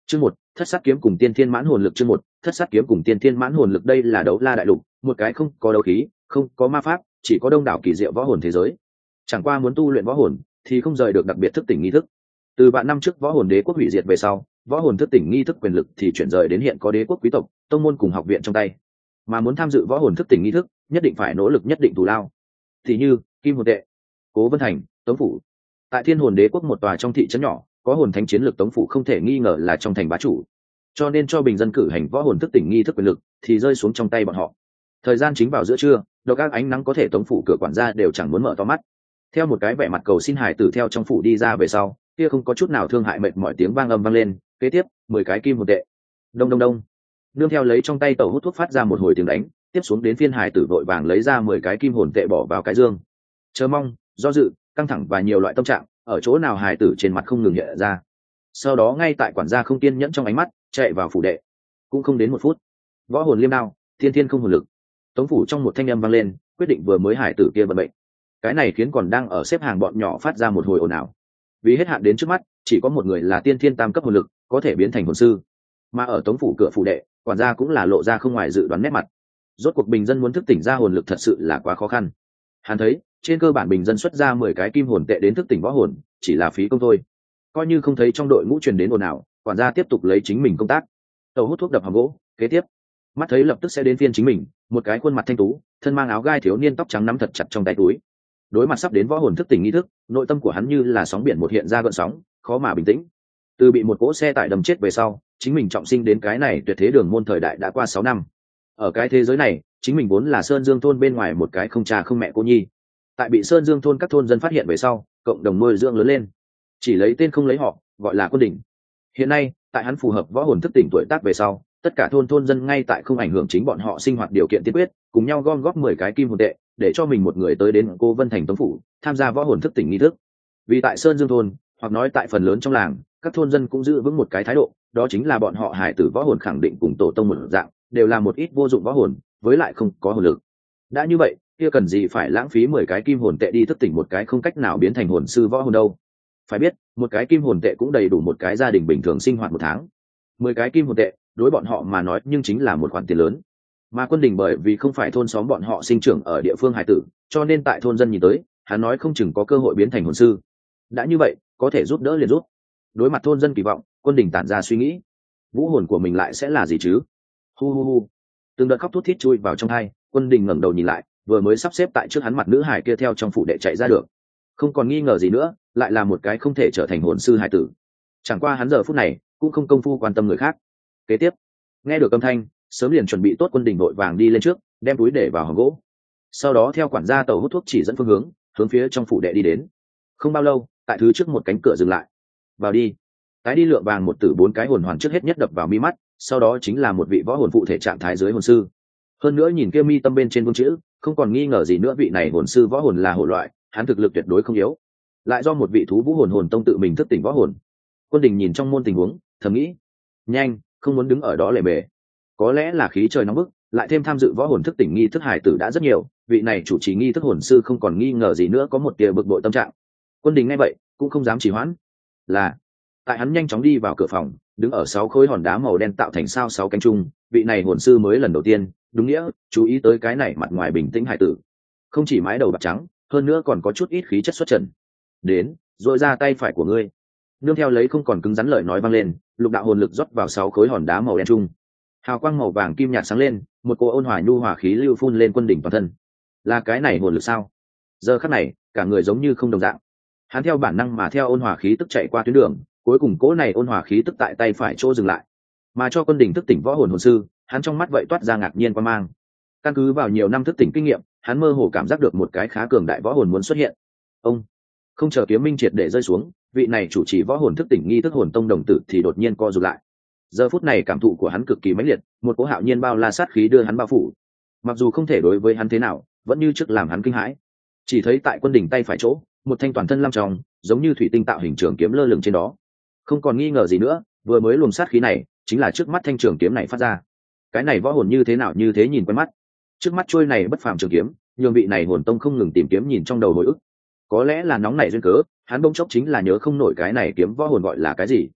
Chương 1, Thất sát kiếm cùng Tiên Thiên Mãn Hồn Lực. Chương 1, Thất sát kiếm cùng Tiên Thiên Mãn Hồn Lực. Đây là đấu la đại lục, một cái không có đấu khí, không có ma pháp, chỉ có đông đảo kỳ diệu võ hồn thế giới. Chẳng qua muốn tu luyện võ hồn thì không rời được đặc biệt thức tỉnh nghi thức. Từ vạn năm trước võ hồn đế quốc hủy diệt về sau, võ hồn thức tỉnh nghi thức quyền lực thì chuyển rời đến hiện có đế quốc quý tộc, tông môn cùng học viện trong tay. Mà muốn tham dự võ hồn thức tỉnh nghi thức, nhất định phải nỗ lực nhất định thù lao. Thì như kim hồn tệ, Cố Vân Thành, Tống phủ. Tại Thiên Hồn Đế quốc một tòa trong thị trấn nhỏ, có hồn thánh chiến lược Tống phủ không thể nghi ngờ là trong thành bá chủ, cho nên cho bình dân cử hành võ hồn thức tỉnh nghi thức quyền lực thì rơi xuống trong tay bọn họ. Thời gian chính vào giữa trưa, độc ác ánh nắng có thể Tống phủ cửa quản gia đều chẳng muốn mở to mắt. Theo một cái vẻ mặt cầu xin hài tử theo trong phủ đi ra về sau, kia không có chút nào thương hại mệt mỏi tiếng vang âm vang lên, kế tiếp 10 cái kim hồn tệ. Đông đông đông. Nương theo lấy trong tay tẩu hút thuốc phát ra một hồi tiếng đánh, tiếp xuống đến phiên hài tử vội vàng lấy ra 10 cái kim hồn tệ bỏ vào cái dương. Chờ mong, do dự, căng thẳng và nhiều loại tâm trạng ở chỗ nào hài tử trên mặt không ngừng hiện ra. Sau đó ngay tại quản gia không kiên nhẫn trong ánh mắt chạy vào phủ đệ. Cũng không đến 1 phút, võ hồn liêm đao, thiên thiên không hồn lực. Tống phủ trong một thanh âm vang lên, quyết định vừa mới hài tử kia vận bệnh. Cái này khiến còn đang ở xếp hàng bọn nhỏ phát ra một hồi ồn ào. Vì hết hạn đến trước mắt, chỉ có một người là tiên thiên tam cấp hồn lực, có thể biến thành hồn sư. Mà ở Tống phủ cửa phủ đệ, quản gia cũng là lộ ra không ngoài dự đoán nét mặt. Rốt cuộc bình dân muốn thức tỉnh ra hồn lực thật sự là quá khó khăn. Hắn thấy, trên cơ bản bình dân xuất ra 10 cái kim hồn tệ đến thức tỉnh võ hồn, chỉ là phí công thôi. Coi như không thấy trong đội ngũ truyền đến ồn ào, quản gia tiếp tục lấy chính mình công tác. Tàu hút thuốc đập hòm gỗ, kế tiếp, mắt thấy lập tức sẽ đến phiên chính mình, một cái khuôn mặt thanh tú, thân mang áo gai thiếu niên tóc trắng nắm thật chặt trong tay túi. Đối mặt sắp đến võ hồn thức tỉnh nghi thức, nội tâm của hắn như là sóng biển một hiện ra gợn sóng, khó mà bình tĩnh. Từ bị một cỗ xe tải đâm chết về sau, chính mình trọng sinh đến cái này tuyệt thế đường môn thời đại đã qua 6 năm. Ở cái thế giới này, chính mình vốn là Sơn Dương thôn bên ngoài một cái không cha không mẹ cô nhi. Tại bị Sơn Dương thôn các thôn dân phát hiện về sau, cộng đồng nuôi dưỡng lớn lên, chỉ lấy tên không lấy họ, gọi là Quân Đình. Hiện nay, tại hắn phù hợp võ hồn thức tỉnh tuổi tác về sau, tất cả thôn dân ngay tại không ảnh hưởng chính bọn họ sinh hoạt điều kiện tiên quyết, cùng nhau gom góp 10 cái kim hồn tệ, để cho mình một người tới đến Cô Vân Thành Tống phủ, tham gia võ hồn thức tỉnh nghi thức. Vì tại Sơn Dương thôn, hoặc nói tại phần lớn trong làng, các thôn dân cũng giữ vững một cái thái độ, đó chính là bọn họ hải tử võ hồn khẳng định cùng tổ tông một dạng, đều là một ít vô dụng võ hồn, với lại không có hồn lực. Đã như vậy, kia cần gì phải lãng phí 10 cái kim hồn tệ đi thức tỉnh một cái không cách nào biến thành hồn sư võ hồn đâu. Phải biết, một cái kim hồn tệ cũng đầy đủ một cái gia đình bình thường sinh hoạt một tháng. 10 cái kim hồn tệ, đối bọn họ mà nói nhưng chính là một khoản tiền lớn. Mà Quân Đình bởi vì không phải thôn xóm bọn họ sinh trưởng ở địa phương hải tử, cho nên tại thôn dân nhìn tới, hắn nói không chừng có cơ hội biến thành hồn sư. Đã như vậy, có thể giúp đỡ liền giúp. Đối mặt thôn dân kỳ vọng, Quân Đình tản ra suy nghĩ, vũ hồn của mình lại sẽ là gì chứ? Hu hu hu. Từng đợt khóc thút thít chui vào trong tai, Quân Đình ngẩng đầu nhìn lại, vừa mới sắp xếp tại trước hắn mặt nữ hải kia theo trong phủ đệ chạy ra được. Không còn nghi ngờ gì nữa, lại là một cái không thể trở thành hồn sư hải tử. Chẳng qua hắn giờ phút này cũng không công phu quan tâm người khác. Kế tiếp, nghe được âm thanh, sớm liền chuẩn bị tốt Quân Đình vội vàng đi lên trước, đem túi để vào hòm gỗ. Sau đó theo quản gia tàu hút thuốc chỉ dẫn phương hướng, hướng phía trong phủ đệ đi đến. Không bao lâu, tại thứ trước một cánh cửa dừng lại. Vào đi. Tái đi lượng vàng 1 tử 4 cái hồn hoàn trước hết nhất đập vào mi mắt, sau đó chính là một vị võ hồn phụ thể trạng thái dưới hồn sư. Hơn nữa nhìn kia mi tâm bên trên vương chữ, không còn nghi ngờ gì nữa vị này hồn sư võ hồn là hổ loại, hắn thực lực tuyệt đối không yếu. Lại do một vị thú vũ hồn hồn tông tự mình thức tỉnh võ hồn. Quân Đình nhìn trong môn tình huống, thầm nghĩ, nhanh, không muốn đứng ở đó lề mề. Có lẽ là khí trời nóng bức, lại thêm tham dự võ hồn thức tỉnh nghi thức hải tử đã rất nhiều, vị này chủ trì nghi thức hồn sư không còn nghi ngờ gì nữa có một tia bực bội tâm trạng. Quân Đình nghe vậy, cũng không dám trì hoãn. Là, tại hắn nhanh chóng đi vào cửa phòng, đứng ở 6 khối hòn đá màu đen tạo thành sao 6 cánh chung, vị này hồn sư mới lần đầu tiên, đúng nghĩa, chú ý tới cái này mặt ngoài bình tĩnh hải tử. Không chỉ mái đầu bạc trắng, hơn nữa còn có chút ít khí chất xuất trần. Đến, rồi ra tay phải của ngươi. Nương theo lấy không còn cứng rắn lời nói vang lên, lục đạo hồn lực rót vào 6 khối hòn đá màu đen chung. Hào quang màu vàng kim nhạt sáng lên, một cô ôn hòa nhu hòa khí lưu phun lên Quân Đình toàn thân. Là cái này hồn lực sao? Giờ khắc này, cả người giống như không đồng dạng. Hắn theo bản năng mà theo ôn hòa khí tức chạy qua tuyến đường, cuối cùng cỗ này ôn hòa khí tức tại tay phải chỗ dừng lại. Mà cho Quân Đình thức tỉnh võ hồn hồn sư, hắn trong mắt vậy toát ra ngạc nhiên quan mang. Căn cứ vào nhiều năm thức tỉnh kinh nghiệm, hắn mơ hồ cảm giác được một cái khá cường đại võ hồn muốn xuất hiện. Ông không chờ kiếm minh triệt để rơi xuống, vị này chủ trì võ hồn thức tỉnh nghi thức hồn tông đồng tử thì đột nhiên co rụt lại. Giờ phút này cảm thụ của hắn cực kỳ mãnh liệt, một cỗ hạo nhiên bao la sát khí đưa hắn bao phủ. Mặc dù không thể đối với hắn thế nào, vẫn như trước làm hắn kinh hãi. Chỉ thấy tại Quân Đình tay phải chỗ, một thanh toàn thân lam tròng, giống như thủy tinh tạo hình trường kiếm lơ lửng trên đó. Không còn nghi ngờ gì nữa, vừa mới luồng sát khí này chính là trước mắt thanh trường kiếm này phát ra. Cái này võ hồn như thế nào như thế nhìn quen mắt. Trước mắt trôi này bất phàm trường kiếm, nhường vị này hồn tông không ngừng tìm kiếm nhìn trong đầu hồi ức. Có lẽ là nóng nảy duyên cớ, hắn bỗng chốc chính là nhớ không nổi cái này kiếm võ hồn gọi là cái gì.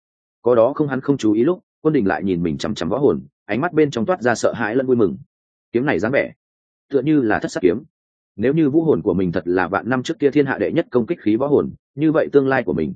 có đó không hắn không chú ý lúc Quân Đình lại nhìn mình chằm chằm võ hồn, ánh mắt bên trong toát ra sợ hãi lẫn vui mừng. Kiếm này dáng vẻ tựa như là thất sắc kiếm. Nếu như vũ hồn của mình thật là vạn năm trước kia thiên hạ đệ nhất công kích khí võ hồn, như vậy tương lai của mình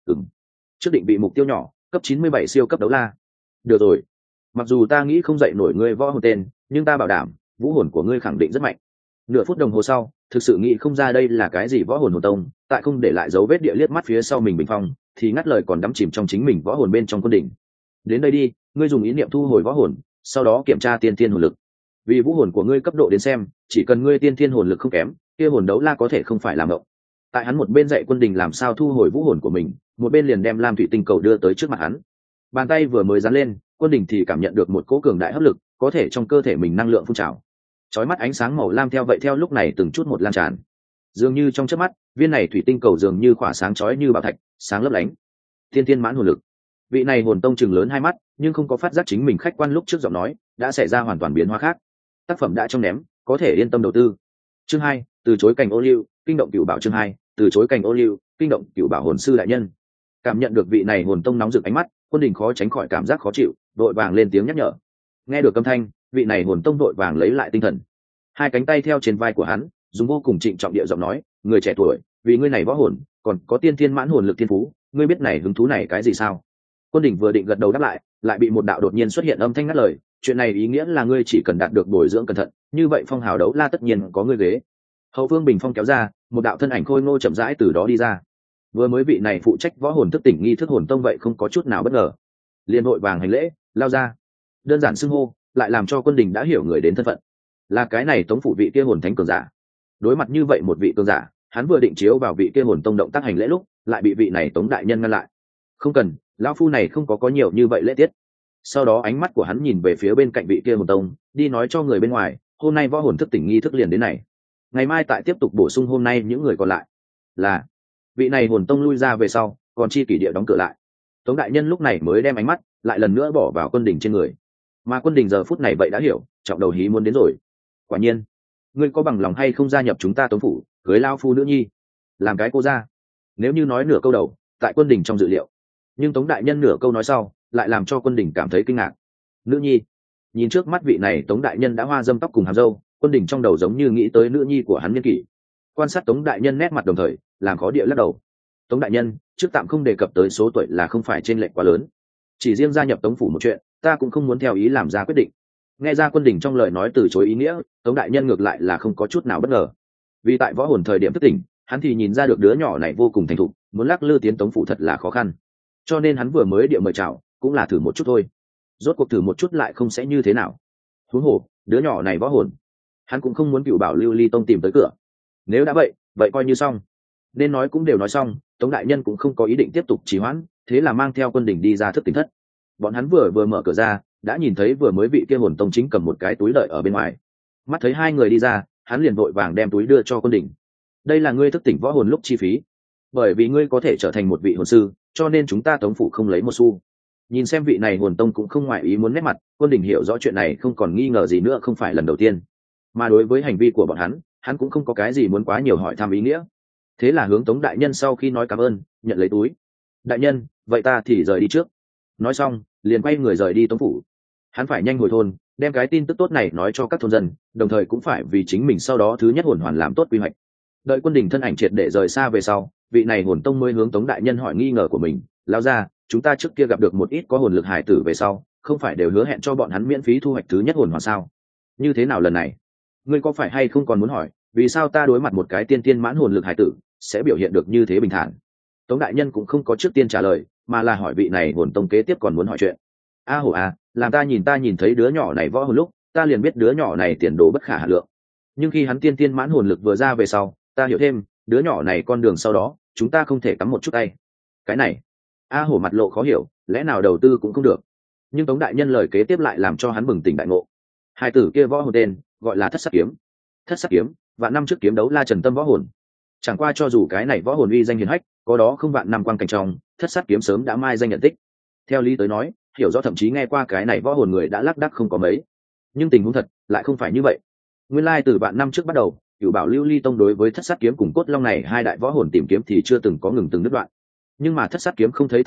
trước định bị mục tiêu nhỏ, cấp 97 siêu cấp đấu la. Được rồi, mặc dù ta nghĩ không dậy nổi ngươi võ hồn tên, nhưng ta bảo đảm vũ hồn của ngươi khẳng định rất mạnh. Nửa phút đồng hồ sau, thực sự nghĩ không ra đây là cái gì võ hồn hồn tông, tại không để lại dấu vết địa liếc mắt phía sau mình bình phong, thì ngắt lời còn đắm chìm trong chính mình võ hồn bên trong Quân Đình. Đến đây đi, ngươi dùng ý niệm thu hồi võ hồn, sau đó kiểm tra tiên thiên hồn lực. Vì vũ hồn của ngươi cấp độ đến xem, chỉ cần ngươi tiên thiên hồn lực không kém, kia hồn đấu la có thể không phải làm mộng. Tại hắn một bên dạy Quân Đình làm sao thu hồi vũ hồn của mình, một bên liền đem lam thủy tinh cầu đưa tới trước mặt hắn. Bàn tay vừa mới dán lên, Quân Đình thì cảm nhận được một cỗ cường đại hấp lực, có thể trong cơ thể mình năng lượng phun trào. Chói mắt ánh sáng màu lam theo vậy theo lúc này từng chút một lan tràn. Dường như trong chớp mắt, viên này thủy tinh cầu dường như khỏa sáng chói như bảo thạch, sáng lấp lánh. Tiên tiên mãn hồn lực. Vị này hồn tông trừng lớn hai mắt, nhưng không có phát giác chính mình khách quan lúc trước giọng nói đã xảy ra hoàn toàn biến hóa khác. Tác phẩm đã trong ném, có thể yên tâm đầu tư. Chương 2, từ chối cảnh ô liu, kinh động cửu bảo. Chương 2, từ chối cảnh ô liu, kinh động cửu bảo hồn sư đại nhân. Cảm nhận được vị này hồn tông nóng rực ánh mắt, Quân Đình khó tránh khỏi cảm giác khó chịu, đội vàng lên tiếng nhắc nhở. Nghe được âm thanh, vị này hồn tông đội vàng lấy lại tinh thần, hai cánh tay theo trên vai của hắn, dùng vô cùng trịnh trọng địa giọng nói, người trẻ tuổi, vì ngươi này võ hồn còn có tiên thiên mãn hồn lực thiên phú, ngươi biết này hứng thú này cái gì sao? Quân Đình vừa định gật đầu đáp lại bị một đạo đột nhiên xuất hiện âm thanh ngắt lời. Chuyện này ý nghĩa là ngươi chỉ cần đạt được bồi dưỡng cẩn thận, như vậy phong hào đấu la tất nhiên có ngươi ghế. Hậu phương bình phong kéo ra, một đạo thân ảnh khôi ngô chậm rãi từ đó đi ra. Vừa mới vị này phụ trách võ hồn thức tỉnh nghi thức hồn tông vậy không có chút nào bất ngờ, liền vội vàng hành lễ lao ra. Đơn giản xưng hô lại làm cho Quân Đình đã hiểu người đến thân phận, là cái này Tống phủ vị kia hồn thánh cường giả. Đối mặt như vậy một vị cường giả, hắn vừa định chiếu vào vị kia hồn tông động tác hành lễ lúc lại bị vị này Tống đại nhân ngăn lại. Không cần, lão phu này không có nhiều như vậy lễ tiết. Sau đó ánh mắt của hắn nhìn về phía bên cạnh vị kia hồn tông, đi nói cho người bên ngoài, hôm nay võ hồn thức tỉnh nghi thức liền đến này, ngày mai tại tiếp tục bổ sung hôm nay những người còn lại. Là vị này hồn tông lui ra về sau, còn chi kỷ địa đóng cửa lại. Tống đại nhân lúc này mới đem ánh mắt lại lần nữa bỏ vào Quân Đình trên người, mà Quân Đình giờ phút này vậy đã hiểu trọng đầu hí muốn đến rồi. Quả nhiên, ngươi có bằng lòng hay không gia nhập chúng ta Tống phủ, cưới lao phu nữ nhi, làm cái cô ra? Nếu như nói nửa câu đầu tại Quân Đình trong dự liệu, nhưng Tống đại nhân nửa câu nói sau lại làm cho Quân Đình cảm thấy kinh ngạc. Nữ nhi? Nhìn trước mắt vị này Tống đại nhân đã hoa dâm tóc cùng hàm râu, Quân Đình trong đầu giống như nghĩ tới nữ nhi của hắn niên kỷ. Quan sát Tống đại nhân nét mặt đồng thời làm khó địa lắc đầu. Tống đại nhân, trước tạm không đề cập tới số tuổi là không phải trên lệch quá lớn, chỉ riêng gia nhập Tống phủ một chuyện, ta cũng không muốn theo ý làm ra quyết định. Nghe ra Quân Đình trong lời nói từ chối ý nghĩa, Tống đại nhân ngược lại là không có chút nào bất ngờ. Vì tại võ hồn thời điểm thức tỉnh, hắn thì nhìn ra được đứa nhỏ này vô cùng thành thục, muốn lắc lư tiến Tống phủ thật là khó khăn, cho nên hắn vừa mới địa mời chào cũng là thử một chút thôi. Rốt cuộc thử một chút lại không sẽ như thế nào. Huống hồ đứa nhỏ này võ hồn, hắn cũng không muốn cựu bảo Lưu Ly tông tìm tới cửa. Nếu đã vậy coi như xong. Nên nói cũng đều nói xong, Tống đại nhân cũng không có ý định tiếp tục trì hoãn, thế là mang theo Quân Đình đi ra thức tỉnh thất. Bọn hắn vừa mở cửa ra, đã nhìn thấy vừa mới vị kia hồn tông chính cầm một cái túi đợi ở bên ngoài. Mắt thấy hai người đi ra, hắn liền vội vàng đem túi đưa cho Quân Đình. Đây là ngươi thức tỉnh võ hồn lúc chi phí, bởi vì ngươi có thể trở thành một vị hồn sư, cho nên chúng ta Tống phủ không lấy một xu. Nhìn xem vị này hồn tông cũng không ngoại ý muốn nét mặt, Quân Đình hiểu rõ chuyện này không còn nghi ngờ gì nữa, không phải lần đầu tiên. Mà đối với hành vi của bọn hắn cũng không có cái gì muốn quá nhiều hỏi thăm ý nghĩa. Thế là hướng Tống đại nhân sau khi nói cảm ơn, nhận lấy túi. Đại nhân, vậy ta thì rời đi trước. Nói xong liền quay người rời đi Tống phủ. Hắn phải nhanh hồi thôn, đem cái tin tức tốt này nói cho các thôn dân, đồng thời cũng phải vì chính mình sau đó thứ nhất hồn hoàn làm tốt quy hoạch. Đợi Quân Đình thân ảnh triệt để rời xa về sau, vị này hồn tông mới hướng Tống đại nhân hỏi nghi ngờ của mình. Lao ra, chúng ta trước kia gặp được một ít có hồn lực hải tử về sau, không phải đều hứa hẹn cho bọn hắn miễn phí thu hoạch thứ nhất hồn hoàn sao? Như thế nào lần này? Ngươi có phải hay không còn muốn hỏi, vì sao ta đối mặt một cái tiên tiên mãn hồn lực hải tử sẽ biểu hiện được như thế bình thản? Tống đại nhân cũng không có trước tiên trả lời, mà là hỏi vị này hồn tông kế tiếp còn muốn hỏi chuyện. Hổ làm ta nhìn thấy đứa nhỏ này võ hồn lúc, ta liền biết đứa nhỏ này tiền đồ bất khả hà lượng. Nhưng khi hắn tiên tiên mãn hồn lực vừa ra về sau, ta hiểu thêm, đứa nhỏ này con đường sau đó, chúng ta không thể cắm một chút tay. Cái này, Hổ mặt lộ khó hiểu, lẽ nào đầu tư cũng không được? Nhưng Tống đại nhân lời kế tiếp lại làm cho hắn bừng tỉnh đại ngộ. Hai tử kia võ hồn tên gọi là Thất Sắc Kiếm. Thất Sắc Kiếm, vạn năm trước kiếm đấu la Trần Tâm võ hồn. Chẳng qua cho dù cái này võ hồn uy danh hiển hách, có đó không vạn năm quang cảnh trong, Thất Sắc Kiếm sớm đã mai danh nhận tích. Theo lý tới nói, hiểu rõ thậm chí nghe qua cái này võ hồn người đã lác đác không có mấy. Nhưng tình huống thật lại không phải như vậy. Nguyên lai từ vạn năm trước bắt đầu, Cửu Bảo Lưu Ly tông đối với Thất Sát Kiếm cùng Cốt Long này hai đại võ hồn tìm kiếm thì chưa từng có ngừng từng đứt đoạn. Nhưng mà Thất Sát Kiếm không thấy tăm hơi,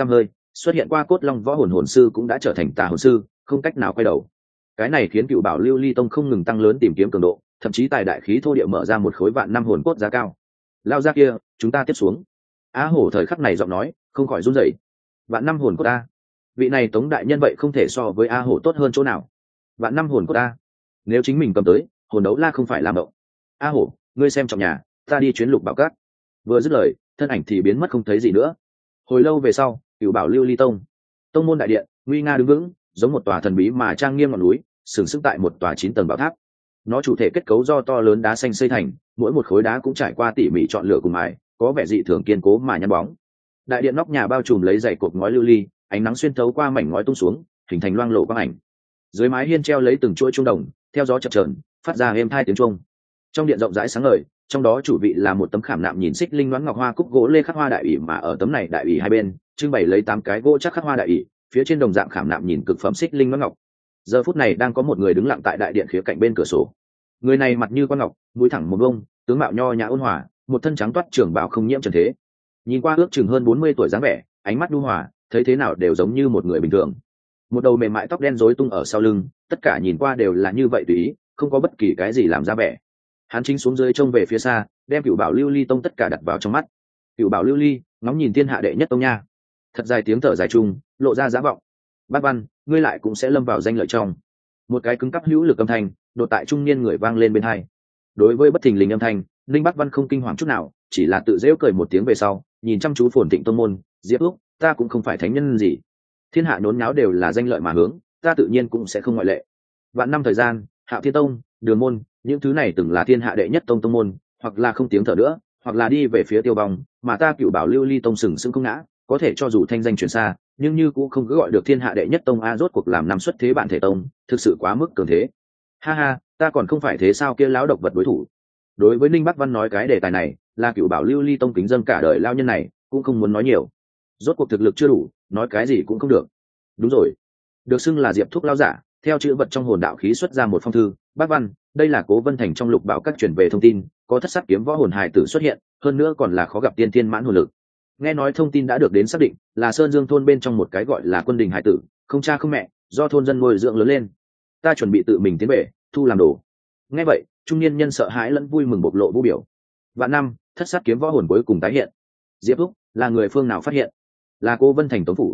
xuất hiện qua cốt long võ hồn sư cũng đã trở thành tà hồn sư, không cách nào quay đầu. Cái này khiến Cựu Bảo Lưu Ly Tông không ngừng tăng lớn tìm kiếm cường độ, thậm chí tài đại khí thô địa mở ra một khối vạn năm hồn cốt giá cao. Lao ra kia, chúng ta tiếp xuống. Á Hổ thời khắc này giọng nói không khỏi run rẩy. Vạn năm hồn cốt a, vị này Tống đại nhân vậy không thể so với A Hổ tốt hơn chỗ nào. Vạn năm hồn cốt a, nếu chính mình cầm tới, hồn đấu la không phải làm động. A Hổ, ngươi xem trong nhà, ta đi chuyến Lục Bảo Các. Vừa dứt lời, thân ảnh thì biến mất không thấy gì nữa. Hồi lâu về sau, Cựu Bảo Lưu Ly Tông, tông môn đại điện nguy nga đứng vững, giống một tòa thần bí mà trang nghiêm ngọn núi, sừng sững tại một tòa 9 tầng bảo tháp. Nó chủ thể kết cấu do to lớn đá xanh xây thành, mỗi một khối đá cũng trải qua tỉ mỉ chọn lựa cùng mài, có vẻ dị thường kiên cố mà nhăn bóng. Đại điện nóc nhà bao trùm lấy dày cột ngói lưu ly, ánh nắng xuyên thấu qua mảnh ngói tung xuống, hình thành loang lổ quang ảnh. Dưới mái hiên treo lấy từng chuỗi chuông đồng, theo gió chập chờn, phát ra êm tai tiếng chuông. Trong điện rộng rãi sáng ngời, trong đó chủ vị là một tấm khảm nạm nhìn xích linh đoán ngọc hoa cúc gỗ lê khắc hoa đại ủy, mà ở tấm này đại ủy hai bên trưng bày lấy 8 cái gỗ chắc khắc hoa đại ủy, phía trên đồng dạng khảm nạm nhìn cực phẩm xích linh đoán ngọc. Giờ phút này đang có một người đứng lặng tại đại điện khía cạnh bên cửa sổ. Người này mặt như quan ngọc, mũi thẳng một bông, tướng mạo nho nhã ôn hòa, một thân trắng toát trường bào không nhiễm trần thế. Nhìn qua ước chừng hơn 40 tuổi dáng vẻ, ánh mắt nhu hòa, thấy thế nào đều giống như một người bình thường. Một đầu mềm mại tóc đen rối tung ở sau lưng, tất cả nhìn qua đều là như vậy tùy ý, không có bất kỳ cái gì làm ra vẻ. Hắn chính xuống dưới trông về phía xa, đem Cựu Bảo Lưu Ly Tông tất cả đặt vào trong mắt. Cựu Bảo Lưu Ly ngóng nhìn thiên hạ đệ nhất tông nha. Thật dài tiếng thở dài chung, lộ ra giá vọng. Bác Văn, ngươi lại cũng sẽ lâm vào danh lợi trong. Một cái cứng cắp hữu lực âm thanh đột tại trung niên người vang lên bên hai. Đối với bất thình lình âm thanh, Linh Bắc Văn không kinh hoàng chút nào, chỉ là tự giễu cười một tiếng về sau, nhìn chăm chú phồn thịnh tông môn. Diệp Úc, ta cũng không phải thánh nhân gì, thiên hạ nhốn nháo đều là danh lợi mà hướng, ta tự nhiên cũng sẽ không ngoại lệ. Vạn năm thời gian, Hạo Thiên Tông, Đường môn, những thứ này từng là thiên hạ đệ nhất tông môn, hoặc là không tiếng thở nữa, hoặc là đi về phía tiêu vong, mà ta Cựu Bảo Lưu Ly Tông sừng sững không ngã, có thể cho dù thanh danh truyền xa, nhưng như cũng không cứ gọi được thiên hạ đệ nhất tông a. Rốt cuộc làm năm xuất thế bản thể tông, thực sự quá mức cường thế. Ha ha, ta còn không phải thế sao kia lão độc vật đối thủ. Đối với Ninh Bắc Văn nói cái đề tài này, là Cựu Bảo Lưu Ly Tông kính dâng cả đời lao nhân này, cũng không muốn nói nhiều. Rốt cuộc thực lực chưa đủ, nói cái gì cũng không được. Đúng rồi, được xưng là Diệp Thúc lao giả, theo chữ vật trong hồn đạo khí xuất ra một phong thư. Bác Văn, đây là Cố Vân Thành trong Lục Bảo Các truyền về thông tin, có thất sát kiếm võ hồn hài tử xuất hiện, hơn nữa còn là khó gặp tiên thiên mãn hồn lực. Nghe nói thông tin đã được đến xác định, là Sơn Dương thôn bên trong một cái gọi là Quân Đình hài tử, không cha không mẹ, do thôn dân nuôi dưỡng lớn lên. Ta chuẩn bị tự mình tiến về, thu làm đồ. Nghe vậy, trung niên nhân sợ hãi lẫn vui mừng bộc lộ vũ biểu. Vạn năm, thất sát kiếm võ hồn cuối cùng tái hiện. Diệp Úc, là người phương nào phát hiện? Là Cố Vân Thành tống phủ.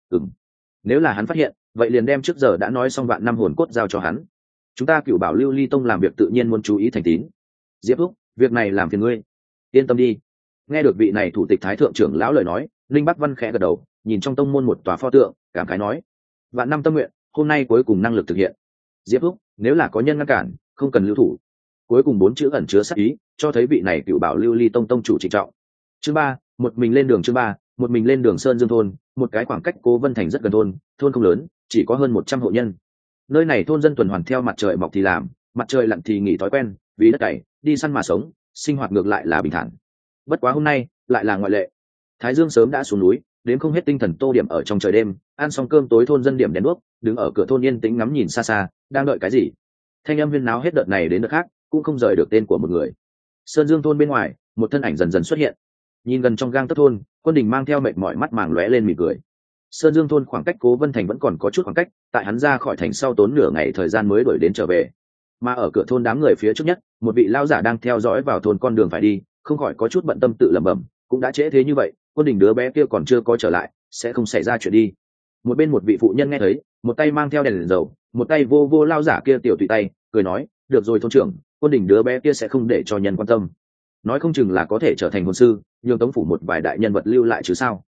Nếu là hắn phát hiện, vậy liền đem trước giờ đã nói xong vạn năm hồn cốt giao cho hắn. Chúng ta Cựu Bảo Lưu Ly Tông làm việc tự nhiên muốn chú ý thành tín. Diệp Úc, việc này làm phiền ngươi, yên tâm đi. Nghe được vị này thủ tịch thái thượng trưởng lão lời nói, Linh Bắc Văn khẽ gật đầu, nhìn trong tông môn một tòa pho tượng, cảm khái nói: vạn năm tâm nguyện, hôm nay cuối cùng năng lực thực hiện. Diệp Úc, nếu là có nhân ngăn cản, không cần lưu thủ. Cuối cùng 4 chữ ẩn chứa sát ý, cho thấy vị này Cựu Bảo Lưu Ly Tông tông chủ trịnh trọng. Chương 3, một mình lên đường. Chương 3, một mình lên đường. Sơn Dương thôn, một cái khoảng cách Cố Vân Thành rất gần thôn không lớn, chỉ có hơn 100 hộ nhân. Nơi này thôn dân tuần hoàn theo mặt trời mọc thì làm, mặt trời lặn thì nghỉ thói quen, vì đất cày, đi săn mà sống, sinh hoạt ngược lại là bình thản. Bất quá hôm nay lại là ngoại lệ. Thái dương sớm đã xuống núi, đến không hết tinh thần tô điểm ở trong trời đêm, ăn xong cơm tối thôn dân điểm đèn đuốc, đứng ở cửa thôn yên tĩnh ngắm nhìn xa xa, đang đợi cái gì. Thanh âm huyên náo hết đợt này đến đợt khác, cũng không rời được tên của một người. Sơn Dương thôn bên ngoài, một thân ảnh dần dần xuất hiện. Nhìn gần trong gang tấc thôn, Quân Đình mang theo mệt mỏi mắt màng lóe lên mỉm cười. Sơn Dương thôn khoảng cách Cố Vân Thành vẫn còn có chút khoảng cách, tại hắn ra khỏi thành sau tốn nửa ngày thời gian mới đuổi đến trở về. Mà ở cửa thôn đám người phía trước nhất, một vị lão giả đang theo dõi vào thôn con đường phải đi, không khỏi có chút bận tâm tự lẩm bẩm, cũng đã trễ thế như vậy, Quân Đình đứa bé kia còn chưa có trở lại, sẽ không xảy ra chuyện đi. Một bên một vị phụ nhân nghe thấy, một tay mang theo đèn dầu, một tay vô vô lão giả kia tiểu tùy tay, cười nói: được rồi thôn trưởng, Quân Đình đứa bé kia sẽ không để cho nhân quan tâm, nói không chừng là có thể trở thành hồn sư, nhường tống phủ một vài đại nhân vật lưu lại chứ sao.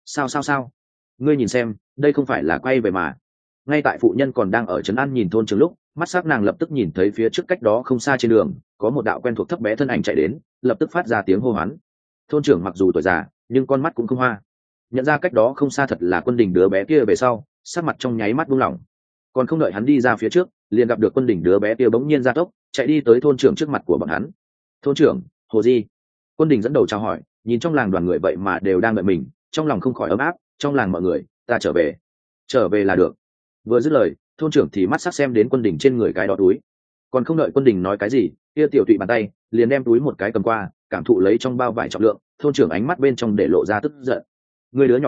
Sao ngươi nhìn xem, đây không phải là quay về mà. Ngay tại phụ nhân còn đang ở trấn an nhìn thôn trưởng lúc, mắt sắc nàng lập tức nhìn thấy phía trước cách đó không xa trên đường có một đạo quen thuộc thấp bé thân ảnh chạy đến, lập tức phát ra tiếng hô hoán. Thôn trưởng mặc dù tuổi già, nhưng con mắt cũng không hoa, nhận ra cách đó không xa thật là Quân Đình đứa bé kia về sau, sắc mặt trong nháy mắt buông lỏng. Còn không đợi hắn đi ra phía trước, liền gặp được Quân Đình đứa bé kia bỗng nhiên ra tốc chạy đi tới thôn trưởng trước mặt của bọn hắn. Thôn trưởng, Hồ Di. Quân Đình dẫn đầu chào hỏi, nhìn trong làng đoàn người vậy mà đều đang đợi mình, trong lòng không khỏi ấm áp. Trong làng mọi người, ta trở về là được. Vừa dứt lời, thôn trưởng thì mắt sắc xem đến Quân Đình trên người cái đó túi. Còn không đợi Quân Đình nói cái gì, kia tiểu tụy bàn tay liền đem túi một cái cầm qua, cảm thụ lấy trong bao vải trọng lượng. Thôn trưởng ánh mắt bên trong để lộ ra tức giận. Ngươi đứa nhỏ này,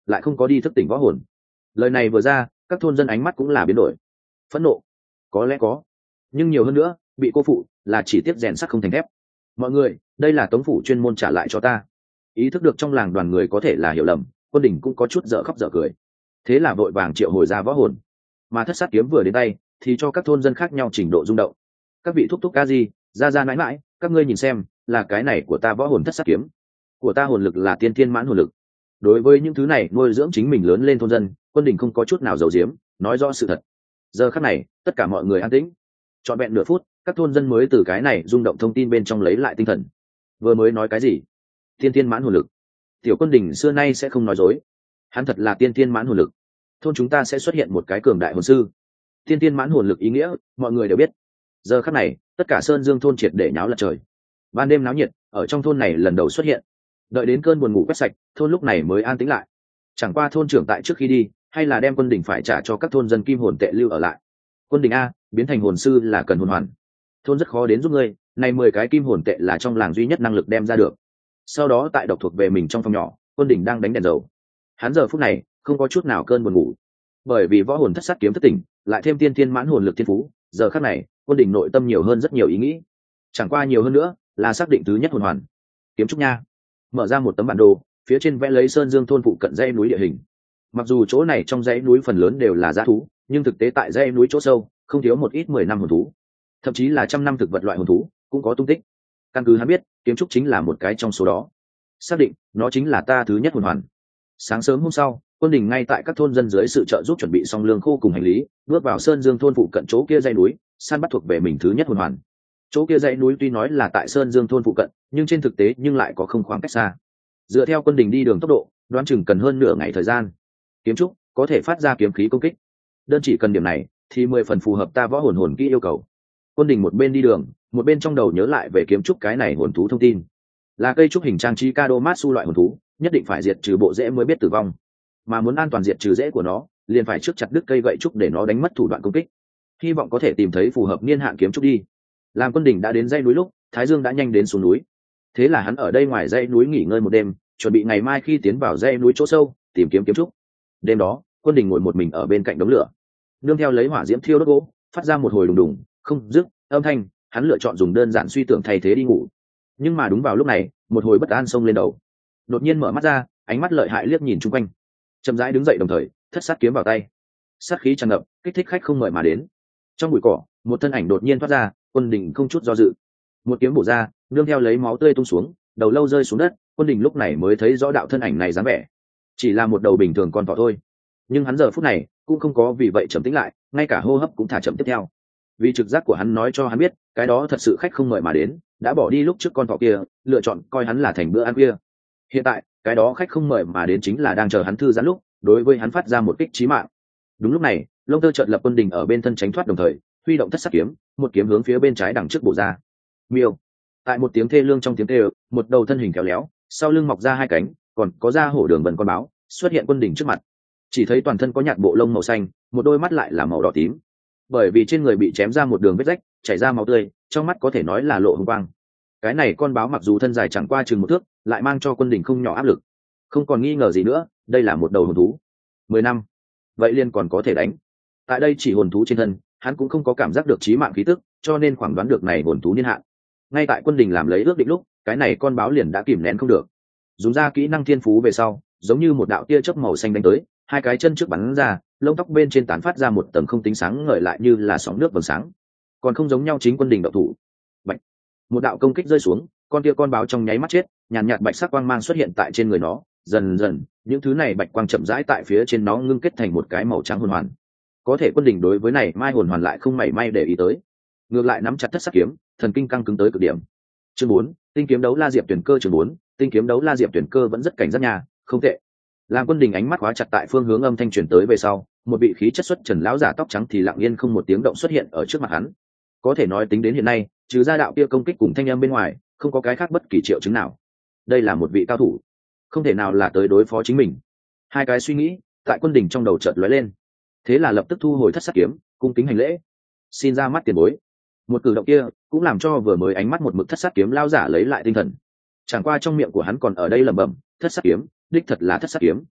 lại không có đi thức tỉnh võ hồn. Lời này vừa ra, các thôn dân ánh mắt cũng là biến đổi. Phẫn nộ có lẽ có, nhưng nhiều hơn nữa bị cô phụ, là chỉ tiếc rèn sắt không thành thép. Mọi người, đây là Tống phủ chuyên môn trả lại cho ta. Ý thức được trong làng đoàn người có thể là hiểu lầm, Quân Đình cũng có chút dở khóc dở cười. Thế là vội vàng triệu hồi ra võ hồn. Mà thất sát kiếm vừa đến tay thì cho các thôn dân khác nhau trình độ rung động. Các vị thúc thúc ca gì ra ra mãi mãi, các ngươi nhìn xem, là cái này của ta võ hồn thất sát kiếm, của ta hồn lực là tiên thiên mãn hồn lực. Đối với những thứ này nuôi dưỡng chính mình lớn lên thôn dân, Quân Đình không có chút nào giấu giếm, nói rõ sự thật. Giờ khắc này tất cả mọi người an tĩnh, trọn vẹn nửa phút, các thôn dân mới từ cái này rung động thông tin bên trong lấy lại tinh thần. Vừa mới nói cái gì? Tiên thiên mãn hồn lực. Tiểu Quân Đình xưa nay sẽ không nói dối, hắn thật là tiên thiên mãn hồn lực. Thôn chúng ta sẽ xuất hiện một cái cường đại hồn sư. Tiên thiên mãn hồn lực ý nghĩa mọi người đều biết. Giờ khắc này tất cả Sơn Dương thôn triệt để nháo lật trời. Ban đêm náo nhiệt ở trong thôn này lần đầu xuất hiện. Đợi đến cơn buồn ngủ quét sạch, thôn lúc này mới an tĩnh lại. Chẳng qua thôn trưởng tại trước khi đi hay là đem Quân Đình phải trả cho các thôn dân kim hồn tệ lưu ở lại. Quân Đình a, biến thành hồn sư là cần hồn hoàn, thôn rất khó đến giúp ngươi, này 10 cái kim hồn tệ là trong làng duy nhất năng lực đem ra được. Sau đó tại độc thuộc về mình trong phòng nhỏ, Quân Đình đang đánh đèn dầu. Hắn giờ phút này không có chút nào cơn buồn ngủ, bởi vì võ hồn thất sát kiếm thất tỉnh, lại thêm tiên thiên mãn hồn lực thiên phú, giờ khắc này Quân Đình nội tâm nhiều hơn rất nhiều ý nghĩ. Chẳng qua nhiều hơn nữa là xác định thứ nhất hồn hoàn. Kiếm trúc nha. Mở ra một tấm bản đồ, phía trên vẽ lấy Sơn Dương thôn phụ cận dãy núi địa hình. Mặc dù chỗ này trong dãy núi phần lớn đều là dã thú, nhưng thực tế tại dãy núi chỗ sâu không thiếu một ít 10 năm hồn thú, thậm chí là trăm năm thực vật loại hồn thú cũng có tung tích. Căn cứ hắn biết, kiếm trúc chính là một cái trong số đó. Xác định nó chính là ta thứ nhất hồn hoàn. Sáng sớm hôm sau, Quân Đình ngay tại các thôn dân dưới sự trợ giúp chuẩn bị xong lương khô cùng hành lý, bước vào Sơn Dương thôn phụ cận chỗ kia dãy núi, săn bắt thuộc về mình thứ nhất hồn hoàn. Chỗ kia dãy núi tuy nói là tại Sơn Dương thôn phụ cận, nhưng trên thực tế nhưng lại có không khoảng cách xa. Dựa theo Quân Đình đi đường tốc độ, đoán chừng cần hơn nửa ngày thời gian. Kiếm trúc có thể phát ra kiếm khí công kích, đơn chỉ cần điểm này thì 10 phần phù hợp ta võ hồn hồn kỹ yêu cầu. Quân Đình một bên đi đường, một bên trong đầu nhớ lại về kiếm trúc cái này hồn thú thông tin. Là cây trúc hình trang trí Kado Matsu loại hồn thú, nhất định phải diệt trừ bộ rễ mới biết tử vong. Mà muốn an toàn diệt trừ rễ của nó, liền phải trước chặt đứt cây gậy trúc để nó đánh mất thủ đoạn công kích. Hy vọng có thể tìm thấy phù hợp niên hạn kiếm trúc đi. Làm Quân Đình đã đến dãy núi lúc, Thái Dương đã nhanh đến xuống núi. Thế là hắn ở đây ngoài dãy núi nghỉ ngơi một đêm, chuẩn bị ngày mai khi tiến vào dãy núi chỗ sâu, tìm kiếm kiếm trúc. Đêm đó, Quân Đình ngồi một mình ở bên cạnh đống lửa, nương theo lấy hỏa diễm thiêu đốt gỗ, phát ra một hồi đùng đùng không dứt âm thanh. Hắn lựa chọn dùng đơn giản suy tưởng thay thế đi ngủ. Nhưng mà đúng vào lúc này, một hồi bất an xông lên đầu. Đột nhiên mở mắt ra, ánh mắt lợi hại liếc nhìn chung quanh, chậm rãi đứng dậy, đồng thời thất sát kiếm vào tay. Sát khí tràn ngập, kích thích khách không mời mà đến. Trong bụi cỏ, một thân ảnh đột nhiên thoát ra. Quân Đình không chút do dự, một kiếm bổ ra, nương theo lấy máu tươi tung xuống, đầu lâu rơi xuống đất. Quân Đình lúc này mới thấy rõ đạo thân ảnh này dáng vẻ, chỉ là một đầu bình thường con thỏ thôi. Nhưng hắn giờ phút này cũng không có vì vậy trầm tĩnh lại, ngay cả hô hấp cũng thả chậm tiếp theo. Vì trực giác của hắn nói cho hắn biết, cái đó thật sự khách không mời mà đến, đã bỏ đi lúc trước con thỏ kia, lựa chọn coi hắn là thành bữa ăn kia. Hiện tại cái đó khách không mời mà đến chính là đang chờ hắn thư giãn lúc, đối với hắn phát ra một kích chí mạng. Đúng lúc này, lông tơ chợt lập, Quân Đình ở bên thân tránh thoát, đồng thời huy động thất sát kiếm, một kiếm hướng phía bên trái đằng trước bổ ra. Miêu. Tại một tiếng thê lương trong tiếng kêu, một đầu thân hình khéo léo, sau lưng mọc ra hai cánh, còn có da hổ đường vần con báo, xuất hiện Quân Đình trước mặt. Chỉ thấy toàn thân có nhạt bộ lông màu xanh, một đôi mắt lại là màu đỏ tím. Bởi vì trên người bị chém ra một đường vết rách, chảy ra máu tươi, trong mắt có thể nói là lộ hồng quang. Cái này con báo mặc dù thân dài chẳng qua chừng 1 thước, lại mang cho Quân Đình không nhỏ áp lực. Không còn nghi ngờ gì nữa, đây là một đầu hồn thú. 10 năm, vậy liền còn có thể đánh. Tại đây chỉ hồn thú trên thân, hắn cũng không có cảm giác được chí mạng khí tức, cho nên khoảng đoán được này hồn thú niên hạn. Ngay tại Quân Đình làm lấy ước định lúc, cái này con báo liền đã kìm nén không được, dùng ra kỹ năng thiên phú về sau, giống như một đạo tia chớp màu xanh đánh tới, hai cái chân trước bắn ra, lông tóc bên trên tán phát ra một tầng không tính sáng ngời lại như là sóng nước vầng sáng. Còn không giống nhau chính Quân Đình động thủ. Bạch. Một đạo công kích rơi xuống, con kia con báo trong nháy mắt chết, nhàn nhạt bạch sắc quang mang xuất hiện tại trên người nó, dần dần, những thứ này bạch quang chậm rãi tại phía trên nó ngưng kết thành một cái màu trắng hồn hoàn. Có thể Quân Đình đối với này mai hồn hoàn lại không mảy may để ý tới, ngược lại nắm chặt thất sắc kiếm, thần kinh căng cứng tới cực điểm. Chương 4, tinh kiếm đấu la diệp tuyển cơ. Chương 4, tinh kiếm đấu la diệp tuyển cơ vẫn rất cảnh giác nhà, không tệ. Làm Quân Đình ánh mắt khóa chặt tại phương hướng âm thanh truyền tới về sau, một vị khí chất xuất trần lão giả tóc trắng thì lặng yên không một tiếng động xuất hiện ở trước mặt hắn. Có thể nói tính đến hiện nay, trừ ra đạo kia công kích cùng thanh âm bên ngoài, không có cái khác bất kỳ triệu chứng nào. Đây là một vị cao thủ, không thể nào là tới đối phó chính mình. Hai cái suy nghĩ tại Quân Đình trong đầu chợt lóe lên, thế là lập tức thu hồi thất sát kiếm, cung kính hành lễ, xin ra mắt tiền bối. Một cử động kia cũng làm cho vừa mới ánh mắt một mực thất sát kiếm lão giả lấy lại tinh thần. Chẳng qua trong miệng của hắn còn ở đây lẩm bẩm, thất sát kiếm, đích thật là thất sát kiếm.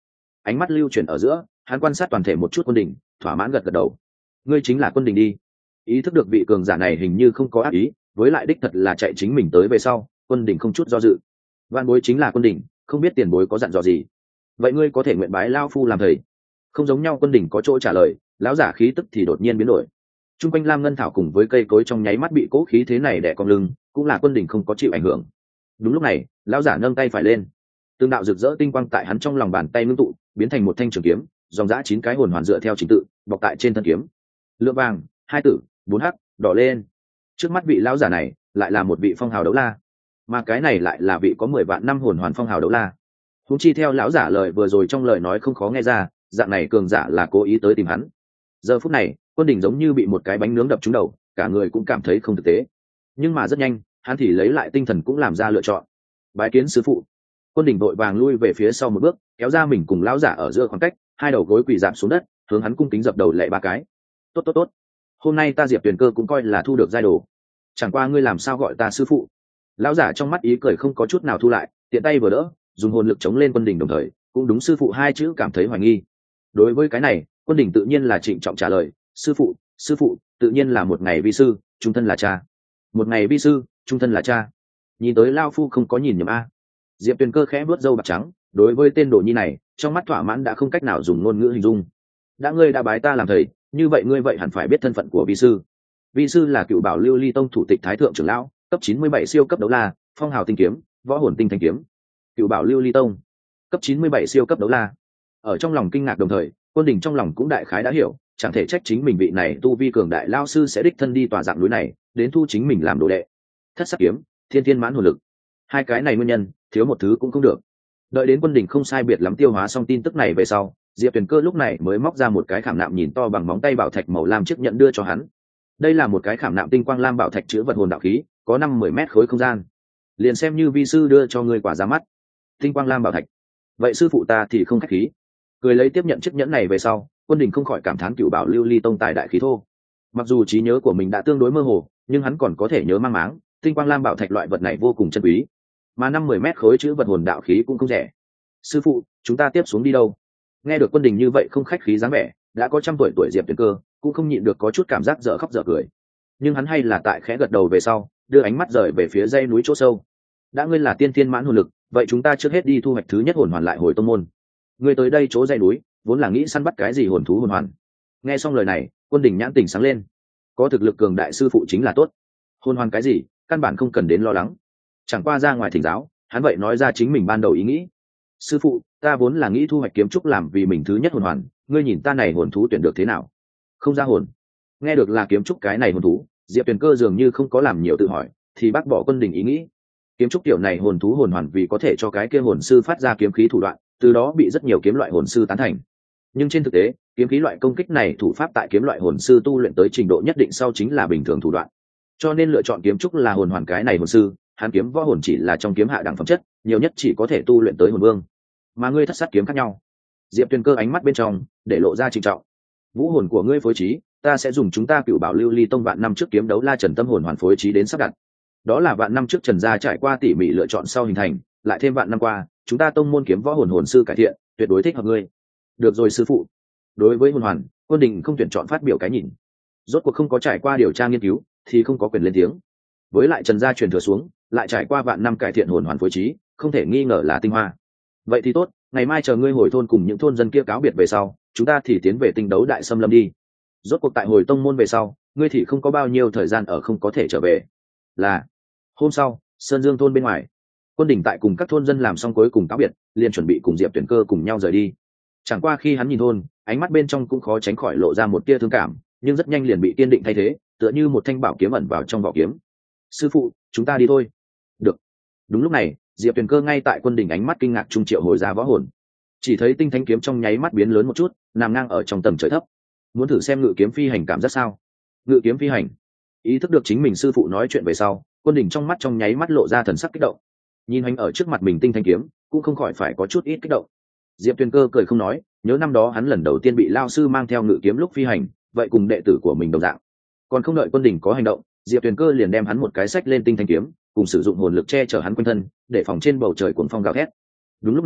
ánh mắt lưu chuyển ở giữa, hắn quan sát toàn thể một chút Quân Đình, thỏa mãn gật gật đầu. Ngươi chính là Quân Đình đi. Ý thức được vị cường giả này hình như không có ác ý, với lại đích thật là chạy chính mình tới về sau, Quân Đình không chút do dự. Vạn bối chính là Quân Đình, không biết tiền bối có dặn dò gì. Vậy ngươi có thể nguyện bái lao phu làm thầy. Không giống nhau, Quân Đình có chỗ trả lời, lão giả khí tức thì đột nhiên biến đổi. Trung quanh lam ngân thảo cùng với cây cối trong nháy mắt bị cố khí thế này đè cong lưng, cũng là Quân Đình không có chịu ảnh hưởng. Đúng lúc này, lão giả nâng tay phải lên, tương đạo rực rỡ tinh quang tại hắn trong lòng bàn tay ngưng tụ, biến thành một thanh trường kiếm, dòng dã 9 cái hồn hoàn dựa theo trình tự bọc tại trên thân kiếm. Lượng vàng, 2 tử, 4 hắc, đỏ lên. Trước mắt vị lão giả này lại là một vị phong hào đấu la, mà cái này lại là vị có 10 vạn năm hồn hoàn phong hào đấu la. Huống chi theo lão giả lời vừa rồi trong lời nói không khó nghe ra, dạng này cường giả là cố ý tới tìm hắn. Giờ phút này, Quân Đình giống như bị một cái bánh nướng đập trúng đầu, cả người cũng cảm thấy không thực tế. Nhưng mà rất nhanh, hắn thì lấy lại tinh thần cũng làm ra lựa chọn. Bái kiến sư phụ. Quân Đình vội vàng lui về phía sau một bước, kéo ra mình cùng lão giả ở giữa khoảng cách, hai đầu gối quỳ rạp xuống đất, hướng hắn cung kính dập đầu lạy 3 cái. Tốt tốt tốt, hôm nay ta Diệp Tuyền Cơ cũng coi là thu được giai đồ. Chẳng qua ngươi làm sao gọi ta sư phụ? Lão giả trong mắt ý cười không có chút nào thu lại, tiện tay vừa đỡ, dùng hồn lực chống lên Quân Đình, đồng thời cũng đúng sư phụ hai chữ cảm thấy hoài nghi. Đối với cái này, Quân Đình tự nhiên là trịnh trọng trả lời, sư phụ tự nhiên là một ngày vi sư, trung thân là cha. Một ngày vi sư, trung thân là cha. Nhìn tới lao phu không có nhìn nhầm a. Diệp Tuyền Cơ khẽ vuốt râu bạc trắng, đối với tên đồ nhi này, trong mắt thỏa mãn đã không cách nào dùng ngôn ngữ hình dung. Đã ngươi đã bái ta làm thầy, như vậy ngươi vậy hẳn phải biết thân phận của vi sư. Vi sư là Cựu Bảo Lưu Ly Tông thủ tịch thái thượng trưởng lão, cấp 97 siêu cấp đấu la, phong hào tinh kiếm, võ hồn tinh thanh kiếm. Cựu Bảo Lưu Ly Tông, cấp 97 siêu cấp đấu la. Ở trong lòng kinh ngạc đồng thời, Quân Đình trong lòng cũng đại khái đã hiểu, chẳng thể trách chính mình vị này tu vi cường đại lao sư sẽ đích thân đi tòa dạng núi này, đến thu chính mình làm đồ đệ. Thất sắc kiếm, thiên thiên mãn hồn lực, hai cái này nguyên nhân, thiếu một thứ cũng không được. Đợi đến Quân Đình không sai biệt lắm tiêu hóa xong tin tức này về sau, Diệp Tuyền Cơ lúc này mới móc ra một cái khảm nạm nhìn to bằng móng tay bảo thạch màu lam chiếc nhận đưa cho hắn. Đây là một cái khảm nạm tinh quang lam bảo thạch chứa vật hồn đạo khí, có 5-10 mét khối không gian. Liền xem như vi sư đưa cho ngươi quả ra mắt. Tinh quang lam bảo thạch. Vậy sư phụ ta thì không khách khí. Cười lấy tiếp nhận chiếc nhẫn này về sau, Quân Đình không khỏi cảm thán Cựu Bảo Lưu Ly Tông tài đại khí thô. Mặc dù trí nhớ của mình đã tương đối mơ hồ, nhưng hắn còn có thể nhớ mang máng, tinh quang lam bảo thạch loại vật này vô cùng chân quý, mà 5-10 mét khối chữ vật hồn đạo khí cũng không rẻ. Sư phụ, chúng ta tiếp xuống đi đâu? Nghe được Quân Đình như vậy không khách khí dáng vẻ, đã có 100 tuổi Diệp Tuyền Cơ cũng không nhịn được có chút cảm giác dở khóc dở cười. Nhưng hắn hay là tại khẽ gật đầu về sau, đưa ánh mắt rời về phía dãy núi chỗ sâu. Đã ngươi là tiên thiên mãn hồn lực, vậy chúng ta trước hết đi thu hoạch thứ nhất hồn hoàn lại hồi tông môn. Ngươi tới đây chỗ dãy núi, vốn là nghĩ săn bắt cái gì hồn thú hồn hoàn. Nghe xong lời này, Quân Đình nhãn tình sáng lên. Có thực lực cường đại sư phụ chính là tốt. Hồn hoàn cái gì, căn bản không cần đến lo lắng. Chẳng qua ra ngoài thỉnh giáo, hắn vậy nói ra chính mình ban đầu ý nghĩ. Sư phụ, ta vốn là nghĩ thu hoạch kiếm trúc làm vì mình thứ nhất hồn hoàn, ngươi nhìn ta này hồn thú tuyển được thế nào? Không ra hồn. Nghe được là kiếm trúc cái này hồn thú, Diệp Tuyền Cơ dường như không có làm nhiều tự hỏi, thì bác bỏ Quân Đình ý nghĩ. Kiếm trúc tiểu này hồn thú hồn hoàn vì có thể cho cái kia hồn sư phát ra kiếm khí thủ đoạn, từ đó bị rất nhiều kiếm loại hồn sư tán thành. Nhưng trên thực tế, kiếm khí loại công kích này thủ pháp tại kiếm loại hồn sư tu luyện tới trình độ nhất định sau chính là bình thường thủ đoạn. Cho nên lựa chọn kiếm trúc là hồn hoàn cái này hồn sư, hắn kiếm võ hồn chỉ là trong kiếm hạ đẳng phẩm chất, nhiều nhất chỉ có thể tu luyện tới hồn vương. Mà ngươi thất sát kiếm khác nhau. Diệp Tuyền Cơ ánh mắt bên trong để lộ ra trịnh trọng. Vũ hồn của ngươi phối trí, ta sẽ dùng chúng ta Cựu Bảo Lưu Ly Tông vạn năm trước kiếm đấu la Trần Tâm hồn hoàn phối trí đến sắp đặt. Đó là vạn năm trước Trần gia trải qua tỉ mỉ lựa chọn sau hình thành, lại thêm vạn năm qua, chúng ta tông môn kiếm võ hồn hồn sư cải thiện, tuyệt đối thích hợp ngươi. Được rồi sư phụ. Đối với hồn hoàn, Quân Đình không tuyển chọn phát biểu cái nhìn. Rốt cuộc không có trải qua điều tra nghiên cứu, thì không có quyền lên tiếng. Với lại Trần gia truyền thừa xuống, lại trải qua vạn năm cải thiện hồn hoàn phối trí, không thể nghi ngờ là tinh hoa. Vậy thì tốt, ngày mai chờ ngươi hồi thôn cùng những thôn dân kia cáo biệt về sau, chúng ta thì tiến về tinh đấu đại xâm lâm đi. Rốt cuộc tại hồi tông môn về sau, ngươi thì không có bao nhiêu thời gian ở không có thể trở về. Là. Hôm sau, Sơn Dương thôn bên ngoài, Quân Đình tại cùng các thôn dân làm xong cuối cùng cáo biệt, liền chuẩn bị cùng Diệp Tuyền Cơ cùng nhau rời đi. Chẳng qua khi hắn nhìn thôn, ánh mắt bên trong cũng khó tránh khỏi lộ ra một tia thương cảm, nhưng rất nhanh liền bị kiên định thay thế, tựa như một thanh bảo kiếm ẩn vào trong vỏ kiếm. Sư phụ, chúng ta đi thôi. Được. Đúng lúc này, Diệp Tuyền Cơ ngay tại Quân Đình ánh mắt kinh ngạc trung triệu hồi ra võ hồn. Chỉ thấy tinh thanh kiếm trong nháy mắt biến lớn một chút, nằm ngang ở trong tầm trời thấp. Muốn thử xem ngự kiếm phi hành cảm giác sao? Ngự kiếm phi hành. Ý thức được chính mình sư phụ nói chuyện về sau, Quân Đình trong mắt trong nháy mắt lộ ra thần sắc kích động. Nhìn hành ở trước mặt mình tinh thanh kiếm, cũng không khỏi phải có chút ít kích động. Diệp Tuyền Cơ cười không nói, nhớ năm đó hắn lần đầu tiên bị lao sư mang theo ngự kiếm lúc phi hành, vậy cùng đệ tử của mình đồng dạng. Còn không đợi Quân Đình có hành động, Diệp Tuyền Cơ liền đem hắn một cái xách lên tinh thanh kiếm, cùng sử dụng hồn lực che chở hắn quanh thân, để phòng trên bầu trời cuồng phong gào thét. Đúng lúc này,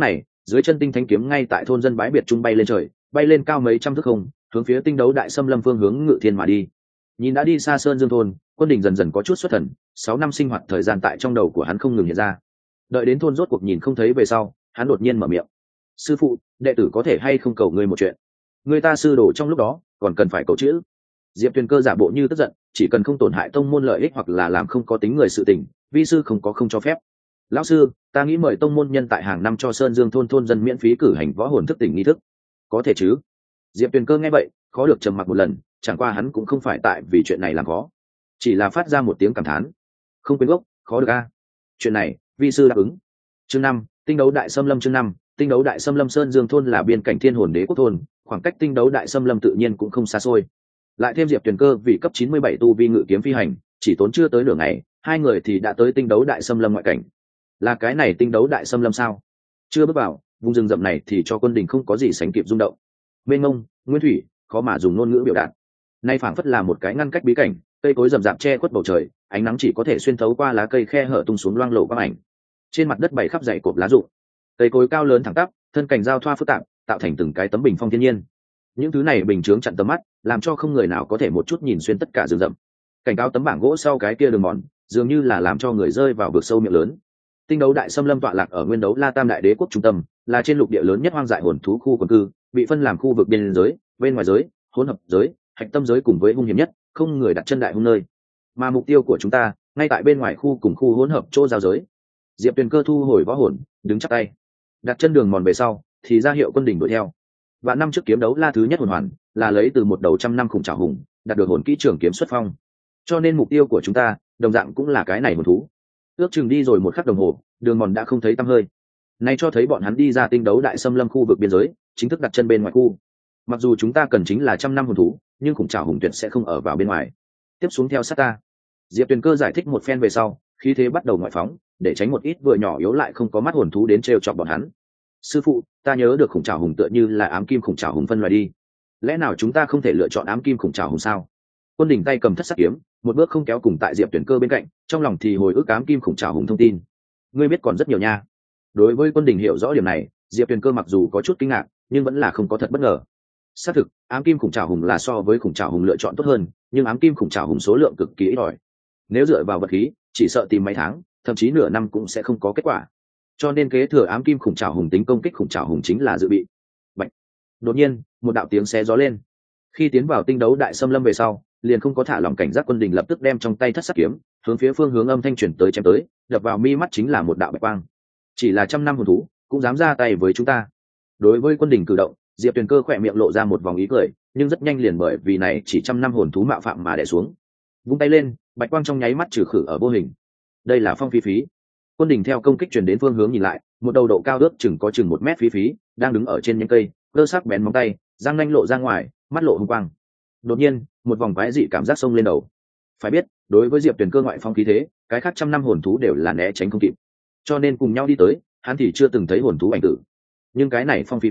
dưới chân tinh thanh kiếm ngay tại thôn dân bái biệt trung bay lên trời, bay lên cao mấy trăm thước không, hướng phía tinh đấu đại xâm lâm phương hướng ngự thiên mà đi. Nhìn đã đi xa sơn dương thôn, Quân Đình dần dần có chút xuất thần, 6 năm sinh hoạt thời gian tại trong đầu của hắn không ngừng hiện ra. Đợi đến thôn rốt cuộc nhìn không thấy về sau, hắn đột nhiên mở miệng: sư phụ, đệ tử có thể hay không cầu ngươi một chuyện? Người ta sư đồ trong lúc đó còn cần phải cầu chữ. Diệp Tuyền Cơ giả bộ như tức giận, chỉ cần không tổn hại tông môn lợi ích hoặc là làm không có tính người sự tình, vi sư không có không cho phép. Lão sư, ta nghĩ mời tông môn nhân tại hàng năm cho sơn dương thôn thôn dân miễn phí cử hành võ hồn thức tỉnh nghi thức, có thể chứ? Diệp Tuyền Cơ nghe vậy khó được trầm mặc một lần, chẳng qua hắn cũng không phải tại vì chuyện này làm khó, chỉ là phát ra một tiếng cảm thán: không quên gốc, khó được a. Chuyện này vi sư đáp ứng. Chương 5, tinh đấu đại xâm lâm. Chương 5, tinh đấu đại xâm lâm. Sơn dương thôn là biên cảnh thiên hồn đế quốc thôn, khoảng cách tinh đấu đại xâm lâm tự nhiên cũng không xa xôi. Lại thêm Diệp Tuyền Cơ vì cấp 97 tu vi ngự kiếm phi hành, chỉ tốn chưa tới nửa ngày, hai người thì đã tới tinh đấu đại xâm lâm ngoại cảnh. Là cái này tinh đấu đại xâm lâm sao? Chưa bước vào vùng rừng rậm này thì cho Quân Đình không có gì sánh kịp rung động. Mênh mông, nguyên thủy, khó mà dùng ngôn ngữ biểu đạt. Nay phảng phất là một cái ngăn cách bí cảnh, cây cối rậm rạp che khuất bầu trời, ánh nắng chỉ có thể xuyên thấu qua lá cây khe hở tung xuống loang lổ quang ảnh. Trên mặt đất bày khắp dãy cột lá rụng, cây cối cao lớn thẳng tắp, thân cành giao thoa phức tạp, tạo thành từng cái tấm bình phong thiên nhiên. Những thứ này bình chướng chặn tầm mắt, làm cho không người nào có thể một chút nhìn xuyên tất cả rừng rậm. Cảnh cáo tấm bảng gỗ sau cái kia đường mòn, dường như là làm cho người rơi vào vực sâu miệng lớn. Tinh đấu đại xâm lâm tọa lạc ở nguyên đấu La Tam đại đế quốc trung tâm, là trên lục địa lớn nhất hoang dại hồn thú khu quần cư, bị phân làm khu vực biên giới, bên ngoài giới, hỗn hợp giới, hạch tâm giới cùng với hung hiểm nhất, không người đặt chân đại hung nơi. Mà mục tiêu của chúng ta, ngay tại bên ngoài khu cùng khu hỗn hợp chỗ giao giới. Diệp Tuyền Cơ thu hồi võ hồn, đứng chắp tay, đặt chân đường mòn về sau, thì ra hiệu Quân Đình đuổi theo. Và năm trước kiếm đấu la thứ nhất hồn hoàn, là lấy từ một đầu trăm năm khủng trảo hùng, đạt được hồn kỹ trường kiếm xuất phong. Cho nên mục tiêu của chúng ta, đồng dạng cũng là cái này hồn thú. Ước chừng đi rồi một khắc đồng hồ, đường mòn đã không thấy tăm hơi. Này cho thấy bọn hắn đi ra tinh đấu đại xâm lâm khu vực biên giới, chính thức đặt chân bên ngoài khu. Mặc dù chúng ta cần chính là trăm năm hồn thú, nhưng khủng trảo hùng tuyệt sẽ không ở vào bên ngoài. Tiếp xuống theo sát ta. Diệp Tuyền Cơ giải thích một phen về sau, khí thế bắt đầu ngoại phóng, để tránh một ít vừa nhỏ yếu lại không có mắt hồn thú đến trêu chọc bọn hắn. Sư phụ, ta nhớ được khủng trảo hùng tựa như là ám kim khủng trảo hùng phân loại đi, lẽ nào chúng ta không thể lựa chọn ám kim khủng trảo hùng sao? Quân Đình tay cầm thất sắc kiếm, một bước không kéo cùng tại Diệp Tuyền Cơ bên cạnh, trong lòng thì hồi ức ám kim khủng trảo hùng thông tin. Ngươi biết còn rất nhiều nha. Đối với Quân Đình hiểu rõ điểm này, Diệp Tuyền Cơ mặc dù có chút kinh ngạc, nhưng vẫn là không có thật bất ngờ. Xác thực, ám kim khủng trảo hùng là so với khủng trảo hùng lựa chọn tốt hơn, nhưng ám kim khủng trảo hùng số lượng cực kỳ ít ỏi. Nếu dựa vào vật khí, chỉ sợ tìm mấy tháng, thậm chí nửa năm cũng sẽ không có kết quả. Cho nên kế thừa ám kim khủng trảo hùng tính công kích khủng trảo hùng chính là dự bị. Bạch. Đột nhiên, một đạo tiếng xé gió lên. Khi tiến vào tinh đấu đại xâm lâm về sau, liền không có thả lỏng cảnh giác. Quân Đình lập tức đem trong tay thất sắc kiếm hướng phía phương hướng âm thanh chuyển tới chém tới, đập vào mi mắt chính là một đạo bạch quang. Chỉ là trăm năm hồn thú cũng dám ra tay với chúng ta. Đối với Quân Đình cử động, Diệp Tuyền Cơ khỏe miệng lộ ra một vòng ý cười, nhưng rất nhanh liền bởi vì này chỉ trăm năm hồn thú mạo phạm mà đè xuống. Vung tay lên, bạch quang trong nháy mắt trừ khử ở vô hình. Đây là phong phi phí. Quân Đình theo công kích truyền đến phương hướng nhìn lại, một đầu độ cao ước chừng có chừng 1 mét phí phí đang đứng ở trên nhánh cây, cơ sắc bén móng tay, răng nanh lộ ra ngoài, mắt lộ hung quang. Đột nhiên, một vòng quái dị cảm giác xông lên đầu. Phải biết, đối với Diệp Tuyền Cơ ngoại phong khí thế, cái khác trăm năm hồn thú đều là né tránh không kịp, cho nên cùng nhau đi tới, hắn thì chưa từng thấy hồn thú ảnh tử. Nhưng cái này phong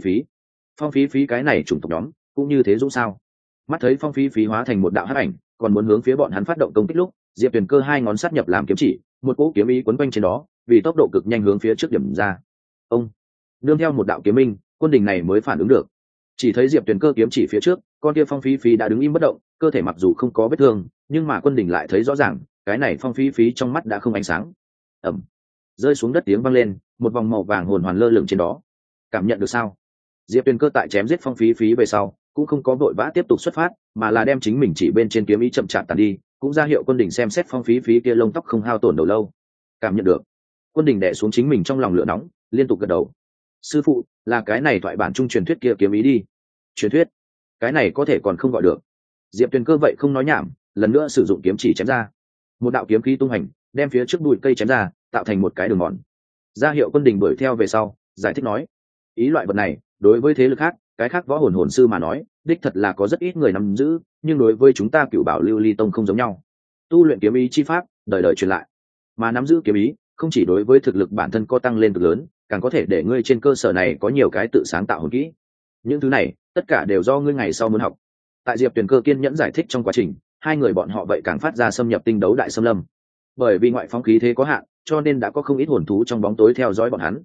phi phí cái này chủng tộc nhóm cũng như thế dũng sao? Mắt thấy phong phi phí hóa thành một đạo hắc ảnh, còn muốn hướng phía bọn hắn phát động công kích lúc, Diệp Tuyền Cơ hai ngón sát nhập làm kiếm chỉ, một cỗ kiếm ý quấn quanh trên đó, vì tốc độ cực nhanh hướng phía trước điểm ra. Ông nương theo một đạo kiếm minh, Quân Đình này mới phản ứng được. Chỉ thấy Diệp Tuyền Cơ kiếm chỉ phía trước, con kia phong phi phí đã đứng im bất động, cơ thể mặc dù không có vết thương, nhưng mà Quân Đình lại thấy rõ ràng, cái này phong phi phí trong mắt đã không ánh sáng. Ầm, rơi xuống đất tiếng vang lên, một vòng màu vàng hồn hoàn lơ lửng trên đó. Cảm nhận được sao? Diệp Tuyền Cơ tại chém giết phong phi phí về sau, cũng không có vội vã tiếp tục xuất phát, mà là đem chính mình chỉ bên trên kiếm ý chậm chạp tàn đi, cũng ra hiệu Quân Đình xem xét phong phí phí kia lông tóc không hao tổn đầu lâu. Cảm nhận được. Quân Đình đè xuống chính mình trong lòng lửa nóng, liên tục gật đầu. Sư phụ, là cái này thoại bản trung truyền thuyết kia kiếm ý đi. Truyền thuyết? Cái này có thể còn không gọi được. Diệp Tuyền Cơ vậy không nói nhảm, lần nữa sử dụng kiếm chỉ chém ra. Một đạo kiếm khí tung hành, đem phía trước bụi cây chém ra, tạo thành một cái đường mòn. Ra hiệu Quân Đình đuổi theo về sau, giải thích nói: ý loại vật này, đối với thế lực khác, cái khác võ hồn sư mà nói, đích thật là có rất ít người nắm giữ, nhưng đối với chúng ta Cửu Bảo Lưu Ly Tông không giống nhau. Tu luyện kiếm ý chi pháp, đời đời truyền lại, mà nắm giữ kiếm ý, không chỉ đối với thực lực bản thân có tăng lên cực lớn, càng có thể để ngươi trên cơ sở này có nhiều cái tự sáng tạo hồn kỹ. Những thứ này, tất cả đều do ngươi ngày sau muốn học. Tại Diệp Tuyền Cơ kiên nhẫn giải thích trong quá trình, hai người bọn họ vậy càng phát ra xâm nhập tinh đấu đại xâm lâm. Bởi vì ngoại phong khí thế có hạn, cho nên đã có không ít hồn thú trong bóng tối theo dõi bọn hắn.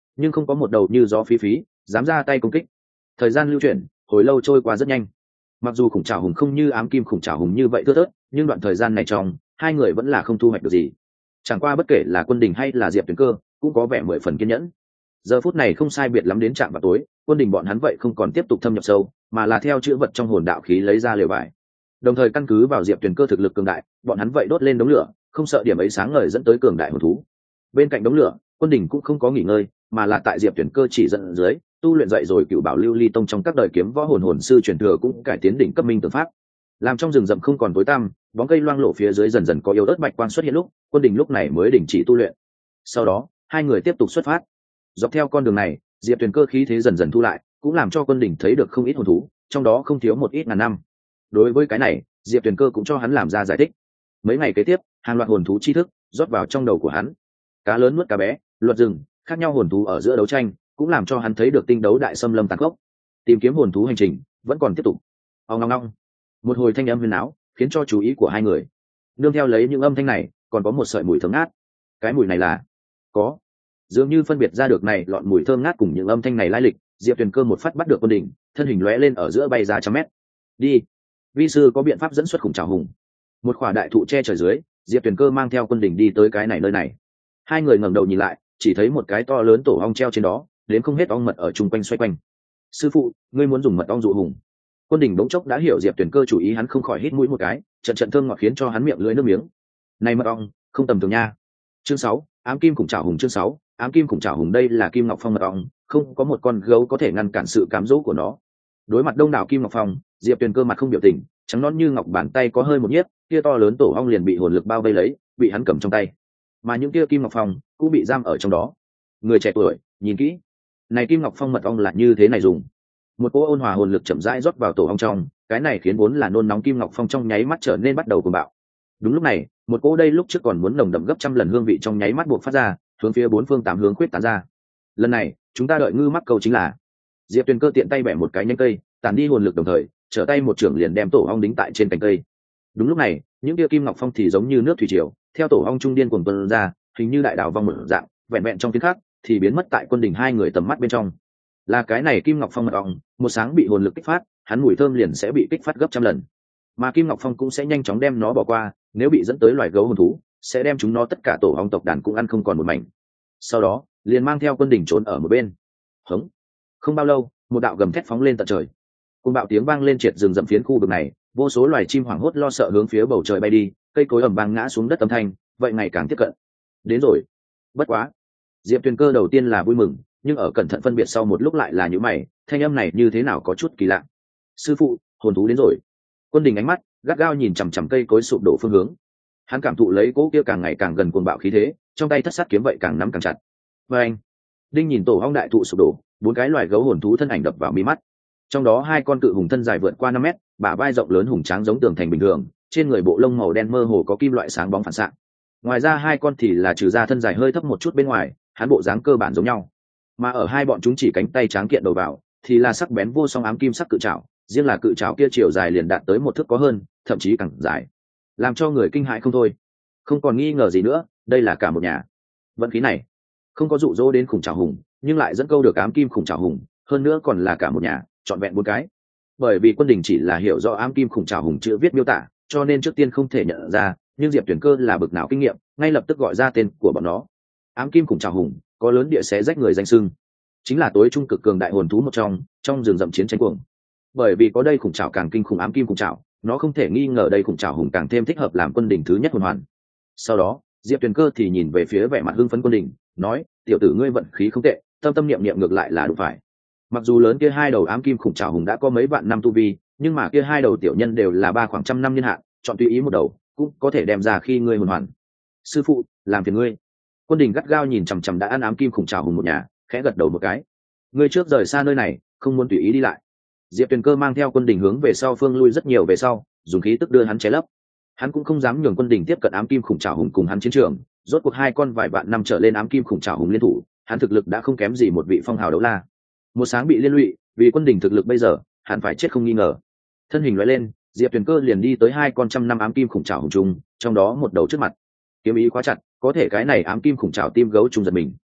nhưng không có một đầu như gió phí phí dám ra tay công kích. Thời gian lưu chuyển hồi lâu trôi qua rất nhanh, mặc dù khủng trảo hùng không như ám kim khủng trảo hùng như vậy thưa thớt, nhưng đoạn thời gian này trong hai người vẫn là không thu hoạch được gì. Chẳng qua bất kể là Quân Đình hay là Diệp Tuyền Cơ cũng có vẻ 10 phần kiên nhẫn. Giờ phút này không sai biệt lắm đến trạm vào tối, Quân Đình bọn hắn vậy không còn tiếp tục thâm nhập sâu, mà là theo chữ vật trong hồn đạo khí lấy ra lều vải. Đồng thời căn cứ vào Diệp Tuyền Cơ thực lực cường đại, bọn hắn vậy đốt lên đống lửa, không sợ điểm ấy sáng ngời dẫn tới cường đại hồn thú. Bên cạnh đống lửa, Quân Đình cũng không có nghỉ ngơi, mà là tại Diệp Tuyền Cơ chỉ dẫn dưới tu luyện dậy rồi Cựu Bảo Lưu Ly Tông trong các đời kiếm võ hồn sư truyền thừa cũng cải tiến đỉnh cấp minh tử pháp. Làm trong rừng rậm không còn tối tăm, bóng cây loang lổ phía dưới dần dần có yếu ớt bạch quang xuất hiện lúc, Quân Đình lúc này mới đình chỉ tu luyện. Sau đó hai người tiếp tục xuất phát. Dọc theo con đường này, Diệp Tuyền Cơ khí thế dần dần thu lại, cũng làm cho Quân Đình thấy được không ít hồn thú, trong đó không thiếu một ít ngàn năm. Đối với cái này, Diệp Tuyền Cơ cũng cho hắn làm ra giải thích. Mấy ngày kế tiếp, hàng loạt hồn thú tri thức rót vào trong đầu của hắn. Cá lớn nuốt cá bé, luật rừng, khác nhau hồn thú ở giữa đấu tranh, cũng làm cho hắn thấy được tinh đấu đại xâm lâm tàn khốc. Tìm kiếm hồn thú hành trình vẫn còn tiếp tục. Ong ong ong. Một hồi thanh âm huyền áo khiến cho chú ý của hai người. Nương theo lấy những âm thanh này, còn có một sợi mùi thơm ngát. Cái mùi này là có, dường như phân biệt ra được này lọn mùi thơm ngát cùng những âm thanh này lai lịch. Diệp Tuyền Cơ một phát bắt được Quân Đình, thân hình lóe lên ở giữa bay ra trăm mét. Đi, vi sư có biện pháp dẫn xuất khủng trảo hùng. Một khỏa đại thụ che trời dưới, Diệp Tuyền Cơ mang theo Quân Đình đi tới cái này nơi này. Hai người ngẩng đầu nhìn lại, chỉ thấy một cái to lớn tổ ong treo trên đó, đến không hết ong mật ở chung quanh xoay quanh. Sư phụ, ngươi muốn dùng mật ong dụ hùng? Quân Đình bỗng chốc đã hiểu Diệp Tuyền Cơ chủ ý, hắn không khỏi hít mũi một cái, trận trận thơm ngọt khiến cho hắn miệng lưỡi nước miếng. Này mật ong, không tầm thường nha. Chương 6, ám kim khủng trảo hùng. Chương 6, ám kim khủng trảo hùng. Đây là Kim Ngọc Phong mật ong, không có một con gấu có thể ngăn cản sự cám dỗ của nó. Đối mặt đông đảo Kim Ngọc Phong, Diệp Tuyền Cơ mặt không biểu tình, trắng nõn như ngọc, bàn tay có hơi một nhiếp, kia to lớn tổ ong liền bị hồn lực bao vây lấy, bị hắn cầm trong tay. Mà những kia Kim Ngọc Phong cũng bị giam ở trong đó. Người trẻ tuổi, nhìn kỹ, này Kim Ngọc Phong mật ong là như thế này dùng. Một cỗ ôn hòa hồn lực chậm rãi rót vào tổ ong trong, cái này khiến vốn là nôn nóng Kim Ngọc Phong trong nháy mắt trở nên bắt đầu cuồng bạo. Đúng lúc này, một cỗ đây lúc trước còn muốn nồng đậm gấp trăm lần hương vị trong nháy mắt buộc phát ra, hướng phía bốn phương tám hướng khuyết tán ra. Lần này, chúng ta đợi ngư mắc câu chính là. Diệp Tuyền Cơ tiện tay bẻ một cái nhánh cây, tản đi hồn lực, đồng thời trở tay một chưởng liền đem tổ ong đính tại trên cành cây. Đúng lúc này, những kia Kim Ngọc Phong thì giống như nước thủy triều, theo tổ ong trung điên cuồng tuôn ra, hình như đại đảo vong mở dạng, vẹn vẹn trong tiếng khác thì biến mất tại Quân Đình hai người tầm mắt bên trong. Là cái này Kim Ngọc Phong mật ong, một sáng bị hồn lực kích phát, hắn mùi thơm liền sẽ bị kích phát gấp trăm lần, mà Kim Ngọc Phong cũng sẽ nhanh chóng đem nó bỏ qua, nếu bị dẫn tới loài gấu hồn thú sẽ đem chúng nó tất cả tổ ong tộc đàn cũng ăn không còn một mảnh. Sau đó liền mang theo Quân Đình trốn ở một bên. Hống. Không bao lâu, một đạo gầm thét phóng lên tận trời, cùng bạo tiếng vang lên triệt rừng rậm phiến khu vực này, vô số loài chim hoảng hốt lo sợ hướng phía bầu trời bay đi, cây cối ầm vang ngã xuống đất, âm thanh vậy ngày càng tiếp cận. Đến rồi. Bất quá, Diệp Tuyền Cơ đầu tiên là vui mừng, nhưng ở cẩn thận phân biệt sau một lúc lại là nhíu mày, thanh âm này như thế nào có chút kỳ lạ. Sư phụ, hồn thú đến rồi. Quân Đình ánh mắt gắt gao nhìn chằm chằm cây cối sụp đổ phương hướng, hắn cảm thụ lấy cỗ kia càng ngày càng gần cuồng bạo khí thế, trong tay thất sát kiếm vậy càng nắm càng chặt. Và anh, đinh nhìn tổ ong đại thụ sụp đổ, bốn cái loài gấu hồn thú thân ảnh đập vào mi mắt. Trong đó hai con cự hùng thân dài vượt qua 5 mét, bả vai rộng lớn hùng tráng giống tường thành bình thường, trên người bộ lông màu đen mơ hồ có kim loại sáng bóng phản xạ. Ngoài ra hai con thì là trừ ra thân dài hơi thấp một chút bên ngoài, hắn bộ dáng cơ bản giống nhau. Mà ở hai bọn chúng chỉ cánh tay tráng kiện đầu vào, thì là sắc bén vô song ám kim sắc cự trảo, riêng là cự trảo kia chiều dài liền đạt tới 1 thước có hơn, thậm chí càng dài, làm cho người kinh hãi không thôi. Không còn nghi ngờ gì nữa, đây là cả một nhà. Vận khí này không có dụ dỗ đến khủng trảo hùng, nhưng lại dẫn câu được ám kim khủng trảo hùng, hơn nữa còn là cả một nhà, trọn vẹn 4 cái. Bởi vì Quân Đình chỉ là hiểu rõ ám kim khủng trảo hùng chữ viết miêu tả, cho nên trước tiên không thể nhận ra, nhưng Diệp Tuyền Cơ là bực nào kinh nghiệm, ngay lập tức gọi ra tên của bọn nó. Ám kim khủng trảo hùng có lớn địa xé rách người danh xưng, chính là tối trung cực cường đại hồn thú một trong rừng rậm chiến tranh cuồng. Bởi vì có đây khủng trảo càng kinh khủng ám kim khủng trảo, nó không thể nghi ngờ đây khủng trảo hùng càng thêm thích hợp làm Quân Đình thứ nhất hồn hoàn. Sau đó Diệp Tuyền Cơ thì nhìn về phía vẻ mặt hưng phấn Quân Đình, nói: tiểu tử ngươi vận khí không tệ, tâm tâm niệm niệm ngược lại là đủ phải. Mặc dù lớn kia hai đầu ám kim khủng trảo hùng đã có mấy vạn năm tu vi, nhưng mà kia hai đầu tiểu nhân đều là khoảng trăm năm niên hạn, chọn tùy ý một đầu cũng có thể đem ra khi ngươi hồn hoàn. Sư phụ, làm phiền ngươi. Quân Đình gắt gao nhìn chằm chằm đã ăn ám kim khủng trảo hùng một nhà, khẽ gật đầu một cái. Ngươi trước rời xa nơi này, không muốn tùy ý đi lại. Diệp Tuyền Cơ mang theo Quân Đình hướng về sau phương lui rất nhiều về sau, dùng khí tức đưa hắn che lấp. Hắn cũng không dám nhường Quân Đình tiếp cận ám kim khủng trảo hùng cùng hắn chiến trường, rốt cuộc hai con vài vạn năm trở lên ám kim khủng trảo hùng liên thủ, hắn thực lực đã không kém gì một vị phong hào đấu la. Một sáng bị liên lụy, vì Quân Đình thực lực bây giờ hẳn phải chết không nghi ngờ. Thân hình lóe lên, Diệp Tuyền Cơ liền đi tới hai con trăm năm ám kim khủng trảo hùng trùng, trong đó một đầu trước mặt, kiếm ý quá chặt, có thể cái này ám kim khủng trảo tim gấu trùng giật mình.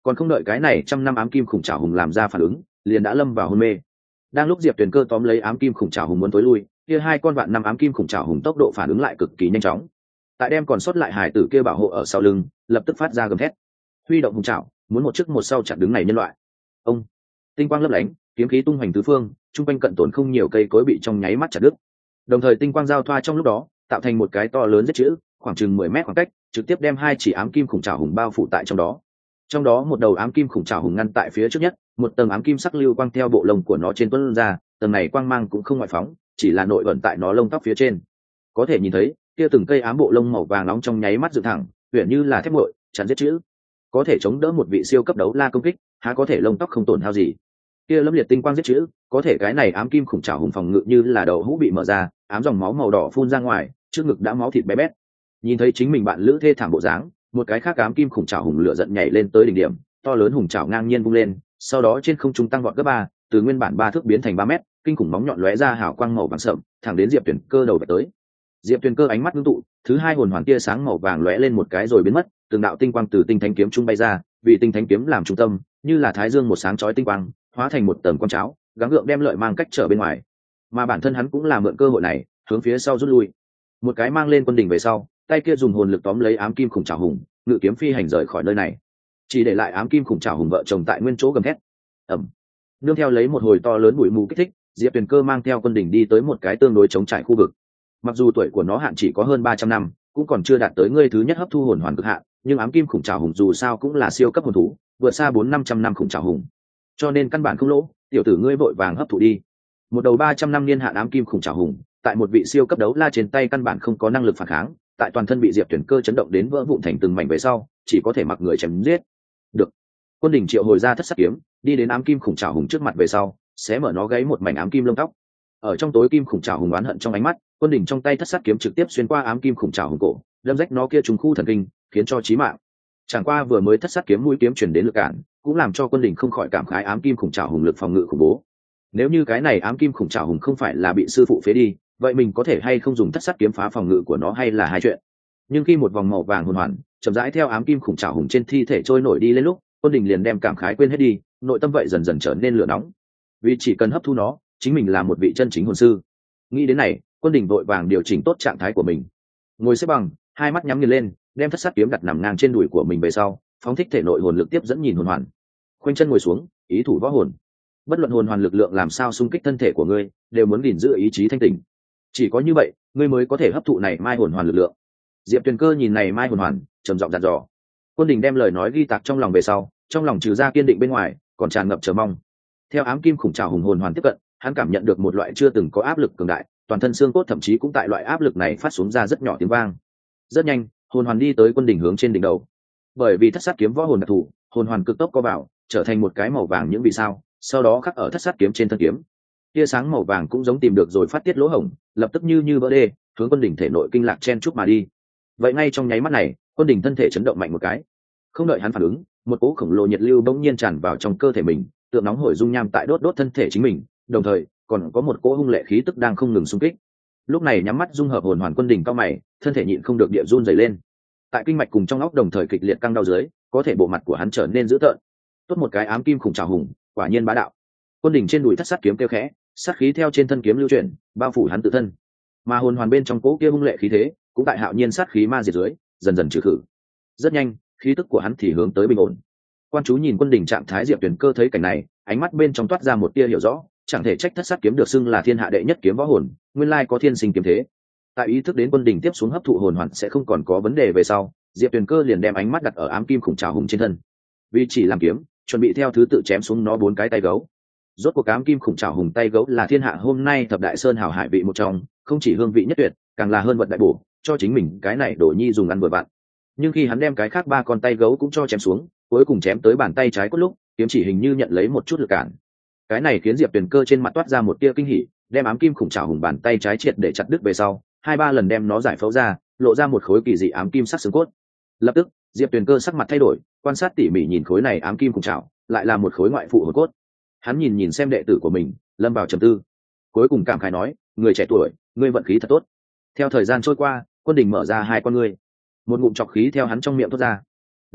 còn không đợi cái này trăm năm ám kim khủng trảo hùng làm ra phản ứng, liền đã lâm vào hôn mê. Đang lúc Diệp Tuyền Cơ tóm lấy ám kim khủng trảo hùng muốn tối lui, kia hai con vạn năm ám kim khủng trảo hùng tốc độ phản ứng lại cực kỳ nhanh chóng. Tại đem còn sót lại hải tử kia bảo hộ ở sau lưng, lập tức phát ra gầm thét, huy động hùng trảo, muốn một trước một sau chặn đứng này nhân loại. Ông, tinh quang lấp lánh, kiếm khí tung hoành tứ phương, trung quanh cận tổn không nhiều cây cối bị trong nháy mắt chặt đứt. Đồng thời tinh quang giao thoa trong lúc đó, tạo thành một cái to lớn rất chữ, khoảng chừng 10 mét khoảng cách, trực tiếp đem hai chỉ ám kim khủng trảo hùng bao phủ tại trong đó. Trong đó một đầu ám kim khủng trảo hùng ngăn tại phía trước nhất, một tầng ám kim sắc lưu quang theo bộ lông của nó trên tuôn ra, tầng này quang mang cũng không ngoại phóng, chỉ là nội ẩn tại nó lông tóc phía trên. Có thể nhìn thấy, kia từng cây ám bộ lông màu vàng nóng trong nháy mắt dựng thẳng, huyền như là thép nguội, chắn giết chữ. Có thể chống đỡ một vị siêu cấp đấu la công kích, há có thể lông tóc không tổn hao gì. Kia lẫm liệt tinh quang giết chữ, có thể cái này ám kim khủng trảo hùng phòng ngự như là đầu hũ bị mở ra, ám dòng máu màu đỏ phun ra ngoài, trước ngực đã máu thịt bé bét. Nhìn thấy chính mình bạn lữ thê thảm bộ dáng, một cái khác ám kim khủng trảo hùng lửa giận nhảy lên tới đỉnh điểm, to lớn hùng trảo ngang nhiên vung lên, sau đó trên không trung tăng vọt gấp 3, từ nguyên bản 3 thước biến thành 3 mét, kinh khủng móng nhọn lóe ra hào quang màu vàng sậm, thẳng đến Diệp Tuyền Cơ đầu về tới. Diệp Tuyền Cơ ánh mắt ngưng tụ, thứ hai hồn hoàn tia sáng màu vàng lóe lên một cái rồi biến mất, từng đạo tinh quang từ tinh thánh kiếm trung bay ra, vì tinh thánh kiếm làm trung tâm, như là thái dương một sáng chói tinh quang, hóa thành một tầng quang cháo, gắng gượng đem lợi mang cách trở bên ngoài. Mà bản thân hắn cũng là mượn cơ hội này, hướng phía sau rút lui. Một cái mang lên quân đỉnh về sau, tay kia dùng hồn lực tóm lấy ám kim khủng trảo hùng, ngự kiếm phi hành rời khỏi nơi này, chỉ để lại ám kim khủng trảo hùng vợ chồng tại nguyên chỗ gầm thét. Ầm. Nương theo lấy một hồi to lớn bụi mù kích thích, Diệp Tuyền Cơ mang theo quân đỉnh đi tới một cái tương đối trống trải khu vực. Mặc dù tuổi của nó hạn chỉ có hơn 300 năm, cũng còn chưa đạt tới ngươi thứ nhất hấp thu hồn hoàn cực hạn, nhưng ám kim khủng trảo hùng dù sao cũng là siêu cấp hồn thú, vượt xa 400-500 năm khủng trảo hùng. Cho nên căn bản không lỗ, tiểu tử ngươi vội vàng hấp thụ đi. Một đầu 300 năm niên hạn ám kim khủng trảo hùng, tại một vị siêu cấp đấu la trên tay căn bản không có năng lực phản kháng, tại toàn thân bị Diệp Tuyền Cơ chấn động đến vỡ vụn thành từng mảnh về sau, chỉ có thể mặc người chém giết. Được. Quân đỉnh triệu hồi ra thất sắc kiếm, đi đến ám kim khủng trảo hùng trước mặt về sau, xé mở nó gáy một mảnh ám kim lông tóc. Ở trong tối kim khủng trảo hùng oán hận trong ánh mắt, quân đỉnh trong tay thất sắc kiếm trực tiếp xuyên qua ám kim khủng trảo hùng cổ, đâm rách nó kia trùng khu thần kinh, khiến cho chí mạng. Chẳng qua vừa mới thất sắc kiếm mũi kiếm chuyển đến lực cản, cũng làm cho quân đỉnh không khỏi cảm khái ám kim khủng trảo hùng lực phòng ngự khủng bố. Nếu như cái này ám kim khủng trảo hùng không phải là bị sư phụ phế đi, vậy mình có thể hay không dùng thất sắc kiếm phá phòng ngự của nó hay là hai chuyện. Nhưng khi một vòng màu vàng hồn hoàn chậm rãi theo ám kim khủng trảo hùng trên thi thể trôi nổi đi lên lúc, quân đình liền đem cảm khái quên hết đi, nội tâm vậy dần dần trở nên lửa nóng, vì chỉ cần hấp thu nó, chính mình là một vị chân chính hồn sư. Nghĩ đến này, quân đình vội vàng điều chỉnh tốt trạng thái của mình, ngồi xếp bằng, hai mắt nhắm nghiền lên, đem thất sắc kiếm đặt nằm ngang trên đùi của mình về sau, phóng thích thể nội hồn lực tiếp dẫn nhìn hồn hoàn, khoanh chân ngồi xuống, ý thủ võ hồn. Bất luận hồn hoàn lực lượng làm sao xung kích thân thể của ngươi, đều muốn gìn giữ ý chí thanh tỉnh. Chỉ có như vậy, ngươi mới có thể hấp thụ này mai hồn hoàn lực lượng. Diệp Tuyền Cơ nhìn này mai hồn hoàn, trầm giọng dặn dò. Quân đình đem lời nói ghi tạc trong lòng về sau, trong lòng trừ ra kiên định bên ngoài, còn tràn ngập chờ mong. Theo ám kim khủng trảo hùng hồn hoàn tiếp cận, hắn cảm nhận được một loại chưa từng có áp lực cường đại, toàn thân xương cốt thậm chí cũng tại loại áp lực này phát xuống ra rất nhỏ tiếng vang. Rất nhanh, hồn hoàn đi tới quân đình hướng trên đỉnh đầu. Bởi vì thất sát kiếm võ hồn đặc thù, hồn hoàn cực tốc co vào, trở thành một cái màu vàng những vì sao, sau đó khắc ở thất sát kiếm trên thân kiếm. Tia sáng màu vàng cũng giống tìm được rồi phát tiết lỗ hổng, lập tức như vỡ đê, hướng quân đỉnh thể nội kinh lạc chen chúc mà đi. Vậy ngay trong nháy mắt này, quân đỉnh thân thể chấn động mạnh một cái. Không đợi hắn phản ứng, một cỗ khổng lồ nhiệt lưu bỗng nhiên tràn vào trong cơ thể mình, tượng nóng hổi dung nham tại đốt thân thể chính mình, đồng thời còn có một cỗ hung lệ khí tức đang không ngừng xung kích. Lúc này nhắm mắt dung hợp hồn hoàn quân đỉnh cao mày, thân thể nhịn không được địa run rẩy lên. Tại kinh mạch cùng trong óc đồng thời kịch liệt căng đau dưới, có thể bộ mặt của hắn trở nên dữ tợn. Tốt một cái ám kim khủng trảo hùng, quả nhiên bá đạo. Quân đỉnh trên đùi thất sát kiếm kêu khẽ, sát khí theo trên thân kiếm lưu chuyển, bao phủ hắn tự thân. Mà hồn hoàn bên trong cỗ kia hung lệ khí thế, cũng tại hạo nhiên sát khí ma diệt dưới, dần dần trừ khử. Rất nhanh, khí tức của hắn thì hướng tới bình ổn. Quan chú nhìn quân đỉnh trạng thái Diệp Tuyền Cơ thấy cảnh này, ánh mắt bên trong toát ra một tia hiểu rõ, chẳng thể trách thất sát kiếm được xưng là thiên hạ đệ nhất kiếm võ hồn, nguyên lai có thiên sinh kiếm thế. Tại ý thức đến quân đỉnh tiếp xuống hấp thụ hồn hoàn sẽ không còn có vấn đề về sau, Diệp Tuyền Cơ liền đem ánh mắt đặt ở ám kim khủng trảo hùng trên thân. Vì chỉ làm kiếm, chuẩn bị theo thứ tự chém xuống nó 4 cái tay gấu. Rốt cuộc ám kim khủng trảo hùng tay gấu là thiên hạ hôm nay thập đại sơn hào hải vị một trong, không chỉ hương vị nhất tuyệt, càng là hơn vật đại bổ, cho chính mình cái này đổ nhi dùng ăn vừa vặn. Nhưng khi hắn đem cái khác 3 con tay gấu cũng cho chém xuống, cuối cùng chém tới bàn tay trái cốt lúc, kiếm chỉ hình như nhận lấy một chút lực cản. Cái này khiến Diệp Tuyền Cơ trên mặt toát ra một tia kinh hỉ, đem ám kim khủng trảo hùng bàn tay trái triệt để chặt đứt về sau, 2-3 lần đem nó giải phẫu ra, lộ ra một khối kỳ dị ám kim sắc xương cốt. Lập tức, Diệp Tuyền Cơ sắc mặt thay đổi, quan sát tỉ mỉ nhìn khối này ám kim khủng trảo, lại là một khối ngoại phụ hồn cốt. Hắn nhìn xem đệ tử của mình, lâm vào trầm tư. Cuối cùng cảm khái nói, người trẻ tuổi, ngươi vận khí thật tốt. Theo thời gian trôi qua, quân đình mở ra 2 con ngươi, một ngụm trọc khí theo hắn trong miệng thoát ra.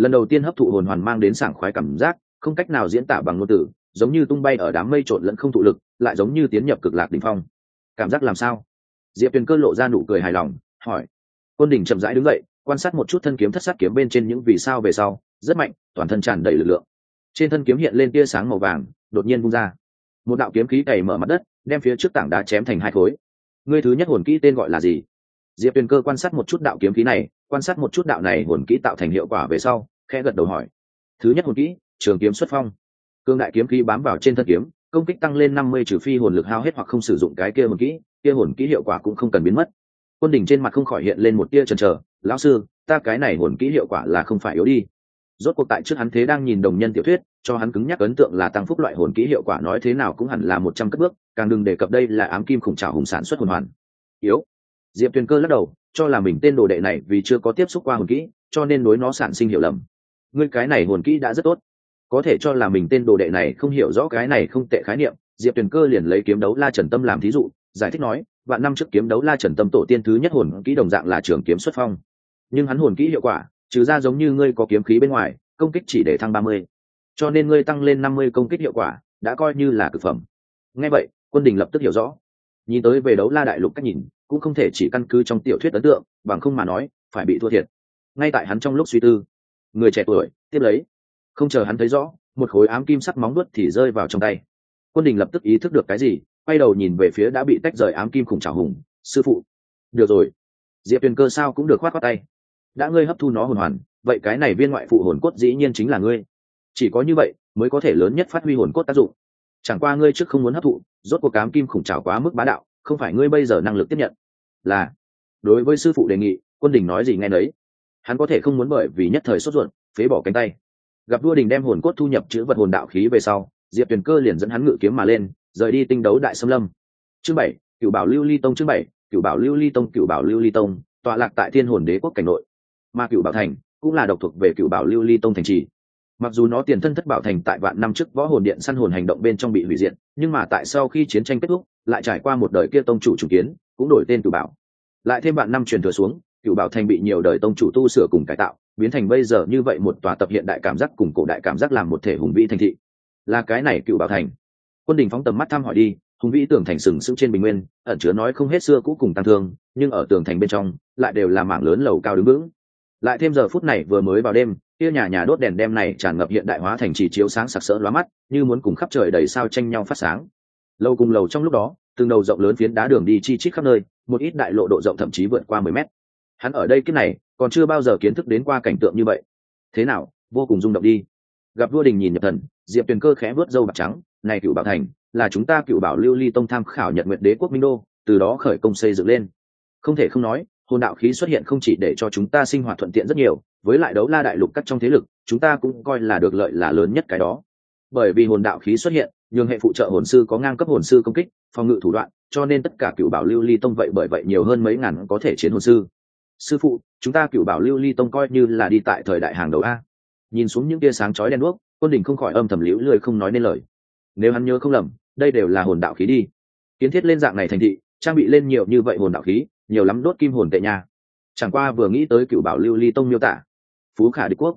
lần đầu tiên hấp thụ hồn hoàn mang đến sảng khoái cảm giác không cách nào diễn tả bằng ngôn từ, giống như tung bay ở đám mây trộn lẫn không thụ lực, lại giống như tiến nhập cực lạc đỉnh phong. Cảm giác làm sao? Diệp Tuyền Cơ lộ ra nụ cười hài lòng hỏi. Quân Đình chậm rãi đứng dậy, quan sát một chút thân kiếm thất sát kiếm bên trên những vì sao về sau, rất mạnh, toàn thân tràn đầy lực lượng. Trên thân kiếm hiện lên tia sáng màu vàng, đột nhiên vung ra một đạo kiếm khí cày mở mặt đất, đem phía trước tảng đá chém thành hai khối. Ngươi thứ nhất hồn kỹ tên gọi là gì? Diệp Tuyền Cơ quan sát một chút đạo kiếm khí này, quan sát một chút đạo này hồn kỹ tạo thành hiệu quả về sau, khẽ gật đầu hỏi. Thứ nhất hồn kỹ, Trường kiếm xuất phong. Cương đại kiếm khí bám vào trên thân kiếm, công kích tăng lên 50 trừ phi hồn lực hao hết hoặc không sử dụng cái kia hồn kỹ hiệu quả cũng không cần biến mất. Quân Đình trên mặt không khỏi hiện lên một tia chần chờ, lão sư, ta cái này hồn kỹ hiệu quả là không phải yếu đi. Rốt cuộc tại trước hắn thế đang nhìn đồng nhân tiểu thuyết, cho hắn cứng nhắc ấn tượng là tăng phúc loại hồn kỹ hiệu quả nói thế nào cũng hẳn là 100 cất bước, càng đừng đề cập đây là ám kim khủng trảo hùng sản xuất hồn hoàn. Yếu. Diệp Tuyền Cơ lắc đầu, cho là mình tên đồ đệ này vì chưa có tiếp xúc qua hồn kỹ, cho nên đối nó sản sinh hiểu lầm. Ngươi cái này hồn kỹ đã rất tốt, có thể cho là mình tên đồ đệ này không hiểu rõ cái này không tệ khái niệm. Diệp Tuyền Cơ liền lấy kiếm đấu La Trần Tâm làm thí dụ, giải thích nói, vạn năm trước kiếm đấu La Trần Tâm tổ tiên thứ nhất hồn kỹ đồng dạng là trường kiếm xuất phong, nhưng hắn hồn kỹ hiệu quả trừ ra giống như ngươi có kiếm khí bên ngoài, công kích chỉ để thăng 30, cho nên ngươi tăng lên 50 công kích hiệu quả đã coi như là cực phẩm. Nghe vậy, Quân Đình lập tức hiểu rõ, nhìn tới về đấu La đại lục cách nhìn cũng không thể chỉ căn cứ trong tiểu thuyết ấn tượng, bằng không mà nói phải bị thua thiệt. Ngay tại hắn trong lúc suy tư, người trẻ tuổi tiếp lấy, không chờ hắn thấy rõ, một khối ám kim sắc móng vuốt thì rơi vào trong tay. Quân Đình lập tức ý thức được cái gì, quay đầu nhìn về phía đã bị tách rời ám kim khủng trảo hùng. Sư phụ. Được rồi. Diệp Tuyền Cơ sao cũng được khoát khoát tay. Đã ngươi hấp thu nó hồn hoàn, vậy cái này viên ngoại phụ hồn cốt dĩ nhiên chính là ngươi. Chỉ có như vậy mới có thể lớn nhất phát huy hồn cốt tác dụng. Chẳng qua ngươi trước không muốn hấp thụ, rốt cuộc ám kim khủng trảo quá mức bá đạo, không phải ngươi bây giờ năng lực tiếp nhận. Là. Đối với sư phụ đề nghị, Quân Đình nói gì nghe nấy. Hắn có thể không muốn bởi vì nhất thời sốt ruột phế bỏ cánh tay. Gặp Vua Đình đem hồn cốt thu nhập chữ vật hồn đạo khí về sau, Diệp Tuyền Cơ liền dẫn hắn ngự kiếm mà lên, rời đi tinh đấu đại xâm lâm. Chương 7, Cửu Bảo Lưu Ly Tông. Chương 7, Cửu Bảo Lưu Ly Tông. Cửu Bảo Lưu Ly Tông tọa lạc tại Thiên Hồn Đế quốc cảnh nội, mà Cửu Bảo Thành cũng là độc thuộc về Cửu Bảo Lưu Ly Tông thành trì. Mặc dù nó tiền thân Thất Bảo Thành tại vạn năm trước võ hồn điện săn hồn hành động bên trong bị hủy diệt, nhưng mà tại sau khi chiến tranh kết thúc, lại trải qua một đời kia tông chủ chủ kiến, cũng đổi tên Cửu Bảo. Lại thêm vạn năm truyền thừa xuống, Cửu Bảo Thành bị nhiều đời tông chủ tu sửa cùng cải tạo, biến thành bây giờ như vậy một tòa tập hiện đại cảm giác cùng cổ đại cảm giác làm một thể hùng vĩ thành thị. Là cái này Cửu Bảo Thành. Quân Đình phóng tầm mắt thăm hỏi đi, hùng vĩ tường thành sừng sững trên bình nguyên, ẩn chứa nói không hết xưa cũ cùng tăng thương, nhưng ở tường thành bên trong lại đều là mảng lớn lầu cao đứng vững. Lại thêm giờ phút này vừa mới vào đêm, kia nhà nhà đốt đèn đêm này tràn ngập hiện đại hóa thành trì chiếu sáng sặc sỡ lóa mắt, như muốn cùng khắp trời đầy sao tranh nhau phát sáng. Lâu cùng lầu trong lúc đó, từng đầu rộng lớn phiến đá đường đi chi chít khắp nơi, một ít đại lộ độ rộng thậm chí vượt qua 10 mét. Hắn ở đây kiếp này còn chưa bao giờ kiến thức đến qua cảnh tượng như vậy. Thế nào, vô cùng rung động đi. Gặp Vua Đình nhìn nhập thần, Diệp Tuyền Cơ khẽ vuốt râu bạc trắng, này Cửu Bảo Thành là chúng ta Cửu Bảo Lưu Ly Tông tham khảo Nhật Nguyệt Đế quốc Minh Đô, từ đó khởi công xây dựng lên. Không thể không nói, hồn đạo khí xuất hiện không chỉ để cho chúng ta sinh hoạt thuận tiện rất nhiều, với lại đấu la đại lục cắt trong thế lực, chúng ta cũng coi là được lợi là lớn nhất cái đó. Bởi vì hồn đạo khí xuất hiện, nhường hệ phụ trợ hồn sư có ngang cấp hồn sư công kích, phòng ngự thủ đoạn, cho nên tất cả Cửu Bảo Lưu Ly Tông vậy bởi vậy nhiều hơn mấy ngàn có thể chiến hồn sư. Sư phụ, chúng ta Cửu Bảo Lưu Ly Tông coi như là đi tại thời đại hàng đầu a. Nhìn xuống những tia sáng chói đen đuốc, Quân Đình không khỏi âm thầm liễu lười không nói nên lời. Nếu hắn nhớ không lầm, đây đều là hồn đạo khí đi. Kiến thiết lên dạng này thành thị, trang bị lên nhiều như vậy hồn đạo khí, nhiều lắm đốt kim hồn tệ nha. Chẳng qua vừa nghĩ tới Cửu Bảo Lưu Ly Tông miêu tả, phú khả địch quốc,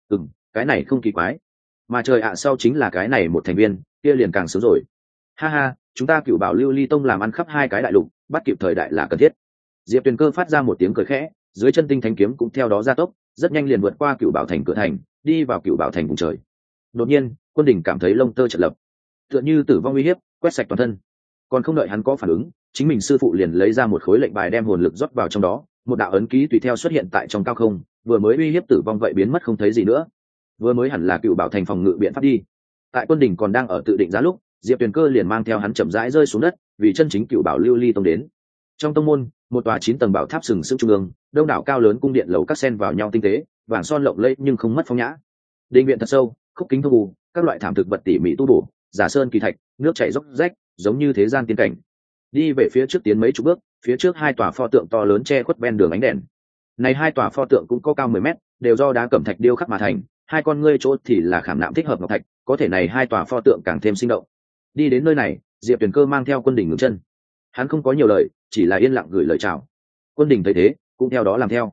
cái này không kỳ quái. Mà trời ạ sau chính là cái này một thành viên, kia liền càng sớm rồi. Ha ha, chúng ta Cửu Bảo Lưu Ly Tông làm ăn khắp hai cái đại lục, bắt kịp thời đại là cần thiết. Diệp Tuyền Cơ phát ra một tiếng cười khẽ, dưới chân tinh thánh kiếm cũng theo đó gia tốc, rất nhanh liền vượt qua Cửu Bảo Thành cửa thành, đi vào Cửu Bảo Thành vùng trời. Đột nhiên, Quân Đình cảm thấy lông tơ chợt lập, tựa như tử vong uy hiếp quét sạch toàn thân. Còn không đợi hắn có phản ứng, chính mình sư phụ liền lấy ra một khối lệnh bài đem hồn lực rót vào trong đó, một đạo ấn ký tùy theo xuất hiện tại trong cao không, vừa mới uy hiếp tử vong vậy biến mất không thấy gì nữa. Vừa mới hẳn là Cửu Bảo Thành phòng ngự biện pháp đi. Tại Quân Đình còn đang ở tự định giá lúc, Diệp Tuyền Cơ liền mang theo hắn chậm rãi rơi xuống đất, vì chân chính Cửu Bảo Lưu Ly Tông đến. Trong tông môn, một tòa 9 tầng bảo tháp sừng sững trung ương, đông đảo cao lớn cung điện lầu các xen vào nhau tinh tế, vàng son lộng lẫy nhưng không mất phong nhã. Đình viện thật sâu, khúc kính thông bù, các loại thảm thực vật tỉ mỉ tu bổ, giả sơn kỳ thạch, nước chảy dốc rách, giống như thế gian tiên cảnh. Đi về phía trước tiến mấy chục bước, phía trước hai tòa pho tượng to lớn che khuất ven đường ánh đèn. Này hai tòa pho tượng cũng có cao 10 mét, đều do đá cẩm thạch điêu khắc mà thành, hai con ngươi chỗ thì là khảm nạm thích hợp ngọc thạch, có thể này hai tòa pho tượng càng thêm sinh động. Đi đến nơi này, Diệp Tuyền Cơ mang theo Quân Đình ngừng chân. Hắn không có nhiều lời, chỉ là yên lặng gửi lời chào. Quân Đình thấy thế, cũng theo đó làm theo.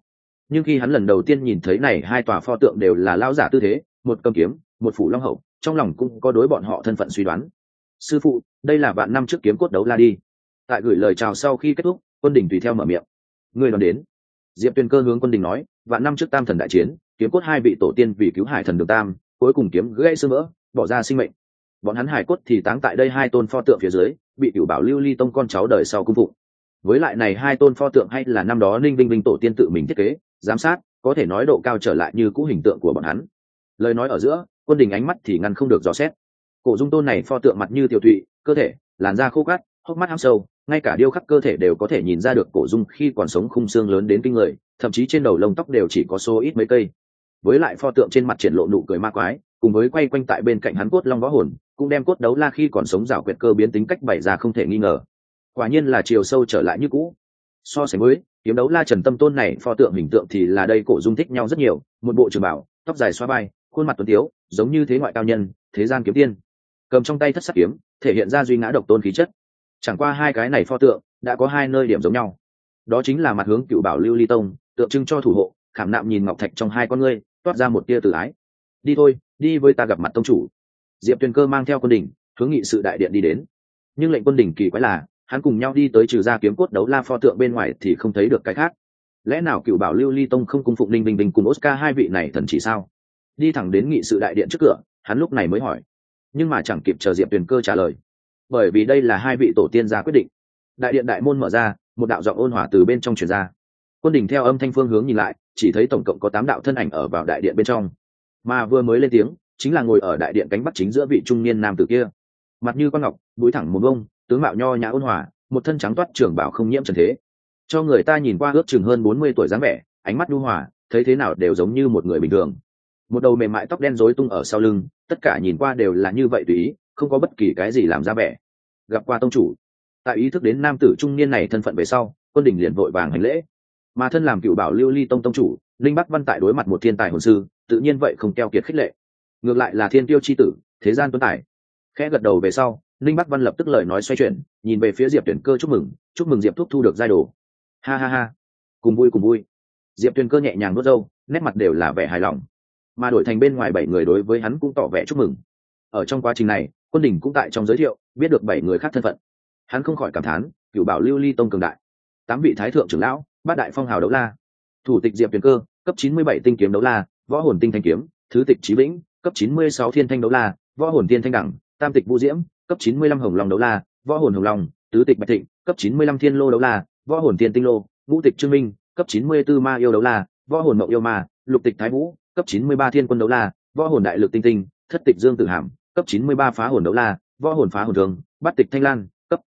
Nhưng khi hắn lần đầu tiên nhìn thấy này hai tòa pho tượng đều là lão giả tư thế, một cầm kiếm, một phủ long hậu, trong lòng cũng có đối bọn họ thân phận suy đoán. Sư phụ, đây là vạn năm trước kiếm cốt đấu la đi. Tại gửi lời chào sau khi kết thúc, Quân Đình tùy theo mở miệng. Người đón đến. Diệp Tuyền Cơ hướng Quân Đình nói, vạn năm trước Tam Thần đại chiến, kiếm cốt hai vị tổ tiên vì cứu Hải Thần Đường Tam, cuối cùng kiếm gãy xương vỡ, bỏ ra sinh mệnh. Bọn hắn hải cốt thì táng tại đây hai tôn pho tượng phía dưới, bị Cửu Bảo Lưu Ly Tông con cháu đời sau cung phụng. Với lại này hai tôn pho tượng hay là năm đó Ninh Vinh Vinh tổ tiên tự mình thiết kế, giám sát, có thể nói độ cao trở lại như cũ hình tượng của bọn hắn. Lời nói ở giữa, Quân Đình ánh mắt thì ngăn không được dò xét. Cổ Dung tôn này pho tượng mặt như tiểu thụy, cơ thể, làn da khô cát, hốc mắt hăm sâu, ngay cả điêu khắc cơ thể đều có thể nhìn ra được Cổ Dung khi còn sống khung xương lớn đến kinh người, thậm chí trên đầu lông tóc đều chỉ có số ít mấy cây. Với lại pho tượng trên mặt triển lộ nụ cười ma quái, cùng với quay quanh tại bên cạnh hắn cốt long võ hồn, cũng đem cốt đấu la khi còn sống rảo quyệt cơ biến tính cách bày ra không thể nghi ngờ. Quả nhiên là chiều sâu trở lại như cũ. So sánh với kiếm đấu la Trần Tâm tôn này pho tượng hình tượng thì là đây Cổ Dung thích nhau rất nhiều, một bộ trường bảo, tóc dài xóa vai, khuôn mặt tuấn tiếu, giống như thế ngoại cao nhân, thế gian kiếm tiên, cầm trong tay thất sắc kiếm, thể hiện ra duy ngã độc tôn khí chất. Chẳng qua hai cái này pho tượng đã có hai nơi điểm giống nhau, đó chính là mặt hướng Cửu Bảo Lưu Ly Tông, tượng trưng cho thủ hộ, khảm nạm nhìn ngọc thạch trong hai con ngươi, toát ra một tia tự ái. Đi thôi, đi với ta gặp mặt tông chủ. Diệp Tuyền Cơ mang theo Quân Đình hướng nghị sự đại điện đi đến. Nhưng lệnh Quân Đình kỳ quái là, hắn cùng nhau đi tới trừ ra kiếm cốt đấu la pho tượng bên ngoài thì không thấy được cái khác. Lẽ nào Cửu Bảo Lưu Ly Tông không cung phụng Ninh Vinh Vinh cùng Oscar hai vị này thần chỉ sao? Đi thẳng đến nghị sự đại điện trước cửa, hắn lúc này mới hỏi, nhưng mà chẳng kịp chờ Diệp Tuyền Cơ trả lời, bởi vì đây là hai vị tổ tiên ra quyết định. Đại điện đại môn mở ra, một đạo giọng ôn hòa từ bên trong truyền ra. Quân Đình theo âm thanh phương hướng nhìn lại, chỉ thấy tổng cộng có 8 đạo thân ảnh ở vào đại điện bên trong, mà vừa mới lên tiếng chính là ngồi ở đại điện cánh bắc chính giữa vị trung niên nam tử kia, mặt như quan ngọc, mũi thẳng một vông, tướng mạo nho nhã ôn hòa, một thân trắng toát trưởng bảo không nhiễm trần thế, cho người ta nhìn qua ước chừng hơn 40 tuổi dáng vẻ, ánh mắt nhu hòa, thấy thế nào đều giống như một người bình thường. Một đầu mềm mại tóc đen rối tung ở sau lưng, tất cả nhìn qua đều là như vậy tùy ý, không có bất kỳ cái gì làm ra vẻ. Gặp qua tông chủ. Tại ý thức đến nam tử trung niên này thân phận về sau, Quân Đình liền vội vàng hành lễ. Mà thân làm Cửu Bảo Lưu Ly Tông tông chủ, Linh Bắc Văn tại đối mặt một thiên tài hồn sư, tự nhiên vậy không keo kiệt khích lệ. Ngược lại là thiên tiêu chi tử, thế gian tuấn tài. Khẽ gật đầu về sau, Linh Bắc Văn lập tức lời nói xoay chuyển, nhìn về phía Diệp Tuyển Cơ chúc mừng Diệp thúc thu được giai đồ. Ha ha ha, cùng vui. Diệp Tuyển Cơ nhẹ nhàng vuốt râu, nét mặt đều là vẻ hài lòng. Mà đổi thành bên ngoài 7 người đối với hắn cũng tỏ vẻ chúc mừng. Ở trong quá trình này, Quân Đình cũng tại trong giới thiệu, biết được 7 người khác thân phận. Hắn không khỏi cảm thán, Cửu Bảo Lưu Ly Tông cường đại. 8 vị thái thượng trưởng lão, 8 đại phong hào đấu la. Thủ tịch Diệp Tuyền Cơ, cấp 97 tinh kiếm đấu la, võ hồn tinh thanh kiếm, thứ tịch Chí Vĩnh, cấp 96 thiên thanh đấu la, võ hồn thiên thanh đẳng, tam tịch Vu Diễm, cấp 95 hồng long đấu la, võ hồn hồng long, tứ tịch Bạch Thịnh, cấp 95 thiên lô đấu la, võ hồn thiên tinh lô, ngũ tịch Trương Minh, cấp 94 ma yêu đấu la, võ hồn mộng yêu ma, lục tịch Thái Vũ, cấp 93 thiên quân đấu la, võ hồn đại lực tinh tinh, thất tịch Dương Tử Hàm, cấp 93 phá hồn đấu la, võ hồn phá hồn thường, bát tịch Thanh Lan, cấp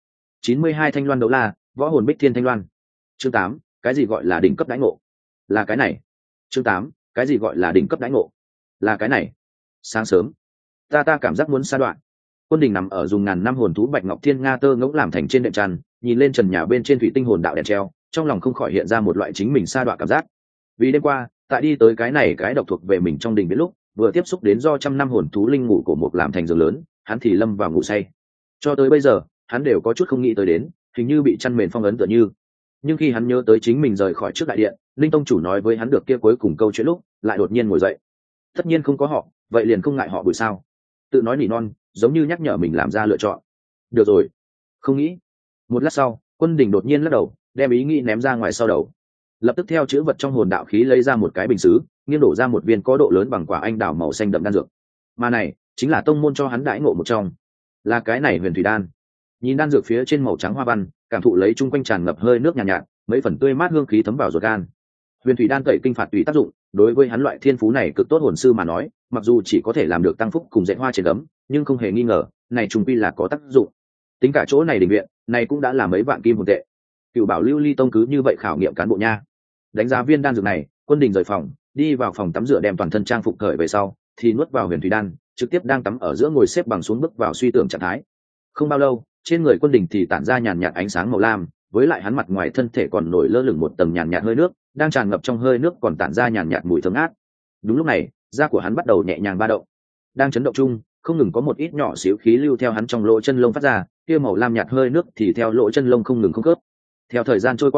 92 thanh loan đấu la, võ hồn bích thiên thanh loan. Chương 8, cái gì gọi là đỉnh cấp đãi ngộ? Là cái này. Chương 8, cái gì gọi là đỉnh cấp đãi ngộ? Là cái này. Sáng sớm, ta cảm giác muốn sa đoạn. Quân Đình nằm ở dùng ngàn năm hồn thú bạch ngọc thiên nga tơ ngỗng làm thành trên đệm tràn, nhìn lên trần nhà bên trên thủy tinh hồn đạo đèn treo, trong lòng không khỏi hiện ra một loại chính mình sa đoạn cảm giác. Vì đêm qua, tại đi tới cái này cái độc thuộc về mình trong đình biết lúc, vừa tiếp xúc đến do trăm năm hồn thú linh ngủ của một làm thành giường lớn, hắn thì lâm vào ngủ say. Cho tới bây giờ, hắn đều có chút không nghĩ tới đến, hình như bị chăn mền phong ấn tựa như. Nhưng khi hắn nhớ tới chính mình rời khỏi trước đại điện, linh tông chủ nói với hắn được kia cuối cùng câu chuyện lúc, lại đột nhiên ngồi dậy. Tất nhiên không có họ, vậy liền không ngại họ buổi sao? Tự nói nỉ non, giống như nhắc nhở mình làm ra lựa chọn. Được rồi, không nghĩ. Một lát sau, Quân Đình đột nhiên lắc đầu, đem ý nghĩ ném ra ngoài sau đầu. Lập tức theo chữ vật trong hồn đạo khí lấy ra một cái bình sứ, nghiêng đổ ra một viên có độ lớn bằng quả anh đào màu xanh đậm đan dược. Mà này chính là tông môn cho hắn đãi ngộ một trong, là cái này huyền thủy đan. Nhìn đan dược phía trên màu trắng hoa văn, cảm thụ lấy chung quanh tràn ngập hơi nước nhàn nhạt, mấy phần tươi mát hương khí thấm vào ruột gan. Huyền thủy đan tẩy kinh phạt tùy tác dụng, đối với hắn loại thiên phú này cực tốt hồn sư mà nói, mặc dù chỉ có thể làm được tăng phúc cùng dạy hoa trên gấm, nhưng không hề nghi ngờ, này trùng quy là có tác dụng. Tính cả chỗ này đình viện, này cũng đã là mấy vạn kim hồn tệ. Cửu Bảo Lưu Ly Tông cứ như vậy khảo nghiệm cán bộ nha. Đánh giá viên đan dược này, Quân Đình rời phòng, đi vào phòng tắm rửa đem toàn thân trang phục cởi về sau, thì nuốt vào huyền thủy đan, trực tiếp đang tắm ở giữa ngồi xếp bằng xuống bước vào suy tưởng trạng thái. Không bao lâu, trên người Quân Đình thì tản ra nhàn nhạt ánh sáng màu lam, với lại hắn mặt ngoài thân thể còn nổi lơ lửng một tầng nhàn nhạt hơi nước, đang tràn ngập trong hơi nước còn tản ra nhàn nhạt mùi thơm ngát. Đúng lúc này, da của hắn bắt đầu nhẹ nhàng ba động. Đang chấn động chung, không ngừng có một ít nhỏ xíu khí lưu theo hắn trong lỗ chân lông phát ra, kia màu lam nhạt hơi nước thì theo lỗ chân lông không ngừng không cướp. Theo thời gian trôi qua,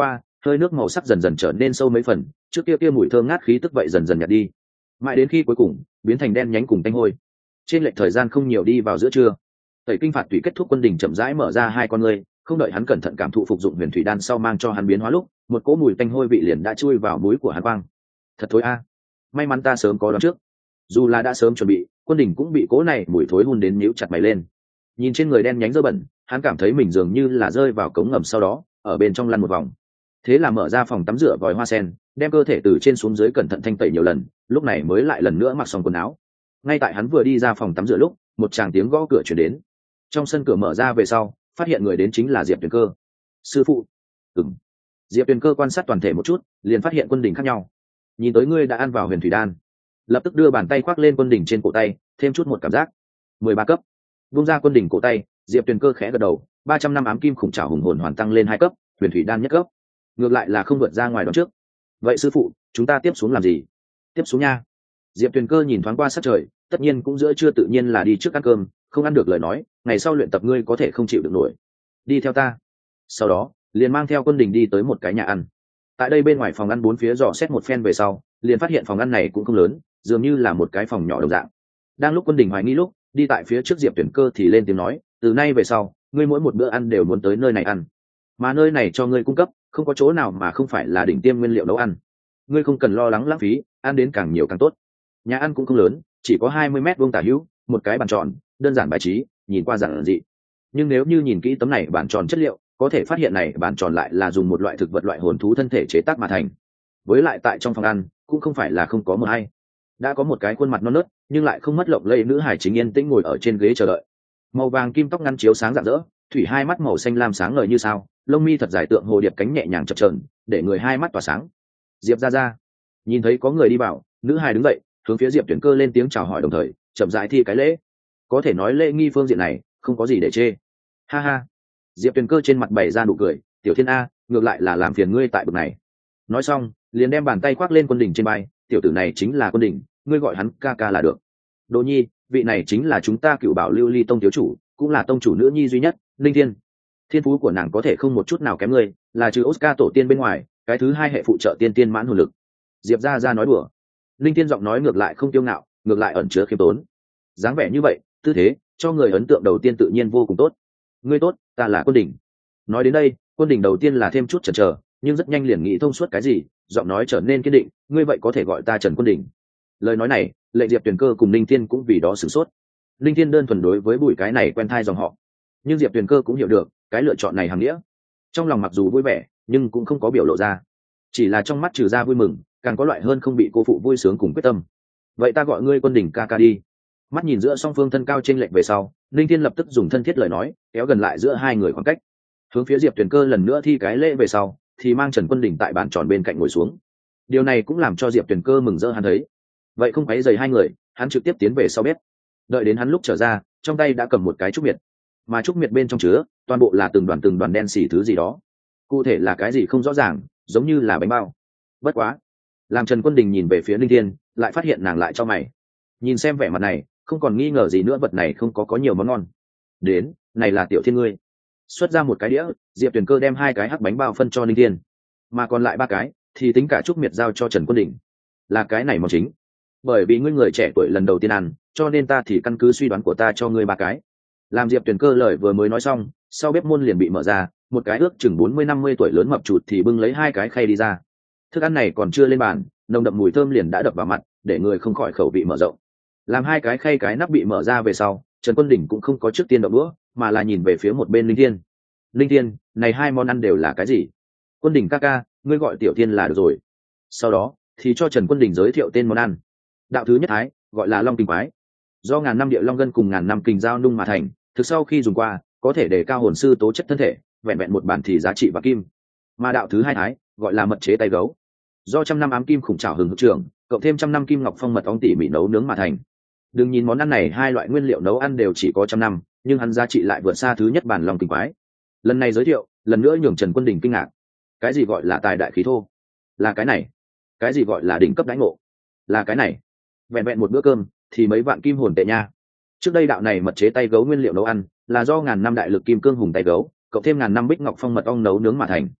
hơi nước màu sắc dần dần trở nên sâu mấy phần, trước kia mùi thơm ngát khí tức vậy dần dần nhạt đi, mãi đến khi cuối cùng biến thành đen nhánh cùng tanh hôi. Trên lệch thời gian không nhiều, đi vào giữa trưa, tẩy kinh phạt tùy kết thúc, Quân Đình chậm rãi mở ra hai con ngươi, không đợi hắn cẩn thận cảm thụ phục dụng huyền thủy đan sau mang cho hắn biến hóa lúc, một cỗ mùi tanh hôi vị liền đã chui vào mũi của hắn. Quang, thật thối a, may mắn ta sớm có đoán trước. Dù là đã sớm chuẩn bị, Quân Đình cũng bị cỗ này mùi thối hun đến nhíu chặt mày lên. Nhìn trên người đen nhánh dơ bẩn, hắn cảm thấy mình dường như là rơi vào cống ngầm, sau đó ở bên trong lăn một vòng. Thế là mở ra phòng tắm rửa vòi hoa sen, đem cơ thể từ trên xuống dưới cẩn thận thanh tẩy nhiều lần, lúc này mới lại lần nữa mặc xong quần áo. Ngay tại hắn vừa đi ra phòng tắm rửa lúc, một tràng tiếng gõ cửa chuyển đến. Trong sân cửa mở ra về sau, phát hiện người đến chính là Diệp Tuyền Cơ. Sư phụ. Ừm. Diệp Tuyền Cơ quan sát toàn thể một chút, liền phát hiện Quân Đình khác nhau. Nhìn tới ngươi đã ăn vào huyền thủy đan, lập tức đưa bàn tay khoác lên Quân Đình trên cổ tay, thêm chút một cảm giác. 13 cấp. Vung ra Quân Đình cổ tay, Diệp Tuyền Cơ khẽ gật đầu, 300 năm ám kim khủng trảo hùng hồn hoàn tăng lên 2 cấp, huyền thủy đan nhất cấp. Ngược lại là không vượt ra ngoài đó trước. Vậy sư phụ, chúng ta tiếp xuống làm gì? Tiếp xuống nha. Diệp Tuyền Cơ nhìn thoáng qua sát trời, tất nhiên cũng giữa trưa, tự nhiên là đi trước ăn cơm, không ăn được lời nói, ngày sau luyện tập ngươi có thể không chịu được nổi. Đi theo ta. Sau đó, liền mang theo Quân Đình đi tới một cái nhà ăn. Tại đây bên ngoài phòng ăn bốn phía dò xét một phen về sau, liền phát hiện phòng ăn này cũng không lớn, dường như là một cái phòng nhỏ đồng dạng. Đang lúc Quân Đình hoài nghi lúc, đi tại phía trước Diệp Tuyền Cơ thì lên tiếng nói, từ nay về sau, ngươi mỗi một bữa ăn đều muốn tới nơi này ăn, mà nơi này cho ngươi cung cấp, không có chỗ nào mà không phải là đỉnh tiêm nguyên liệu nấu ăn. Ngươi không cần lo lắng lãng phí, ăn đến càng nhiều càng tốt. Nhà ăn cũng không lớn, chỉ có 20 mét vuông tả hữu, một cái bàn tròn, đơn giản bài trí, nhìn qua giản dị. Nhưng nếu như nhìn kỹ tấm này bàn tròn chất liệu, có thể phát hiện này bàn tròn lại là dùng một loại thực vật loại hồn thú thân thể chế tác mà thành. Với lại tại trong phòng ăn, cũng không phải là không có một hay. Đã có một cái khuôn mặt non nớt, nhưng lại không mất lộng lẫy nữ hài chính yên tĩnh ngồi ở trên ghế chờ đợi. Màu vàng kim tóc ngắn chiếu sáng rạng rỡ, thủy hai mắt màu xanh lam sáng ngời như sao, lông mi thật dài tượng hồ điệp, cánh nhẹ nhàng chập chờn, để người hai mắt tỏa sáng. Diệp ra. Nhìn thấy có người đi vào, nữ hài đứng dậy, hướng phía Diệp Tuyển Cơ lên tiếng chào hỏi, đồng thời chậm rãi thi cái lễ. Có thể nói lễ nghi phương diện này không có gì để chê. Ha ha. Diệp Tuyển Cơ trên mặt bày ra nụ cười, tiểu thiên a, ngược lại là làm phiền ngươi tại bực này. Nói xong, liền đem bàn tay khoác lên Quân Đình trên vai, tiểu tử này chính là Quân Đình, ngươi gọi hắn ca ca là được. Đỗ Nhi, vị này chính là chúng ta Cựu Bảo Lưu Ly tông thiếu chủ, cũng là tông chủ nữ nhi duy nhất, Linh Thiên. Thiên phú của nàng có thể không một chút nào kém ngươi, là trừ Oscar tổ tiên bên ngoài, cái thứ hai hệ phụ trợ tiên tiên mãn hồn lực. Diệp ra nói đùa. Linh Thiên giọng nói ngược lại không kiêu ngạo, ngược lại ẩn chứa khiêm tốn. Dáng vẻ như vậy, tư thế, cho người ấn tượng đầu tiên tự nhiên vô cùng tốt. Ngươi tốt, ta là Quân Đình. Nói đến đây, Quân Đình đầu tiên là thêm chút chần chờ, nhưng rất nhanh liền nghĩ thông suốt cái gì, giọng nói trở nên kiên định, ngươi vậy có thể gọi ta Trần Quân Đình. Lời nói này, lệnh Diệp Tuyền Cơ cùng Linh Thiên cũng vì đó sửng sốt. Linh Thiên đơn thuần đối với bùi cái này quen thai dòng họ, nhưng Diệp Tuyền Cơ cũng hiểu được cái lựa chọn này hàm nghĩa. Trong lòng mặc dù vui vẻ, nhưng cũng không có biểu lộ ra, chỉ là trong mắt trừ ra vui mừng, càng có loại hơn không bị cô phụ vui sướng cùng quyết tâm. Vậy ta gọi ngươi Quân Đình ca ca đi. Mắt nhìn giữa song phương thân cao chênh lệch về sau, Linh Thiên lập tức dùng thân thiết lời nói kéo gần lại giữa hai người khoảng cách, hướng phía Diệp Tuyền Cơ lần nữa thi cái lễ về sau, thì mang Trần Quân Đình tại bàn tròn bên cạnh ngồi xuống. Điều này cũng làm cho Diệp Tuyền Cơ mừng rỡ, hắn thấy vậy không quấy rầy hai người, hắn trực tiếp tiến về sau bếp. Đợi đến hắn lúc trở ra, trong tay đã cầm một cái trúc miệt, mà trúc miệt bên trong chứa toàn bộ là từng đoàn đen xì thứ gì đó, cụ thể là cái gì không rõ ràng, giống như là bánh bao. Bất quá, làm Trần Quân Đình nhìn về phía Linh Thiên, lại phát hiện nàng lại cho mày. Nhìn xem vẻ mặt này, không còn nghi ngờ gì nữa, vật này không có nhiều món ngon. Đến, này là tiểu thiên ngươi. Xuất ra một cái đĩa, Diệp Tuyền Cơ đem 2 cái hắc bánh bao phân cho Linh Thiên, mà còn lại 3 cái thì tính cả trúc miệt giao cho Trần Quân Đình. Là cái này món chính, bởi vì ngươi người trẻ tuổi lần đầu tiên ăn, cho nên ta thì căn cứ suy đoán của ta cho ngươi 3 cái. Làm Diệp Tuyền Cơ lời vừa mới nói xong, sau bếp môn liền bị mở ra, một cái ước chừng 40-50 tuổi lớn mập chụt thì bưng lấy 2 cái khay đi ra. Thức ăn này còn chưa lên bàn, nồng đậm mùi thơm liền đã đập vào mặt, để người không khỏi khẩu vị mở rộng. Làm 2 cái khay cái nắp bị mở ra về sau, Trần Quân Đình cũng không có trước tiên động đũa, mà là nhìn về phía một bên Linh Thiên. Linh Thiên, này 2 món ăn đều là cái gì? Quân Đình ca ca, ngươi gọi tiểu thiên là được rồi. Sau đó thì cho Trần Quân Đình giới thiệu tên món ăn. Đạo thứ nhất thái gọi là Long Kình Quái, do ngàn năm địa long gân cùng ngàn năm kình giao nung mà thành, thực sau khi dùng qua có thể đề cao hồn sư tố chất thân thể, vẹn vẹn một bản thì giá trị và kim. Mà đạo thứ hai thái gọi là mật chế tay gấu, do trăm năm ám kim khủng trảo hừng hực trưởng cộng thêm trăm năm kim ngọc phong mật ong tỉ mỉ nấu nướng mà thành. Đừng nhìn món ăn này 2 loại nguyên liệu nấu ăn đều chỉ có trăm năm, nhưng hắn giá trị lại vượt xa thứ nhất bản Long Kình Quái. Lần này giới thiệu lần nữa nhường Trần Quân Đình kinh ngạc. Cái gì gọi là tài đại khí thô? Là cái này. Cái gì gọi là đỉnh cấp đãi ngộ? Là cái này. Vẹn vẹn một bữa cơm thì mấy vạn kim hồn tệ nha. Trước đây đạo này mật chế tay gấu nguyên liệu nấu ăn là do ngàn năm đại lực kim cương hùng tay gấu cộng thêm ngàn năm bích ngọc phong mật ong nấu nướng mà thành.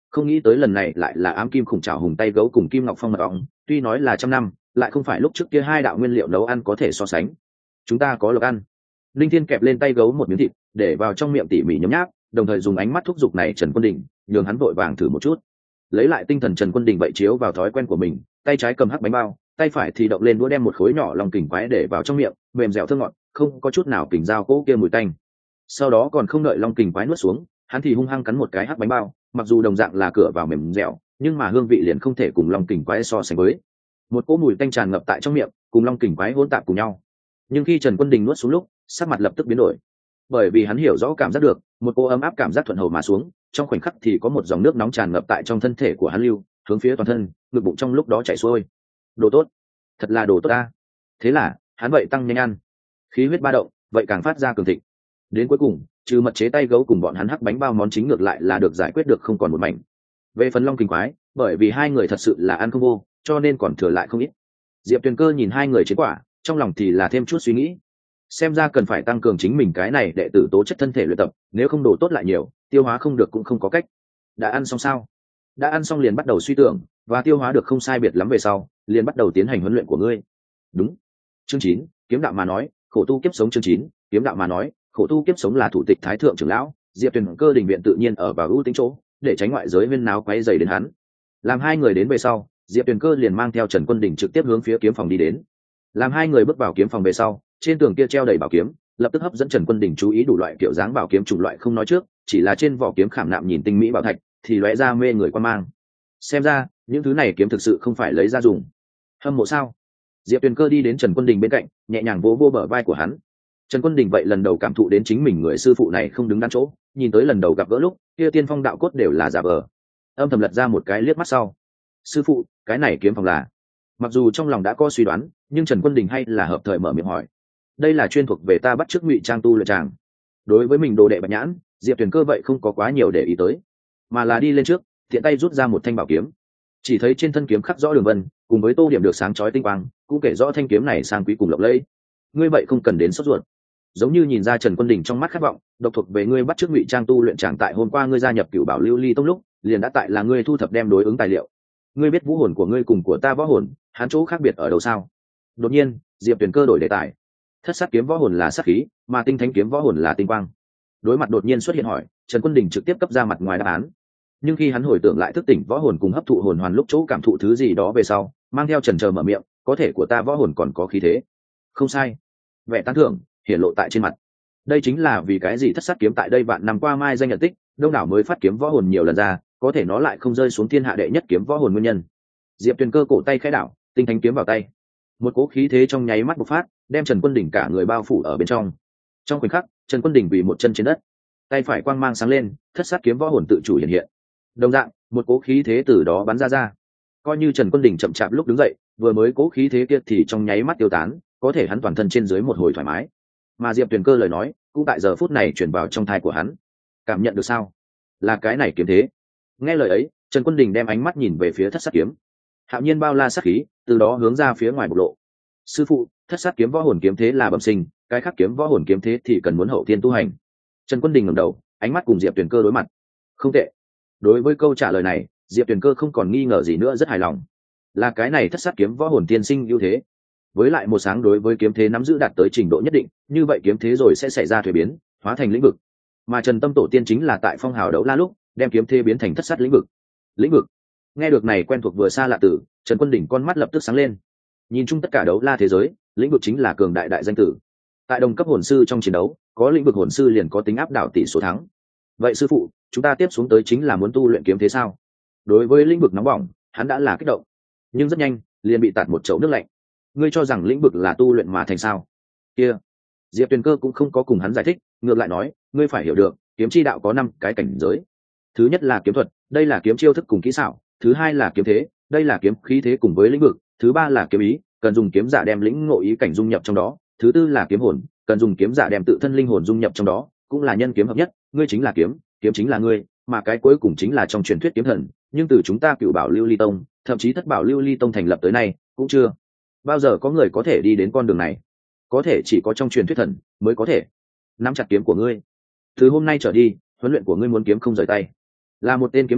Không nghĩ tới lần này lại là ám kim khủng trảo hùng tay gấu cùng kim ngọc phong mật ong, tuy nói là trăm năm lại không phải lúc trước kia hai đạo nguyên liệu nấu ăn có thể so sánh. Chúng ta có lộc ăn. Linh Thiên kẹp lên tay gấu một miếng thịt để vào trong miệng tỉ mỉ nhấm nháp, đồng thời dùng ánh mắt thúc giục này Trần Quân Đình nhường hắn vội vàng thử một chút. Lấy lại tinh thần, Trần Quân Đình vậy chiếu vào thói quen của mình, tay trái cầm hắc bánh bao, tay phải thì động lên đũa đem một khối nhỏ lòng kình quái để vào trong miệng, mềm dẻo thơm ngọt, không có chút nào kình dao cỗ kia mùi tanh. Sau đó còn không đợi long kình quái nuốt xuống, hắn thì hung hăng cắn một cái hắc bánh bao, mặc dù đồng dạng là cửa vào mềm dẻo, nhưng mà hương vị liền không thể cùng long kình quái so sánh với. Một cỗ mùi tanh tràn ngập tại trong miệng, cùng long kình quái hỗn tạp cùng nhau. Nhưng khi Trần Quân Đình nuốt xuống lúc, sắc mặt lập tức biến đổi, bởi vì hắn hiểu rõ cảm giác được một cỗ ấm áp cảm giác thuận hầu mà xuống, trong khoảnh khắc thì có một dòng nước nóng tràn ngập tại trong thân thể của hắn lưu hướng phía toàn thân, ngực bụng trong lúc đó chảy xuôi. Đồ tốt, thật là đồ tốt ta. Thế là hắn vậy tăng nhanh ăn, khí huyết ba động vậy càng phát ra cường thịnh. Đến cuối cùng, trừ mật chế tay gấu cùng bọn hắn hắc bánh bao món chính ngược lại là được giải quyết được không còn một mảnh. Về phần long kình quái, bởi vì hai người thật sự là ăn không vô, cho nên còn thừa lại không ít. Diệp Tuyền Cơ nhìn hai người chiến quả, trong lòng thì là thêm chút suy nghĩ. Xem ra cần phải tăng cường chính mình cái này đệ tử tố chất thân thể luyện tập, nếu không đồ tốt lại nhiều, tiêu hóa không được cũng không có cách. Đã ăn xong sao? Đã ăn xong liền bắt đầu suy tưởng, và tiêu hóa được không sai biệt lắm về sau, liền bắt đầu tiến hành huấn luyện của ngươi. Đúng. Chương 9, kiếm đạo mà nói, khổ tu kiếp sống. Chương 9, kiếm đạo mà nói, khổ tu kiếp sống là thủ tịch thái thượng trưởng lão, Diệp Tuyền Cơ đình viện tự nhiên ở vào ưu tính chỗ, để tránh ngoại giới huyên náo quấy rầy đến hắn. Làm hai người đến về sau, Diệp Tuyền Cơ liền mang theo Trần Quân Đình trực tiếp hướng phía kiếm phòng đi đến. Làm hai người bước vào kiếm phòng về sau, trên tường kia treo đầy bảo kiếm, lập tức hấp dẫn Trần Quân Đình chú ý. Đủ loại kiểu dáng bảo kiếm chủng loại không nói trước, chỉ là trên vỏ kiếm khảm nạm nhìn tinh mỹ bảo thạch thì lóe ra mê người quan mang. Xem ra những thứ này kiếm thực sự không phải lấy ra dùng. Hâm mộ sao? Diệp Tuyền Cơ đi đến Trần Quân Đình bên cạnh, nhẹ nhàng vỗ vỗ bờ vai của hắn. Trần Quân Đình vậy lần đầu cảm thụ đến chính mình người sư phụ này không đứng đắn chỗ, nhìn tới lần đầu gặp gỡ lúc kia tiên phong đạo cốt đều là giả vờ. Âm thầm lật ra một cái liếc mắt sau, sư phụ, cái này kiếm phòng là? Mặc dù trong lòng đã có suy đoán, nhưng Trần Quân Đình hay là hợp thời mở miệng hỏi. Đây là chuyên thuộc về ta bắt chước ngụy trang tu luyện tràng. Đối với mình đồ đệ Bạch Nhãn, Diệp Tuyền Cơ vậy không có quá nhiều để ý tới, mà là đi lên trước, tiện tay rút ra một thanh bảo kiếm. Chỉ thấy trên thân kiếm khắc rõ đường vân, cùng với tô điểm được sáng chói tinh quang, cũng kể rõ thanh kiếm này sang quý cùng lộng lẫy. Ngươi vậy không cần đến sốt ruột. Giống như nhìn ra Trần Quân Đình trong mắt khát vọng, độc thuộc về ngươi bắt chước ngụy trang tu luyện tràng tại hôm qua ngươi gia nhập Cửu Bảo Lưu Ly Tông lúc, liền đã tại là ngươi thu thập đem đối ứng tài liệu. Ngươi biết vũ hồn của ngươi cùng của ta võ hồn, hắn chỗ khác biệt ở đâu sao? Đột nhiên, Diệp Tuyền Cơ đổi đề tài. Thất sát kiếm võ hồn là sát khí, mà tinh thánh kiếm võ hồn là tinh quang. Đối mặt đột nhiên xuất hiện hỏi, Trần Quân Đình trực tiếp cấp ra mặt ngoài đáp án. Nhưng khi hắn hồi tưởng lại thức tỉnh võ hồn cùng hấp thụ hồn hoàn lúc chỗ cảm thụ thứ gì đó về sau, mang theo chần chờ mở miệng, có thể của ta võ hồn còn có khí thế. Không sai. Vẻ tán thưởng hiển lộ tại trên mặt. Đây chính là vì cái gì thất sát kiếm tại đây vạn năm qua mai danh nhận tích, đông đảo mới phát kiếm võ hồn nhiều lần ra, có thể nó lại không rơi xuống thiên hạ đệ nhất kiếm võ hồn nguyên nhân. Diệp Tuyền Cơ cổ tay khẽ đảo, tinh thánh kiếm vào tay, một cỗ khí thế trong nháy mắt bộc phát, đem Trần Quân Đình cả người bao phủ ở bên trong. Trong khoảnh khắc, Trần Quân Đình quỳ một chân trên đất, tay phải quang mang sáng lên, thất sát kiếm võ hồn tự chủ hiện hiện. Đồng dạng, một cỗ khí thế từ đó bắn ra. Coi như Trần Quân Đình chậm chạp lúc đứng dậy, vừa mới cỗ khí thế kia thì trong nháy mắt tiêu tán, có thể hắn toàn thân trên dưới một hồi thoải mái. Mà Diệp Tuyền Cơ lời nói, cũng tại giờ phút này truyền vào trong tai của hắn. Cảm nhận được sao? Là cái này kiếm thế. Nghe lời ấy, Trần Quân Đình đem ánh mắt nhìn về phía thất sát kiếm. Hạo nhiên bao la sát khí, từ đó hướng ra phía ngoài bộc lộ. Sư phụ, thất sát kiếm võ hồn kiếm thế là bẩm sinh, cái khác kiếm võ hồn kiếm thế thì cần muốn hậu thiên tu hành. Trần Quân Đình ngẩng đầu, ánh mắt cùng Diệp Tuyền Cơ đối mặt. Không tệ. Đối với câu trả lời này, Diệp Tuyền Cơ không còn nghi ngờ gì nữa, rất hài lòng. Là cái này thất sát kiếm võ hồn tiên sinh ưu thế. Với lại một sáng đối với kiếm thế nắm giữ đạt tới trình độ nhất định, như vậy kiếm thế rồi sẽ xảy ra thuế biến, hóa thành lĩnh vực. Mà Trần Tâm Tổ tiên chính là tại phong hào đấu la lúc, đem kiếm thế biến thành thất sát lĩnh vực. Lĩnh vực. Nghe được này quen thuộc vừa xa lạ từ, Trần Quân Đình con mắt lập tức sáng lên. Nhìn chung tất cả đấu la thế giới, lĩnh vực chính là cường đại đại danh tử. Tại đồng cấp hồn sư trong chiến đấu, có lĩnh vực hồn sư liền có tính áp đảo tỷ số thắng. Vậy sư phụ, chúng ta tiếp xuống tới chính là muốn tu luyện kiếm thế sao? Đối với lĩnh vực nóng bỏng, hắn đã là kích động, nhưng rất nhanh liền bị tạt một chậu nước lạnh. Ngươi cho rằng lĩnh vực là tu luyện mà thành sao? Kia, Diệp Tuyền Cơ cũng không có cùng hắn giải thích, ngược lại nói, ngươi phải hiểu được, kiếm chi đạo có 5 cái cảnh giới. Thứ nhất là kiếm thuật, đây là kiếm chiêu thức cùng kỹ xảo. Thứ hai là kiếm thế, đây là kiếm khí thế cùng với lĩnh vực. Thứ ba là kiếm ý, cần dùng kiếm giả đem lĩnh ngộ ý cảnh dung nhập trong đó. Thứ tư là kiếm hồn, cần dùng kiếm giả đem tự thân linh hồn dung nhập trong đó, cũng là nhân kiếm hợp nhất. Ngươi chính là kiếm, kiếm chính là ngươi, mà cái cuối cùng chính là trong truyền thuyết kiếm thần. Nhưng từ chúng ta Cửu Bảo Lưu Ly Tông, thậm chí Thất Bảo Lưu Ly Tông thành lập tới nay, cũng chưa bao giờ có người có thể đi đến con đường này. Có thể chỉ có trong truyền thuyết thần mới có thể. Nắm chặt kiếm của ngươi. Từ hôm nay trở đi, huấn luyện của ngươi muốn kiếm không rời tay. Là một tên kiếm giả,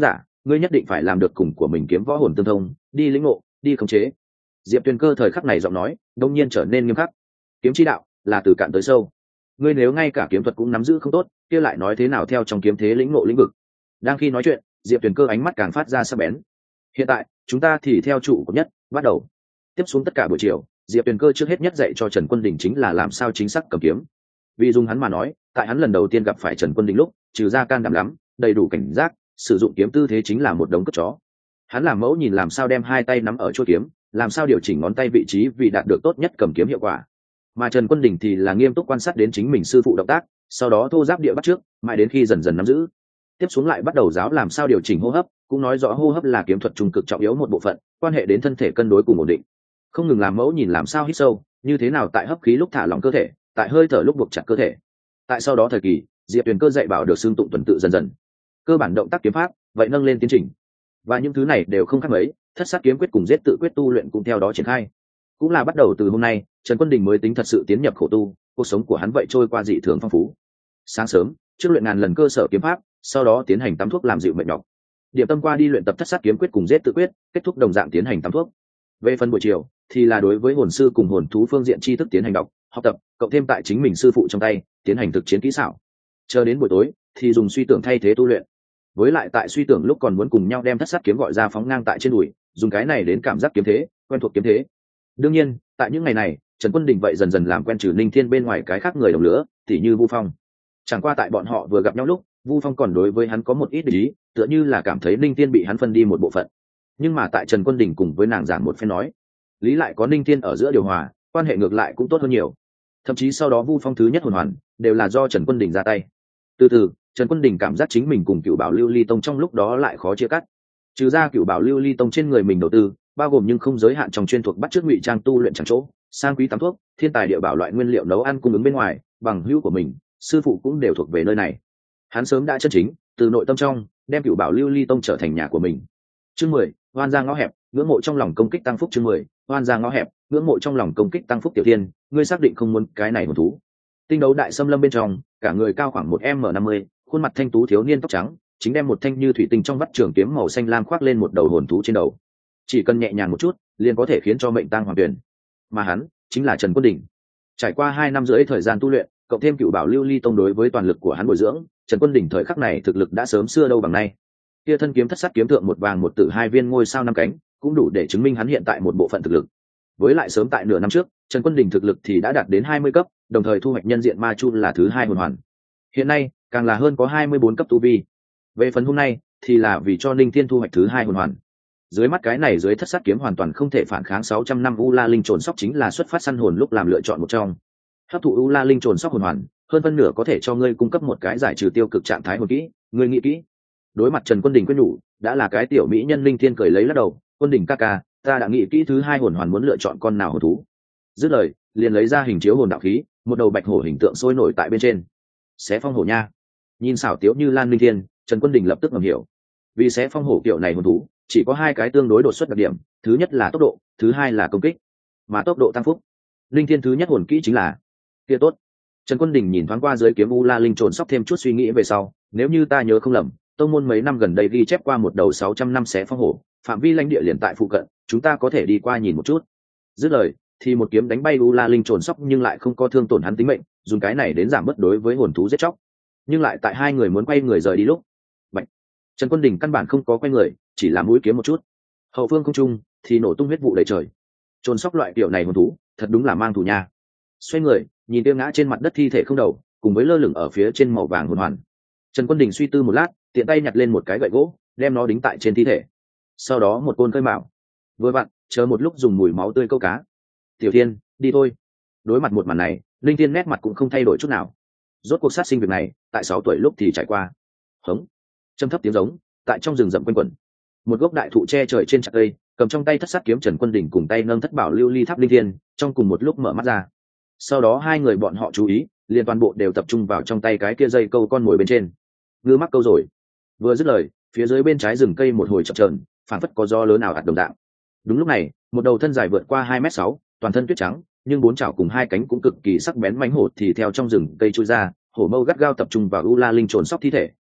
ngươi nhất định phải làm được cùng của mình kiếm võ hồn tương thông, đi lĩnh ngộ, đi khống chế. Diệp Tuyền Cơ thời khắc này giọng nói đông nhiên trở nên nghiêm khắc. Kiếm chi đạo là từ cạn tới sâu, ngươi nếu ngay cả kiếm thuật cũng nắm giữ không tốt, kia lại nói thế nào theo trong kiếm thế lĩnh ngộ lĩnh vực. Đang khi nói chuyện, Diệp Tuyền Cơ ánh mắt càng phát ra sắc bén. Hiện tại chúng ta thì theo chủ cấp nhất bắt đầu. Tiếp xuống tất cả buổi chiều, Diệp Tuyền Cơ trước hết nhất dạy cho Trần Quân Đình chính là làm sao chính xác cầm kiếm. Vì dùng hắn mà nói, tại hắn lần đầu tiên gặp phải Trần Quân Đình lúc, trừ ra can đảm lắm, đầy đủ cảnh giác, sử dụng kiếm tư thế chính là một đống cất chó. Hắn làm mẫu nhìn làm sao đem hai tay nắm ở chuôi kiếm, làm sao điều chỉnh ngón tay vị trí vì đạt được tốt nhất cầm kiếm hiệu quả. Mà Trần Quân Đình thì là nghiêm túc quan sát đến chính mình sư phụ động tác, sau đó thô giáp địa bắt trước, mãi đến khi dần dần nắm giữ. Tiếp xuống lại bắt đầu giáo làm sao điều chỉnh hô hấp, cũng nói rõ hô hấp là kiếm thuật trung cực trọng yếu một bộ phận, quan hệ đến thân thể cân đối cùng ổn định. Không ngừng làm mẫu nhìn làm sao hít sâu, như thế nào tại hấp khí lúc thả lỏng cơ thể, tại hơi thở lúc buộc chặt cơ thể. Tại sau đó thời kỳ, Diệp Tuyền Cơ dạy bảo được xương tụng tuần tự dần dần. Cơ bản động tác kiếm pháp, vậy nâng lên tiến trình. Và những thứ này đều không khác mấy, thất sát kiếm quyết cùng giết tự quyết tu luyện cũng theo đó triển khai. Cũng là bắt đầu từ hôm nay, Trần Quân Đình mới tính thật sự tiến nhập khổ tu, cuộc sống của hắn vậy trôi qua dị thường phong phú. Sáng sớm, trước luyện ngàn lần cơ sở kiếm pháp, sau đó tiến hành tắm thuốc làm dịu mệt nhọc. Điểm tâm qua đi luyện tập thất sát kiếm quyết cùng giết tự quyết, kết thúc đồng dạng tiến hành tắm thuốc. Về phần buổi chiều, thì là đối với hồn sư cùng hồn thú phương diện tri thức tiến hành đọc, học tập, cộng thêm tại chính mình sư phụ trong tay, tiến hành thực chiến kỹ xảo. Chờ đến buổi tối, thì dùng suy tưởng thay thế tu luyện. Với lại tại suy tưởng lúc còn muốn cùng nhau đem thất sát kiếm gọi ra phóng ngang tại trên đùi, dùng cái này đến cảm giác kiếm thế, quen thuộc kiếm thế. Đương nhiên, tại những ngày này, Trần Quân Đình vậy dần dần làm quen trừ Ninh Thiên bên ngoài cái khác người đồng lứa, tỉ như Vu Phong. Chẳng qua tại bọn họ vừa gặp nhau lúc, Vu Phong còn đối với hắn có một ít ý, tựa như là cảm thấy Ninh Thiên bị hắn phân đi một bộ phận. Nhưng mà tại Trần Quân Đình cùng với nàng giảng một phen nói, lý lại có Ninh Thiên ở giữa điều hòa, quan hệ ngược lại cũng tốt hơn nhiều. Thậm chí sau đó Vu Phong thứ nhất hồn hoàn đều là do Trần Quân Đình ra tay. Từ từ, Trần Quân Đình cảm giác chính mình cùng Cửu Bảo Lưu Ly Tông trong lúc đó lại khó chia cắt. Trừ ra Cửu Bảo Lưu Ly Tông trên người mình đầu tư, bao gồm nhưng không giới hạn trong chuyên thuộc bắt chước ngụy trang tu luyện chẳng chỗ, sang quý tắm thuốc, thiên tài địa bảo loại nguyên liệu nấu ăn cung ứng bên ngoài, bằng hữu của mình, sư phụ cũng đều thuộc về nơi này. Hắn sớm đã chân chính từ nội tâm trong đem Cửu Bảo Lưu Ly Tông trở thành nhà của mình. Chương 10, Hoan ra ngõ hẹp, ngưỡng mộ trong lòng công kích tăng phúc. Chương 10, Hoan ra ngõ hẹp, ngưỡng mộ trong lòng công kích tăng phúc. Tiểu Thiên, ngươi xác định không muốn cái này hồn thú? Tinh đấu đại xâm lâm bên trong, cả người cao khoảng 1m50, khuôn mặt thanh tú thiếu niên tóc trắng, chính đem một thanh như thủy tinh trong vắt trường kiếm màu xanh lam khoác lên một đầu hồn thú trên đầu. Chỉ cần nhẹ nhàng một chút, liền có thể khiến cho mệnh tang hoàn tuyển. Mà hắn chính là Trần Quân Đình. Trải qua 2 năm rưỡi thời gian tu luyện, cộng thêm Cửu Bảo Lưu Ly Tông đối với toàn lực của hắn bồi dưỡng, Trần Quân Đình thời khắc này thực lực đã sớm xưa đâu bằng nay. Kia thân kiếm thất sát kiếm thượng một vàng một tử 2 viên ngôi sao 5 cánh, cũng đủ để chứng minh hắn hiện tại một bộ phận thực lực. Với lại sớm tại nửa năm trước, Trần Quân Đình thực lực thì đã đạt đến 20 cấp, đồng thời thu hoạch nhân diện ma chu là thứ 2 hồn hoàn. Hiện nay, càng là hơn có 24 cấp tu vi. Về phần hôm nay, thì là vì cho Ninh Thiên thu hoạch thứ 2 hồn hoàn. Dưới mắt cái này dưới thất sát kiếm hoàn toàn không thể phản kháng 600 năm U La Linh trồn sóc chính là xuất phát săn hồn lúc làm lựa chọn một trong. Hấp thụ U La Linh trồn sóc hồn hoàn, hơn phân nửa có thể cho ngươi cung cấp một cái giải trừ tiêu cực trạng thái hồn kỹ, ngươi nghĩ kỹ. Đối mặt Trần Quân Đình quyết nhủ, đã là cái tiểu mỹ nhân Linh Thiên cười lấy lắc đầu, "Quân Đình ca ca, ta đã nghĩ kỹ thứ 2 hồn hoàn muốn lựa chọn con nào hồn thú." Dứt lời, liền lấy ra hình chiếu hồn đạo khí, một đầu bạch hổ hình tượng sôi nổi tại bên trên. Xé phong hổ nha. Nhìn xảo tiếu như Lan Linh Thiên, Trần Quân Đình lập tức ngầm hiểu. Vì xé phong hổ kiểu này hồn thú, chỉ có 2 cái tương đối đột xuất đặc điểm, thứ nhất là tốc độ, thứ hai là công kích. Mà tốc độ tăng phúc, Linh Thiên thứ nhất hồn kỹ chính là kia tốt. Trần Quân Đình nhìn thoáng qua dưới kiếm U La Linh trồn sóc thêm chút suy nghĩ về sau, nếu như ta nhớ không lầm, tông môn mấy năm gần đây ghi chép qua một đầu 600 năm xé phong hổ, phạm vi lãnh địa liền tại phụ cận, chúng ta có thể đi qua nhìn một chút. Dứt lời, thì một kiếm đánh bay U La Linh trồn sóc nhưng lại không có thương tổn hắn tính mệnh, dùng cái này đến giảm bớt đối với hồn thú giết chóc. Nhưng lại tại 2 người muốn quay người rời đi lúc, Bạch. Trần Quân Đình căn bản không có quay người, chỉ là mũi kiếm một chút. Hậu phương không trung thì nổ tung huyết vụ đầy trời. Trồn sóc loại kiểu này hồn thú, thật đúng là mang thù nha. Xoay người, nhìn tiêu ngã trên mặt đất thi thể không đầu, cùng với lơ lửng ở phía trên màu vàng hồn hoàn. Trần Quân Đình suy tư một lát, tiện tay nhặt lên một cái gậy gỗ, đem nó đính tại trên thi thể. Sau đó một côn cơi mạo. Vừa vặn, chờ một lúc dùng mùi máu tươi câu cá. "Tiểu Thiên, đi thôi." Đối mặt một màn này, Linh Thiên nét mặt cũng không thay đổi chút nào. Rốt cuộc sát sinh việc này, tại 6 tuổi lúc thì trải qua. Hống. Trầm thấp tiếng giống, tại trong rừng rậm quanh quẩn. Một gốc đại thụ che trời trên chặt cây, cầm trong tay thất sát kiếm Trần Quân Đình cùng tay nâng thất bảo lưu ly tháp Linh Thiên, trong cùng một lúc mở mắt ra. Sau đó 2 người bọn họ chú ý, liền toàn bộ đều tập trung vào trong tay cái kia dây câu con mồi bên trên. Ngư mắc câu rồi. Vừa dứt lời, phía dưới bên trái rừng cây một hồi chập chờn, phảng phất có gió lớn nào ạt đồng dạng. Đúng lúc này, một đầu thân dài vượt qua 2m6, toàn thân tuyết trắng, nhưng 4 chảo cùng 2 cánh cũng cực kỳ sắc bén mãnh hổ thì theo trong rừng cây chui ra, hổ mâu gắt gao tập trung vào U La Linh trồn sóc thi thể,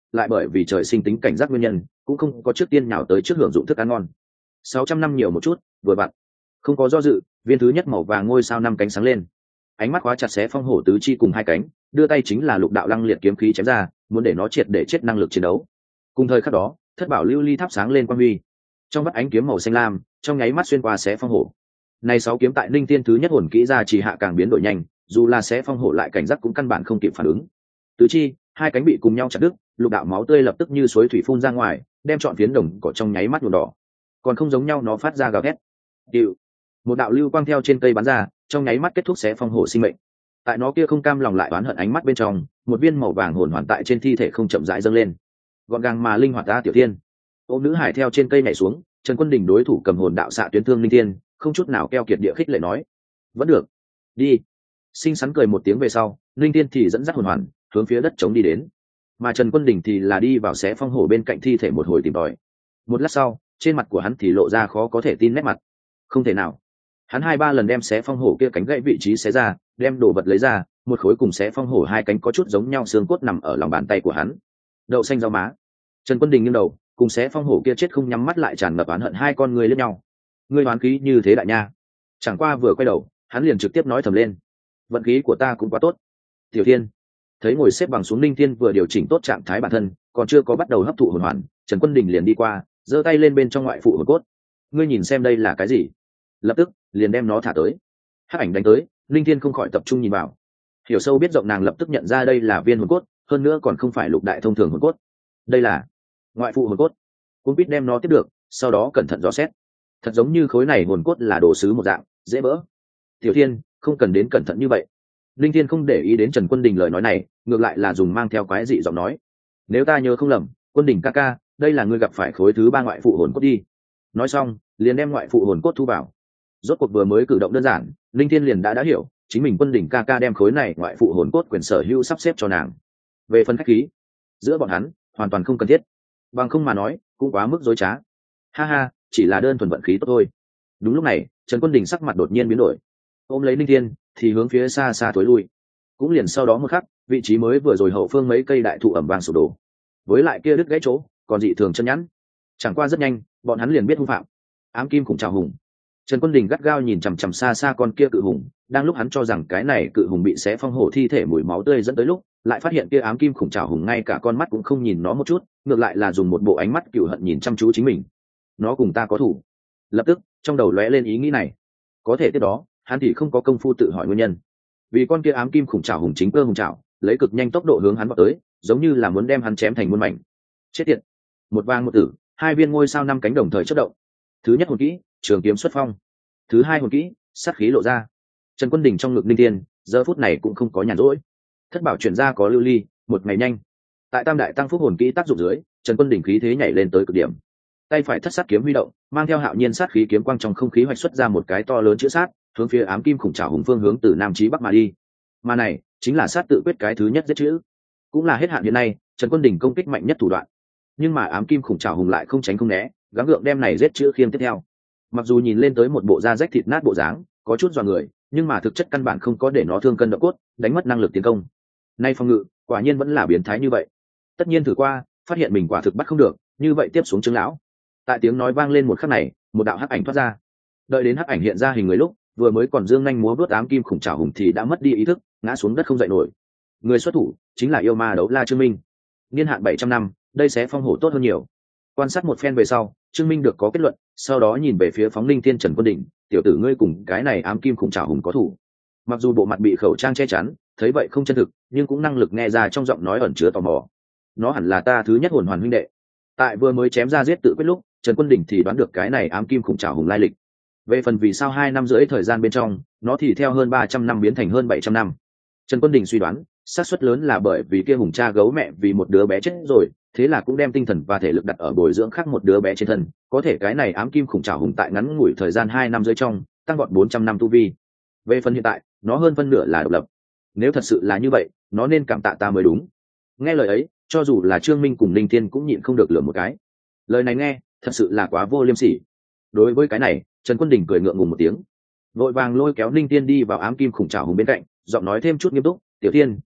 lại bởi vì trời sinh tính cảnh giác nguyên nhân cũng không có trước tiên nhào tới trước hưởng dụng thức ăn ngon. 600 năm nhiều một chút vừa vặn. Không có do dự, viên thứ nhất màu vàng ngôi sao năm cánh sáng lên, ánh mắt khóa chặt xé phong hổ tứ chi cùng hai cánh, đưa tay chính là lục đạo lăng liệt kiếm khí chém ra, muốn để nó triệt để chết năng lực chiến đấu. Cùng thời khắc đó, thất bảo lưu ly tháp sáng lên quang huy, trong mắt ánh kiếm màu xanh lam trong nháy mắt xuyên qua xé phong hổ. Này 6 kiếm tại linh tiên thứ nhất hồn kỹ ra chỉ hạ càng biến đổi nhanh, dù là xé phong hổ lại cảnh giác cũng căn bản không kịp phản ứng. Tứ chi hai cánh bị cùng nhau chặt đứt, lục đạo máu tươi lập tức như suối thủy phun ra ngoài, đem trọn phiến đồng cỏ trong nháy mắt nhuộm đỏ. Còn không giống nhau nó phát ra gào thét. Điệu. Một đạo lưu quang theo trên cây bắn ra, trong nháy mắt kết thúc xé phong hổ sinh mệnh. Tại nó kia không cam lòng lại oán hận ánh mắt bên trong, một viên màu vàng hồn hoàn tại trên thi thể không chậm rãi dâng lên. Gọn gàng mà linh hoạt ta tiểu thiên. Ôm nữ hải theo trên cây nhảy xuống, Trần Quân Đình đối thủ cầm hồn đạo xạ tuyến thương linh thiên, không chút nào keo kiệt địa khích lệ nói: "Vẫn được. Đi." Xinh xắn cười một tiếng về sau, linh thiên thì dẫn dắt hồn hoàn hướng phía đất trống đi đến, mà Trần Quân Đình thì là đi vào xé phong hổ bên cạnh thi thể một hồi tìm tòi. Một lát sau, trên mặt của hắn thì lộ ra khó có thể tin nét mặt. Không thể nào. Hắn 2-3 lần đem xé phong hổ kia cánh gãy vị trí xé ra, đem đồ vật lấy ra, một khối cùng xé phong hổ hai cánh có chút giống nhau xương cốt nằm ở lòng bàn tay của hắn. Đậu xanh rau má. Trần Quân Đình nghiêng đầu, cùng xé phong hổ kia chết không nhắm mắt lại tràn ngập oán hận hai con người lẫn nhau. Ngươi oán khí như thế đại nha. Chẳng qua vừa quay đầu, hắn liền trực tiếp nói thầm lên: vận khí của ta cũng quá tốt. Tiểu Thiên. Thấy ngồi xếp bằng xuống Linh Thiên vừa điều chỉnh tốt trạng thái bản thân, còn chưa có bắt đầu hấp thụ hồn hoàn, Trần Quân Đình liền đi qua, giơ tay lên bên trong ngoại phụ hồn cốt. Ngươi nhìn xem đây là cái gì? Lập tức liền đem nó thả tới. Hắc ảnh đánh tới, Linh Thiên không khỏi tập trung nhìn vào. Hiểu sâu biết rộng nàng lập tức nhận ra đây là viên hồn cốt, hơn nữa còn không phải lục đại thông thường hồn cốt. Đây là ngoại phụ hồn cốt. Cung Bít đem nó tiếp được, sau đó cẩn thận dò xét. Thật giống như khối này hồn cốt là đồ sứ một dạng, dễ vỡ. Tiểu Thiên, không cần đến cẩn thận như vậy. Linh Thiên không để ý đến Trần Quân Đình lời nói này, ngược lại là dùng mang theo quái dị giọng nói: nếu ta nhớ không lầm, Quân Đình ca ca, đây là ngươi gặp phải khối thứ 3 ngoại phụ hồn cốt đi. Nói xong, liền đem ngoại phụ hồn cốt thu vào. Rốt cuộc vừa mới cử động đơn giản, Linh Thiên liền đã hiểu, chính mình Quân Đình ca ca đem khối này ngoại phụ hồn cốt quyền sở hữu sắp xếp cho nàng. Về phần khách khí, giữa bọn hắn hoàn toàn không cần thiết, bằng không mà nói cũng quá mức dối trá. Ha ha, chỉ là đơn thuần vận khí tốt thôi. Đúng lúc này, Trần Quân Đình sắc mặt đột nhiên biến đổi, ôm lấy Linh Thiên thì hướng phía xa xa tối lui. Cũng liền sau đó một khắc, vị trí mới vừa rồi hậu phương mấy cây đại thụ ẩm vàng sụp đổ, với lại kia đứt gãy chỗ còn dị thường chân nhẵn. Chẳng qua rất nhanh, bọn hắn liền biết hung phạm. Ám kim khủng trào hùng. Trần Quân Đình gắt gao nhìn chằm chằm xa xa con kia cự hùng, đang lúc hắn cho rằng cái này cự hùng bị xé phong hổ thi thể mùi máu tươi dẫn tới lúc, lại phát hiện kia ám kim khủng trào hùng ngay cả con mắt cũng không nhìn nó một chút, ngược lại là dùng một bộ ánh mắt cừu hận nhìn chăm chú chính mình. Nó cùng ta có thủ. Lập tức, trong đầu lóe lên ý nghĩ này. Có thể tiếp đó, hắn thì không có công phu tự hỏi nguyên nhân. Vì con kia ám kim khủng trảo hùng chính cơ hùng trảo, lấy cực nhanh tốc độ hướng hắn vọt tới, giống như là muốn đem hắn chém thành muôn mảnh. Chết tiệt. Một vang một tử, hai viên ngôi sao năm cánh đồng thời chớp động. Thứ nhất hồn kỹ, trường kiếm xuất phong. Thứ hai hồn kỹ, sát khí lộ ra. Trần Quân Đình trong ngực Linh Tiên, giờ phút này cũng không có nhàn rỗi. Thất bảo chuyển ra có lưu ly, một ngày nhanh. Tại tam đại tăng phúc hồn kỹ tác dụng dưới, Trần Quân Đình khí thế nhảy lên tới cực điểm. Tay phải thất sát kiếm huy động, mang theo hạo nhiên sát khí kiếm quang trong không khí hoạch xuất ra một cái to lớn chữ sát, hướng phía ám kim khủng trảo hùng phương hướng từ nam chí bắc mà đi. Mà này chính là sát tự quyết cái thứ nhất giết chữ, cũng là hết hạn hiện nay Trần Quân Đình công kích mạnh nhất thủ đoạn. Nhưng mà ám kim khủng trảo hùng lại không tránh không né, gắng gượng đem này giết chữ khiêng tiếp theo. Mặc dù nhìn lên tới một bộ da rách thịt nát bộ dáng, có chút dọa người, nhưng mà thực chất căn bản không có để nó thương cân động cốt, đánh mất năng lực tiến công. Nay phòng ngự, quả nhiên vẫn là biến thái như vậy. Tất nhiên thử qua, phát hiện mình quả thực bắt không được, như vậy tiếp xuống Trương lão. Tại tiếng nói vang lên một khắc này, một đạo hắc ảnh thoát ra. Đợi đến hắc ảnh hiện ra hình người lúc, vừa mới còn dương nhanh múa vuốt ám kim khủng trảo hùng thì đã mất đi ý thức, ngã xuống đất không dậy nổi. Người xuất thủ chính là yêu ma đấu la Trương Minh. Niên hạn 700 năm, đây sẽ phong hổ tốt hơn nhiều. Quan sát một phen về sau, Trương Minh được có kết luận, sau đó nhìn về phía phóng linh thiên Trần Quân Đình, tiểu tử ngươi cùng cái này ám kim khủng trảo hùng có thủ. Mặc dù bộ mặt bị khẩu trang che chắn, thấy vậy không chân thực, nhưng cũng năng lực nghe ra trong giọng nói ẩn chứa tò mò. Nó hẳn là ta thứ nhất hồn hoàn huynh đệ. Tại vừa mới chém ra giết tự quyết lúc, Trần Quân Đình thì đoán được cái này ám kim khủng trảo hùng lai lịch. Về phần vì sao 2 năm rưỡi thời gian bên trong, nó thì theo hơn 300 năm biến thành hơn 700 năm. Trần Quân Đình suy đoán, xác suất lớn là bởi vì kia hùng cha gấu mẹ vì một đứa bé chết rồi, thế là cũng đem tinh thần và thể lực đặt ở bồi dưỡng khác một đứa bé trên thân. Có thể cái này ám kim khủng trảo hùng tại ngắn ngủi thời gian 2 năm rưỡi trong, tăng vọt 400 năm tu vi. Về phần hiện tại, nó hơn phân nửa là độc lập. Nếu thật sự là như vậy, nó nên cảm tạ ta mới đúng. Nghe lời ấy, cho dù là Trương Minh cùng Linh Thiên cũng nhịn không được lườm một cái. Lời này nghe, thật sự là quá vô liêm sỉ. Đối với cái này, Trần Quân Đình cười ngượng ngùng một tiếng, vội vàng lôi kéo Linh Thiên đi vào ám kim khủng trảo hùng bên cạnh, giọng nói thêm chút nghiêm túc, "Tiểu Thiên,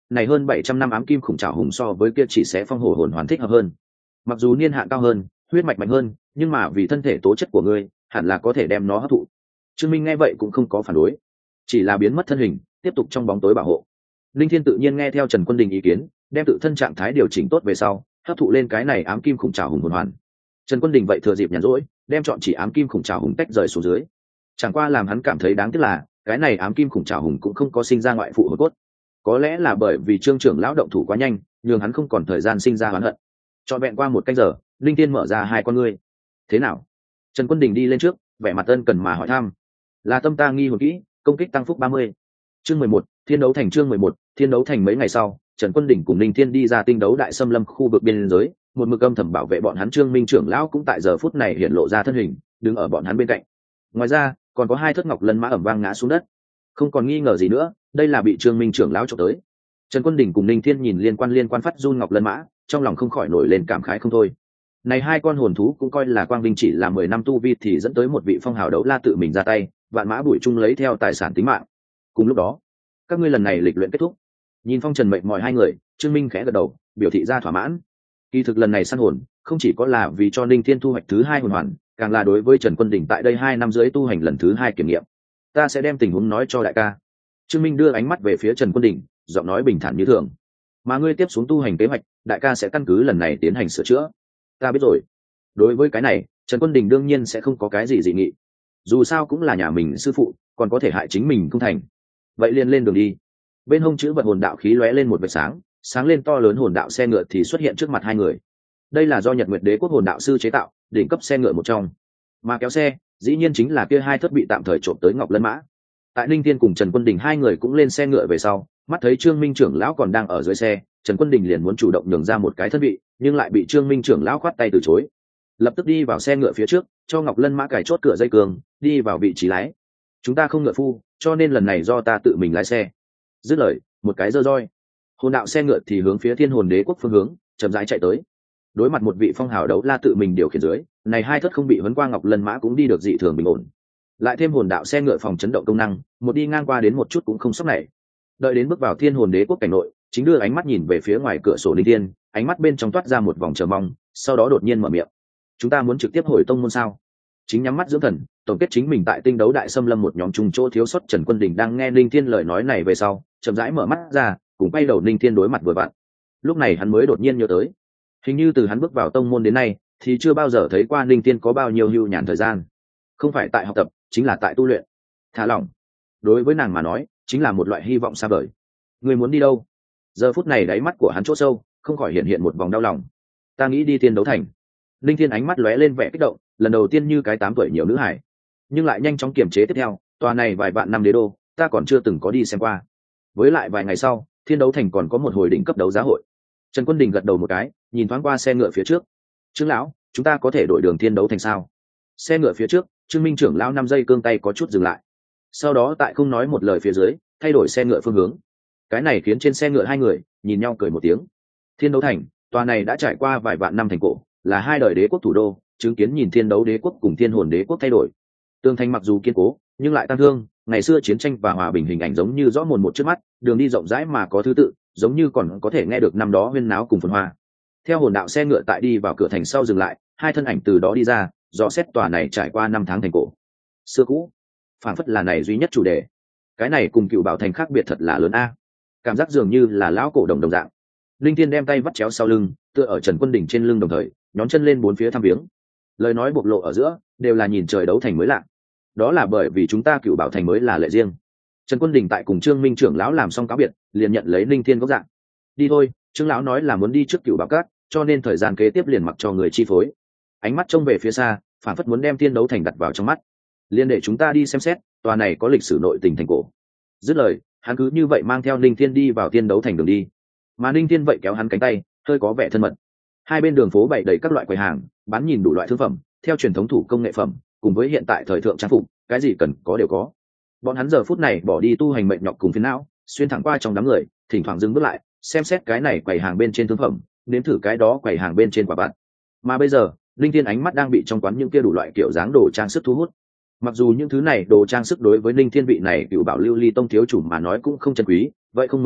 này hơn 700 năm ám kim khủng trảo hùng so với kia chỉ sẽ phong hổ hồn hoàn thích hợp hơn. Mặc dù niên hạn cao hơn, huyết mạch mạnh hơn, nhưng mà vì thân thể tố chất của ngươi hẳn là có thể đem nó hấp thụ. Trương Minh nghe vậy cũng không có phản đối, chỉ là biến mất thân hình, tiếp tục trong bóng tối bảo hộ. Linh Thiên tự nhiên nghe theo Trần Quân Đình ý kiến, đem tự thân trạng thái điều chỉnh tốt về sau, hấp thụ lên cái này ám kim khủng trảo hùng hồn hoàn. Trần Quân Đình vậy thừa dịp nhàn rỗi, đem chọn chỉ ám kim khủng trảo hùng tách rời xuống dưới. Chẳng qua làm hắn cảm thấy đáng tiếc là, cái này ám kim khủng trảo hùng cũng không có sinh ra ngoại phụ hồn cốt. Có lẽ là bởi vì Trương trưởng lão động thủ quá nhanh, nhường hắn không còn thời gian sinh ra oán hận. Trọn vẹn qua một canh giờ, Linh Thiên mở ra hai con ngươi. Thế nào? Trần Quân Đình đi lên trước, vẻ mặt ân cần mà hỏi thăm. Là tâm ta nghi hồn kỹ, công kích tăng phúc 30. Chương 11, Thiên đấu thành. Chương 11, Thiên đấu thành. Mấy ngày sau, Trần Quân Đình cùng Linh Thiên đi ra tinh đấu đại xâm lâm khu vực biên giới, một mực âm thầm bảo vệ bọn hắn. Trương Minh trưởng lão cũng tại giờ phút này hiện lộ ra thân hình, đứng ở bọn hắn bên cạnh. Ngoài ra, còn có hai thất ngọc lân mã ẩm vang ngã xuống đất. Không còn nghi ngờ gì nữa, đây là bị Trương Minh trưởng lão chụp tới. Trần Quân Đình cùng Linh Thiên nhìn liên quan phát run ngọc lân mã, trong lòng không khỏi nổi lên cảm khái không thôi. Này hai con hồn thú cũng coi là quang vinh, chỉ là 10 năm tu vi thì dẫn tới một vị phong hào đấu la tự mình ra tay, vạn mã bụi chung lấy theo tài sản tính mạng. Cùng lúc đó, các ngươi lần này lịch luyện kết thúc. Nhìn phong trần mệnh mọi hai người, Trương Minh khẽ gật đầu, biểu thị ra thỏa mãn. Kỳ thực lần này săn hồn, không chỉ có là vì cho Linh Thiên thu hoạch thứ hai hồn hoàn, càng là đối với Trần Quân Đình tại đây 2 năm dưới tu hành lần thứ 2 kiểm nghiệm. Ta sẽ đem tình huống nói cho đại ca. Trương Minh đưa ánh mắt về phía Trần Quân Đình, giọng nói bình thản như thường. Mà ngươi tiếp xuống tu hành kế hoạch, đại ca sẽ căn cứ lần này tiến hành sửa chữa. Ta biết rồi. Đối với cái này, Trần Quân Đình đương nhiên sẽ không có cái gì dị nghị. Dù sao cũng là nhà mình sư phụ, còn có thể hại chính mình không thành. Vậy liền lên đường đi. Bên hông chữ vật hồn đạo khí lóe lên một vệt sáng, sáng lên to lớn hồn đạo xe ngựa thì xuất hiện trước mặt hai người. Đây là do Nhật Nguyệt Đế quốc hồn đạo sư chế tạo, đỉnh cấp xe ngựa một trong. Mà kéo xe, dĩ nhiên chính là kia hai thất bị tạm thời trộm tới ngọc lân mã. Tại Linh Thiên cùng Trần Quân Đình hai người cũng lên xe ngựa về sau, mắt thấy Trương Minh trưởng lão còn đang ở dưới xe, Trần Quân Đình liền muốn chủ động nhường ra một cái thân vị, nhưng lại bị Trương Minh trưởng lão khoát tay từ chối. Lập tức đi vào xe ngựa phía trước, cho ngọc lân mã cài chốt cửa dây cường, đi vào vị trí lái. Chúng ta không ngựa phu, cho nên lần này do ta tự mình lái xe. Dứt lời, một cái giơ roi, hồn đạo xe ngựa thì hướng phía Thiên Hồn Đế quốc phương hướng chậm rãi chạy tới. Đối mặt một vị phong hào đấu la tự mình điều khiển dưới, này hai thất không bị huấn qua ngọc lân mã cũng đi được dị thường bình ổn. Lại thêm hồn đạo xe ngựa phòng chấn động công năng, một đi ngang qua đến một chút cũng không sốc này. Đợi đến bước vào Thiên Hồn Đế quốc cảnh nội, chính đưa ánh mắt nhìn về phía ngoài cửa sổ Linh Thiên, ánh mắt bên trong toát ra một vòng chờ mong, sau đó đột nhiên mở miệng. Chúng ta muốn trực tiếp hồi tông môn sao? Chính nhắm mắt dưỡng thần, tổng kết chính mình tại tinh đấu đại xâm lâm một nhóm trùng chỗ thiếu sót. Trần Quân Đình đang nghe Linh Thiên lời nói này về sau, chậm rãi mở mắt ra, cùng quay đầu Linh Thiên đối mặt vừa vặn. Lúc này hắn mới đột nhiên nhớ tới, hình như từ hắn bước vào tông môn đến nay, thì chưa bao giờ thấy qua Linh Thiên có bao nhiêu hưu nhàn thời gian. Không phải tại học tập, chính là tại tu luyện. Thả lỏng, đối với nàng mà nói, chính là một loại hy vọng xa vời. Người muốn đi đâu? Giờ phút này đáy mắt của hắn chỗ sâu, không khỏi hiện hiện một vòng đau lòng. Ta nghĩ đi Thiên đấu thành. Linh Thiên ánh mắt lóe lên vẻ kích động, lần đầu tiên như cái 8 tuổi nhiều nữ hải, nhưng lại nhanh chóng kiềm chế tiếp theo. Tòa này vài vạn năm đế đô, ta còn chưa từng có đi xem qua. Với lại vài ngày sau, Thiên đấu thành còn có một hồi đỉnh cấp đấu giá hội. Trần Quân Đình gật đầu một cái, nhìn thoáng qua xe ngựa phía trước. Trương lão, chúng ta có thể đổi đường Thiên đấu thành sao? Xe ngựa phía trước, Trương Minh trưởng lão 5 giây cương tay có chút dừng lại. Sau đó tại không nói một lời phía dưới, thay đổi xe ngựa phương hướng. Cái này khiến trên xe ngựa hai người nhìn nhau cười một tiếng. Thiên đấu thành, tòa này đã trải qua vài vạn năm thành cổ, là hai đời đế quốc thủ đô, chứng kiến nhìn Thiên đấu đế quốc cùng Thiên hồn đế quốc thay đổi. Tường thành mặc dù kiên cố, nhưng lại tăng thương, ngày xưa chiến tranh và hòa bình hình ảnh giống như rõ mồn một trước mắt, đường đi rộng rãi mà có thứ tự, giống như còn có thể nghe được năm đó huyên náo cùng phồn hoa. Theo hồn đạo xe ngựa tại đi vào cửa thành sau dừng lại, hai thân ảnh từ đó đi ra, dò xét tòa này trải qua 5 tháng thành cổ xưa cũ, phản phất là này duy nhất chủ đề. Cái này cùng Cựu Bảo thành khác biệt thật là lớn a. Cảm giác dường như là lão cổ đồng đồng dạng. Linh Thiên đem tay vắt chéo sau lưng, tựa ở Trần Quân Đình trên lưng, đồng thời nhón chân lên bốn phía thăm viếng. Lời nói bộc lộ ở giữa đều là nhìn trời đấu thành mới lạ. Đó là bởi vì chúng ta Cựu Bảo thành mới là lệ riêng. Trần Quân Đình tại cùng Trương Minh trưởng lão làm xong cáo biệt, liền nhận lấy Linh Thiên góc dạng. Đi thôi, Trương lão nói là muốn đi trước Cựu Bảo các, cho nên thời gian kế tiếp liền mặc cho người chi phối. Ánh mắt trông về phía xa, phản phất muốn đem Thiên đấu thành đặt vào trong mắt. Liên để chúng ta đi xem xét, tòa này có lịch sử nội tình thành cổ. Dứt lời, hắn cứ như vậy mang theo Ninh Thiên đi vào Thiên đấu thành đường đi. Mà Ninh Thiên vậy kéo hắn cánh tay, hơi có vẻ thân mật. Hai bên đường phố bày đầy các loại quầy hàng, bán nhìn đủ loại thương phẩm, theo truyền thống thủ công nghệ phẩm, cùng với hiện tại thời thượng trang phục, cái gì cần có đều có. Bọn hắn giờ phút này bỏ đi tu hành mệnh nhọc cùng phiền não, xuyên thẳng qua trong đám người, thỉnh thoảng dừng bước lại, xem xét cái này quầy hàng bên trên thương phẩm, nếm thử cái đó quầy hàng bên trên quả vặt. Mà bây giờ, Linh Thiên ánh mắt đang bị trong quán những kia đủ loại kiểu dáng đồ trang sức thu hút. Mặc dù những thứ này đồ trang sức đối với Linh Thiên vị này Cựu Bảo Lưu Ly tông thiếu chủ mà nói cũng không chân quý, vậy không mới lạ,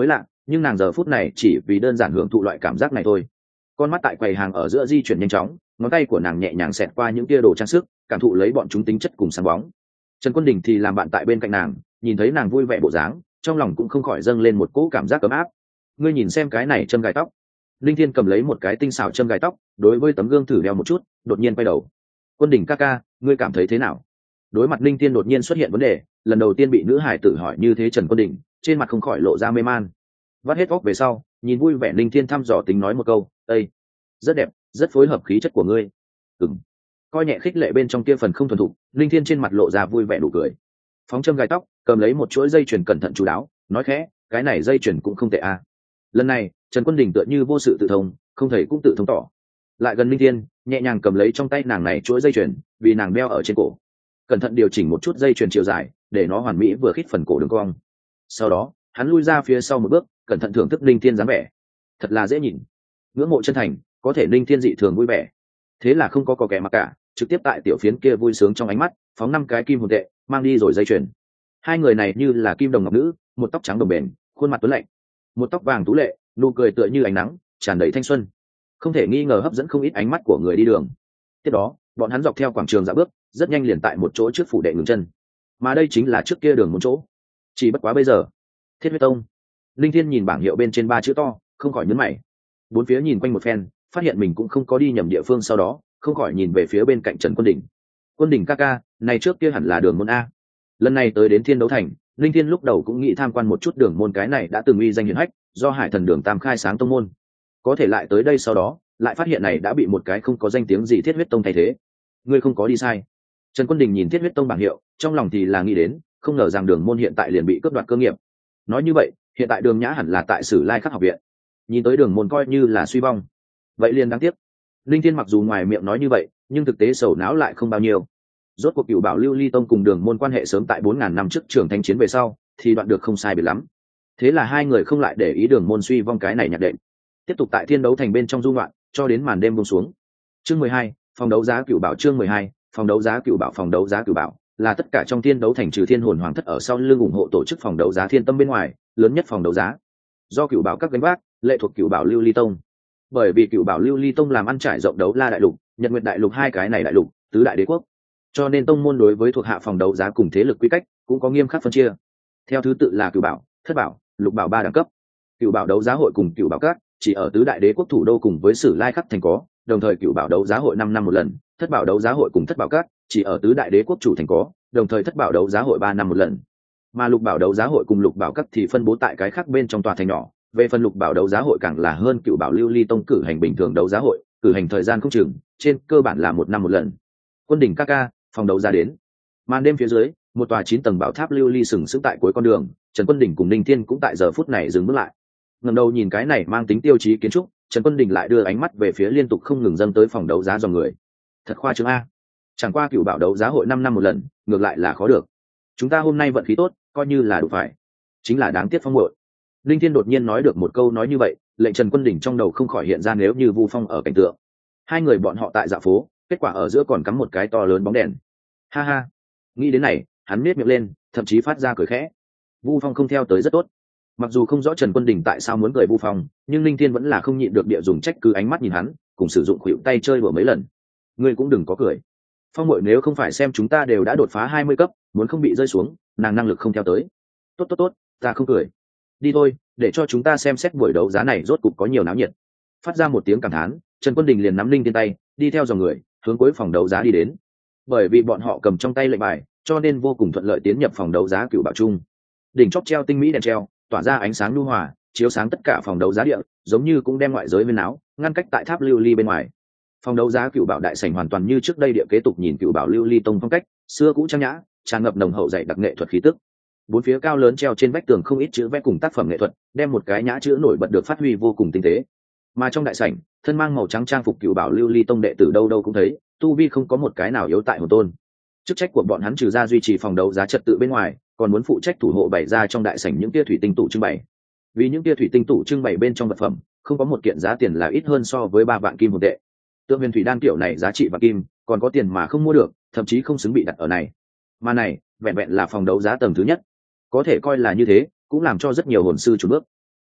nhưng nàng giờ phút này chỉ vì đơn giản hưởng thụ loại cảm giác này thôi. Con mắt tại quầy hàng ở giữa di chuyển nhanh chóng, ngón tay của nàng nhẹ nhàng xẹt qua những tia đồ trang sức, cảm thụ lấy bọn chúng tính chất cùng sáng bóng. Trần Quân Đình thì làm bạn tại bên cạnh nàng, nhìn thấy nàng vui vẻ bộ dáng, trong lòng cũng không khỏi dâng lên một cỗ cảm giác ấm áp. Ngươi nhìn xem cái này châm gài tóc. Linh Thiên cầm lấy một cái tinh xảo châm gài tóc, đối với tấm gương thử đeo một chút, đột nhiên quay đầu. Quân Đình ca ca, ngươi cảm thấy thế nào? Đối mặt Linh Thiên đột nhiên xuất hiện vấn đề, lần đầu tiên bị nữ hải tử hỏi như thế, Trần Quân Đình trên mặt không khỏi lộ ra mê man. Vắt hết óc về sau, nhìn vui vẻ Linh Thiên thăm dò tính nói một câu, "Ê, rất đẹp, rất phối hợp khí chất của ngươi." Ừm. Coi nhẹ khích lệ bên trong kia phần không thuần thục, Linh Thiên trên mặt lộ ra vui vẻ nụ cười. Phóng châm gài tóc, cầm lấy một chuỗi dây chuyền cẩn thận chú đáo, nói khẽ, "Cái này dây chuyền cũng không tệ à." Lần này, Trần Quân Đình tựa như vô sự tự thông, không thể cũng tự thông tỏ. Lại gần Linh Thiên, nhẹ nhàng cầm lấy trong tay nàng này chuỗi dây chuyền, vì nàng đeo ở trên cổ. Cẩn thận điều chỉnh một chút dây chuyền chiều dài, để nó hoàn mỹ vừa khít phần cổ đường cong. Sau đó, hắn lui ra phía sau một bước, cẩn thận thưởng thức Linh Thiên dáng vẻ. Thật là dễ nhìn. Ngưỡng mộ chân thành, có thể Linh Thiên dị thường vui vẻ. Thế là không có kẻ mặc cả, trực tiếp tại tiểu phiến kia vui sướng trong ánh mắt, phóng 5 cái kim hồn tệ, mang đi rồi dây chuyền. Hai người này như là kim đồng ngọc nữ, một tóc trắng đồng bền, khuôn mặt tuấn lạnh, một tóc vàng tú lệ, nụ cười tựa như ánh nắng, tràn đầy thanh xuân, không thể nghi ngờ hấp dẫn không ít ánh mắt của người đi đường. Tiếp đó, bọn hắn dọc theo quảng trường dạo bước, rất nhanh liền tại một chỗ trước phủ đệ ngừng chân. Mà đây chính là trước kia đường một chỗ. Chỉ bất quá bây giờ, Thiết Huyết Tông. Linh Thiên nhìn bảng hiệu bên trên 3 chữ to, không khỏi nhướng mày. Bốn phía nhìn quanh một phen, phát hiện mình cũng không có đi nhầm địa phương, sau đó không khỏi nhìn về phía bên cạnh Trần Quân Đình. Quân Đình ca ca, này trước kia hẳn là đường môn a. Lần này tới đến Thiên Đấu Thành, Linh Thiên lúc đầu cũng nghĩ tham quan một chút đường môn, cái này đã từng uy danh hiển hách, do Hải Thần Đường Tam khai sáng tông môn. Có thể lại tới đây sau đó, lại phát hiện này đã bị một cái không có danh tiếng gì Thiết Huyết Tông thay thế. Ngươi không có đi sai. Trần Quân Đình nhìn Thiết Huyết Tông bảng hiệu, trong lòng thì là nghĩ đến, không ngờ rằng đường môn hiện tại liền bị cướp đoạt cơ nghiệp. Nói như vậy, hiện tại Đường Nhã hẳn là tại Sử Lai Khắc học viện. Nhìn tới đường môn coi như là suy vong. Vậy liền đáng tiếc. Linh Thiên mặc dù ngoài miệng nói như vậy, nhưng thực tế sầu não lại không bao nhiêu. Rốt cuộc Cửu Bảo Lưu Ly Tông cùng đường môn quan hệ sớm tại 4000 năm trước Trường Thanh chiến về sau, thì đoạn được không sai biệt lắm. Thế là hai người không lại để ý đường môn suy vong cái này nhạc đệm. Tiếp tục tại Thiên Đấu Thành bên trong du ngoạn, cho đến màn đêm buông xuống. Chương 12, phòng đấu giá Cửu Bảo. Chương 12, phòng đấu giá Cửu Bảo. Phòng đấu giá Cửu Bảo là tất cả trong Thiên Đấu Thành trừ Thiên Hồn Hoàng thất ở sau lưng ủng hộ tổ chức phòng đấu giá Thiên Tâm bên ngoài, lớn nhất phòng đấu giá. Do Cửu Bảo các gánh vác, lệ thuộc Cửu Bảo Lưu Ly Tông. Bởi vì Cửu Bảo Lưu Ly Tông làm ăn trải rộng đấu la đại lục, Nhật Nguyệt đại lục hai cái này đại lục, tứ đại đế quốc, cho nên tông môn đối với thuộc hạ phòng đấu giá cùng thế lực quy cách cũng có nghiêm khắc phân chia. Theo thứ tự là Cửu Bảo, Thất Bảo, Lục Bảo 3 đẳng cấp. Cửu Bảo đấu giá hội cùng Cửu Bảo các chỉ ở tứ đại đế quốc thủ đô cùng với Sử Lai Khắc thành có, đồng thời Cửu Bảo đấu giá hội 5 năm một lần, Thất Bảo đấu giá hội cùng Thất Bảo các chỉ ở tứ đại đế quốc chủ thành có, đồng thời Thất Bảo đấu giá hội 3 năm một lần. Mà Lục Bảo đấu giá hội cùng Lục Bảo các thì phân bố tại cái khác bên trong tòa thành nhỏ. Về phần Lục Bảo đấu giá hội càng là hơn Cửu Bảo Lưu Ly Tông cử hành bình thường đấu giá hội, cử hành thời gian không chừng, trên cơ bản là 1 năm một lần. Quân Đình ca ca, phòng đấu giá đến. Màn đêm phía dưới, một tòa 9 tầng bảo tháp lưu ly sừng sững tại cuối con đường, Trần Quân Đình cùng Ninh Thiên cũng tại giờ phút này dừng bước lại. Ngẩng đầu nhìn cái này mang tính tiêu chí kiến trúc, Trần Quân Đình lại đưa ánh mắt về phía liên tục không ngừng dâng tới phòng đấu giá dòng người. Thật khoa trương a. Chẳng qua Cửu Bảo đấu giá hội 5 năm một lần, ngược lại là khó được. Chúng ta hôm nay vận khí tốt, coi như là đủ phải. Chính là đáng tiếc Phong muội. Linh Thiên đột nhiên nói được một câu nói như vậy, lệnh Trần Quân Đình trong đầu không khỏi hiện ra nếu như Vu Phong ở cảnh tượng. Hai người bọn họ tại dạo phố, kết quả ở giữa còn cắm một cái to lớn bóng đèn. Ha ha. Nghĩ đến này, hắn nhếch miệng lên, thậm chí phát ra cười khẽ. Vu Phong không theo tới rất tốt. Mặc dù không rõ Trần Quân Đình tại sao muốn cười Vu Phong, nhưng Linh Thiên vẫn là không nhịn được địa dùng trách cứ ánh mắt nhìn hắn, cùng sử dụng khuỷu tay chơi đùa mấy lần. Ngươi cũng đừng có cười. Phong muội nếu không phải xem chúng ta đều đã đột phá 20 cấp, muốn không bị rơi xuống, nàng năng lực không theo tới. Tốt, ta không cười. Đi thôi, để cho chúng ta xem xét buổi đấu giá này rốt cục có nhiều náo nhiệt. Phát ra một tiếng cảm thán, Trần Quân Đình liền nắm Linh Thiên tay, đi theo dòng người, hướng cuối phòng đấu giá đi đến. Bởi vì bọn họ cầm trong tay lệnh bài, cho nên vô cùng thuận lợi tiến nhập phòng đấu giá Cửu Bảo Trung. Đỉnh chóp treo tinh mỹ đèn treo, tỏa ra ánh sáng nhu hòa, chiếu sáng tất cả phòng đấu giá địa, giống như cũng đem ngoại giới viên náo, ngăn cách tại tháp lưu ly bên ngoài. Phòng đấu giá Cửu Bảo đại sảnh hoàn toàn như trước đây địa kế tục nhìn Cửu Bảo Lưu Ly Tông phong cách, xưa cũ trang nhã, tràn ngập nồng hậu dày đặc nghệ thuật khí tức. Bốn phía cao lớn treo trên vách tường không ít chữ vẽ cùng tác phẩm nghệ thuật, đem một cái nhã chữ nổi bật được phát huy vô cùng tinh tế. Mà trong đại sảnh, thân mang màu trắng trang phục Cửu Bảo Lưu Ly Tông đệ tử đâu đâu cũng thấy, tu vi không có một cái nào yếu tại hồn tôn. Chức trách của bọn hắn trừ ra duy trì phòng đấu giá trật tự bên ngoài, còn muốn phụ trách thủ hộ bày ra trong đại sảnh những tia thủy tinh tủ trưng bày. Vì những tia thủy tinh tủ trưng bày bên trong vật phẩm, không có một kiện giá tiền là ít hơn so với 3 vạn kim hồn tệ. Tượng huyền thủy đan kiểu này giá trị vạn kim, còn có tiền mà không mua được, thậm chí không xứng bị đặt ở này. Mà này, vẹn vẹn là phòng đấu giá tầng thứ nhất. Có thể coi là như thế, cũng làm cho rất nhiều hồn sư chùn bước.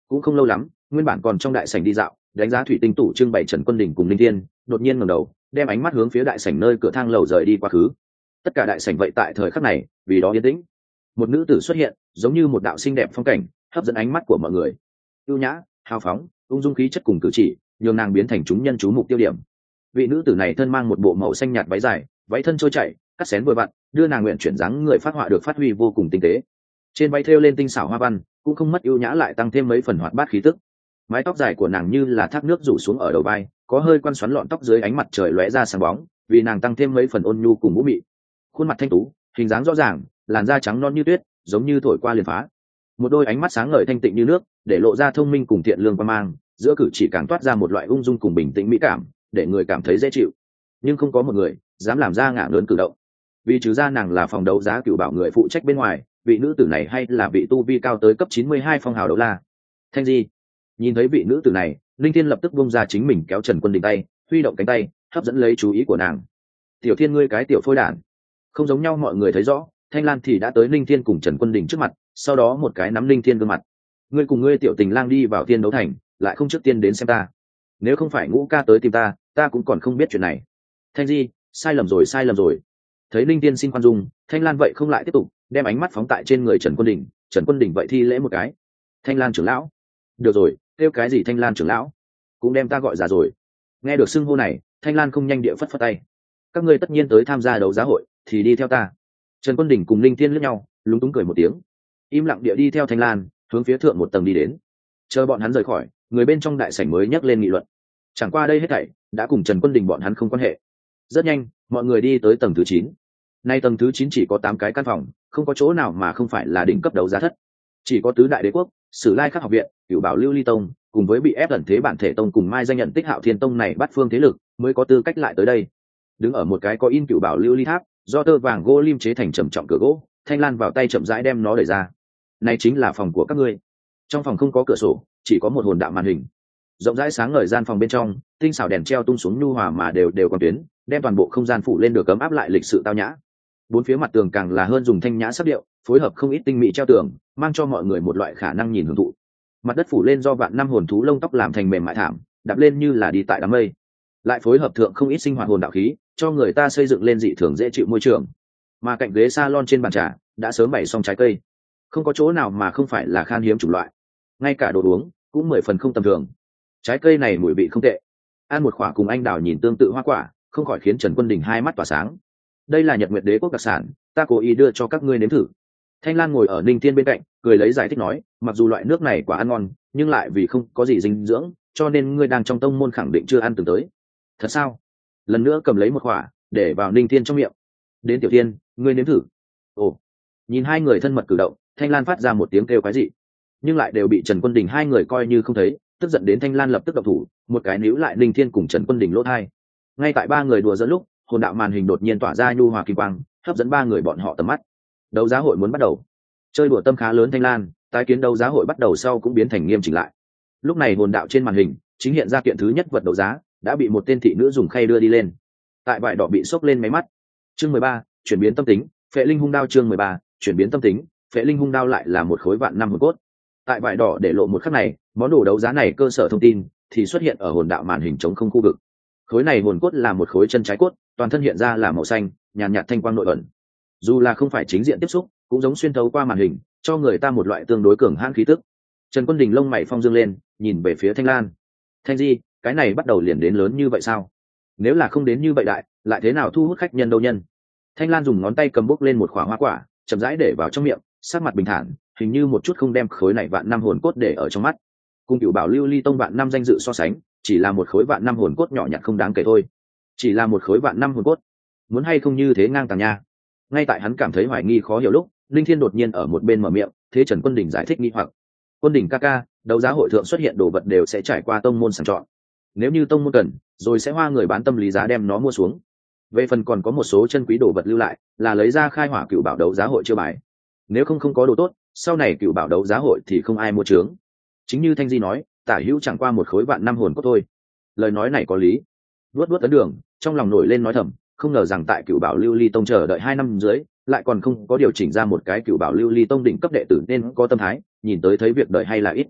cũng không lâu lắm, nguyên bản còn trong đại sảnh đi dạo đánh giá thủy tinh tủ trưng bày Trần Quân Đình cùng Linh Thiên đột nhiên ngẩng đầu, đem ánh mắt hướng phía đại sảnh nơi cửa thang lầu rời đi quá khứ. Tất cả đại sảnh vậy tại thời khắc này vì đó yên tĩnh. Một nữ tử xuất hiện, giống như một đạo xinh đẹp phong cảnh, hấp dẫn ánh mắt của mọi người. Ưu nhã, hào phóng, ung dung khí chất cùng cử chỉ, nhường nàng biến thành chúng nhân chú mục tiêu điểm. Vị nữ tử này thân mang một bộ màu xanh nhạt váy dài, váy thân trôi chảy, cắt xén vừa vặn, đưa nàng nguyện chuyển dáng người phát họa được phát huy vô cùng tinh tế. Trên váy thêu lên tinh xảo hoa văn, cũng không mất ưu nhã lại tăng thêm mấy phần hoạt bát khí tức. Mái tóc dài của nàng như là thác nước rủ xuống ở đầu vai, có hơi quăn xoắn lọn tóc dưới ánh mặt trời lóe ra sáng bóng, vì nàng tăng thêm mấy phần ôn nhu cùng vũ mị. Khuôn mặt thanh tú, hình dáng rõ ràng, làn da trắng non như tuyết, giống như thổi qua liền phá. Một đôi ánh mắt sáng ngời thanh tịnh như nước, để lộ ra thông minh cùng thiện lương quan mang, giữa cử chỉ càng toát ra một loại ung dung cùng bình tĩnh mỹ cảm, để người cảm thấy dễ chịu. Nhưng không có một người dám làm ra ngả lớn cử động, vì trừ ra nàng là phòng đấu giá cửu bảo người phụ trách bên ngoài, vị nữ tử này hay là vị tu vi cao tới cấp 92 phong hào đấu la. Thanh Di nhìn thấy vị nữ tử này, Linh Thiên lập tức buông ra chính mình kéo Trần Quân Đình tay, huy động cánh tay, hấp dẫn lấy chú ý của nàng. Tiểu Thiên ngươi cái tiểu phôi đản. Không giống nhau mọi người thấy rõ, Thanh Lan thì đã tới Linh Thiên cùng Trần Quân Đình trước mặt, sau đó một cái nắm Linh Thiên gương mặt. Ngươi cùng ngươi tiểu tình lang đi vào Tiên Đấu Thành, lại không trước tiên đến xem ta. Nếu không phải Ngũ ca tới tìm ta, ta cũng còn không biết chuyện này. Thanh Di, sai lầm rồi, sai lầm rồi. Thấy Linh Thiên xin khoan dung, Thanh Lan vậy không lại tiếp tục, đem ánh mắt phóng tại trên người Trần Quân Đình. Trần Quân Đình vậy thi lễ một cái. Thanh Lan trưởng lão. Được rồi, kêu cái gì Thanh Lan trưởng lão, cũng đem ta gọi ra rồi. Nghe được xưng hô này, Thanh Lan không nhanh địa phất phất tay. Các ngươi tất nhiên tới tham gia đấu giá hội, thì đi theo ta. Trần Quân Đình cùng Linh Thiên liếc nhau, lúng túng cười một tiếng, im lặng địa đi theo Thanh Lan hướng phía thượng một tầng đi đến. Chờ bọn hắn rời khỏi, người bên trong đại sảnh mới nhắc lên nghị luận. Chẳng qua đây hết thảy đã cùng Trần Quân Đình bọn hắn không quan hệ. Rất nhanh, mọi người đi tới tầng thứ 9. Nay tầng thứ 9 chỉ có 8 cái căn phòng, không có chỗ nào mà không phải là đỉnh cấp đấu giá thất. Chỉ có tứ đại đế quốc, Sử Lai Khắc học viện, Cửu Bảo Lưu Ly Tông, cùng với bị ép ẩn thế bản thể tông cùng mai danh nhận Tích Hạo Thiên Tông này bắt phương thế lực mới có tư cách lại tới đây. Đứng ở một cái có in Cửu Bảo Lưu Ly tháp, do tơ vàng gỗ lim chế thành trầm trọng cửa gỗ, Thanh Lan vào tay chậm rãi đem nó đẩy ra. Này chính là phòng của các ngươi. Trong phòng không có cửa sổ, chỉ có một hồn đạo màn hình. Rộng rãi sáng ngời gian phòng bên trong, tinh xảo đèn treo tung xuống nhu hòa mà đều còn tuyến, đem toàn bộ không gian phủ lên được ấm áp lại lịch sự tao nhã. Bốn phía mặt tường càng là hơn dùng thanh nhã sắc điệu, phối hợp không ít tinh mỹ treo tường, mang cho mọi người một loại khả năng nhìn hưởng thụ. Mặt đất phủ lên do vạn năm hồn thú lông tóc làm thành mềm mại thảm, đạp lên như là đi tại đám mây. Lại phối hợp thượng không ít sinh hoạt hồn đạo khí, cho người ta xây dựng lên dị thường dễ chịu môi trường. Mà cạnh ghế salon trên bàn trà đã sớm bày xong trái cây, không có chỗ nào mà không phải là khan hiếm chủng loại. Ngay cả đồ uống cũng 10 phần không tầm thường. Trái cây này mùi vị không tệ. Ăn một quả cùng anh đào nhìn tương tự hoa quả, không khỏi khiến Trần Quân Đình hai mắt tỏa sáng. Đây là Nhật Nguyệt Đế quốc đặc sản, ta cố ý đưa cho các ngươi nếm thử. Thanh Lan ngồi ở Ninh Thiên bên cạnh, cười lấy giải thích nói, mặc dù loại nước này quả ăn ngon, nhưng lại vì không có gì dinh dưỡng, cho nên ngươi đang trong tông môn khẳng định chưa ăn từng tới. Thật sao? Lần nữa cầm lấy một quả, để vào Ninh Thiên trong miệng. Đến Tiểu Thiên, ngươi nếm thử. Ồ, nhìn hai người thân mật cử động, Thanh Lan phát ra một tiếng kêu quái dị, nhưng lại đều bị Trần Quân Đình hai người coi như không thấy, tức giận đến Thanh Lan lập tức động thủ, một cái níu lại Ninh Thiên cùng Trần Quân Đình lỗ thai. Ngay tại ba người đùa giỡn lúc, hồn đạo màn hình đột nhiên tỏa ra nhu hòa kim quang, hấp dẫn ba người bọn họ tầm mắt. Đấu giá hội muốn bắt đầu. Chơi đùa tâm khá lớn Thanh Lan, tái kiến đấu giá hội bắt đầu sau cũng biến thành nghiêm chỉnh lại. Lúc này hồn đạo trên màn hình chính hiện ra kiện thứ nhất vật đấu giá, đã bị một tên thị nữ dùng khay đưa đi lên. Tại vải đỏ bị xốc lên máy mắt. Chương 13, chuyển biến tâm tính, Phệ Linh Hung Đao. Chương 13, chuyển biến tâm tính, Phệ Linh Hung Đao lại là một khối vạn năm hồn cốt. Tại vải đỏ để lộ một khắc này, món đồ đấu giá này cơ sở thông tin thì xuất hiện ở hồn đạo màn hình trống không khu vực. Khối này hồn cốt là một khối chân trái cốt, toàn thân hiện ra là màu xanh, nhàn nhạt thanh quang nội ẩn. Dù là không phải chính diện tiếp xúc, cũng giống xuyên thấu qua màn hình, cho người ta một loại tương đối cường hãn khí tức. Trần Quân Đình lông mày phong dương lên, nhìn về phía Thanh Lan. Thanh Di, cái này bắt đầu liền đến lớn như vậy sao? Nếu là không đến như vậy đại, lại thế nào thu hút khách nhân đâu nhân? Thanh Lan dùng ngón tay cầm bốc lên một quả hoa quả, chậm rãi để vào trong miệng, sắc mặt bình thản, hình như một chút không đem khối này vạn năm hồn cốt để ở trong mắt. Cùng Cửu Bảo Lưu Ly Tông vạn năm danh dự so sánh, chỉ là một khối vạn năm hồn cốt nhỏ nhặt không đáng kể thôi. Chỉ là một khối vạn năm hồn cốt, muốn hay không như thế ngang tàng nha. Ngay tại hắn cảm thấy hoài nghi khó hiểu lúc, Linh Thiên đột nhiên ở một bên mở miệng, thế Trần Quân Đình giải thích nghi hoặc. Quân Đình ca ca, đấu giá hội thượng xuất hiện đồ vật đều sẽ trải qua tông môn sàng chọn. Nếu như tông môn cần, rồi sẽ hoa người bán tâm lý giá đem nó mua xuống. Về phần còn có một số chân quý đồ vật lưu lại, là lấy ra khai hỏa Cửu Bảo đấu giá hội chưa bài. Nếu không có đồ tốt, sau này Cửu Bảo đấu giá hội thì không ai mua trướng. Chính như Thanh Di nói, tả hữu chẳng qua một khối vạn năm hồn cốt thôi. Lời nói này có lý. Vuốt tấn đường, trong lòng nổi lên nói thầm, không ngờ rằng tại Cửu Bảo Lưu Ly Tông chờ đợi 2 năm dưới, lại còn không có điều chỉnh ra một cái Cửu Bảo Lưu Ly Tông đỉnh cấp đệ tử nên có tâm thái, nhìn tới thấy việc đợi hay là ít.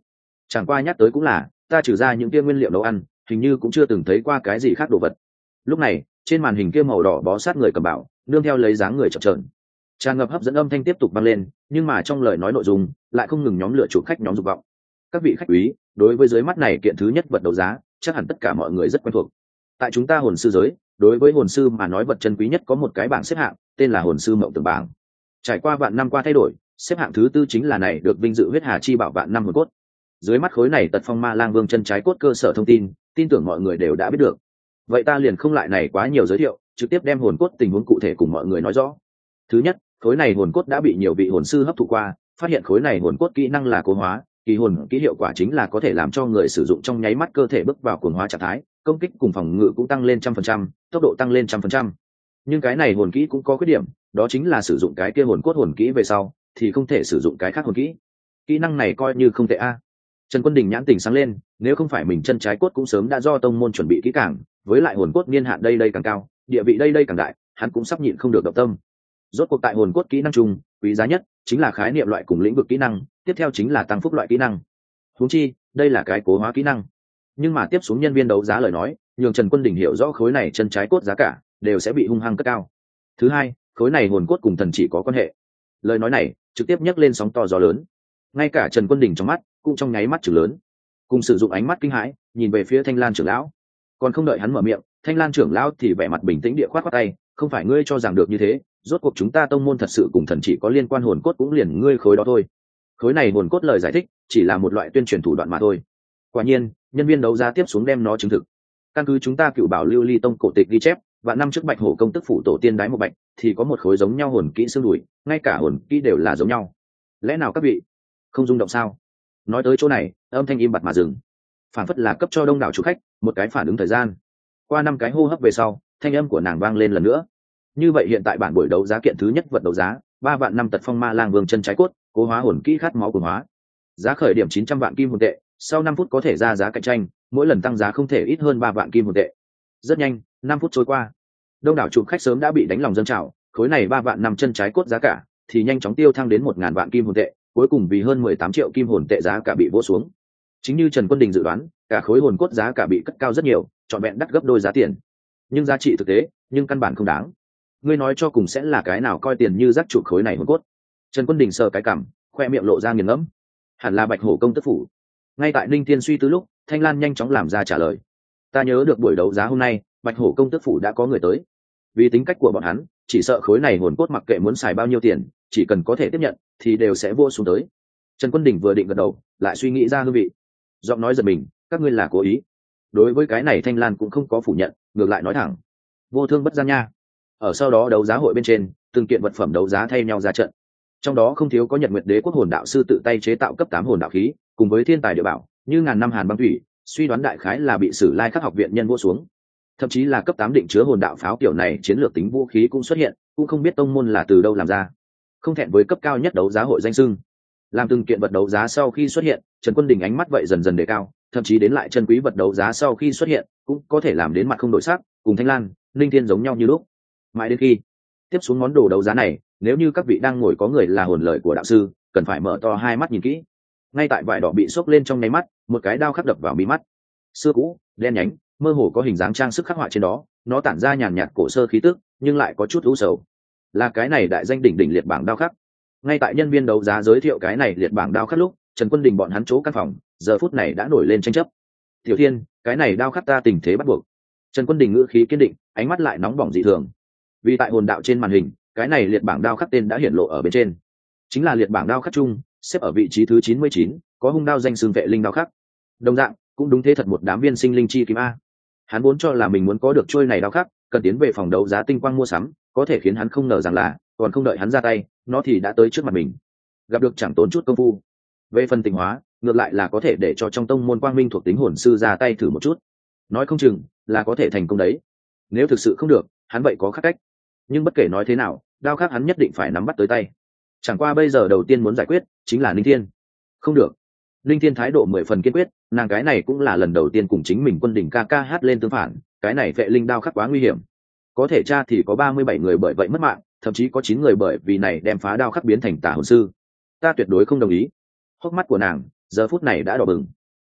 Chẳng qua nhắc tới cũng là ta trừ ra những kia nguyên liệu nấu ăn, hình như cũng chưa từng thấy qua cái gì khác đồ vật. Lúc này trên màn hình kia màu đỏ bó sát người cầm bảo nương theo lấy dáng người chập trờn, tràn ngập hấp dẫn âm thanh tiếp tục vang lên, nhưng mà trong lời nói nội dung lại không ngừng nhóm lựa chủ khách nhóm dục vọng. Các vị khách quý, đối với dưới mắt này kiện thứ nhất vật đấu giá chắc hẳn tất cả mọi người rất quen thuộc. Tại chúng ta hồn sư giới, đối với hồn sư mà nói vật chân quý nhất có một cái bảng xếp hạng, tên là hồn sư mộng tưởng bảng. Trải qua vạn năm qua thay đổi, xếp hạng thứ tư chính là này được vinh dự huyết hà chi bảo vạn năm hồn cốt. Dưới mắt khối này tật phong ma lang vương chân trái cốt cơ sở thông tin, tin tưởng mọi người đều đã biết được. Vậy ta liền không lại này quá nhiều giới thiệu, trực tiếp đem hồn cốt tình huống cụ thể cùng mọi người nói rõ. Thứ nhất, khối này hồn cốt đã bị nhiều vị hồn sư hấp thụ qua, phát hiện khối này hồn cốt kỹ năng là cố hóa, kỳ hồn kỹ hiệu quả chính là có thể làm cho người sử dụng trong nháy mắt cơ thể bước vào cuồng hóa trạng thái, công kích cùng phòng ngự cũng tăng lên 100%, tốc độ tăng lên 100%. Nhưng cái này hồn kỹ cũng có khuyết điểm, đó chính là sử dụng cái kia hồn cốt hồn kỹ về sau thì không thể sử dụng cái khác hồn kỹ. Kỹ năng này coi như không tệ a. Trần Quân Đình nhãn tình sáng lên, nếu không phải mình chân trái cốt cũng sớm đã do tông môn chuẩn bị kỹ càng, với lại hồn cốt niên hạn đây càng cao, địa vị đây càng đại, hắn cũng sắp nhịn không được động tâm. Rốt cuộc tại hồn cốt kỹ năng chung, quý giá nhất chính là khái niệm loại cùng lĩnh vực kỹ năng, tiếp theo chính là tăng phúc loại kỹ năng. Huống chi, đây là cái cố hóa kỹ năng. Nhưng mà tiếp xuống nhân viên đấu giá lời nói, nhường Trần Quân Đình hiểu rõ khối này chân trái cốt giá cả đều sẽ bị hung hăng cất cao. Thứ hai, khối này hồn cốt cùng thần chỉ có quan hệ. Lời nói này trực tiếp nhấc lên sóng to gió lớn. Ngay cả Trần Quân Đình trong mắt cũng trong nháy mắt chừng lớn, cùng sử dụng ánh mắt kinh hãi nhìn về phía Thanh Lan trưởng lão. Còn không đợi hắn mở miệng, Thanh Lan trưởng lão thì vẻ mặt bình tĩnh địa khoát khoát tay, không phải ngươi cho rằng được như thế, rốt cuộc chúng ta tông môn thật sự cùng thần chỉ có liên quan, hồn cốt cũng liền ngươi khối đó thôi. Khối này hồn cốt lời giải thích chỉ là một loại tuyên truyền thủ đoạn mà thôi. Quả nhiên, nhân viên đấu giá tiếp xuống đem nó chứng thực. Căn cứ chúng ta cựu bảo lưu ly tông cổ tịch ghi chép, và năm trước Bạch Hổ công tức phủ tổ tiên đái một bạch thì có một khối giống nhau hồn kỹ xương đùi, ngay cả hồn kỹ đều là giống nhau. Lẽ nào các vị không rung động sao? Nói tới chỗ này, âm thanh im bặt mà dừng, phản phất là cấp cho đông đảo chủ khách một cái phản ứng thời gian. Qua 5 cái hô hấp về sau, thanh âm của nàng vang lên lần nữa. Như vậy hiện tại bản buổi đấu giá kiện thứ nhất vật đấu giá 3 vạn năm tật phong ma lang vương chân trái cốt, cố hóa hồn kỹ khát máu cuồng hóa. Giá khởi điểm 900 vạn kim hồn tệ, sau 5 phút có thể ra giá cạnh tranh, mỗi lần tăng giá không thể ít hơn 3 vạn kim hồn tệ. Rất nhanh, 5 phút trôi qua. Đông đảo chủ khách sớm đã bị đánh lòng dâng trào, khối này 3 vạn năm chân trái cốt giá cả thì nhanh chóng tiêu thăng đến 1000 vạn kim hồn tệ, cuối cùng vì hơn 18 triệu kim hồn tệ giá cả bị vỗ xuống. Chính như Trần Quân Đình dự đoán, cả khối hồn cốt giá cả bị cất cao rất nhiều, trọn vẹn đắt gấp đôi giá tiền. Nhưng giá trị thực tế, nhưng căn bản không đáng. Ngươi nói cho cùng sẽ là cái nào coi tiền như rác chuột khối này hồn cốt? Trần Quân Đình sờ cái cằm, khoe miệng lộ ra nghiền ngẫm. Hẳn là Bạch Hổ công tức phủ. Ngay tại Ninh Thiên suy tư lúc, Thanh Lan nhanh chóng làm ra trả lời. Ta nhớ được buổi đấu giá hôm nay, Bạch Hổ công tức phủ đã có người tới. Vì tính cách của bọn hắn, chỉ sợ khối này hồn cốt mặc kệ muốn xài bao nhiêu tiền, chỉ cần có thể tiếp nhận thì đều sẽ vô xuống tới. Trần Quân Đình vừa định gật đầu, lại suy nghĩ ra hương vị. Giọng nói giật mình, các ngươi là cố ý. Đối với cái này Thanh Lan cũng không có phủ nhận, ngược lại nói thẳng, vô thương bất gian nha. Ở sau đó đấu giá hội bên trên, từng kiện vật phẩm đấu giá thay nhau ra trận. Trong đó không thiếu có Nhật Nguyệt Đế quốc hồn đạo sư tự tay chế tạo cấp 8 hồn đạo khí, cùng với thiên tài địa bảo, như ngàn năm hàn băng thủy, suy đoán đại khái là bị Sử Lai Khắc học viện nhân vô xuống. Thậm chí là cấp 8 định chứa hồn đạo pháo kiểu này chiến lược tính vũ khí cũng xuất hiện, cũng không biết tông môn là từ đâu làm ra. Không thẹn với cấp cao nhất đấu giá hội danh xưng. Làm từng kiện vật đấu giá sau khi xuất hiện, Trần Quân Đình ánh mắt vậy dần dần đề cao, thậm chí đến lại chân quý vật đấu giá sau khi xuất hiện, cũng có thể làm đến mặt không đổi sắc, cùng Thanh Lan, Linh Thiên giống nhau như lúc. Mãi đến khi tiếp xuống món đồ đấu giá này, nếu như các vị đang ngồi có người là hồn lợi của đạo sư, cần phải mở to hai mắt nhìn kỹ. Ngay tại vải đỏ bị xốc lên trong nháy mắt, một cái đao khắc đập vào mí mắt. Xưa cũ, đen nhánh, mơ hồ có hình dáng trang sức khắc họa trên đó, nó tản ra nhàn nhạt cổ sơ khí tức, nhưng lại có chút u sầu. Là cái này đại danh đỉnh đỉnh liệt bảng đao khắc. Ngay tại nhân viên đấu giá giới thiệu cái này liệt bảng đao khắc lúc, Trần Quân Đình bọn hắn chỗ căn phòng, giờ phút này đã nổi lên tranh chấp. Tiểu Thiên, cái này đao khắc ta tình thế bắt buộc. Trần Quân Đình ngữ khí kiên định, ánh mắt lại nóng bỏng dị thường. Vì tại hồn đạo trên màn hình, cái này liệt bảng đao khắc tên đã hiển lộ ở bên trên, chính là liệt bảng đao khắc chung, xếp ở vị trí thứ 99, có hung đao danh xưng vệ linh đao khắc. Đồng dạng, cũng đúng thế thật một đám viên sinh linh chi kim a. Hắn vốn cho là mình muốn có được trôi này đao khắc, cần tiến về phòng đấu giá tinh quang mua sắm, có thể khiến hắn không ngờ rằng là, còn không đợi hắn ra tay, nó thì đã tới trước mặt mình. Gặp được chẳng tốn chút công phu. Về phần tình hóa, ngược lại là có thể để cho trong tông môn quang minh thuộc tính hồn sư ra tay thử một chút. Nói không chừng là có thể thành công đấy. Nếu thực sự không được, hắn vậy có khác cách. Nhưng bất kể nói thế nào, đao khắc hắn nhất định phải nắm bắt tới tay. Chẳng qua bây giờ đầu tiên muốn giải quyết chính là Ninh Thiên. Không được. Ninh Thiên thái độ 10 phần kiên quyết, nàng cái này cũng là lần đầu tiên cùng chính mình Quân Đình ca ca hát lên tương phản, cái này vệ linh đao khắc quá nguy hiểm. Có thể tra thì có 37 người bởi vậy mất mạng, thậm chí có 9 người bởi vì này đem phá đao khắc biến thành tà hồn sư. Ta tuyệt đối không đồng ý. Hốc mắt của nàng giờ phút này đã đỏ bừng.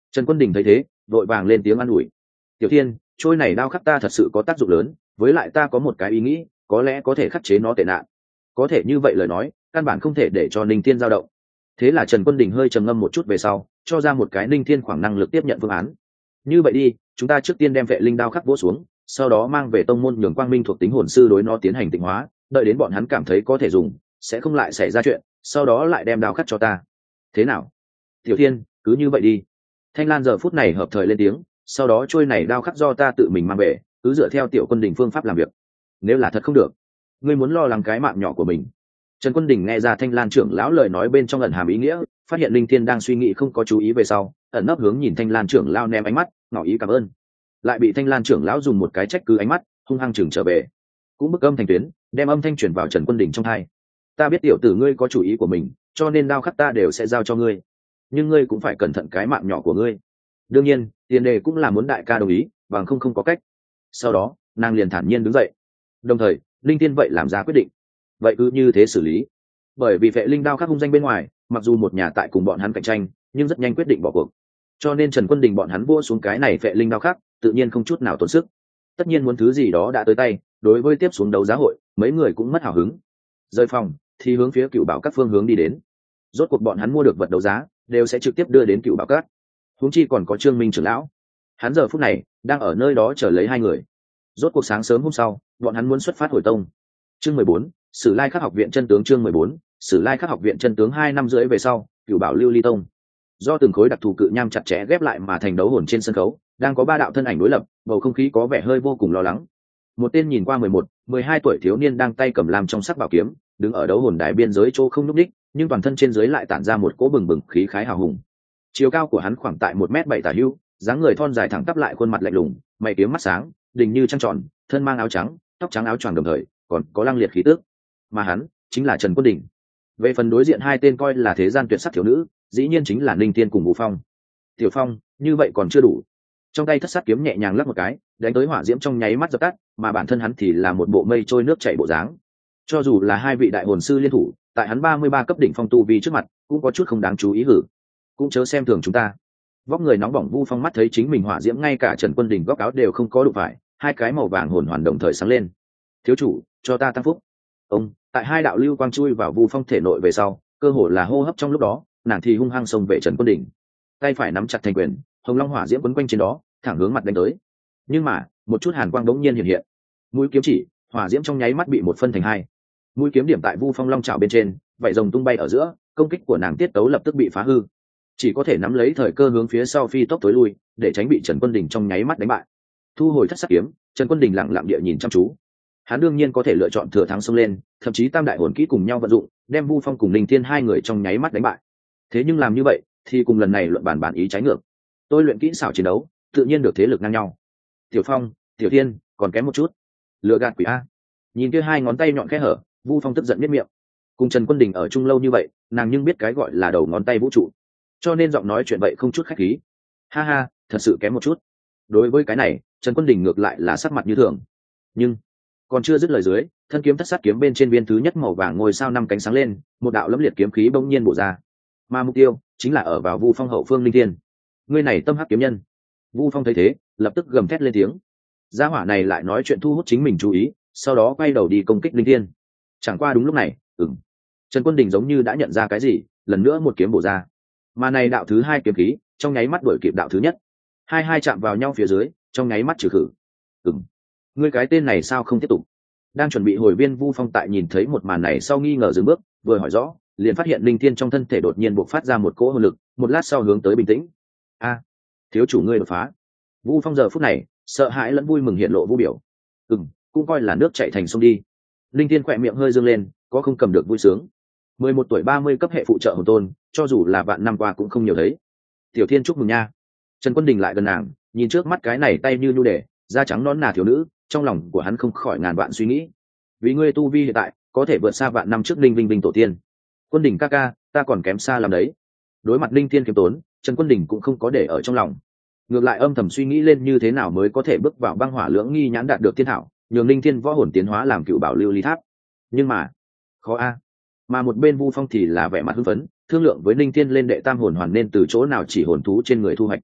Trần Quân Đình thấy thế vội vàng lên tiếng an ủi: Tiểu Thiên, trôi này đao khắc ta thật sự có tác dụng lớn, với lại ta có một cái ý nghĩ, có lẽ có thể khắc chế nó tệ nạn. Có thể như vậy lời nói, căn bản không thể để cho Ninh Thiên dao động. Thế là Trần Quân Đình hơi trầm ngâm một chút về sau, cho ra một cái Ninh Thiên khoảng năng lực tiếp nhận phương án. Như vậy đi, chúng ta trước tiên đem vệ linh đao khắc vỗ xuống, sau đó mang về tông môn nhường Quang Minh thuộc tính hồn sư đối nó tiến hành tịnh hóa, đợi đến bọn hắn cảm thấy có thể dùng, sẽ không lại xảy ra chuyện, sau đó lại đem đao khắc cho ta. Thế nào? Tiểu Thiên, cứ như vậy đi. Thanh Lan giờ phút này hợp thời lên tiếng, sau đó trôi này đao khắc do ta tự mình mang về, cứ dựa theo Tiểu Quân Đình phương pháp làm việc. Nếu là thật không được, ngươi muốn lo lắng cái mạng nhỏ của mình. Trần Quân Đình nghe ra Thanh Lan trưởng lão lời nói bên trong ẩn hàm ý nghĩa, phát hiện Linh Thiên đang suy nghĩ không có chú ý về sau, ẩn nấp hướng nhìn Thanh Lan trưởng lão ném ánh mắt, ngỏ ý cảm ơn. Lại bị Thanh Lan trưởng lão dùng một cái trách cứ ánh mắt, hung hăng chừng trở về. Cũng bức âm thành tuyến, đem âm thanh truyền vào Trần Quân Đình trong tai. Ta biết tiểu tử ngươi có chủ ý của mình, cho nên đao khắc ta đều sẽ giao cho ngươi. Nhưng ngươi cũng phải cẩn thận cái mạng nhỏ của ngươi. Đương nhiên, tiền đề cũng là muốn đại ca đồng ý, bằng không có cách. Sau đó, nàng liền thản nhiên đứng dậy. Đồng thời, Linh Thiên vậy làm ra quyết định. Vậy cứ như thế xử lý. Bởi vì vệ linh đao khắc hung danh bên ngoài, mặc dù một nhà tại cùng bọn hắn cạnh tranh, nhưng rất nhanh quyết định bỏ cuộc. Cho nên Trần Quân Đình bọn hắn vua xuống cái này vệ linh đao khắc, tự nhiên không chút nào tốn sức. Tất nhiên muốn thứ gì đó đã tới tay, đối với tiếp xuống đấu giá hội, mấy người cũng mất hào hứng. Rời phòng, thì hướng phía Cựu Bảo các phương hướng đi đến. Rốt cuộc bọn hắn mua được vật đấu giá, đều sẽ trực tiếp đưa đến Cựu Bảo các. Huống chi còn có Trương Minh trưởng lão, hắn giờ phút này đang ở nơi đó chờ lấy hai người. Rốt cuộc sáng sớm hôm sau, bọn hắn muốn xuất phát hồi tông. Chương 14, Sử Lai Khắc học viện chân tướng. Chương 14, Sử Lai Khắc học viện chân tướng. 2 năm rưỡi về sau, Cựu Bảo lưu ly tông. Do từng khối đặc thù cự nham chặt chẽ ghép lại mà thành đấu hồn trên sân khấu, đang có 3 đạo thân ảnh đối lập, bầu không khí có vẻ hơi vô cùng lo lắng. Một tên nhìn qua 11, 12 tuổi thiếu niên đang tay cầm làm trong sắc bảo kiếm, đứng ở đấu hồn đài biên giới chỗ không nhúc nhích, nhưng toàn thân trên dưới lại tản ra một cỗ bừng bừng khí khái hào hùng. Chiều cao của hắn khoảng tại 1m7 tả hữu, dáng người thon dài thẳng tắp lại khuôn mặt lạnh lùng, mày kiếm mắt sáng, đình như trăng tròn, thân mang áo trắng, tóc trắng áo choàng đồng thời, còn có lăng liệt khí tước. Mà hắn chính là Trần Quân Đình. Về phần đối diện hai tên coi là thế gian tuyệt sắc thiếu nữ, dĩ nhiên chính là Ninh Tiên cùng Vũ Phong. Tiểu Phong, như vậy còn chưa đủ. Trong tay thất sát kiếm nhẹ nhàng lắc một cái, đánh tới hỏa diễm trong nháy mắt dập tắt, mà bản thân hắn thì là một bộ mây trôi nước chảy bộ dáng. Cho dù là hai vị đại hồn sư liên thủ, tại hắn 33 cấp đỉnh phong tu vi trước mặt, cũng có chút không đáng chú ý hử. Cũng chớ xem thường chúng ta. Vóc người nóng bỏng Vu Phong mắt thấy chính mình hỏa diễm ngay cả Trần Quân Đình góc áo đều không có đụng phải, hai cái màu vàng hồn hoàn đồng thời sáng lên. Thiếu chủ, cho ta tăng phúc. Ông, tại hai đạo lưu quang chui vào Vu Phong thể nội về sau, cơ hồ là hô hấp trong lúc đó, nàng thì hung hăng xông về Trần Quân Đình. Tay phải nắm chặt thành quyền, hồng long hỏa diễm quấn quanh trên đó, thẳng hướng mặt đánh tới. Nhưng mà, một chút hàn quang đống nhiên hiện hiện. Mũi kiếm chỉ, hỏa diễm trong nháy mắt bị một phân thành hai. Mũi kiếm điểm tại Vu Phong long chảo bên trên, vảy rồng tung bay ở giữa, công kích của nàng tiết tấu lập tức bị phá hư. Chỉ có thể nắm lấy thời cơ hướng phía sau phi tốc tối lui, để tránh bị Trần Quân Đình trong nháy mắt đánh bại. Thu hồi thất sắc kiếm, Trần Quân Đình lặng lặng địa nhìn chăm chú. Hắn đương nhiên có thể lựa chọn thừa thắng xông lên, thậm chí tam đại hồn kỹ cùng nhau vận dụng, đem Vu Phong cùng Linh Thiên hai người trong nháy mắt đánh bại. Thế nhưng làm như vậy, thì cùng lần này luận bản ý trái ngược. Tôi luyện kỹ xảo chiến đấu, tự nhiên được thế lực ngang nhau. Tiểu Phong, Tiểu Thiên, còn kém một chút. Lựa gạt quỷ a. Nhìn kia hai ngón tay nhọn khẽ hở, Vu Phong tức giận miết miệng. Cùng Trần Quân Đình ở chung lâu như vậy, nàng nhưng biết cái gọi là đầu ngón tay vũ trụ, cho nên giọng nói chuyện vậy không chút khách khí. Ha ha, thật sự kém một chút. Đối với cái này, Trần Quân Đình ngược lại là sắc mặt như thường. Nhưng còn chưa dứt lời dưới, thân kiếm thất sát kiếm bên trên viên thứ nhất màu vàng ngôi sao 5 cánh sáng lên, một đạo lẫm liệt kiếm khí bỗng nhiên bổ ra. Mà mục tiêu chính là ở vào Vu Phong hậu phương Linh Thiên. Ngươi này tâm hắc kiếm nhân. Vu Phong thấy thế, lập tức gầm thét lên tiếng. Gia hỏa này lại nói chuyện thu hút chính mình chú ý, sau đó quay đầu đi công kích Linh Thiên. Chẳng qua đúng lúc này, Trần Quân Đình giống như đã nhận ra cái gì, lần nữa một kiếm bổ ra. Mà này đạo thứ hai kiếm khí, trong nháy mắt đuổi kịp đạo thứ nhất. Hai chạm vào nhau phía dưới, trong nháy mắt trừ khử. Ngươi cái tên này sao không tiếp tục? Đang chuẩn bị hồi viên Vu Phong tại nhìn thấy một màn này sau nghi ngờ dừng bước, vừa hỏi rõ, liền phát hiện Linh Thiên trong thân thể đột nhiên bộc phát ra một cỗ hồn lực, một lát sau hướng tới bình tĩnh. A, thiếu chủ ngươi đột phá. Vu Phong giờ phút này, sợ hãi lẫn vui mừng hiện lộ vũ biểu. Cũng coi là nước chảy thành sông đi. Linh Thiên khỏe miệng hơi dương lên, có không cầm được vui sướng. 11 tuổi 30 cấp hệ phụ trợ hồn tôn, cho dù là vạn năm qua cũng không nhiều thấy. Tiểu Thiên chúc mừng nha. Trần Quân Đình lại gần nàng, nhìn trước mắt cái này tay như nhu đề, da trắng nõn nà thiếu nữ, trong lòng của hắn không khỏi ngàn vạn suy nghĩ. Vì ngươi tu vi hiện tại, có thể vượt xa vạn năm trước Linh Vinh Vinh tổ tiên. Quân Đình ca ca, ta còn kém xa làm đấy. Đối mặt Linh Thiên kiếm tốn, Trần Quân Đình cũng không có để ở trong lòng. Ngược lại âm thầm suy nghĩ lên như thế nào mới có thể bước vào băng hỏa lưỡng nghi nhãn đạt được thiên thảo, nhường Linh Thiên võ hồn tiến hóa làm Cựu Bảo lưu ly tháp. Nhưng mà, khó a. Mà một bên Vu Phong thì là vẻ mặt hưng phấn, thương lượng với Linh Thiên lên đệ tam hồn hoàn nên từ chỗ nào chỉ hồn thú trên người thu hoạch.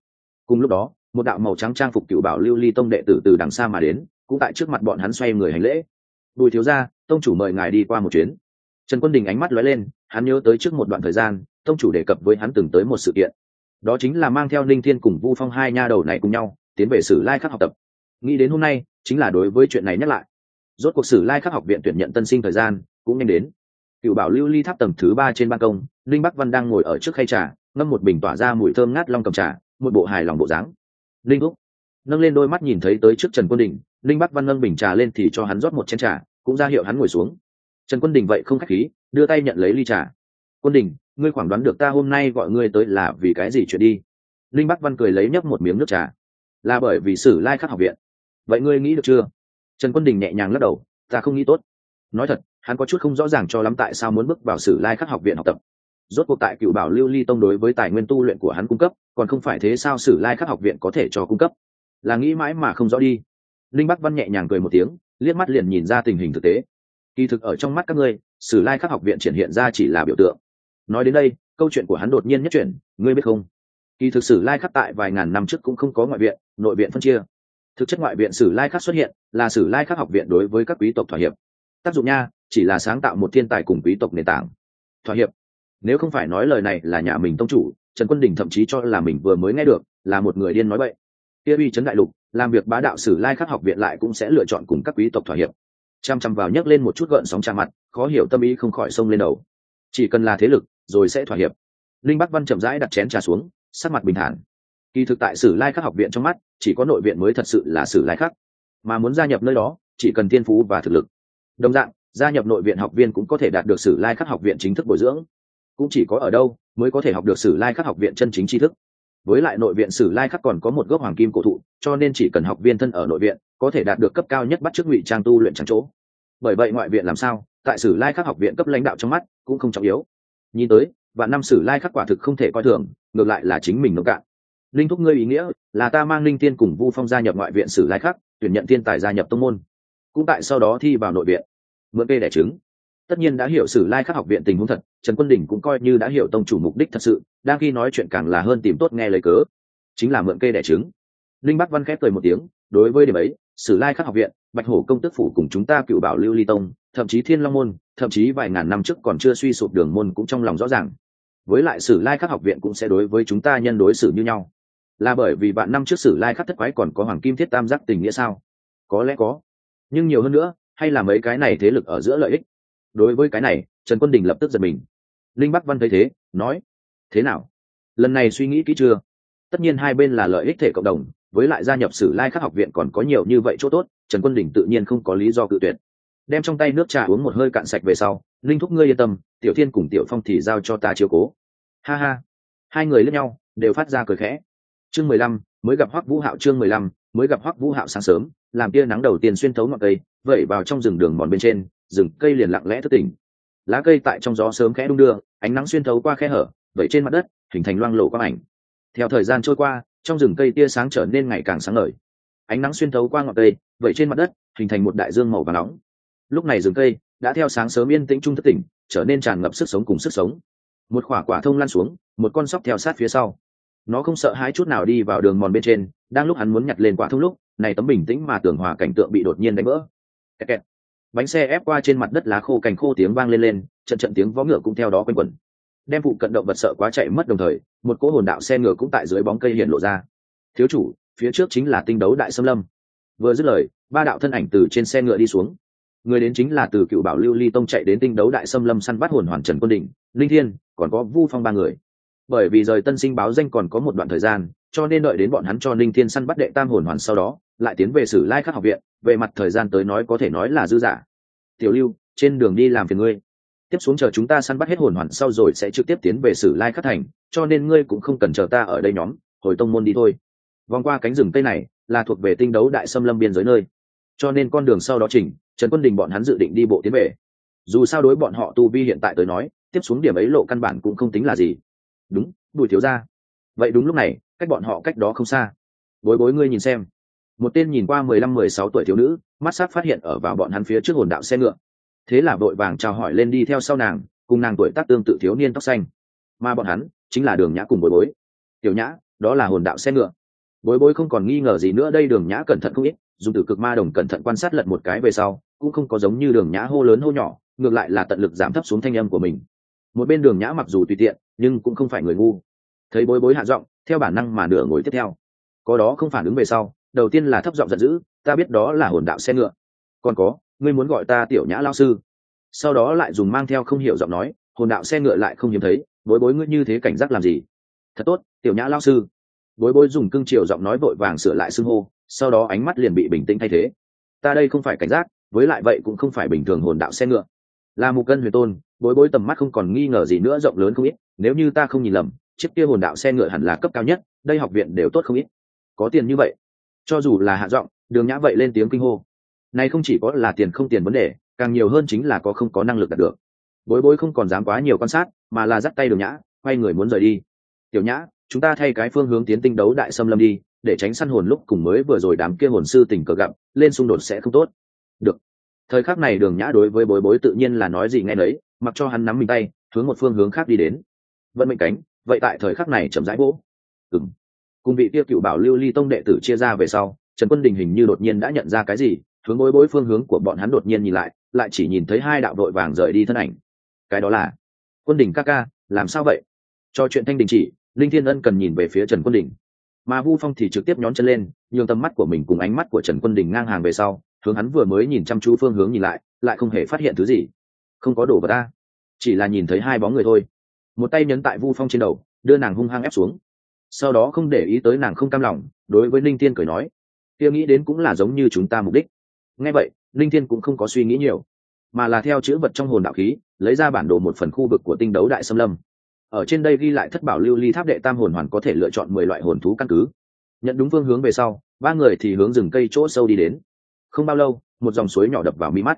Cùng lúc đó một đạo màu trắng trang phục cựu bảo lưu ly tông đệ tử từ đằng xa mà đến, cũng tại trước mặt bọn hắn xoay người hành lễ. Bùi thiếu gia, tông chủ mời ngài đi qua một chuyến. Trần Quân Đình ánh mắt lóe lên, hắn nhớ tới trước một đoạn thời gian tông chủ đề cập với hắn từng tới một sự kiện, đó chính là mang theo Linh Thiên cùng Vu Phong hai nha đầu này cùng nhau tiến về Sử Lai Khắc học tập. Nghĩ đến hôm nay chính là đối với chuyện này nhắc lại. Rốt cuộc Sử Lai Khắc học viện tuyển nhận tân sinh thời gian cũng nhanh đến. Cựu bảo lưu ly tháp tầng thứ 3 trên ban công, Linh Bắc Văn đang ngồi ở trước khay trà, ngâm một bình tỏa ra mùi thơm ngát long cầm trà, một bộ hài lòng bộ dáng. Linh Thúc nâng lên đôi mắt nhìn thấy tới trước Trần Quân Đình, Linh Bắc Văn nâng bình trà lên thì cho hắn rót một chén trà, cũng ra hiệu hắn ngồi xuống. Trần Quân Đình vậy không khách khí, đưa tay nhận lấy ly trà. Quân Đình, ngươi khoảng đoán được ta hôm nay gọi ngươi tới là vì cái gì chuyện đi? Linh Bắc Văn cười lấy nhấp một miếng nước trà. Là bởi vì Sử Lai Khắc học viện. Vậy ngươi nghĩ được chưa? Trần Quân Đình nhẹ nhàng lắc đầu, ta không nghĩ tốt. Nói thật, hắn có chút không rõ ràng cho lắm tại sao muốn bước vào Sử Lai Khắc học viện học tập. Rốt cuộc tại Cựu Bảo Lưu Ly Tông đối với tài nguyên tu luyện của hắn cung cấp, còn không phải thế sao Sử Lai Khắc học viện có thể cho cung cấp? Là nghĩ mãi mà không rõ đi. Linh Bắc Văn nhẹ nhàng cười một tiếng, liếc mắt liền nhìn ra tình hình thực tế. Kỳ thực ở trong mắt các ngươi, Sử Lai Khắc học viện triển hiện ra chỉ là biểu tượng. Nói đến đây, câu chuyện của hắn đột nhiên nhất chuyển, ngươi biết không? Kỳ thực Sử Lai Khắc tại vài ngàn năm trước cũng không có ngoại viện, nội viện phân chia. Thực chất ngoại viện Sử Lai Khắc xuất hiện, là Sử Lai Khắc học viện đối với các quý tộc thỏa hiệp. Tác dụng nha, chỉ là sáng tạo một thiên tài cùng quý tộc nền tảng. Thỏa hiệp. Nếu không phải nói lời này là nhà mình tông chủ, Trần Quân Đình thậm chí cho là mình vừa mới nghe được, là một người điên nói bậy. Kia uy chấn đại lục, làm việc bá đạo Sử Lai Khắc học viện lại cũng sẽ lựa chọn cùng các quý tộc thỏa hiệp. Chăm chăm vào nhấc lên một chút gợn sóng trà mặt, khó hiểu tâm ý không khỏi sông lên đầu. Chỉ cần là thế lực, rồi sẽ thỏa hiệp. Linh Bắc Văn chậm rãi đặt chén trà xuống, sắc mặt bình thản. Kỳ thực tại Sử Lai Khắc học viện trong mắt, chỉ có nội viện mới thật sự là Sử Lai Khắc, mà muốn gia nhập nơi đó, chỉ cần thiên phú và thực lực. Đồng dạng, gia nhập nội viện học viên cũng có thể đạt được Sử Lai Khắc học viện chính thức bồi dưỡng. Cũng chỉ có ở đâu mới có thể học được Sử Lai Khắc học viện chân chính tri thức. Với lại nội viện Sử Lai Khắc còn có một gốc hoàng kim cổ thụ, cho nên chỉ cần học viên thân ở nội viện, có thể đạt được cấp cao nhất bắt chước ngụy trang tu luyện chẳng chỗ. Bởi vậy ngoại viện làm sao, tại Sử Lai Khắc học viện cấp lãnh đạo trong mắt cũng không trọng yếu. Nhìn tới, vạn năm Sử Lai Khắc quả thực không thể coi thường, ngược lại là chính mình nông cạn. Linh Thúc ngươi ý nghĩa là ta mang Linh Tiên cùng Vu Phong gia nhập ngoại viện Sử Lai Khắc, tuyển nhận thiên tài gia nhập tông môn, cũng tại sau đó thi vào nội viện, mượn cây đẻ trứng. Tất nhiên đã hiểu Sử Lai Khắc học viện tình huống thật, Trần Quân Đình cũng coi như đã hiểu tông chủ mục đích thật sự, đang khi nói chuyện càng là hơn tìm tốt nghe lời cớ, chính là mượn cây đẻ trứng. Linh Bắc Văn khép cười một tiếng, đối với điểm ấy, Sử Lai Khắc học viện, Bạch Hổ công tức phủ cùng chúng ta Cựu Bảo Lưu Ly Tông, thậm chí Thiên Long môn, thậm chí vài ngàn năm trước còn chưa suy sụp Đường môn cũng trong lòng rõ ràng. Với lại Sử Lai Khắc học viện cũng sẽ đối với chúng ta nhân đối xử như nhau. Là bởi vì vạn năm trước Sử Lai Khắc thất quái còn có Hoàng Kim Thiết Tam giác tình nghĩa sao? Có lẽ có, nhưng nhiều hơn nữa, hay là mấy cái này thế lực ở giữa lợi ích. Đối với cái này, Trần Quân Đình lập tức giật mình. Linh Bắc Văn thấy thế, nói: thế nào? Lần này suy nghĩ kỹ chưa? Tất nhiên hai bên là lợi ích thể cộng đồng, với lại gia nhập Sử Lai Khắc học viện còn có nhiều như vậy chỗ tốt, Trần Quân Đình tự nhiên không có lý do cự tuyệt. Đem trong tay nước trà uống một hơi cạn sạch về sau, Linh Thúc ngươi yên tâm, Tiểu Thiên cùng Tiểu Phong thì giao cho ta chiếu cố. Ha ha. Hai người liếc nhau, đều phát ra cười khẽ. Chương 15, mới gặp Hoắc Vũ Hạo. Chương 15, mới gặp Hoắc Vũ Hạo. Sáng sớm, làm tia nắng đầu tiên xuyên thấu ngọn cây, vẩy vào trong rừng đường mòn bên trên, rừng cây liền lặng lẽ thức tỉnh. Lá cây tại trong gió sớm khẽ đung đưa, ánh nắng xuyên thấu qua khe hở, vẩy trên mặt đất, hình thành loang lổ quang ảnh. Theo thời gian trôi qua, trong rừng cây tia sáng trở nên ngày càng sáng ngời. Ánh nắng xuyên thấu qua ngọn cây, vẩy trên mặt đất, hình thành một đại dương màu vàng nóng. Lúc này rừng cây đã theo sáng sớm yên tĩnh trung thức tỉnh, trở nên tràn ngập sức sống cùng sức sống. Một quả thông lan xuống, một con sóc theo sát phía sau. Nó không sợ hãi chút nào đi vào đường mòn bên trên, đang lúc hắn muốn nhặt lên quả thông lúc, này tấm bình tĩnh mà tường hòa cảnh tượng bị đột nhiên đánh vỡ. Kẹt kẹt. Bánh xe ép qua trên mặt đất lá khô cành khô tiếng vang lên, trận trận tiếng vó ngựa cũng theo đó quanh quẩn. Đem phụ cận động vật sợ quá chạy mất, đồng thời một cỗ hồn đạo xe ngựa cũng tại dưới bóng cây hiện lộ ra. Thiếu chủ, phía trước chính là Tinh Đấu Đại Xâm Lâm. Vừa dứt lời, ba đạo thân ảnh từ trên xe ngựa đi xuống. Người đến chính là từ Cựu Bảo Lưu Ly Tông chạy đến Tinh Đấu Đại Xâm Lâm săn bắt hồn hoàn Trần Quân Đình, Linh Thiên, còn có Vu Phong ba người. Bởi vì rời Tân Sinh báo danh còn có một đoạn thời gian, cho nên đợi đến bọn hắn cho Linh Thiên săn bắt đệ tam hồn hoàn sau đó, lại tiến về Sử Lai Khắc học viện, về mặt thời gian tới nói có thể nói là dư dả. Tiểu Lưu, trên đường đi làm phiền ngươi. Tiếp xuống chờ chúng ta săn bắt hết hồn hoàn sau rồi sẽ trực tiếp tiến về Sử Lai Khắc thành, cho nên ngươi cũng không cần chờ ta ở đây nhóm, hồi tông môn đi thôi. Vòng qua cánh rừng tây này là thuộc về Tinh Đấu Đại Xâm Lâm biên giới nơi, cho nên con đường sau đó chỉnh, Trần Quân Đình bọn hắn dự định đi bộ tiến về. Dù sao đối bọn họ tu vi hiện tại tới nói, tiếp xuống điểm ấy lộ căn bản cũng không tính là gì. Đúng, Bùi thiếu gia. Vậy đúng lúc này, cách bọn họ cách đó không xa. Bối bối ngươi nhìn xem. Một tên nhìn qua 15-16 tuổi thiếu nữ, mắt sắc phát hiện ở vào bọn hắn phía trước hồn đạo xe ngựa. Thế là vội vàng chào hỏi lên đi theo sau nàng, cùng nàng tuổi tác tương tự thiếu niên tóc xanh. Mà bọn hắn chính là Đường Nhã cùng Bối bối. Tiểu Nhã, đó là hồn đạo xe ngựa. Bối bối không còn nghi ngờ gì nữa, đây Đường Nhã cẩn thận không ít, dùng từ cực ma đồng cẩn thận quan sát lật một cái về sau, cũng không có giống như Đường Nhã hô lớn hô nhỏ, ngược lại là tận lực giảm thấp xuống thanh âm của mình. Một bên Đường Nhã mặc dù tùy tiện, nhưng cũng không phải người ngu. Thấy bối bối hạ giọng, theo bản năng mà nửa ngồi tiếp theo. Có đó không phản ứng về sau, đầu tiên là thấp giọng giận dữ, ta biết đó là hồn đạo xe ngựa. Còn có, ngươi muốn gọi ta Tiểu Nhã lão sư. Sau đó lại dùng mang theo không hiểu giọng nói, hồn đạo xe ngựa lại không hiếm thấy, bối bối ngươi như thế cảnh giác làm gì? Thật tốt, Tiểu Nhã lão sư. Bối bối dùng cưng chiều giọng nói vội vàng sửa lại xưng hô, sau đó ánh mắt liền bị bình tĩnh thay thế. Ta đây không phải cảnh giác, với lại vậy cũng không phải bình thường hồn đạo xe ngựa, là Mục Cân Huyền Tôn. Bối bối tầm mắt không còn nghi ngờ gì nữa rộng lớn không ít, nếu như ta không nhìn lầm, chiếc kia hồn đạo xe ngựa hẳn là cấp cao nhất, đây học viện đều tốt không ít. Có tiền như vậy? Cho dù là hạ giọng, Đường Nhã vậy lên tiếng kinh hô. Này không chỉ có là tiền không tiền vấn đề, càng nhiều hơn chính là có không có năng lực đạt được. Bối bối không còn dám quá nhiều quan sát, mà là dắt tay Đường Nhã, quay người muốn rời đi. Tiểu Nhã, chúng ta thay cái phương hướng tiến tinh đấu đại xâm lâm đi, để tránh săn hồn lúc cùng mới vừa rồi đám kia hồn sư tình cờ gặp lên xung đột sẽ không tốt. Được. Thời khắc này Đường Nhã đối với bối bối tự nhiên là nói gì nghe nấy, mặc cho hắn nắm mình tay hướng một phương hướng khác đi đến. Vận mệnh cánh, vậy tại thời khắc này chậm rãi vỗ. Cùng vị kia cựu bảo lưu ly tông đệ tử chia ra về sau, Trần Quân Đình hình như đột nhiên đã nhận ra cái gì, hướng bối bối phương hướng của bọn hắn đột nhiên nhìn lại, lại chỉ nhìn thấy hai đạo đội vàng rời đi thân ảnh. Cái đó là Quân Đình ca ca, làm sao vậy? Cho chuyện thanh đình chỉ, Linh Thiên Ân cần nhìn về phía Trần Quân Đình, mà Vu Phong thì trực tiếp nhón chân lên, nhường tầm mắt của mình cùng ánh mắt của Trần Quân Đình ngang hàng về sau, hướng hắn vừa mới nhìn chăm chú phương hướng nhìn lại, lại không hề phát hiện thứ gì. Không có đồ vật ta, chỉ là nhìn thấy hai bóng người thôi. Một tay nhấn tại Vu Phong trên đầu, đưa nàng hung hăng ép xuống. Sau đó không để ý tới nàng không cam lòng, đối với Linh Thiên cười nói, kia nghĩ đến cũng là giống như chúng ta mục đích. Nghe vậy, Linh Thiên cũng không có suy nghĩ nhiều, mà là theo chữ vật trong hồn đạo khí, lấy ra bản đồ một phần khu vực của tinh đấu đại xâm lâm. Ở trên đây ghi lại thất bảo lưu ly tháp đệ tam hồn hoàn có thể lựa chọn 10 loại hồn thú căn cứ. Nhận đúng phương hướng về sau, ba người thì hướng rừng cây chỗ sâu đi đến. Không bao lâu, một dòng suối nhỏ đập vào mi mắt.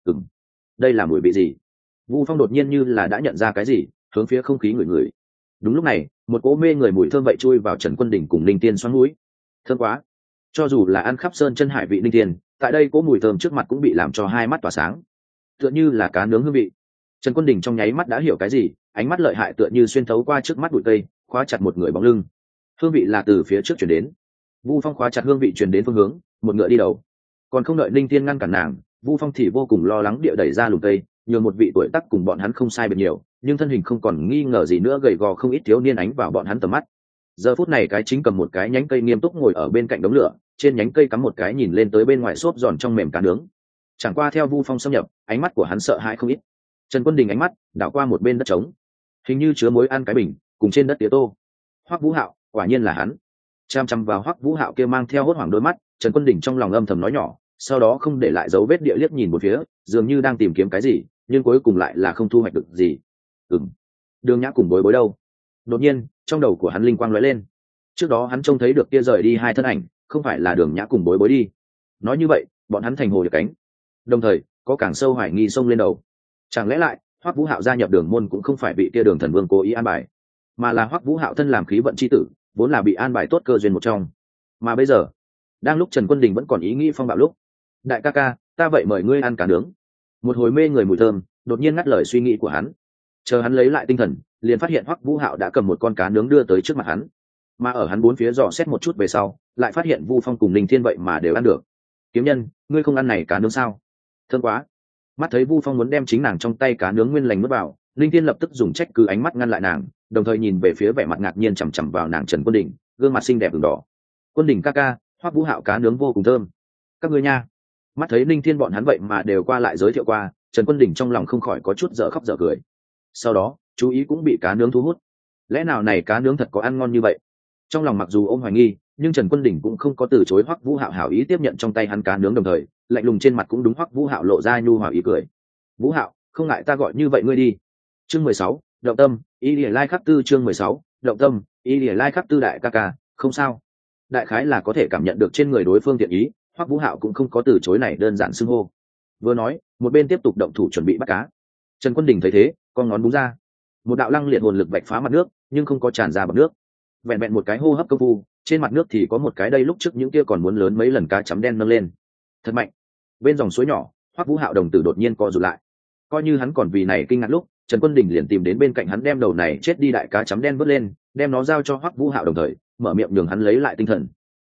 Đây là mùi vị gì? Vu Phong đột nhiên như là đã nhận ra cái gì, hướng phía không khí ngửi ngửi. Đúng lúc này, một cỗ mê người mùi thơm vậy chui vào Trần Quân Đình cùng Linh Tiên xoắn mũi. Thơm quá! Cho dù là ăn khắp sơn chân hải vị Linh Tiên, tại đây cỗ mùi thơm trước mặt cũng bị làm cho hai mắt tỏa sáng. Tựa như là cá nướng hương vị. Trần Quân Đình trong nháy mắt đã hiểu cái gì, ánh mắt lợi hại tựa như xuyên thấu qua trước mắt bụi cây, khóa chặt một người bóng lưng. Hương vị là từ phía trước chuyển đến. Vu Phong khóa chặt hương vị truyền đến phương hướng, một ngựa đi đầu. Còn không đợi Linh Tiên ngăn cản nàng, Vu Phong thì vô cùng lo lắng địa đẩy ra lùm cây, nhường một vị tuổi tác cùng bọn hắn không sai biệt nhiều, nhưng thân hình không còn nghi ngờ gì nữa gầy gò không ít thiếu niên ánh vào bọn hắn tầm mắt. Giờ phút này cái chính cầm một cái nhánh cây nghiêm túc ngồi ở bên cạnh đống lửa, trên nhánh cây cắm một cái nhìn lên tới bên ngoài xốp giòn trong mềm cá nướng. Chẳng qua theo Vu Phong xâm nhập, ánh mắt của hắn sợ hãi không ít. Trần Quân Đình ánh mắt đảo qua một bên đất trống, hình như chứa muối ăn cái bình, cùng trên đất tía tô. Hoắc Vũ Hạo, quả nhiên là hắn. Chăm chăm vào Hoắc Vũ Hạo kia mang theo hốt hoảng đôi mắt, Trần Quân Đình trong lòng âm thầm nói nhỏ, sau đó không để lại dấu vết địa liếc nhìn một phía, dường như đang tìm kiếm cái gì, nhưng cuối cùng lại là không thu hoạch được gì. Đường Nhã cùng bối bối đâu? Đột nhiên, trong đầu của hắn linh quang lóe lên. Trước đó hắn trông thấy được kia rời đi hai thân ảnh, không phải là Đường Nhã cùng bối bối đi. Nói như vậy, bọn hắn thành hồ được cánh. Đồng thời, có càng sâu hoài nghi xông lên đầu. Chẳng lẽ lại, Hoắc Vũ Hạo gia nhập Đường môn cũng không phải bị kia Đường Thần Vương cố ý an bài, mà là Hoắc Vũ Hạo thân làm khí vận chi tử, vốn là bị an bài tốt cơ duyên một trong. Mà bây giờ, đang lúc Trần Quân Đình vẫn còn ý nghĩ phong bạo lúc, đại ca ca, ta vậy mời ngươi ăn cá nướng. Một hồi mê người mùi thơm đột nhiên ngắt lời suy nghĩ của hắn. Chờ hắn lấy lại tinh thần, liền phát hiện Hoắc Vũ Hạo đã cầm một con cá nướng đưa tới trước mặt hắn, mà ở hắn bốn phía dò xét một chút về sau, lại phát hiện Vu Phong cùng Linh Thiên vậy mà đều ăn được. Kiếm nhân, ngươi không ăn này cá nướng sao? Thơm quá! Mắt thấy Vu Phong muốn đem chính nàng trong tay cá nướng nguyên lành nuốt vào, Linh Thiên lập tức dùng trách cứ ánh mắt ngăn lại nàng, đồng thời nhìn về phía vẻ mặt ngạc nhiên chằm chằm vào nàng Trần Quân Đình, gương mặt xinh đẹp ửng đỏ. Quân Đình ca ca, Hoắc Vũ Hạo cá nướng vô cùng thơm. Các ngươi nha! Mắt thấy Linh Thiên bọn hắn vậy mà đều qua lại giới thiệu qua, Trần Quân Đình trong lòng không khỏi có chút dở khóc dở cười. Sau đó, chú ý cũng bị cá nướng thu hút. Lẽ nào này cá nướng thật có ăn ngon như vậy? Trong lòng mặc dù ôm hoài nghi, nhưng Trần Quân Đình cũng không có từ chối Hoắc Vũ Hạo hảo ý tiếp nhận trong tay hắn cá nướng, đồng thời lạnh lùng trên mặt cũng đúng Hoắc Vũ Hạo lộ ra nhu hòa ý cười. Vũ Hạo, không ngại ta gọi như vậy ngươi đi. Chương 16, động tâm, ý lìa lai khắc tư. Chương 16, động tâm, ý lìa lai khắc tư. Đại ca ca, không sao. Đại khái là có thể cảm nhận được trên người đối phương thiện ý, Hoắc Vũ Hạo cũng không có từ chối này đơn giản xưng hô. Vừa nói, một bên tiếp tục động thủ chuẩn bị bắt cá. Trần Quân Đình thấy thế, con ngón búng ra, một đạo lăng liệt hồn lực vạch phá mặt nước, nhưng không có tràn ra bọt nước. Vẹn vẹn một cái hô hấp công phu, trên mặt nước thì có một cái đây lúc trước những kia còn muốn lớn mấy lần cá chấm đen nâng lên. Thật mạnh. Bên dòng suối nhỏ, Hoắc Vũ Hạo đồng tử đột nhiên co rụt lại. Coi như hắn còn vì này kinh ngạc lúc, Trần Quân Đình liền tìm đến bên cạnh hắn đem đầu này chết đi đại cá chấm đen vớt lên, đem nó giao cho Hoắc Vũ Hạo, đồng thời mở miệng nhường hắn lấy lại tinh thần.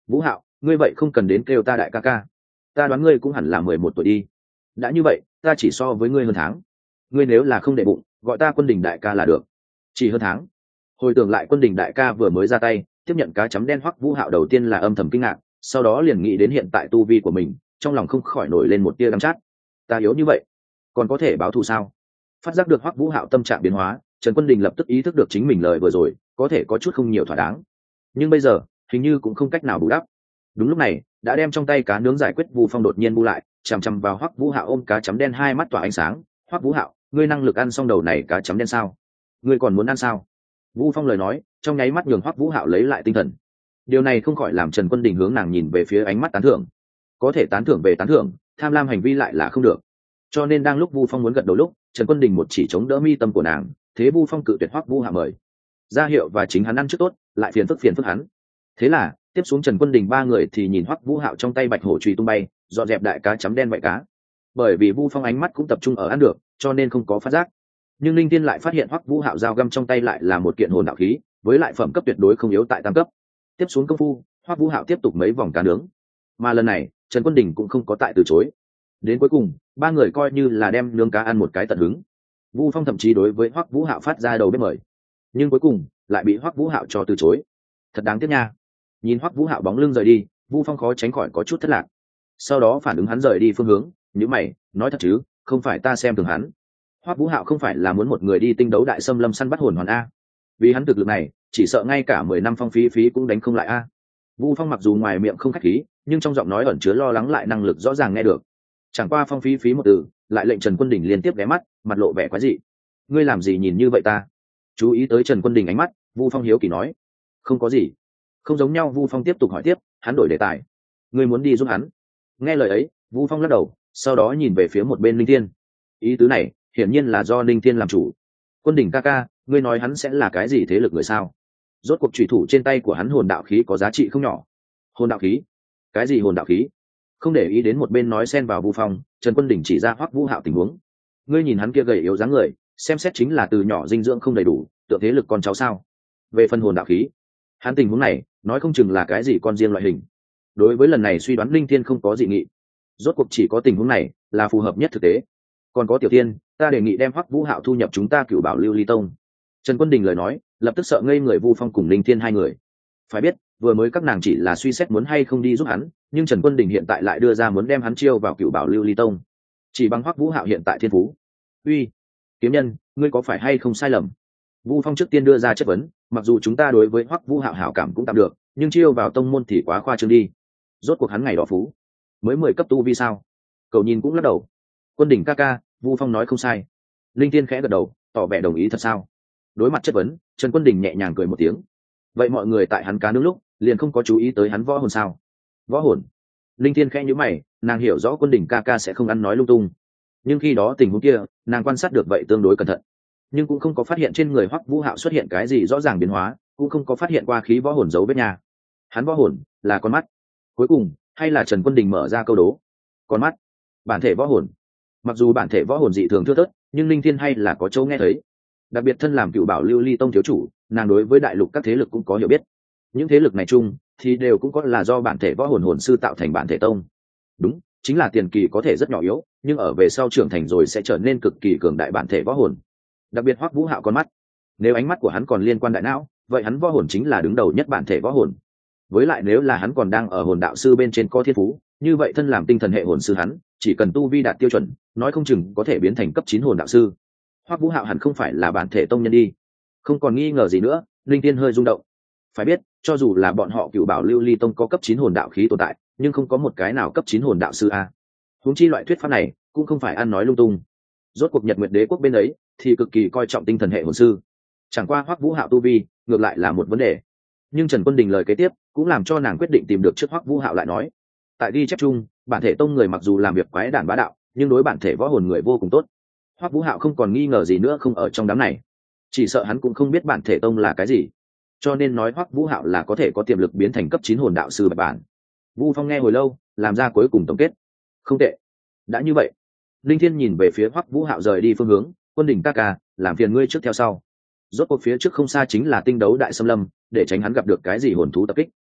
Vũ Hạo, ngươi vậy không cần đến kêu ta đại ca ca, ta đoán ngươi cũng hẳn là 11 tuổi đi. Đã như vậy, ta chỉ so với ngươi hơn tháng, ngươi nếu là không để bụng, gọi ta Quân Đình đại ca là được. Chỉ hơn tháng. Hồi tưởng lại Quân Đình đại ca vừa mới ra tay tiếp nhận cá chấm đen Hoắc Vũ Hạo, đầu tiên là âm thầm kinh ngạc, sau đó liền nghĩ đến hiện tại tu vi của mình, trong lòng không khỏi nổi lên một tia đắng chát. Ta yếu như vậy, còn có thể báo thù sao? Phát giác được Hoắc Vũ Hạo tâm trạng biến hóa, Trần Quân Đình lập tức ý thức được chính mình lời vừa rồi có thể có chút không nhiều thỏa đáng, nhưng bây giờ hình như cũng không cách nào bù đắp. Đúng lúc này, đã đem trong tay cá nướng giải quyết Vu Phong đột nhiên bu lại, chằm chằm vào Hoắc Vũ Hạo, ôm cá chấm đen hai mắt tỏa ánh sáng. Hoắc Vũ Hạo, ngươi năng lực ăn xong đầu này cá chấm đen sao? Ngươi còn muốn ăn sao? Vu Phong lời nói trong nháy mắt nhường Hoắc Vũ Hạo lấy lại tinh thần. Điều này không khỏi làm Trần Quân Đình hướng nàng nhìn về phía ánh mắt tán thưởng. Có thể tán thưởng về tán thưởng, tham lam hành vi lại là không được. Cho nên đang lúc Vu Phong muốn gật đầu lúc, Trần Quân Đình một chỉ chống đỡ mi tâm của nàng, thế Vu Phong cự tuyệt Hoắc Vũ Hạo mời. Ra hiệu và chính hắn ăn trước tốt, lại phiền phức hắn. Thế là, tiếp xuống Trần Quân Đình ba người thì nhìn Hoắc Vũ Hạo trong tay bạch hổ chùy tung bay, dọn dẹp đại cá chấm đen vậy cá. Bởi vì Vu Phong ánh mắt cũng tập trung ở ăn được, cho nên không có phát giác. Nhưng Linh Tiên lại phát hiện Hoắc Vũ Hạo dao găm trong tay lại là một kiện hồn đạo khí, với lại phẩm cấp tuyệt đối không yếu tại tam cấp. Tiếp xuống công phu, Hoắc Vũ Hạo tiếp tục mấy vòng cá nướng, mà lần này Trần Quân Đình cũng không có tại từ chối. Đến cuối cùng, ba người coi như là đem nướng cá ăn một cái tận hứng. Vu Phong thậm chí đối với Hoắc Vũ Hạo phát ra đầu bếp mời, nhưng cuối cùng lại bị Hoắc Vũ Hạo cho từ chối. Thật đáng tiếc nha. Nhìn Hoắc Vũ Hạo bóng lưng rời đi, Vu Phong khó tránh khỏi có chút thất lạc. Sau đó phản ứng hắn rời đi phương hướng, nhíu mày, nói thật chứ, không phải ta xem thường hắn. Hoắc Vũ Hạo không phải là muốn một người đi tinh đấu đại xâm lâm săn bắt hồn hoàn a. Vì hắn thực lực này, chỉ sợ ngay cả 10 năm Phong phí cũng đánh không lại a. Vu Phong mặc dù ngoài miệng không khách khí, nhưng trong giọng nói ẩn chứa lo lắng lại năng lực rõ ràng nghe được. Chẳng qua Phong phí một từ, lại lệnh Trần Quân Đình liên tiếp ghé mắt, mặt lộ vẻ quái dị. Ngươi làm gì nhìn như vậy ta? Chú ý tới Trần Quân Đình ánh mắt, Vu Phong hiếu kỳ nói. Không có gì. Không giống nhau. Vu Phong tiếp tục hỏi tiếp, hắn đổi đề tài. Ngươi muốn đi giúp hắn? Nghe lời ấy, Vu Phong lắc đầu, sau đó nhìn về phía một bên Linh Thiên. Ý tứ này, hiển nhiên là do Linh Thiên làm chủ. Quân Đình ca ca, ngươi nói hắn sẽ là cái gì thế lực người sao? Rốt cuộc chủy thủ trên tay của hắn hồn đạo khí có giá trị không nhỏ. Hồn đạo khí? Cái gì hồn đạo khí? Không để ý đến một bên nói xen vào Vu Phong, Trần Quân Đình chỉ ra Hoắc Vũ Hạo tình huống. Ngươi nhìn hắn kia gầy yếu dáng người, xem xét chính là từ nhỏ dinh dưỡng không đầy đủ, tựa thế lực con cháu sao? Về phần hồn đạo khí, hắn tình huống này, nói không chừng là cái gì con riêng loại hình. Đối với lần này suy đoán Linh Thiên không có dị nghị. Rốt cuộc chỉ có tình huống này là phù hợp nhất thực tế. Còn có Tiểu Thiên, ta đề nghị đem Hoắc Vũ Hạo thu nhập chúng ta Cửu Bảo Lưu Ly Tông. Trần Quân Đình lời nói lập tức sợ ngây người Vu Phong cùng Linh Thiên hai người. Phải biết, vừa mới các nàng chỉ là suy xét muốn hay không đi giúp hắn, nhưng Trần Quân Đình hiện tại lại đưa ra muốn đem hắn chiêu vào Cửu Bảo Lưu Ly Tông. Chỉ bằng Hoắc Vũ Hạo hiện tại thiên phú. Uy, kiếm nhân, ngươi có phải hay không sai lầm? Vu Phong trước tiên đưa ra chất vấn, mặc dù chúng ta đối với Hoắc Vũ Hạo hảo cảm cũng tạm được, nhưng chiêu vào tông môn thì quá khoa trương đi. Rốt cuộc hắn ngày đó phú mới 10 cấp tu vi sao? Cậu nhìn cũng lắc đầu. Quân Đình ca ca, Vu Phong nói không sai. Linh Tiên khẽ gật đầu, tỏ vẻ đồng ý. Thật sao? Đối mặt chất vấn, Trần Quân Đình nhẹ nhàng cười một tiếng. Vậy mọi người tại hắn cá nướng lúc liền không có chú ý tới hắn võ hồn sao? Võ hồn? Linh Tiên khẽ nhíu mày, nàng hiểu rõ Quân Đình ca ca sẽ không ăn nói lung tung, nhưng khi đó tình huống kia nàng quan sát được vậy tương đối cẩn thận, nhưng cũng không có phát hiện trên người Hoắc Vũ Hạo xuất hiện cái gì rõ ràng biến hóa, cũng không có phát hiện qua khí võ hồn giấu vết nhà. Hắn võ hồn là con mắt. Cuối cùng hay là Trần Quân Đình mở ra câu đố. Con mắt, bản thể võ hồn. Mặc dù bản thể võ hồn dị thường thưa thớt, nhưng Linh Thiên hay là có chỗ nghe thấy. Đặc biệt thân làm Cửu Bảo Lưu Ly Tông thiếu chủ, nàng đối với đại lục các thế lực cũng có hiểu biết. Những thế lực này chung thì đều cũng có là do bản thể võ hồn hồn sư tạo thành bản thể tông. Đúng, chính là tiền kỳ có thể rất nhỏ yếu, nhưng ở về sau trưởng thành rồi sẽ trở nên cực kỳ cường đại bản thể võ hồn. Đặc biệt Hoắc Vũ Hạo con mắt, nếu ánh mắt của hắn còn liên quan đại não, vậy hắn võ hồn chính là đứng đầu nhất bản thể võ hồn. Với lại nếu là hắn còn đang ở hồn đạo sư bên trên có thiên phú, như vậy thân làm tinh thần hệ hồn sư hắn, chỉ cần tu vi đạt tiêu chuẩn, nói không chừng có thể biến thành cấp 9 hồn đạo sư. Hoắc Vũ Hạo hẳn không phải là bản thể tông nhân đi. Không còn nghi ngờ gì nữa, Linh Tiên hơi rung động. Phải biết, cho dù là bọn họ Cửu Bảo Lưu Ly Tông có cấp 9 hồn đạo khí tồn tại, nhưng không có một cái nào cấp 9 hồn đạo sư a. Huống chi loại thuyết pháp này cũng không phải ăn nói lung tung. Rốt cuộc Nhật Nguyệt Đế quốc bên ấy thì cực kỳ coi trọng tinh thần hệ hồn sư. Chẳng qua Hoắc Vũ Hạo tu vi ngược lại là một vấn đề. Nhưng Trần Quân Đình lời kế tiếp cũng làm cho nàng quyết định tìm được trước Hoắc Vũ Hạo lại nói. Tại ghi chép chung, bản thể tông người mặc dù làm việc quái đản bá đạo, nhưng đối bản thể võ hồn người vô cùng tốt. Hoắc Vũ Hạo không còn nghi ngờ gì nữa không ở trong đám này. Chỉ sợ hắn cũng không biết bản thể tông là cái gì. Cho nên nói Hoắc Vũ Hạo là có thể có tiềm lực biến thành cấp 9 hồn đạo sư bạch bản. Vu Phong nghe hồi lâu, làm ra cuối cùng tổng kết. Không tệ. Đã như vậy, Linh Thiên nhìn về phía Hoắc Vũ Hạo rời đi phương hướng, Quân Đình ca ca, làm phiền ngươi trước theo sau. Rốt cuộc phía trước không xa chính là tinh đấu đại xâm lâm, để tránh hắn gặp được cái gì hồn thú tập kích.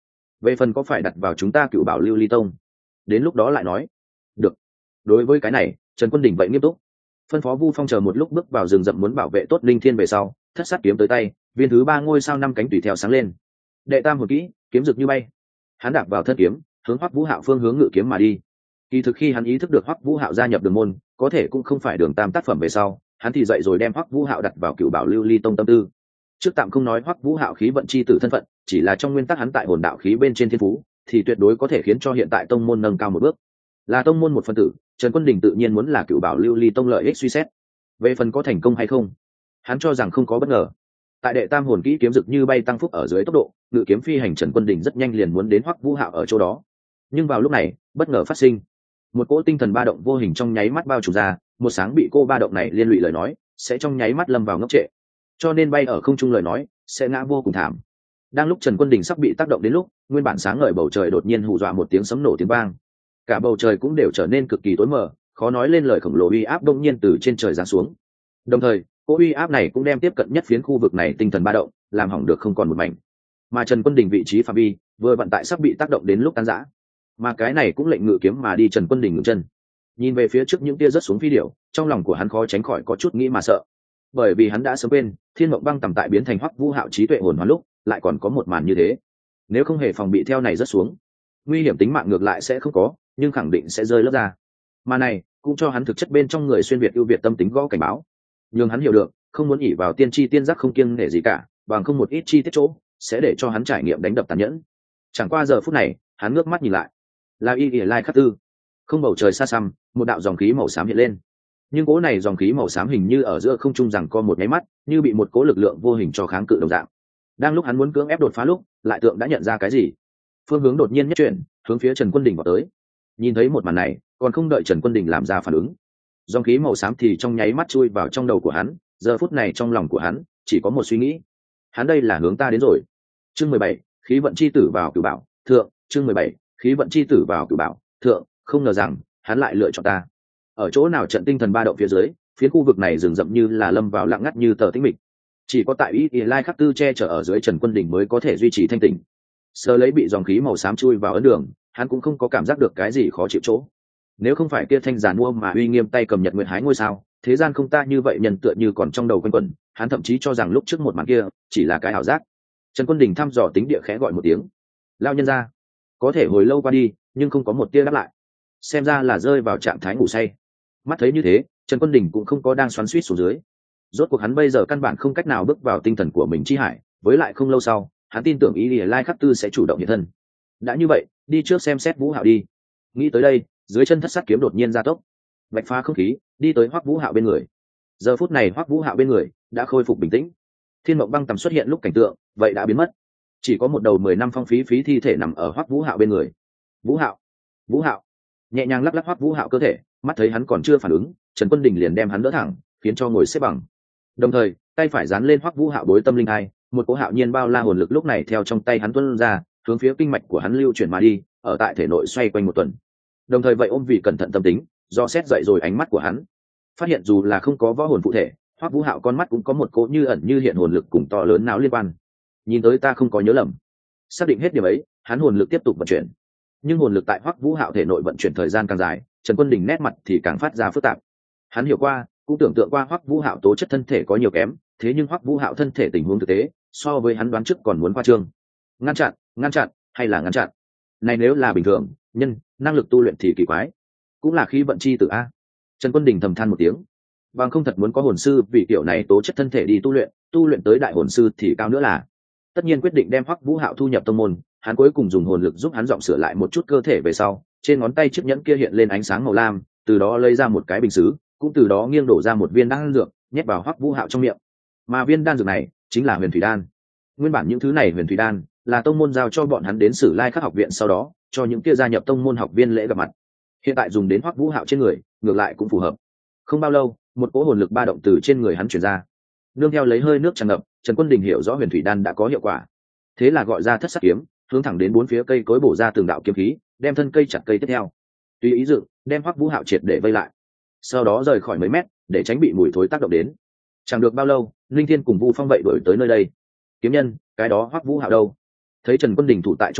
về phần có phải đặt vào chúng ta Cựu Bảo Lưu Ly Tông, đến lúc đó lại nói. Được. Đối với cái này, Trần Quân Đình vậy nghiêm túc, phân phó Vu Phong chờ một lúc bước vào rừng rậm muốn bảo vệ tốt linh thiên về sau, thất sát kiếm tới tay, viên thứ 3 ngôi sao 5 cánh tùy theo sáng lên. Đệ tam hồn kỹ, kiếm rực như bay. Hắn đạp vào thân kiếm, hướng Hoắc Vũ Hạo phương hướng ngự kiếm mà đi. Kỳ thực khi hắn ý thức được Hoắc Vũ Hạo gia nhập đường môn, có thể cũng không phải đường tam tác phẩm về sau, hắn thì dậy rồi đem Hoắc Vũ Hạo đặt vào Cựu Bảo Lưu Ly Tông tâm tư. Trước tạm không nói Hoắc Vũ Hạo khí vận chi tử thân phận, chỉ là trong nguyên tắc hắn tại hồn đạo khí bên trên thiên phú, thì tuyệt đối có thể khiến cho hiện tại tông môn nâng cao một bước. Là tông môn một phân tử, Trần Quân Đình tự nhiên muốn là Cựu Bảo Lưu Ly Tông lợi ích suy xét. Về phần có thành công hay không, hắn cho rằng không có bất ngờ. Tại đệ tam hồn kỹ kiếm rực như bay tăng phúc ở dưới tốc độ, ngự kiếm phi hành Trần Quân Đình rất nhanh liền muốn đến Hoắc Vũ Hạo ở chỗ đó. Nhưng vào lúc này, bất ngờ phát sinh, một cỗ tinh thần ba động vô hình trong nháy mắt bao trùm ra, một sáng bị cô ba động này liên lụy lời nói, sẽ trong nháy mắt lâm vào ngốc trệ. Cho nên bay ở không trung lời nói, sẽ ngã vô cùng thảm. Đang lúc Trần Quân Đình sắp bị tác động đến lúc, nguyên bản sáng ngời bầu trời đột nhiên hù dọa một tiếng sấm nổ tiếng vang. Cả bầu trời cũng đều trở nên cực kỳ tối mờ, khó nói lên lời, khổng lồ uy áp đông nhiên từ trên trời giáng xuống. Đồng thời, cỗ uy áp này cũng đem tiếp cận nhất phiến khu vực này tinh thần ba động, làm hỏng được không còn một mảnh. Mà Trần Quân Đình vị trí phạm vi vừa vận tại sắp bị tác động đến lúc tan rã, mà cái này cũng lệnh ngự kiếm mà đi Trần Quân Đình ngừng chân, nhìn về phía trước những tia rớt xuống phi điểu, trong lòng của hắn khó tránh khỏi có chút nghĩ mà sợ, bởi vì hắn đã sớm quên Thiên Mộng Băng tầm tại biến thành Hoắc Vũ Hạo trí tuệ hồn hoàn lúc lại còn có một màn như thế. Nếu không hề phòng bị theo này rớt xuống, nguy hiểm tính mạng ngược lại sẽ không có, nhưng khẳng định sẽ rơi lớp ra. Mà này cũng cho hắn thực chất bên trong người xuyên việt ưu việt tâm tính gõ cảnh báo, nhưng hắn hiểu được không muốn ỉ vào tiên tri tiên giác không kiêng nể gì cả, bằng không một ít chi tiết chỗ sẽ để cho hắn trải nghiệm đánh đập tàn nhẫn. Chẳng qua giờ phút này hắn ngước mắt nhìn lại, là Y Ỉa Lai Khắc Tư. Không, bầu trời xa xăm, một đạo dòng khí màu xám hiện lên, nhưng cỗ này dòng khí màu xám hình như ở giữa không trung rằng co một nháy mắt, như bị một cỗ lực lượng vô hình cho kháng cự đồng dạng. Đang lúc hắn muốn cưỡng ép đột phá lúc, lại tượng đã nhận ra cái gì, phương hướng đột nhiên nhất chuyển, hướng phía Trần Quân Đình vào tới. Nhìn thấy một màn này, còn không đợi Trần Quân Đình làm ra phản ứng, dòng khí màu xám thì trong nháy mắt chui vào trong đầu của hắn. Giờ phút này trong lòng của hắn chỉ có một suy nghĩ, hắn đây là hướng ta đến rồi. Chương 17, khí vận chi tử vào Cửu Bảo thượng. Chương 17, khí vận chi tử vào Cửu Bảo thượng. Không ngờ rằng hắn lại lựa chọn ta. Ở chỗ nào trận tinh thần ba động phía dưới, phía khu vực này rừng rậm như là lâm vào lặng ngắt như tờ tĩnh mịch. Chỉ có tại Y Ỉa Lai Khắc Tư che chở ở dưới Trần Quân Đình mới có thể duy trì thanh tỉnh. Sờ lấy bị dòng khí màu xám chui vào ấn đường, hắn cũng không có cảm giác được cái gì khó chịu chỗ. Nếu không phải kia thanh giàn mua mà uy nghiêm tay cầm nhật nguyện hái ngôi sao, thế gian không ta như vậy nhân tựa như còn trong đầu quanh quẩn, hắn thậm chí cho rằng lúc trước một màn kia chỉ là cái ảo giác. Trần Quân Đình thăm dò tính địa khẽ gọi một tiếng, lao nhân ra. Có thể hồi lâu qua đi, nhưng không có một tia đáp lại, xem ra là rơi vào trạng thái ngủ say. Mắt thấy như thế, Trần Quân Đình cũng không có đang xoắn xuýt xuống dưới. Rốt cuộc hắn bây giờ căn bản không cách nào bước vào tinh thần của mình chi hải, với lại không lâu sau, hắn tin tưởng Y Ỉa Lai Khắc Tư sẽ chủ động hiện thân. Đã như vậy, đi trước xem xét Vũ Hạo đi. Nghĩ tới đây, dưới chân thất sát kiếm đột nhiên gia tốc, vạch phá không khí, đi tới Hoắc Vũ Hạo bên người. Giờ phút này Hoắc Vũ Hạo bên người đã khôi phục bình tĩnh. Thiên Mộng Băng tầm xuất hiện lúc cảnh tượng vậy đã biến mất, chỉ có một đầu 10 năm phong phí thi thể nằm ở Hoắc Vũ Hạo bên người. Vũ Hạo, Vũ Hạo, nhẹ nhàng lắc lắc Hoắc Vũ Hạo cơ thể, mắt thấy hắn còn chưa phản ứng, Trần Quân Đình liền đem hắn đỡ thẳng, khiến cho ngồi xếp bằng. Đồng thời, tay phải dán lên Hoắc Vũ Hạo đối tâm linh hai, một cỗ hạo nhiên bao la hồn lực lúc này theo trong tay hắn tuôn ra, hướng phía kinh mạch của hắn lưu chuyển mà đi, ở tại thể nội xoay quanh một tuần. Đồng thời vậy ôm vì cẩn thận tâm tính, do xét dậy rồi ánh mắt của hắn, phát hiện dù là không có võ hồn phụ thể, Hoắc Vũ Hạo con mắt cũng có một cỗ như ẩn như hiện hồn lực cùng to lớn não liên quan. Nhìn tới ta không có nhớ lầm. Xác định hết điểm ấy, hắn hồn lực tiếp tục vận chuyển. Nhưng hồn lực tại Hoắc Vũ Hạo thể nội vận chuyển thời gian càng dài, Trần Quân Đình nét mặt thì càng phát ra phức tạp. Hắn hiểu qua, cũng tưởng tượng qua Hoắc Vũ Hạo tố chất thân thể có nhiều kém, thế nhưng Hoắc Vũ Hạo thân thể tình huống thực tế, so với hắn đoán trước còn muốn khoa trương. Ngăn chặn, hay là ngăn chặn? Này nếu là bình thường, nhân, năng lực tu luyện thì kỳ quái. Cũng là khí vận chi tử a. Trần Quân Đình thầm than một tiếng. Bằng không thật muốn có hồn sư vì kiểu này tố chất thân thể đi tu luyện tới đại hồn sư thì cao nữa là. Tất nhiên quyết định đem Hoắc Vũ Hạo thu nhập tông môn, hắn cuối cùng dùng hồn lực giúp hắn dọn sửa lại một chút cơ thể về sau, trên ngón tay chiếc nhẫn kia hiện lên ánh sáng màu lam, từ đó lấy ra một cái bình sứ, cũng từ đó nghiêng đổ ra một viên đan dược, nhét vào Hoắc Vũ Hạo trong miệng. Mà viên đan dược này chính là Huyền Thủy đan. Nguyên bản những thứ này Huyền Thủy đan là tông môn giao cho bọn hắn đến Sử Lai Khắc học viện, sau đó cho những kia gia nhập tông môn học viên lễ gặp mặt. Hiện tại dùng đến Hoắc Vũ Hạo trên người, ngược lại cũng phù hợp. Không bao lâu, một cỗ hồn lực ba động từ trên người hắn truyền ra, nương theo lấy hơi nước tràn ngập, Trần Quân Đình hiểu rõ Huyền Thủy đan đã có hiệu quả, thế là gọi ra thất sát kiếm, hướng thẳng đến bốn phía cây cối bổ ra từng đạo kiếm khí, đem thân cây chặt cây tiếp theo, tùy ý dựng, đem Hoắc Vũ Hạo triệt để vây lại, sau đó rời khỏi mấy mét để tránh bị mùi thối tác động đến. Chẳng được bao lâu, Linh Thiên cùng Vu Phong vậy đuổi tới nơi đây. Kiếm nhân, cái đó Hoắc Vũ Hạo đâu? Thấy Trần Quân Đình thủ tại chỗ này,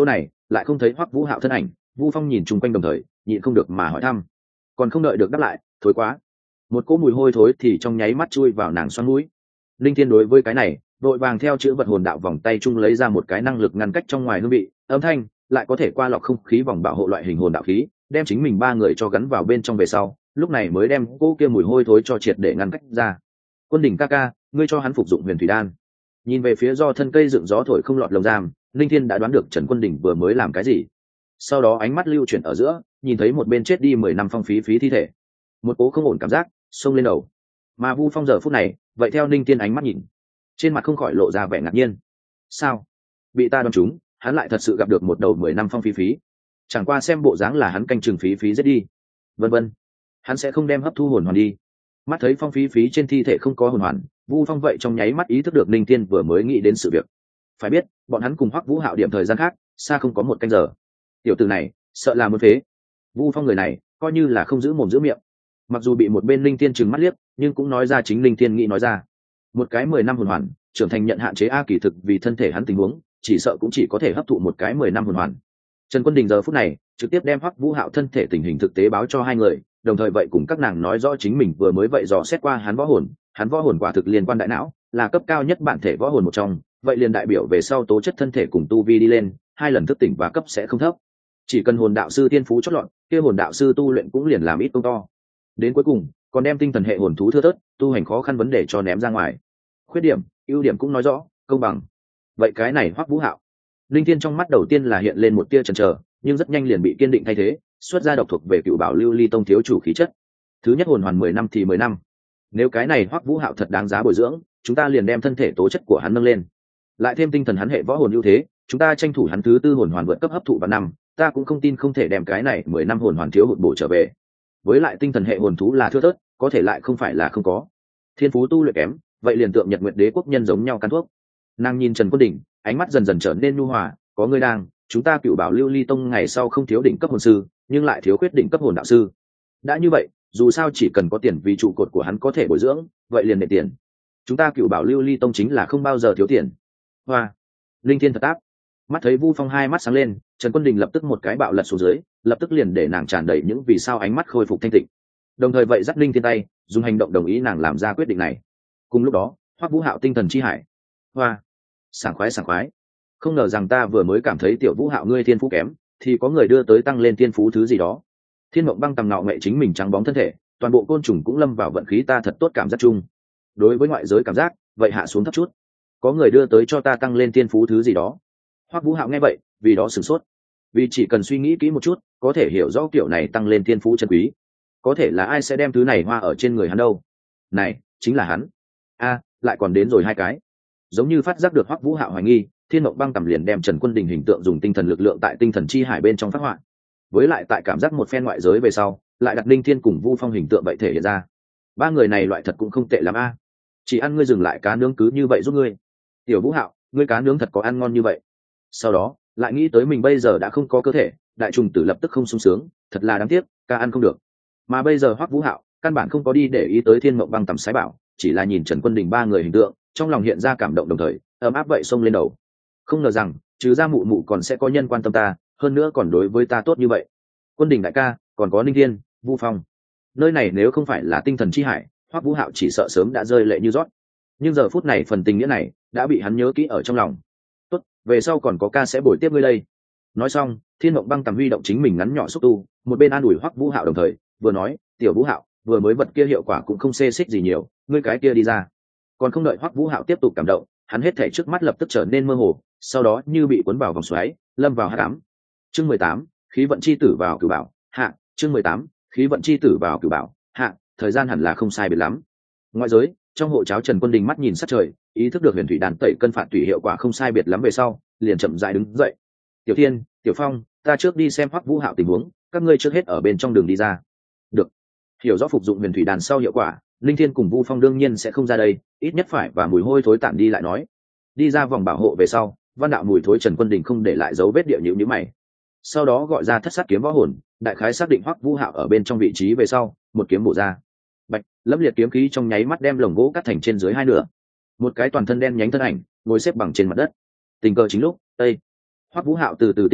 lại không thấy Hoắc Vũ Hạo thân ảnh. Vu Phong nhìn chung quanh đồng thời nhịn không được mà hỏi thăm, còn không đợi được đáp lại, thối quá, một cỗ mùi hôi thối thì trong nháy mắt chui vào nàng xoắn mũi. Linh Thiên đối với cái này vội vàng theo chữ vật hồn đạo vòng tay chung lấy ra một cái năng lực ngăn cách trong ngoài hương vị, âm thanh lại có thể qua lọc không khí vòng bảo hộ loại hình hồn đạo khí, đem chính mình ba người cho gắn vào bên trong về sau, lúc này mới đem cỗ kia mùi hôi thối cho triệt để ngăn cách ra. Quân Đỉnh ca ca, ngươi cho hắn phục dụng huyền thủy đan. Nhìn về phía do thân cây dựng gió thổi không lọt lồng giam, Linh Thiên đã đoán được Trần Quân Đỉnh vừa mới làm cái gì. Sau đó ánh mắt lưu chuyển ở giữa, nhìn thấy một bên chết đi 10 năm Phong Phí Phí thi thể, một cố không ổn cảm giác xông lên đầu. Mà Vu Phong giờ phút này vậy theo Linh Thiên ánh mắt nhìn, trên mặt không khỏi lộ ra vẻ ngạc nhiên. Sao bị ta đoán trúng, hắn lại thật sự gặp được một đầu 10 năm Phong Phí Phí? Chẳng qua xem bộ dáng là hắn canh chừng Phí Phí giết đi, vân vân, hắn sẽ không đem hấp thu hồn hoàn đi. Mắt thấy Phong Phí Phí trên thi thể không có hồn hoàn, Vu Phong vậy trong nháy mắt ý thức được Linh Thiên vừa mới nghĩ đến sự việc. Phải biết bọn hắn cùng Hoắc Vũ Hạo điểm thời gian khác xa không có một canh giờ, tiểu tử này sợ là muốn phế. Vu Phong người này coi như là không giữ mồm giữ miệng, mặc dù bị một bên Linh Thiên trừng mắt liếc, nhưng cũng nói ra chính Linh Thiên nghĩ nói ra. Một cái 10 năm hồn hoàn trưởng thành nhận hạn chế a, kỳ thực vì thân thể hắn tình huống chỉ sợ cũng chỉ có thể hấp thụ một cái 10 năm hồn hoàn. Trần Quân Đình giờ phút này trực tiếp đem Hoắc Vũ Hạo thân thể tình hình thực tế báo cho hai người, đồng thời vậy cùng các nàng nói rõ chính mình vừa mới vậy dò xét qua hắn võ hồn quả thực liên quan đại não, là cấp cao nhất bản thể võ hồn một trong, vậy liền đại biểu về sau tố chất thân thể cùng tu vi đi lên, 2 lần thức tỉnh và cấp sẽ không thấp. Chỉ cần hồn đạo sư tiên phú chót lọt, kia hồn đạo sư tu luyện cũng liền làm ít công to. Đến cuối cùng, còn đem tinh thần hệ hồn thú thưa thớt, tu hành khó khăn vấn đề cho ném ra ngoài. Khuyết điểm, ưu điểm cũng nói rõ, công bằng. Vậy cái này Hoắc Vũ Hạo, Linh Thiên trong mắt đầu tiên là hiện lên một tia chần chờ, nhưng rất nhanh liền bị kiên định thay thế, xuất ra độc thuộc về Cựu Bảo Lưu Ly Tông thiếu chủ khí chất. Thứ nhất hồn hoàn 10 năm thì 10 năm. Nếu cái này Hoắc Vũ Hạo thật đáng giá bồi dưỡng, chúng ta liền đem thân thể tố chất của hắn nâng lên, lại thêm tinh thần hắn hệ võ hồn ưu thế, chúng ta tranh thủ hắn thứ tư hồn hoàn vượt cấp hấp thụ vào năm, ta cũng không tin không thể đem cái này 10 năm hồn hoàn thiếu hụt bổ trở về. Với lại tinh thần hệ hồn thú là thưa thớt, có thể lại không phải là không có. Thiên phú tu luyện kém, vậy liền tượng Nhật Nguyệt Đế quốc nhân giống nhau căn thuốc. Nàng nhìn Trần Quân Đỉnh, ánh mắt dần dần trở nên nhu hòa, có người đang, chúng ta Cựu Bảo Lưu Ly Tông ngày sau không thiếu đỉnh cấp hồn sư, nhưng lại thiếu khuyết đỉnh cấp hồn đạo sư. Đã như vậy, dù sao chỉ cần có tiền vì trụ cột của hắn có thể bồi dưỡng, vậy liền để tiền. Chúng ta Cựu Bảo Lưu Ly Tông chính là không bao giờ thiếu tiền. Hoa, Linh Thiên thật áp. Mắt thấy Vu Phong hai mắt sáng lên, Trần Quân Đình lập tức một cái bạo lật xuống dưới, lập tức liền để nàng tràn đầy những vì sao ánh mắt khôi phục thanh tịnh. Đồng thời vậy dắt Linh Thiên tay, dùng hành động đồng ý nàng làm ra quyết định này. Cùng lúc đó, Hoắc Vũ Hạo tinh thần chi hải. Hoa, sảng khoái. Không ngờ rằng ta vừa mới cảm thấy tiểu Vũ Hạo ngươi thiên phú kém, thì có người đưa tới tăng lên thiên phú thứ gì đó. Thiên Mộng Băng tầm nọ mẹ chính mình trắng bóng thân thể, toàn bộ côn trùng cũng lâm vào vận khí ta thật tốt cảm giác chung. Đối với ngoại giới cảm giác, vậy hạ xuống thấp chút. Có người đưa tới cho ta tăng lên thiên phú thứ gì đó. Hoắc Vũ Hạo nghe vậy, vì đó sửng sốt. Vì chỉ cần suy nghĩ kỹ một chút, có thể hiểu rõ kiểu này tăng lên thiên phú chân quý. Có thể là ai sẽ đem thứ này hoa ở trên người hắn đâu? Này, chính là hắn. A, lại còn đến rồi hai cái. Giống như phát giác được Hoắc Vũ Hạo hoài nghi, Thiên Mộng Băng tầm liền đem Trần Quân Đình hình tượng dùng tinh thần lực lượng tại tinh thần chi hải bên trong phát họa. Với lại tại cảm giác một phen ngoại giới về sau, lại đặt Linh Thiên cùng Vu Phong hình tượng vậy thể hiện ra. Ba người này loại thật cũng không tệ lắm a. Chỉ ăn ngươi dừng lại cá nướng cứ như vậy giúp ngươi. Tiểu Vũ Hạo, ngươi cá nướng thật có ăn ngon như vậy. Sau đó, lại nghĩ tới mình bây giờ đã không có cơ thể, đại trùng tử lập tức không sung sướng, thật là đáng tiếc, ca ăn không được. Mà bây giờ Hoắc Vũ Hạo, căn bản không có đi để ý tới Thiên Mộng Băng tầm sái bảo, chỉ là nhìn Trần Quân Đình ba người hình tượng, trong lòng hiện ra cảm động đồng thời, ấm áp vậy xông lên đầu. Không ngờ rằng, trừ ra mụ mụ còn sẽ có nhân quan tâm ta, hơn nữa còn đối với ta tốt như vậy. Quân Đình đại ca, còn có Ninh Thiên, Vu Phong. Nơi này nếu không phải là tinh thần chi hải, Hoắc Vũ Hạo chỉ sợ sớm đã rơi lệ như rót. Nhưng giờ phút này phần tình nghĩa này đã bị hắn nhớ kỹ ở trong lòng. Tốt, về sau còn có ca sẽ bồi tiếp ngươi đây. Nói xong, Thiên Mộng Băng tầm huy động chính mình ngắn nhỏ xúc tu, một bên an ủi Hoắc Vũ Hạo đồng thời vừa nói, tiểu Vũ Hạo, vừa mới vật kia hiệu quả cũng không xê xích gì nhiều, ngươi cái kia đi ra. Còn không đợi Hoắc Vũ Hạo tiếp tục cảm động, hắn hết thảy trước mắt lập tức trở nên mơ hồ, sau đó như bị cuốn vào vòng xoáy, lâm vào hắc ám. Chương 18, khí vận chi tử vào Cửu Bảo, hạ, chương 18, khí vận chi tử vào Cửu Bảo, hạ, thời gian hẳn là không sai biệt lắm. Ngoại giới, trong hộ cháo Trần Quân Đình mắt nhìn sát trời, ý thức được huyền thủy đàn tẩy cân phạt tùy hiệu quả không sai biệt lắm về sau, liền chậm rãi đứng dậy. Tiểu Thiên, Tiểu Phong, ta trước đi xem Hoắc Vũ Hạo tình huống, các ngươi trước hết ở bên trong đường đi ra. Được. Hiểu rõ phục dụng huyền thủy đàn sau hiệu quả, Linh Thiên cùng Vu Phong đương nhiên sẽ không ra đây, ít nhất phải và mùi hôi thối tản đi lại nói. Đi ra vòng bảo hộ về sau, văn đạo mùi thối Trần Quân Đình không để lại dấu vết địa nhũ như mày. Sau đó gọi ra thất sát kiếm võ hồn, đại khái xác định Hoắc Vũ Hạo ở bên trong vị trí về sau, một kiếm bổ ra. Bạch, lẫm liệt kiếm khí trong nháy mắt đem lồng gỗ cắt thành trên dưới hai nửa. Một cái toàn thân đen nhánh thân ảnh ngồi xếp bằng trên mặt đất. Tình cờ chính lúc, Hoắc Vũ Hạo từ từ tỉnh lại,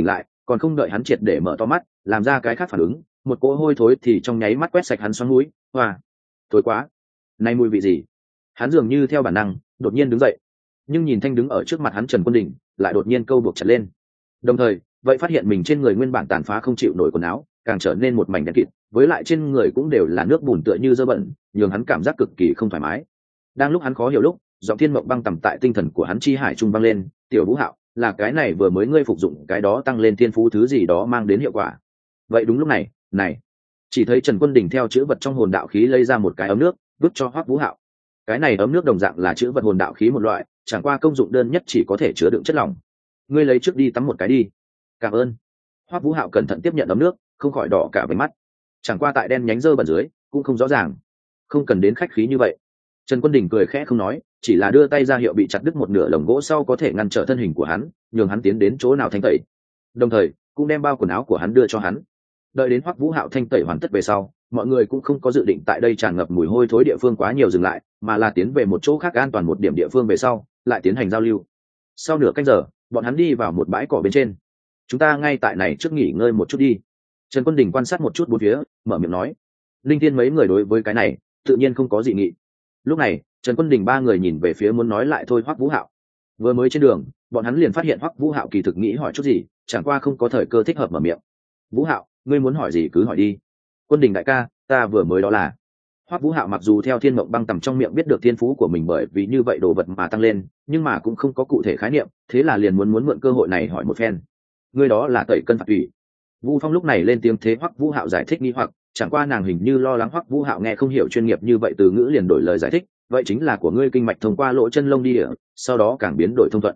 còn không đợi hắn triệt để mở to mắt làm ra cái khác phản ứng, một cỗ hôi thối thì trong nháy mắt quét sạch hắn xoắn mũi. Hoa, thối quá, này mùi vị gì? Hắn dường như theo bản năng đột nhiên đứng dậy, nhưng nhìn thanh đứng ở trước mặt hắn Trần Quân Đình lại đột nhiên câu buộc chặt lên, đồng thời vậy phát hiện mình trên người nguyên bản tàn phá không chịu nổi quần áo càng trở nên một mảnh đen kịt, với lại trên người cũng đều là nước bùn tựa như dơ bẩn, nhường hắn cảm giác cực kỳ không thoải mái. Đang lúc hắn khó hiểu lúc, giọng thiên mộng băng tầm tại tinh thần của hắn chi hải trung băng lên, tiểu Vũ Hạo, là cái này vừa mới ngươi phục dụng cái đó tăng lên thiên phú thứ gì đó mang đến hiệu quả. Vậy đúng lúc này, này, chỉ thấy Trần Quân Đình theo chữ vật trong hồn đạo khí lấy ra một cái ấm nước vứt cho Hoắc Vũ Hạo. Cái này ấm nước đồng dạng là chữ vật hồn đạo khí một loại, chẳng qua công dụng đơn nhất chỉ có thể chứa đựng chất lỏng. Ngươi lấy trước đi tắm một cái đi. Cảm ơn. Hoắc Vũ Hạo cẩn thận tiếp nhận ấm nước, không khỏi đỏ cả váy mắt. Chẳng qua tại đen nhánh dơ bẩn dưới cũng không rõ ràng, không cần đến khách khí như vậy. Trần Quân Đình cười khẽ không nói, chỉ là đưa tay ra hiệu bị chặt đứt một nửa lồng gỗ sau có thể ngăn trở thân hình của hắn, nhường hắn tiến đến chỗ nào thanh tẩy, đồng thời cũng đem bao quần áo của hắn đưa cho hắn. Đợi đến Hoắc Vũ Hạo thanh tẩy hoàn tất về sau, mọi người cũng không có dự định tại đây tràn ngập mùi hôi thối địa phương quá nhiều dừng lại, mà là tiến về một chỗ khác an toàn một điểm địa phương về sau lại tiến hành giao lưu. Sau nửa canh giờ, bọn hắn đi vào một bãi cỏ bên trên. Chúng ta ngay tại này trước nghỉ ngơi một chút đi. Trần Quân Đình quan sát một chút bốn phía, mở miệng nói. Linh Thiên mấy người đối với cái này tự nhiên không có dị nghị. Lúc này Trần Quân Đình ba người nhìn về phía muốn nói lại thôi Hoắc Vũ Hạo. Vừa mới trên đường, bọn hắn liền phát hiện Hoắc Vũ Hạo kỳ thực nghĩ hỏi chút gì, chẳng qua không có thời cơ thích hợp mở miệng. Vũ Hạo, ngươi muốn hỏi gì cứ hỏi đi. Quân Đình đại ca, ta vừa mới đó là. Hoắc Vũ Hạo mặc dù theo thiên mộng băng tầm trong miệng biết được thiên phú của mình bởi vì như vậy đồ vật mà tăng lên, nhưng mà cũng không có cụ thể khái niệm, thế là liền muốn mượn cơ hội này hỏi một phen. Ngươi đó là tẩy cân phạt thủy. Vu Phong lúc này lên tiếng thế Hoắc Vũ Hạo giải thích nghi hoặc, chẳng qua nàng hình như lo lắng Hoắc Vũ Hạo nghe không hiểu chuyên nghiệp như vậy từ ngữ liền đổi lời giải thích, vậy chính là của ngươi kinh mạch thông qua lỗ chân lông đi địa, sau đó càng biến đổi thông thuận.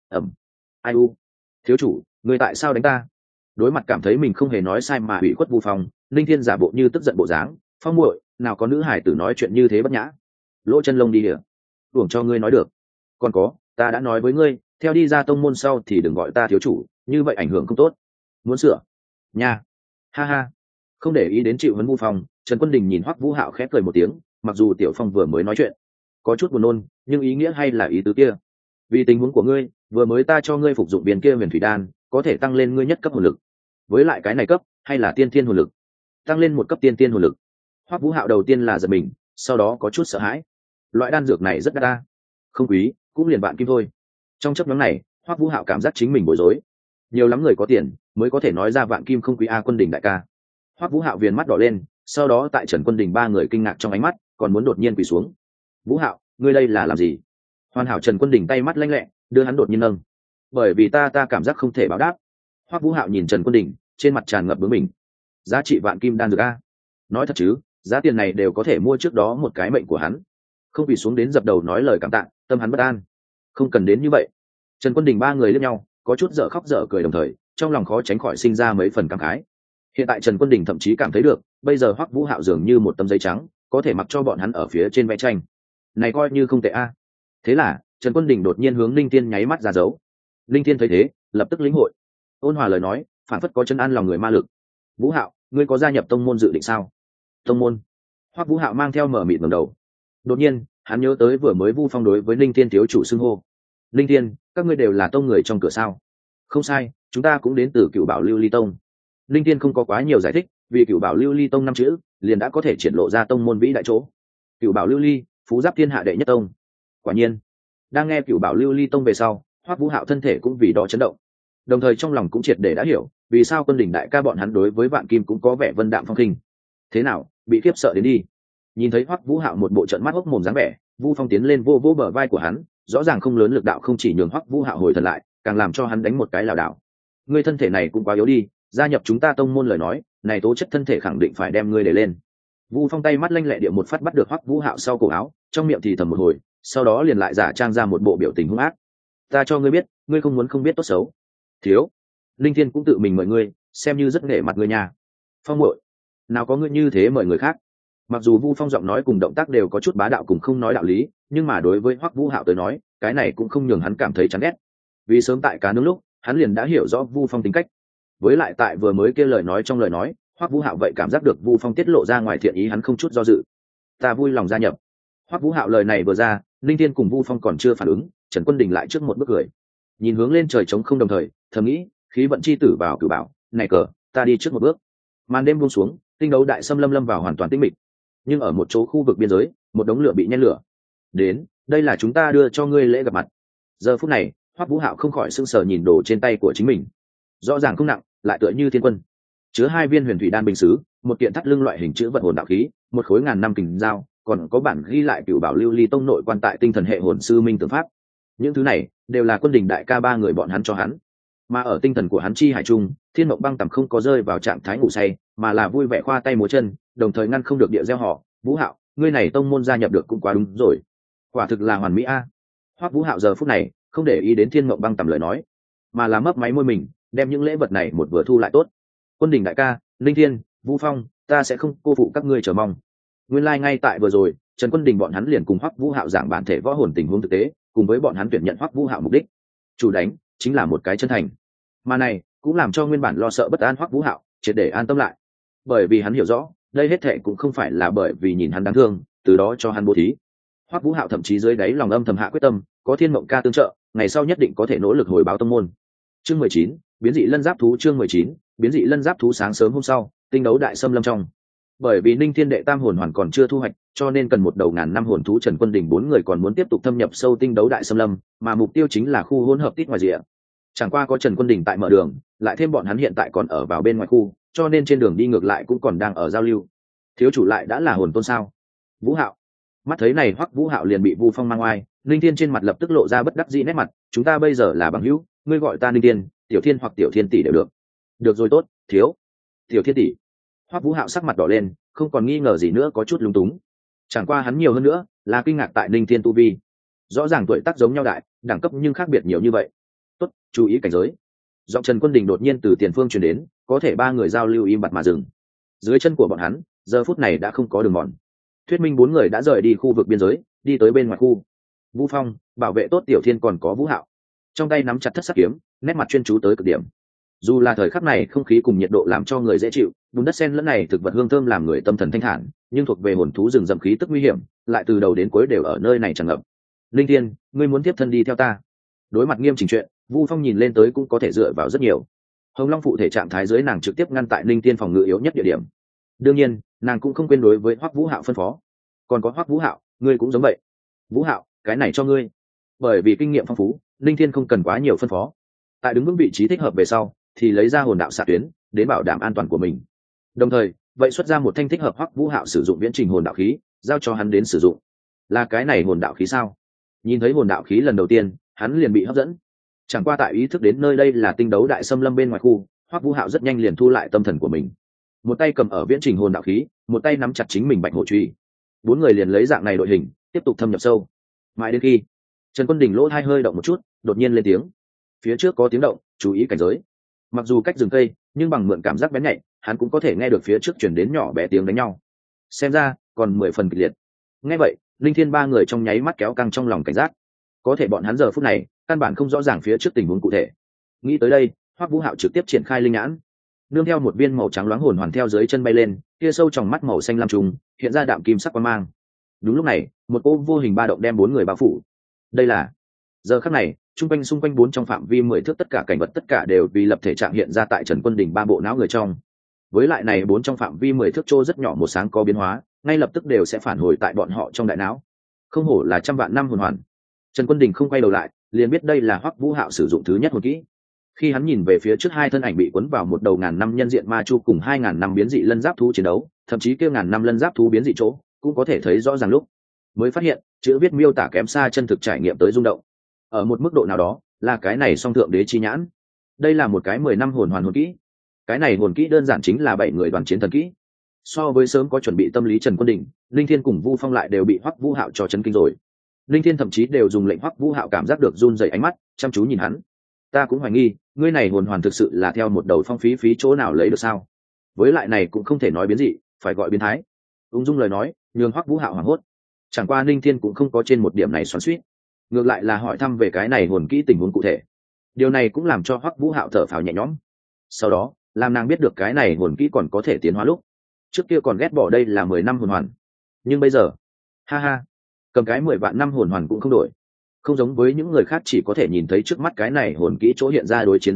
Ai u, thiếu chủ, ngươi tại sao đánh ta? Đối mặt cảm thấy mình không hề nói sai mà ủy khuất Vu Phong, Linh Thiên giả bộ như tức giận bộ dáng, Phong muội, nào có nữ hải tử nói chuyện như thế bất nhã. Lỗ chân lông đi địa, uổng cho ngươi nói được. Còn có, ta đã nói với ngươi, theo đi ra tông môn sau thì đừng gọi ta thiếu chủ, như vậy ảnh hưởng không tốt. Muốn sửa nha, ha ha. Không để ý đến chịu huấn Vu Phong, Trần Quân Đình nhìn Hoắc Vũ Hạo khẽ cười một tiếng, mặc dù Tiểu Phong vừa mới nói chuyện có chút buồn nôn, nhưng ý nghĩa hay là ý tứ kia. Vì tình huống của ngươi, vừa mới ta cho ngươi phục dụng viên kia huyền thủy đan, có thể tăng lên ngươi nhất cấp hồn lực. Với lại cái này cấp, hay là tiên thiên hồn lực, tăng lên một cấp tiên thiên hồn lực. Hoắc Vũ Hạo đầu tiên là giật mình, sau đó có chút sợ hãi. Loại đan dược này rất đắt ta, không quý, cũng liền vạn kim thôi. Trong chấp nhóm này, Hoắc Vũ Hạo cảm giác chính mình bối rối. Nhiều lắm người có tiền mới có thể nói ra vạn kim không quý a. Quân Đình đại ca. Hoắc Vũ Hạo viền mắt đỏ lên, sau đó tại Trần Quân Đình ba người kinh ngạc trong ánh mắt, còn muốn đột nhiên quỳ xuống. Vũ Hạo, ngươi đây là làm gì? Hoàn hảo Trần Quân Đình tay mắt lanh lẹ, đưa hắn đột nhiên nâng. Bởi vì ta cảm giác không thể báo đáp. Hoắc Vũ Hạo nhìn Trần Quân Đình, trên mặt tràn ngập bướng bỉnh. Giá trị vạn kim đan dược a? Nói thật chứ, giá tiền này đều có thể mua trước đó một cái mệnh của hắn. Không quỳ xuống đến dập đầu nói lời cảm tạ, tâm hắn bất an. Không cần đến như vậy. Trần Quân Đình ba người liếc nhau, có chút dở khóc dở cười đồng thời, trong lòng khó tránh khỏi sinh ra mấy phần cảm khái. Hiện tại Trần Quân Đình thậm chí cảm thấy được, bây giờ Hoắc Vũ Hạo dường như một tấm giấy trắng, có thể mặc cho bọn hắn ở phía trên vẽ tranh. Này coi như không tệ a. Thế là, Trần Quân Đình đột nhiên hướng Linh Thiên nháy mắt ra dấu. Linh Thiên thấy thế, lập tức lĩnh hội. Ôn hòa lời nói, phản phất có chân an lòng người ma lực. Vũ Hạo, ngươi có gia nhập tông môn dự định sao? Tông môn? Hoắc Vũ Hạo mang theo mở mịt ngẩng đầu. Đột nhiên, hắn nhớ tới vừa mới Vu Phong đối với Linh Thiên thiếu chủ xưng hô. Linh Thiên, các ngươi đều là tông người trong cửa sao? Không sai, chúng ta cũng đến từ Cửu Bảo Lưu Ly Tông. Linh Thiên không có quá nhiều giải thích, vì Cửu Bảo Lưu Ly Tông năm chữ, liền đã có thể triển lộ ra tông môn vĩ đại chỗ. Cửu Bảo Lưu Ly, phú giáp thiên hạ đệ nhất tông. Quả nhiên, đang nghe Cửu Bảo Lưu Ly Tông về sau, Hoắc Vũ Hạo thân thể cũng vì đó chấn động. Đồng thời trong lòng cũng triệt để đã hiểu, vì sao Quân Đình đại ca bọn hắn đối với Vạn Kim cũng có vẻ vân đạm phong khinh. Thế nào, bị khiếp sợ đến đi. Nhìn thấy Hoắc Vũ Hạo một bộ trận mắt hốc mồm dáng vẻ, Vu Phong tiến lên vô bờ vai của hắn, rõ ràng không lớn lực đạo không chỉ nhường Hoắc Vũ Hạo hồi thần lại, càng làm cho hắn đánh một cái lảo đảo. Ngươi thân thể này cũng quá yếu đi, gia nhập chúng ta tông môn lời nói, này tố chất thân thể khẳng định phải đem ngươi để lên. Vu Phong tay mắt lanh lẹ địa một phát bắt được Hoắc Vũ Hạo sau cổ áo, trong miệng thì thầm một hồi, sau đó liền lại giả trang ra một bộ biểu tình hung ác. Ta cho ngươi biết, ngươi không muốn không biết tốt xấu. Thiếu, Linh Thiên cũng tự mình mời ngươi, xem như rất nể mặt ngươi nhà. Phong muội, nào có ngươi như thế mời người khác. Mặc dù Vu Phong giọng nói cùng động tác đều có chút bá đạo cùng không nói đạo lý, nhưng mà đối với Hoắc Vũ Hạo tới nói, cái này cũng không nhường hắn cảm thấy chán ghét. Vì sớm tại cá nướng lúc, hắn liền đã hiểu rõ Vu Phong tính cách. Với lại tại vừa mới kia lời nói trong lời nói, Hoắc Vũ Hạo vậy cảm giác được Vu Phong tiết lộ ra ngoài thiện ý hắn không chút do dự. Ta vui lòng gia nhập. Hoắc Vũ Hạo lời này vừa ra, Linh Thiên cùng Vu Phong còn chưa phản ứng, Trần Quân Đình lại trước một bước cười. Nhìn hướng lên trời trống không đồng thời, thầm nghĩ, khí vận chi tử vào cử bảo, này cờ, ta đi trước một bước. Màn đêm buông xuống, tinh đấu đại xâm lâm vào hoàn toàn tĩnh mịch. Nhưng ở một chỗ khu vực biên giới, một đống lửa bị nhen lửa. Đến, đây là chúng ta đưa cho ngươi lễ gặp mặt. Giờ phút này, Hoắc Vũ Hạo không khỏi sững sờ nhìn đồ trên tay của chính mình. Rõ ràng không nặng, lại tựa như thiên quân. Chứa 2 viên huyền thủy đan bình sứ, một kiện thắt lưng loại hình chữ vật hồn đạo khí, một khối ngàn năm kình dao, còn có bản ghi lại cửu bảo lưu ly tông nội quan tại tinh thần hệ hồn sư minh tưởng pháp. Những thứ này đều là quân đình đại ca 3 người bọn hắn cho hắn. Mà ở tinh thần của hắn chi hải trung, Thiên Mộng Băng tầm không có rơi vào trạng thái ngủ say, mà là vui vẻ khoa tay múa chân, đồng thời ngăn không được địa gieo họ, Vũ Hạo, ngươi này tông môn gia nhập được cũng quá đúng rồi. Quả thực là hoàn mỹ a. Hoắc Vũ Hạo giờ phút này không để ý đến Thiên Mộng Băng tầm lời nói, mà là mấp máy môi mình, đem những lễ vật này một vừa thu lại tốt. Quân đình đại ca, Linh Thiên, Vũ Phong, ta sẽ không cô phụ các ngươi chờ mong. Nguyên lai ngay tại vừa rồi, Trần Quân Đình bọn hắn liền cùng Hoắc Vũ Hạo giảng bản thể võ hồn tình huống thực tế, cùng với bọn hắn tuyển nhận Hoắc Vũ Hạo mục đích. Chủ đánh chính là một cái chân thành. Mà này cũng làm cho nguyên bản lo sợ bất an Hoắc Vũ Hạo triệt để an tâm lại. Bởi vì hắn hiểu rõ, đây hết thảy cũng không phải là bởi vì nhìn hắn đáng thương, từ đó cho hắn bố thí. Hoắc Vũ Hạo thậm chí dưới đáy lòng âm thầm hạ quyết tâm, có Thiên Mộng ca tương trợ, ngày sau nhất định có thể nỗ lực hồi báo tông môn. Chương 19, biến dị lân giáp thú. Chương 19, biến dị lân giáp thú. Sáng sớm hôm sau, tinh đấu đại xâm lâm trong. Bởi vì Ninh Thiên đệ tam hồn hoàn còn chưa thu hoạch, cho nên cần một đầu ngàn năm hồn thú. Trần Quân Đình 4 người còn muốn tiếp tục thâm nhập sâu tinh đấu đại xâm lâm, mà mục tiêu chính là khu hỗn hợp tít ngoài rìa. Chẳng qua có Trần Quân Đình tại mở đường, lại thêm bọn hắn hiện tại còn ở vào bên ngoài khu, cho nên trên đường đi ngược lại cũng còn đang ở giao lưu. Thiếu chủ lại đã là hồn tôn sao? Vũ Hạo. Mắt thấy này Hoắc Vũ Hạo liền bị Vu Phong mang oai, Ninh Thiên trên mặt lập tức lộ ra bất đắc dĩ nét mặt, chúng ta bây giờ là bằng hữu, ngươi gọi ta Ninh Thiên, Tiểu Thiên hoặc Tiểu Thiên tỷ đều được. Được rồi tốt, thiếu. Tiểu Thiên tỷ. Hoắc Vũ Hạo sắc mặt đỏ lên, không còn nghi ngờ gì nữa, có chút lúng túng. Chẳng qua hắn nhiều hơn nữa là kinh ngạc tại Ninh Thiên tu vi. Rõ ràng tuổi tác giống nhau đại, đẳng cấp nhưng khác biệt nhiều như vậy. Tốt, chú ý cảnh giới. Giọng Trần Quân Đình đột nhiên từ tiền phương truyền đến, có thể 3 người giao lưu im bặt mà dừng. Dưới chân của bọn hắn, giờ phút này đã không có đường mòn. Thuyết minh 4 người đã rời đi khu vực biên giới, đi tới bên ngoài khu. Vũ Phong bảo vệ tốt Tiểu Thiên, còn có Vũ Hạo trong tay nắm chặt thất sắc kiếm, nét mặt chuyên chú tới cực điểm. Dù là thời khắc này không khí cùng nhiệt độ làm cho người dễ chịu, bùn đất sen lẫn này thực vật hương thơm làm người tâm thần thanh thản, nhưng thuộc về hồn thú rừng rậm khí tức nguy hiểm, lại từ đầu đến cuối đều ở nơi này tràn ngập. Linh Thiên, ngươi muốn tiếp thân đi theo ta? Đối mặt nghiêm chỉnh chuyện, Vu Phong nhìn lên tới cũng có thể dựa vào rất nhiều. Hồng Long phụ thể trạng thái dưới nàng trực tiếp ngăn tại Linh Thiên phòng ngự yếu nhất địa điểm. Đương nhiên, nàng cũng không quên đối với Hoắc Vũ Hạo phân phó. Còn có Hoắc Vũ Hạo, ngươi cũng giống vậy. Vũ Hạo, cái này cho ngươi. Bởi vì kinh nghiệm phong phú, Linh Thiên không cần quá nhiều phân phó. Tại đứng vững vị trí thích hợp về sau, thì lấy ra hồn đạo xạ tuyến đến bảo đảm an toàn của mình. Đồng thời, vậy xuất ra một thanh thích hợp Hoắc Vũ Hạo sử dụng viễn trình hồn đạo khí, giao cho hắn đến sử dụng. Là cái này hồn đạo khí sao? Nhìn thấy hồn đạo khí lần đầu tiên, hắn liền bị hấp dẫn. Chẳng qua tại ý thức đến nơi đây là tinh đấu đại xâm lâm bên ngoài khu, Hoắc Vũ Hạo rất nhanh liền thu lại tâm thần của mình. Một tay cầm ở viễn trình hồn đạo khí, một tay nắm chặt chính mình bạch hổ truy. 4 người liền lấy dạng này đội hình, tiếp tục thâm nhập sâu. Mãi đến khi Trần Quân Đình lỗ tai hơi động một chút, đột nhiên lên tiếng. Phía trước có tiếng động, chú ý cảnh giới. Mặc dù cách rừng cây, nhưng bằng mượn cảm giác bén nhạy, hắn cũng có thể nghe được phía trước chuyển đến nhỏ bé tiếng đánh nhau. Xem ra còn 10 phần kịch liệt. Nghe vậy, Linh Thiên 3 người trong nháy mắt kéo căng trong lòng cảnh giác. Có thể bọn hắn giờ phút này căn bản không rõ ràng phía trước tình huống cụ thể. Nghĩ tới đây, Hoắc Vũ Hạo trực tiếp triển khai linh nhãn, nương theo một viên màu trắng loáng hồn hoàn theo dưới chân bay lên, kia sâu trong mắt màu xanh lam trùng hiện ra đạm kim sắc quang mang. Đúng lúc này, một cỗ vô hình ba động đem 4 người bao phủ. Đây là giờ khắc này, xung quanh 4 trong phạm vi 10 thước tất cả cảnh vật tất cả đều vì lập thể trạng hiện ra tại Trần Quân Đình 3 bộ não người trong. Với lại này 4 trong phạm vi 10 thước trô rất nhỏ một sáng có biến hóa, ngay lập tức đều sẽ phản hồi tại bọn họ trong đại não. Không hổ là trăm vạn năm hồn hoàn. Trần Quân Đình không quay đầu lại, liền biết đây là Hoắc Vũ Hạo sử dụng thứ nhất hồn kỹ. Khi hắn nhìn về phía trước 2 thân ảnh bị cuốn vào một đầu ngàn năm nhân diện ma chu cùng 2000 năm biến dị lân giáp thú chiến đấu, thậm chí kia ngàn năm lân giáp thú biến dị chỗ, cũng có thể thấy rõ ràng lúc mới phát hiện, chữ viết miêu tả kém xa chân thực trải nghiệm tới rung động. Ở một mức độ nào đó, là cái này song thượng đế chi nhãn. Đây là một cái 10 năm hồn hoàn hồn kỹ. Cái này hồn kỹ đơn giản chính là 7 người đoàn chiến thần kỹ. So với sớm có chuẩn bị tâm lý Trần Quân Đình, Linh Thiên cùng Vu Phong lại đều bị Hoắc Vũ Hạo cho chấn kinh rồi. Linh Thiên thậm chí đều dùng lệnh Hoắc Vũ Hạo cảm giác được run rẩy ánh mắt, chăm chú nhìn hắn. Ta cũng hoài nghi, ngươi này hồn hoàn thực sự là theo một đầu phong phí chỗ nào lấy được sao? Với lại này cũng không thể nói biến dị, phải gọi biến thái. Ung dung lời nói, nhường Hoắc Vũ Hạo hoảng hốt. Chẳng qua Linh Thiên cũng không có trên một điểm này xoắn xuýt, ngược lại là hỏi thăm về cái này hồn kỹ tình huống cụ thể. Điều này cũng làm cho Hoắc Vũ Hạo thở phào nhẹ nhõm. Sau đó, làm nàng biết được cái này hồn kỹ còn có thể tiến hóa lúc. Trước kia còn ghét bỏ đây là 10 năm hồn hoàn, nhưng bây giờ, ha ha, cầm cái 10 vạn năm hồn hoàn cũng không đổi. Không giống với những người khác chỉ có thể nhìn thấy trước mắt cái này hồn kỹ chỗ hiện ra đối chiến giá trị,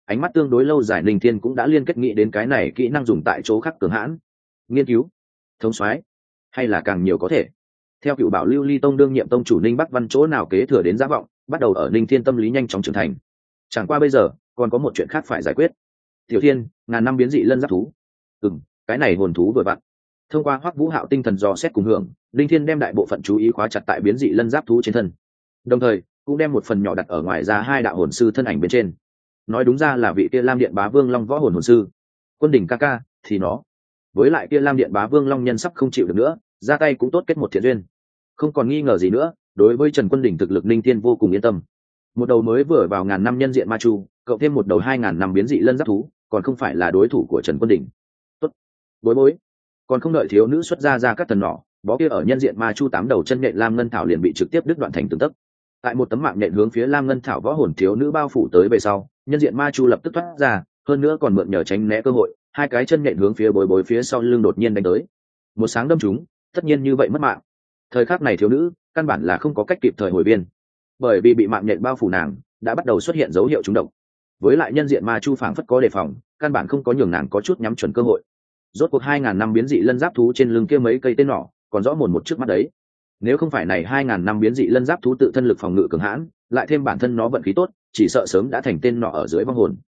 ánh mắt tương đối lâu dài linh thiên cũng đã liên kết nghĩ đến cái này kỹ năng dùng tại chỗ khác cường hãn. Nghiên cứu, thống soái, hay là càng nhiều có thể. Theo Cựu Bảo Lưu Ly Tông đương nhiệm tông chủ Ninh Bắc Văn chỗ nào kế thừa đến Giá Vọng, bắt đầu ở Ninh Thiên tâm lý nhanh chóng trưởng thành. Chẳng qua bây giờ còn có một chuyện khác phải giải quyết. Tiểu Thiên, ngàn năm biến dị lân giáp thú. Cái này hồn thú vừa vặn. Thông qua Hoắc Vũ Hạo tinh thần dò xét cùng hưởng, Ninh Thiên đem đại bộ phận chú ý khóa chặt tại biến dị lân giáp thú trên thân, đồng thời cũng đem một phần nhỏ đặt ở ngoài ra hai đạo hồn sư thân ảnh bên trên. Nói đúng ra là vị kia Lam Điện Bá Vương Long võ hồn hồn sư. Quân đỉnh ca ca thì nó, với lại kia Lam Điện Bá Vương Long nhân sắp không chịu được nữa, ra tay cũng tốt kết một thiện duyên. Không còn nghi ngờ gì nữa, đối với Trần Quân Đỉnh thực lực Ninh Thiên vô cùng yên tâm. Một đầu mới vừa vào ngàn năm nhân diện ma chu, cộng thêm một đầu 2000 năm biến dị lân giáp thú, còn không phải là đối thủ của Trần Quân Đỉnh. Tốt, bối bối. Còn không đợi thiếu nữ xuất ra các thần nỏ, bó kia ở nhân diện ma chu 8 đầu chân nhện lam ngân thảo liền bị trực tiếp đứt đoạn thành từng tấc. Tại một tấm mạng nhện hướng phía lam ngân thảo võ hồn thiếu nữ bao phủ tới về sau, nhân diện ma chu lập tức thoát ra, hơn nữa còn mượn nhờ tránh né cơ hội, hai cái chân nhện hướng phía bối bối phía sau lưng đột nhiên đánh tới. Một sáng đâm chúng, tất nhiên như vậy mất mạng. Thời khắc này thiếu nữ căn bản là không có cách kịp thời hồi biên, bởi vì bị mạng nhện bao phủ nàng đã bắt đầu xuất hiện dấu hiệu trúng độc. Với lại nhân diện ma chu phảng phất có đề phòng, căn bản không có nhường nàng có chút nhắm chuẩn cơ hội. Rốt cuộc 2000 năm biến dị lân giáp thú trên lưng kia mấy cây tên nỏ còn rõ mồn một trước mắt đấy. Nếu không phải này 2000 năm biến dị lân giáp thú tự thân lực phòng ngự cường hãn, lại thêm bản thân nó vận khí tốt, chỉ sợ sớm đã thành tên nỏ ở dưới vong hồn.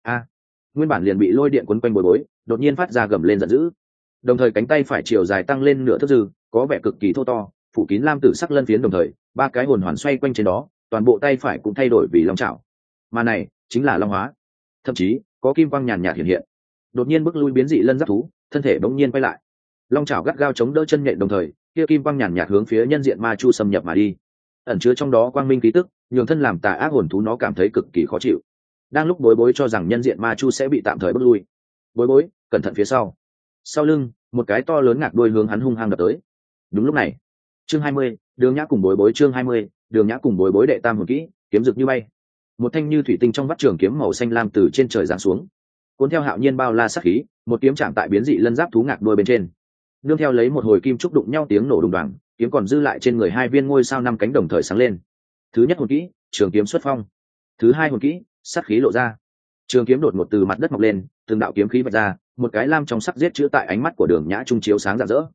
Nguyên bản liền bị lôi điện quấn quanh bối bối, đột nhiên phát ra gầm lên giận dữ. Đồng thời cánh tay phải chiều dài tăng lên nửa thước dư, có vẻ cực kỳ thô to, phủ kín lam tử sắc lân phiến, đồng thời ba cái hồn hoàn xoay quanh trên đó, toàn bộ tay phải cũng thay đổi vì long chảo. Mà này chính là long hóa, thậm chí có kim quang nhàn nhạt hiện hiện. Đột nhiên bước lui biến dị lân giáp thú, thân thể bỗng nhiên quay lại, long chảo gắt gao chống đỡ chân nhện, đồng thời kia kim quang nhàn nhạt hướng phía nhân diện ma chu xâm nhập mà đi, ẩn chứa trong đó quang minh khí tức, nhường thân làm tà ác hồn thú nó cảm thấy cực kỳ khó chịu. Đang lúc bối bối cho rằng nhân diện ma chu sẽ bị tạm thời bước lui, bối bối cẩn thận phía sau lưng một cái to lớn ngạc đuôi hướng hắn hung hăng đập tới. Đúng lúc này, chương 20, đường nhã cùng bối bối, chương 20, đường nhã cùng bối bối đệ tam hồn kỹ, kiếm rực như bay. Một thanh như thủy tinh trong vắt trường kiếm màu xanh lam từ trên trời giáng xuống, cuốn theo hạo nhiên bao la sát khí, một kiếm chạm tại biến dị lân giáp thú ngạc đuôi bên trên, nương theo lấy một hồi kim trúc đụng nhau tiếng nổ đùng đoàng, kiếm còn dư lại trên người hai viên ngôi sao năm cánh đồng thời sáng lên. Thứ nhất hồn kỹ, trường kiếm xuất phong. Thứ hai hồn kỹ, sát khí lộ ra. Trường kiếm đột ngột từ mặt đất mọc lên, từng đạo kiếm khí vạch ra, một cái lam trong sắc giết chữ tại ánh mắt của đường nhã trung chiếu sáng rạng rỡ.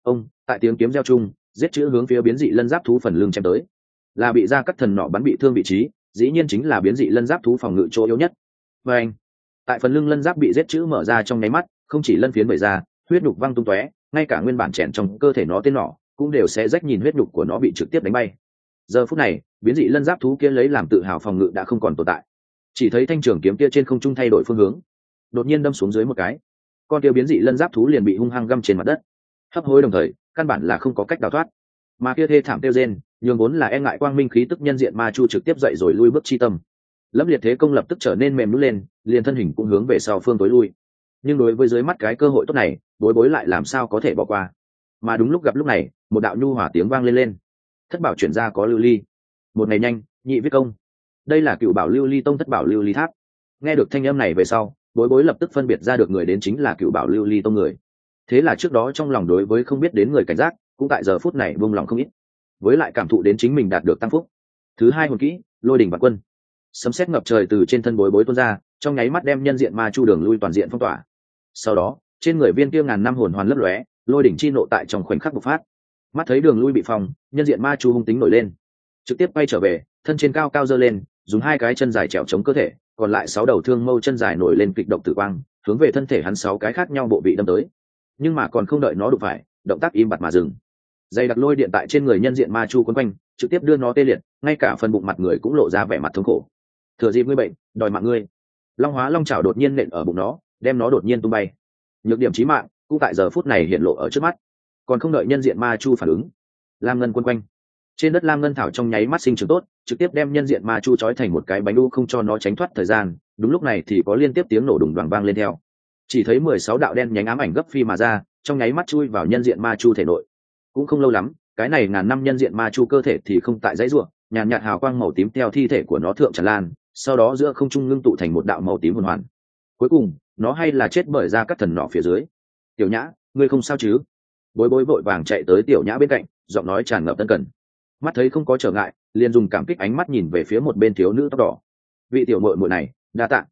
Tại tiếng kiếm reo chung, giết chữ hướng phía biến dị lân giáp thú phần lưng chém tới, là bị ra cắt thần nỏ bắn bị thương vị trí, dĩ nhiên chính là biến dị lân giáp thú phòng ngự chỗ yếu nhất. Và anh, tại phần lưng lân giáp bị giết chữ mở ra trong nháy mắt, không chỉ lân phiến bể ra, huyết nhục văng tung tóe, ngay cả nguyên bản chèn trong cơ thể nó tên nỏ cũng đều sẽ rách, nhìn huyết nhục của nó bị trực tiếp đánh bay. Giờ phút này, biến dị lân giáp thú kia lấy làm tự hào phòng ngự đã không còn tồn tại, chỉ thấy thanh trường kiếm kia trên không trung thay đổi phương hướng, đột nhiên đâm xuống dưới một cái, con kia biến dị lân giáp thú liền bị hung hăng găm trên mặt đất, hấp hối, đồng thời căn bản là không có cách đào thoát. Mà kia thê thảm kêu rên, nhường vốn là e ngại quang minh khí tức nhân diện ma chu trực tiếp dậy rồi lui bước chi tâm. Lâm liệt thế công lập tức trở nên mềm nút lên, liền thân hình cũng hướng về sau phương tối lui. Nhưng đối với dưới mắt cái cơ hội tốt này, bối bối lại làm sao có thể bỏ qua. Mà đúng lúc gặp lúc này, một đạo nhu hỏa tiếng vang lên. Thất bảo chuyển ra có lưu ly. Một ngày nhanh, nhị viết công. Đây là Cựu Bảo Lưu Ly Tông Thất Bảo Lưu Ly Tháp. Nghe được thanh âm này về sau, bối bối lập tức phân biệt ra được người đến chính là Cựu Bảo Lưu Ly Tông người. Thế là trước đó trong lòng đối với không biết đến người cảnh giác, cũng tại giờ phút này buông lòng không ít. Với lại cảm thụ đến chính mình đạt được tăng phúc. Thứ hai hồn kỹ, Lôi đỉnh vạn quân. Sấm sét ngập trời từ trên thân bối bối tuôn ra, trong nháy mắt đem nhân diện ma chu đường lui toàn diện phong tỏa. Sau đó, trên người viên kia ngàn năm hồn hoàn lấp lóe, lôi đỉnh chi nộ tại trong khoảnh khắc bộc phát. Mắt thấy đường lui bị phòng, nhân diện ma chu hung tính nổi lên, trực tiếp bay trở về, thân trên cao cao giơ lên, dùng hai cái chân dài trèo chống cơ thể, còn lại 6 đầu thương mâu chân dài nổi lên kịch độc tử quang, hướng về thân thể hắn 6 cái khác nhau bộ vị đâm tới. Nhưng mà còn không đợi nó đụng phải, động tác im bặt mà dừng. Dây đặc lôi điện tại trên người nhân diện ma chu quấn quanh, trực tiếp đưa nó tê liệt, ngay cả phần bụng mặt người cũng lộ ra vẻ mặt thống khổ. Thừa dịp ngươi bệnh, đòi mạng ngươi. Long hóa long chảo đột nhiên nện ở bụng nó, đem nó đột nhiên tung bay. Nhược điểm chí mạng cũng tại giờ phút này hiện lộ ở trước mắt. Còn không đợi nhân diện ma chu phản ứng, lam ngân quấn quanh trên đất, lam ngân thảo trong nháy mắt sinh trưởng tốt, trực tiếp đem nhân diện ma chu trói thành một cái bánh đu, không cho nó tránh thoát thời gian. Đúng lúc này thì có liên tiếp tiếng nổ đùng đoàng vang lên theo. Chỉ thấy 16 đạo đen nhánh ám ảnh gấp phi mà ra, trong nháy mắt chui vào nhân diện ma chu thể nội. Cũng không lâu lắm, cái này ngàn năm nhân diện ma chu cơ thể thì không tại dãy rủa, nhàn nhạt hào quang màu tím theo thi thể của nó thượng tràn lan, sau đó giữa không trung ngưng tụ thành một đạo màu tím hồn hoàn. Cuối cùng, nó hay là chết bởi ra các thần nỏ phía dưới. Tiểu Nhã, ngươi không sao chứ? Bối bối vội vàng chạy tới Tiểu Nhã bên cạnh, giọng nói tràn ngập tân cần. Mắt thấy không có trở ngại, liền dùng cảm kích ánh mắt nhìn về phía một bên thiếu nữ tóc đỏ. Vị tiểu muội muội này, đa tạ.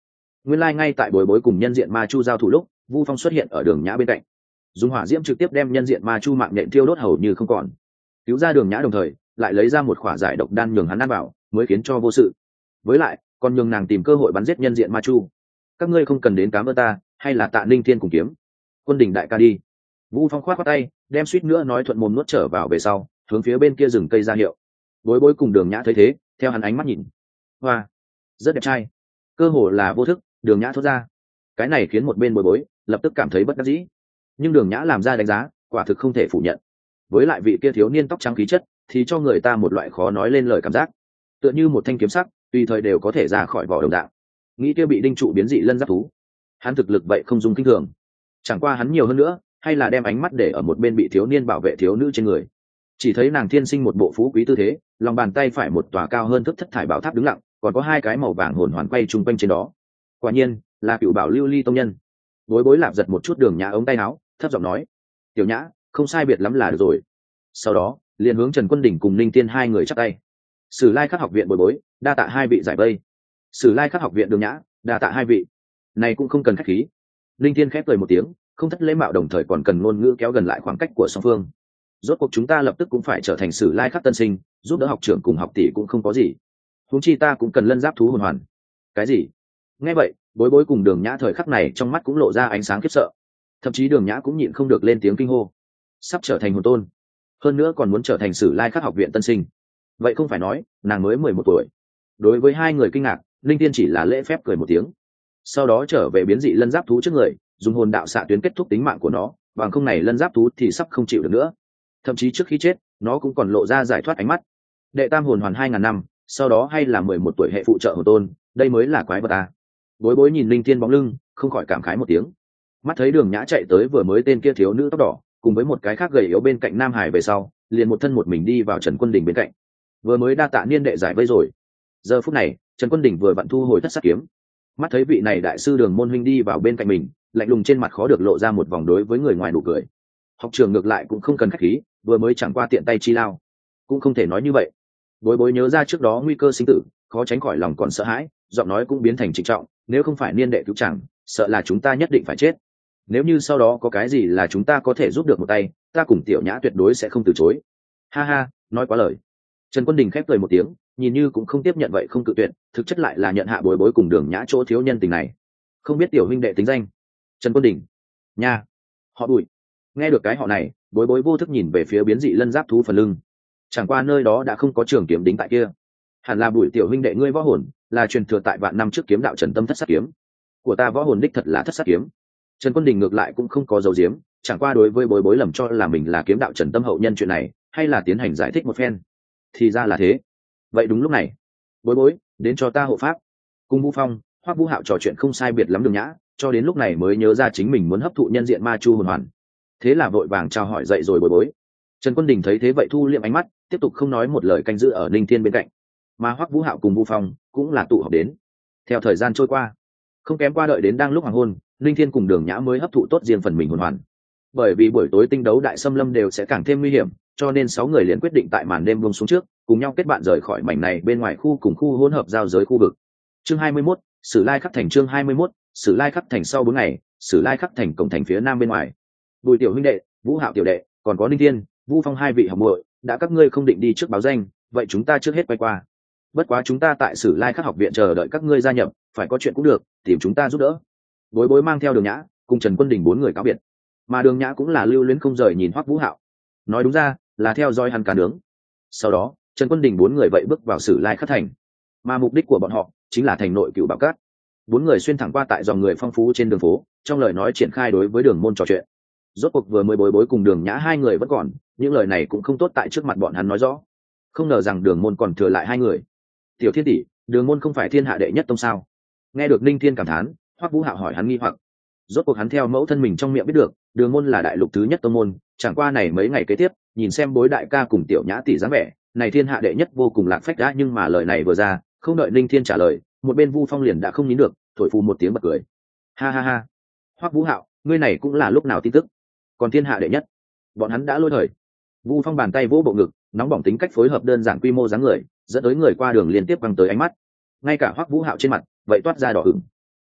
nguyên lai、ngay tại bồi bối cùng nhân diện ma chu giao thủ lúc Vu Phong xuất hiện ở Đường Nhã bên cạnh, dùng hỏa diễm trực tiếp đem nhân diện ma chu mạng nhện thiêu đốt hầu như không còn, cứu ra Đường Nhã đồng thời lại lấy ra một khỏa giải độc đan nhường hắn ăn vào, mới khiến cho vô sự. Với lại còn nhường nàng tìm cơ hội bắn giết nhân diện ma chu. Các ngươi không cần đến cám ơn ta, hay là tạ Ninh Thiên cùng kiếm Quân Đình đại ca đi. Vu Phong khoát khoát tay, đem suýt nữa nói thuận mồm nuốt trở vào về sau, hướng phía bên kia rừng cây ra hiệu. Bối bối cùng Đường Nhã thấy thế, theo hắn ánh mắt nhìn, hoa, rất đẹp trai. Cơ hồ là vô thức, Đường Nhã thốt ra. Cái này khiến một bên bối bối lập tức cảm thấy bất đắc dĩ, nhưng Đường Nhã làm ra đánh giá quả thực không thể phủ nhận. Với lại vị kia thiếu niên tóc trắng khí chất thì cho người ta một loại khó nói lên lời cảm giác, tựa như một thanh kiếm sắc tùy thời đều có thể ra khỏi vỏ đồng dạng. Nghĩ kia bị đinh trụ biến dị lân giáp thú, hắn thực lực vậy không dung kinh thường. Chẳng qua hắn nhiều hơn nữa hay là đem ánh mắt để ở một bên bị thiếu niên bảo vệ thiếu nữ trên người. Chỉ thấy nàng thiên sinh một bộ phú quý tư thế, lòng bàn tay phải một tòa cao hơn thất thải bảo tháp đứng lặng, còn có hai cái màu vàng hồn hoàn quay chung quanh trên đó. Quả nhiên là Cựu Bảo Lưu Ly tông nhân. Bối bối lạp giật một chút Đường Nhã ống tay áo, thấp giọng nói, tiểu Nhã không sai biệt lắm là được rồi. Sau đó liền hướng Trần Quân Đỉnh cùng Linh Tiên hai người chắp tay. Sử Lai Khắc học viện bối bối đa tạ hai vị giải vây. Sử Lai Khắc học viện Đường Nhã đa tạ hai vị. Này cũng không cần khách khí. Linh Tiên khép cười một tiếng, không thất lễ mạo, đồng thời còn cần ngôn ngữ kéo gần lại khoảng cách của song phương. Rốt cuộc chúng ta lập tức cũng phải trở thành Sử Lai Khắc tân sinh, giúp đỡ học trưởng cùng học tỷ cũng không có gì. Huống chi ta cũng cần lân giáp thú hồn hoàn. Cái gì? Nghe vậy, bối bối cùng Đường Nhã thời khắc này trong mắt cũng lộ ra ánh sáng khiếp sợ. Thậm chí Đường Nhã cũng nhịn không được lên tiếng kinh hô. Sắp trở thành hồn tôn, hơn nữa còn muốn trở thành Sử Lai Khắc học viện tân sinh. Vậy không phải nói nàng mới 11 tuổi. Đối với hai người kinh ngạc, Linh Tiên chỉ là lễ phép cười một tiếng, sau đó trở về biến dị lân giáp thú trước người, dùng hồn đạo xạ tuyến kết thúc tính mạng của nó, bằng không này lân giáp thú thì sắp không chịu được nữa. Thậm chí trước khi chết nó cũng còn lộ ra giải thoát ánh mắt. Đệ tam hồn hoàn 2000 năm, sau đó hay là 11 tuổi hệ phụ trợ hồn tôn, đây mới là quái vật à. Bối bối nhìn Linh Tiên bóng lưng, không khỏi cảm khái một tiếng. Mắt thấy Đường Nhã chạy tới vừa mới tên kia thiếu nữ tóc đỏ cùng với một cái khác gầy yếu bên cạnh Nam Hải về sau, liền một thân một mình đi vào Trần Quân Đình bên cạnh. Vừa mới đa tạ niên đệ giải vây rồi. Giờ phút này Trần Quân Đình vừa vặn thu hồi thất sát kiếm, mắt thấy vị này đại sư Đường môn huynh đi vào bên cạnh mình, lạnh lùng trên mặt khó được lộ ra một vòng đối với người ngoài nụ cười. Học trường ngược lại cũng không cần khách khí, vừa mới chẳng qua tiện tay chi lao, cũng không thể nói như vậy. Bối bối nhớ ra trước đó nguy cơ sinh tử, khó tránh khỏi lòng còn sợ hãi, giọng nói cũng biến thành trịnh trọng, nếu không phải niên đệ cứu chẳng, sợ là chúng ta nhất định phải chết. Nếu như sau đó có cái gì là chúng ta có thể giúp được một tay, ta cùng tiểu Nhã tuyệt đối sẽ không từ chối. Ha ha, nói quá lời. Trần Quân Đình khép cười một tiếng, nhìn như cũng không tiếp nhận vậy không cự tuyệt, thực chất lại là nhận hạ bối bối cùng Đường Nhã chỗ thiếu nhân tình này. Không biết tiểu huynh đệ tính danh? Trần Quân Đình. Nha. Họ Bùi. Nghe được cái họ này, bối bối vô thức nhìn về phía biến dị lân giáp thú phần lưng. Chẳng qua nơi đó đã không có trường kiếm đính tại kia. Hẳn là Bùi tiểu huynh đệ ngươi võ hồn, là truyền thừa tại vạn năm trước kiếm đạo Trần Tâm thất sát kiếm. Của ta võ hồn đích thật là thất sát kiếm. Trần Quân Đình ngược lại cũng không có dấu diếm, chẳng qua đối với bối bối lầm cho là mình là kiếm đạo Trần Tâm hậu nhân chuyện này, hay là tiến hành giải thích một phen. Thì ra là thế. Vậy đúng lúc này, bối bối đến cho ta hộ pháp. Cùng Vũ Phong, Hoắc Vũ Hạo trò chuyện không sai biệt lắm Đường Nhã, cho đến lúc này mới nhớ ra chính mình muốn hấp thụ nhân diện ma chu hồn hoàn. Thế là vội vàng chào hỏi dậy rồi bối bối. Trần Quân Đình thấy thế vậy thu liệm ánh mắt, tiếp tục không nói một lời canh giữ ở Ninh Thiên bên cạnh. Mà Hoắc Vũ Hạo cùng Vũ Phong cũng là tụ họp đến. Theo thời gian trôi qua, không kém qua đợi đến đang lúc hoàng hôn, Ninh Thiên cùng Đường Nhã mới hấp thụ tốt riêng phần mình hồn hoàn. Bởi vì buổi tối tinh đấu đại xâm lâm đều sẽ càng thêm nguy hiểm, cho nên 6 người liền quyết định tại màn đêm buông xuống trước, cùng nhau kết bạn rời khỏi mảnh này bên ngoài khu cùng khu hỗn hợp giao giới khu vực. Chương 21, Sử Lai Khắc thành. Chương 21, Sử Lai Khắc thành. Sau 4 ngày, Sử Lai Khắc thành cổng thành phía nam bên ngoài. Bùi tiểu huynh đệ, Vũ Hạo tiểu đệ, còn có Ninh Thiên, Vũ Phong hai vị học muội, đã các ngươi không định đi trước báo danh, vậy chúng ta trước hết quay qua. Bất quá chúng ta tại Sử Lai Khắc học viện chờ đợi các ngươi gia nhập, phải có chuyện cũng được, tìm chúng ta giúp đỡ. Bối bối mang theo Đường Nhã cùng Trần Quân Đình 4 người cáo biệt, mà Đường Nhã cũng là lưu luyến không rời nhìn Hoắc Vũ Hạo, nói đúng ra là theo dõi hắn cá nướng. Sau đó Trần Quân Đình 4 người vậy bước vào Sử Lai Khắc thành, mà mục đích của bọn họ chính là thành nội Cửu Bảo Cát. 4 người xuyên thẳng qua tại dòng người phong phú trên đường phố, trong lời nói triển khai đối với Đường môn trò chuyện. Rốt cuộc vừa mới bối bối cùng Đường Nhã hai người vẫn còn, những lời này cũng không tốt tại trước mặt bọn hắn nói rõ. Không ngờ rằng Đường môn còn thừa lại 2 người. Tiểu Thiên tỷ, Đường môn không phải thiên hạ đệ nhất tông sao? Nghe được Ninh Thiên cảm thán, Hoắc Vũ Hạo hỏi hắn nghi hoặc. Rốt cuộc hắn theo mẫu thân mình trong miệng biết được, Đường môn là đại lục thứ nhất tông môn, chẳng qua này mấy ngày kế tiếp, nhìn xem bối đại ca cùng tiểu Nhã tỷ dáng vẻ, này thiên hạ đệ nhất vô cùng lạc phách đã, nhưng mà lời này vừa ra, không đợi Ninh Thiên trả lời, một bên Vu Phong liền đã không nín được, thổi phù một tiếng bật cười. Ha ha ha. Hoắc Vũ Hạo, ngươi này cũng là lúc nào tin tức? Còn thiên hạ đệ nhất, bọn hắn đã lôi thời. Vu Phong bàn tay vỗ bộ ngực, nóng bỏng tính cách phối hợp đơn giản quy mô dáng người, dẫn tới người qua đường liên tiếp quăng tới ánh mắt. Ngay cả Hoắc Vũ Hạo trên mặt vậy toát ra đỏ ửng.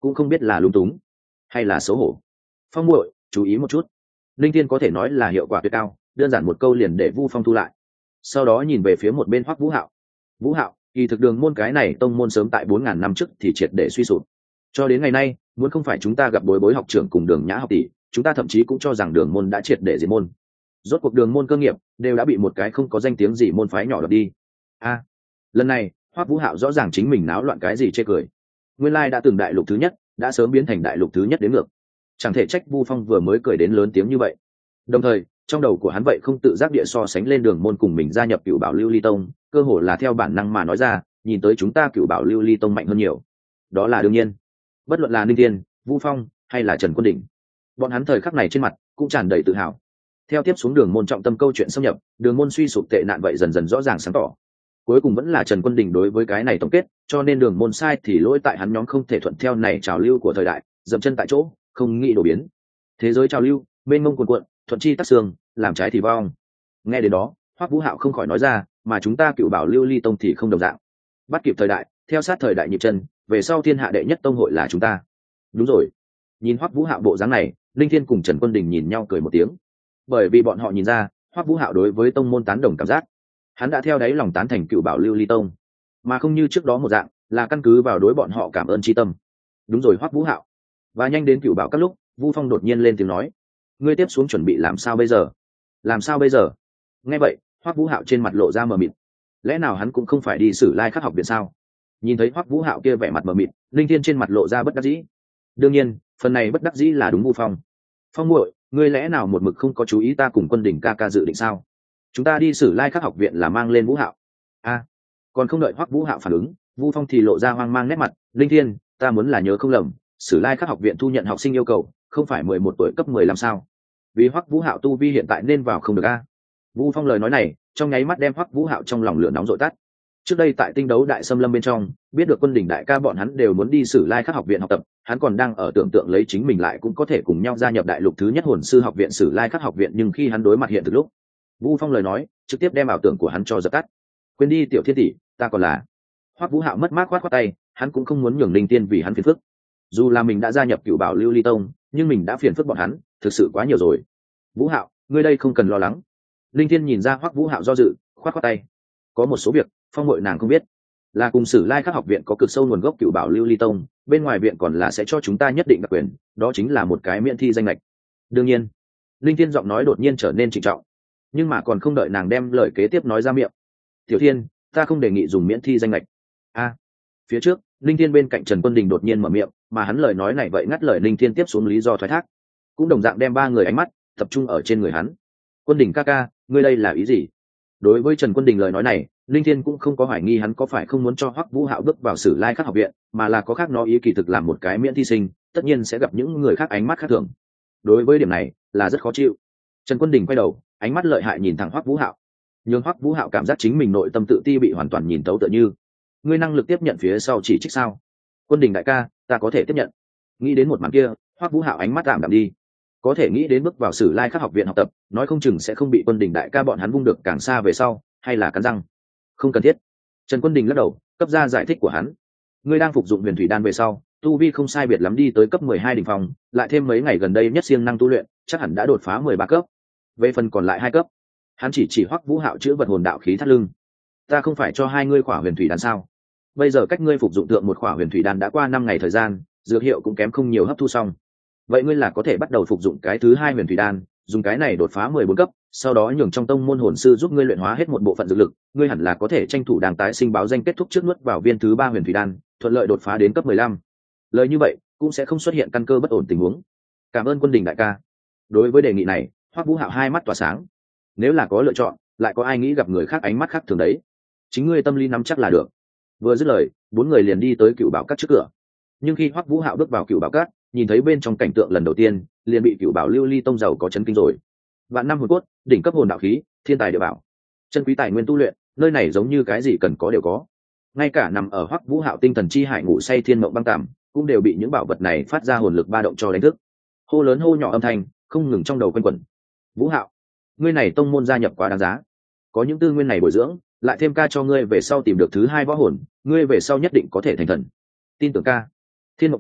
cũng không biết là lung túng hay là xấu hổ. Phong muội chú ý một chút. Linh Thiên có thể nói là hiệu quả tuyệt cao, đơn giản một câu liền để Vu Phong thu lại. Sau đó nhìn về phía một bên Hoắc Vũ Hạo. Vũ Hạo, kỳ thực đường môn cái này tông môn sớm tại 4.000 năm trước thì triệt để suy sụp. Cho đến ngày nay, muốn không phải chúng ta gặp bối bối học trưởng cùng Đường Nhã học tỷ, chúng ta thậm chí cũng cho rằng đường môn đã triệt để diệt môn. Rốt cuộc đường môn cơ nghiệp đều đã bị một cái không có danh tiếng gì môn phái nhỏ đoạt đi. Lần này Hoắc Vũ Hạo rõ ràng chính mình náo loạn cái gì chê cười. Nguyên lai đã từng đại lục thứ nhất đã sớm biến thành đại lục thứ nhất đến ngược. Chẳng thể trách Vu Phong vừa mới cười đến lớn tiếng như vậy. Đồng thời trong đầu của hắn vậy không tự giác địa so sánh lên đường môn cùng mình gia nhập Cửu Bảo Lưu Ly Tông, cơ hồ là theo bản năng mà nói ra, nhìn tới chúng ta Cửu Bảo Lưu Ly Tông mạnh hơn nhiều. Đó là đương nhiên. Bất luận là Ninh Thiên, Vu Phong hay là Trần Quân Đỉnh, bọn hắn thời khắc này trên mặt cũng tràn đầy tự hào. Theo tiếp xuống đường môn trọng tâm câu chuyện xâm nhập, đường môn suy sụp tệ nạn vậy dần dần rõ ràng sáng tỏ. Cuối cùng vẫn là Trần Quân Đỉnh đối với cái này tổng kết, cho nên đường môn sai thì lỗi tại hắn nhóm không thể thuận theo này trào lưu của thời đại, dậm chân tại chỗ, không nghĩ đổi biến. Thế giới trào lưu, mênh mông cuồn cuộn, thuận chi tắc xương, làm trái thì vong. Nghe đến đó, Hoắc Vũ Hạo không khỏi nói ra, mà chúng ta Cửu Bảo Lưu Ly Tông thì không đồng dạng. Bắt kịp thời đại, theo sát thời đại nhịp chân, về sau thiên hạ đệ nhất tông hội là chúng ta. Đúng rồi. Nhìn Hoắc Vũ Hạo bộ dáng này, Linh Thiên cùng Trần Quân Đình nhìn nhau cười một tiếng. Bởi vì bọn họ nhìn ra, Hoắc Vũ Hạo đối với tông môn tán đồng cảm giác. Hắn đã theo đáy lòng tán thành Cửu Bảo Lưu Ly Tông, mà không như trước đó một dạng, là căn cứ vào đối bọn họ cảm ơn tri tâm. Đúng rồi Hoắc Vũ Hạo. Và nhanh đến Cửu Bảo các lúc, Vu Phong đột nhiên lên tiếng nói: "Ngươi tiếp xuống chuẩn bị làm sao bây giờ?" "Làm sao bây giờ?" Nghe vậy, Hoắc Vũ Hạo trên mặt lộ ra mờ mịt. Lẽ nào hắn cũng không phải đi Sử Lai Khắc học viện sao? Nhìn thấy Hoắc Vũ Hạo kia vẻ mặt mờ mịt, Linh Thiên trên mặt lộ ra bất đắc dĩ. Đương nhiên, phần này bất đắc dĩ là đúng Vu Phong. "Phong muội, ngươi lẽ nào một mực không có chú ý ta cùng Quân Đỉnh ca ca dự định sao? Chúng ta đi Sử Lai Khắc học viện là mang lên Vũ Hạo." Còn không đợi Hoắc Vũ Hạo phản ứng, Vu Phong thì lộ ra hoang mang nét mặt. "Linh Thiên, ta muốn là nhớ không lầm, Sử Lai Khắc học viện thu nhận học sinh yêu cầu không phải 11 tuổi cấp 15 sao? Vì Hoắc Vũ Hạo tu vi hiện tại nên vào không được a?" Vu Phong lời nói này trong nháy mắt đem Hoắc Vũ Hạo trong lòng lửa nóng dội tắt. Trước đây tại Tinh Đấu Đại Xâm Lâm bên trong, biết được Quân Đỉnh đại ca bọn hắn đều muốn đi Sử Lai Khắc học viện học tập, hắn còn đang ở tưởng tượng lấy chính mình lại cũng có thể cùng nhau gia nhập đại lục thứ nhất hồn sư học viện Sử Lai Khắc học viện, nhưng khi hắn đối mặt hiện thực lúc, Vu Phong lời nói trực tiếp đem ảo tưởng của hắn cho dập tắt. "Quên đi tiểu thiên tỷ, ta còn là..." Hoắc Vũ Hạo mất mát khoát tay, hắn cũng không muốn nhường Linh Tiên vì hắn phiền phức. Dù là mình đã gia nhập Cửu Bảo Lưu Ly Tông, nhưng mình đã phiền phức bọn hắn thực sự quá nhiều rồi. "Vũ Hạo, ngươi đây không cần lo lắng." Linh Thiên nhìn ra Hoắc Vũ Hạo do dự, khoát tay. "Có một số việc Phong muội nàng không biết, là cùng Sử Lai Khắc học viện có cực sâu nguồn gốc Cửu Bảo Lưu Ly Tông, bên ngoài viện còn là sẽ cho chúng ta nhất định đặc quyền, đó chính là một cái miễn thi danh lệch." "Đương nhiên." Linh Thiên giọng nói đột nhiên trở nên trịnh trọng, nhưng mà còn không đợi nàng đem lời kế tiếp nói ra miệng. "Tiểu Thiên, ta không đề nghị dùng miễn thi danh lệch." Phía trước, Linh Thiên bên cạnh Trần Quân Đình đột nhiên mở miệng, mà hắn lời nói này vậy ngắt lời Linh Thiên tiếp xuống lý do thoái thác, cũng đồng dạng đem ba người ánh mắt tập trung ở trên người hắn. "Quân Đình ca ca, ngươi đây là ý gì?" Đối với Trần Quân Đình lời nói này, Linh Thiên cũng không có hoài nghi hắn có phải không muốn cho Hoắc Vũ Hạo bước vào Sử Lai Khắc học viện, mà là có khác nó ý kỳ thực làm một cái miễn thi sinh, tất nhiên sẽ gặp những người khác ánh mắt khác thường. Đối với điểm này, là rất khó chịu. Trần Quân Đình quay đầu, ánh mắt lợi hại nhìn thẳng Hoắc Vũ Hạo. Nhưng Hoắc Vũ Hạo cảm giác chính mình nội tâm tự ti bị hoàn toàn nhìn tấu tựa như. "Ngươi năng lực tiếp nhận phía sau chỉ trích sao?" "Quân Đình đại ca, ta có thể tiếp nhận." Nghĩ đến một màn kia, Hoắc Vũ Hạo ánh mắt tạm đạm đi. Có thể nghĩ đến bước vào Sử Lai Khắc học viện học tập, nói không chừng sẽ không bị Quân Đình đại ca bọn hắn vung được càng xa về sau, hay là cắn răng. "Không cần thiết." Trần Quân Đình lắc đầu, cấp ra giải thích của hắn. "Ngươi đang phục dụng Huyền Thủy đan về sau, tu vi không sai biệt lắm đi tới cấp 12 đỉnh phong, lại thêm mấy ngày gần đây nhất siêng năng tu luyện, chắc hẳn đã đột phá 13 cấp. Về phần còn lại 2 cấp." Hắn chỉ Hoắc Vũ Hạo chữa vật hồn đạo khí thắt lưng. "Ta không phải cho hai ngươi khỏa Huyền Thủy đan sao? Bây giờ cách ngươi phục dụng thượng một khỏa Huyền Thủy đan đã qua 5 ngày thời gian, dược hiệu cũng kém không nhiều hấp thu xong. Vậy ngươi là có thể bắt đầu phục dụng cái thứ 2 Huyền Thủy đan, dùng cái này đột phá 14 cấp, sau đó nhường trong tông môn hồn sư giúp ngươi luyện hóa hết một bộ phận dược lực, ngươi hẳn là có thể tranh thủ đàng tái sinh báo danh kết thúc trước nuốt vào viên thứ 3 Huyền Thủy đan, thuận lợi đột phá đến cấp 15. Lời như vậy, cũng sẽ không xuất hiện căn cơ bất ổn tình huống." "Cảm ơn Quân Đình đại ca." Đối với đề nghị này, Hoắc Vũ Hạo hai mắt tỏa sáng. Nếu là có lựa chọn, lại có ai nghĩ gặp người khác ánh mắt khác thường đấy. Chính ngươi tâm lý nắm chắc là được. Vừa dứt lời, 4 người liền đi tới Cửu Bảo các trước cửa. Nhưng khi Hoắc Vũ Hạo bước vào Cửu Bảo các, nhìn thấy bên trong cảnh tượng lần đầu tiên, liền bị Cửu Bảo Lưu Ly Tông giàu có chấn kinh rồi. Vạn năm hồn cốt, đỉnh cấp hồn đạo khí, thiên tài địa bảo, chân quý tài nguyên tu luyện, nơi này giống như cái gì cần có đều có. Ngay cả nằm ở Hoắc Vũ Hạo tinh thần chi hải ngủ say thiên mộng băng tạm, cũng đều bị những bảo vật này phát ra hồn lực ba động cho đánh thức. Hô lớn hô nhỏ âm thanh không ngừng trong đầu quanh quẩn. "Vũ Hạo, ngươi này tông môn gia nhập quá đáng giá. Có những tư nguyên này bồi dưỡng, lại thêm ca cho ngươi về sau tìm được thứ 2 võ hồn, ngươi về sau nhất định có thể thành thần. Tin tưởng ca." "Thiên Mộng ca,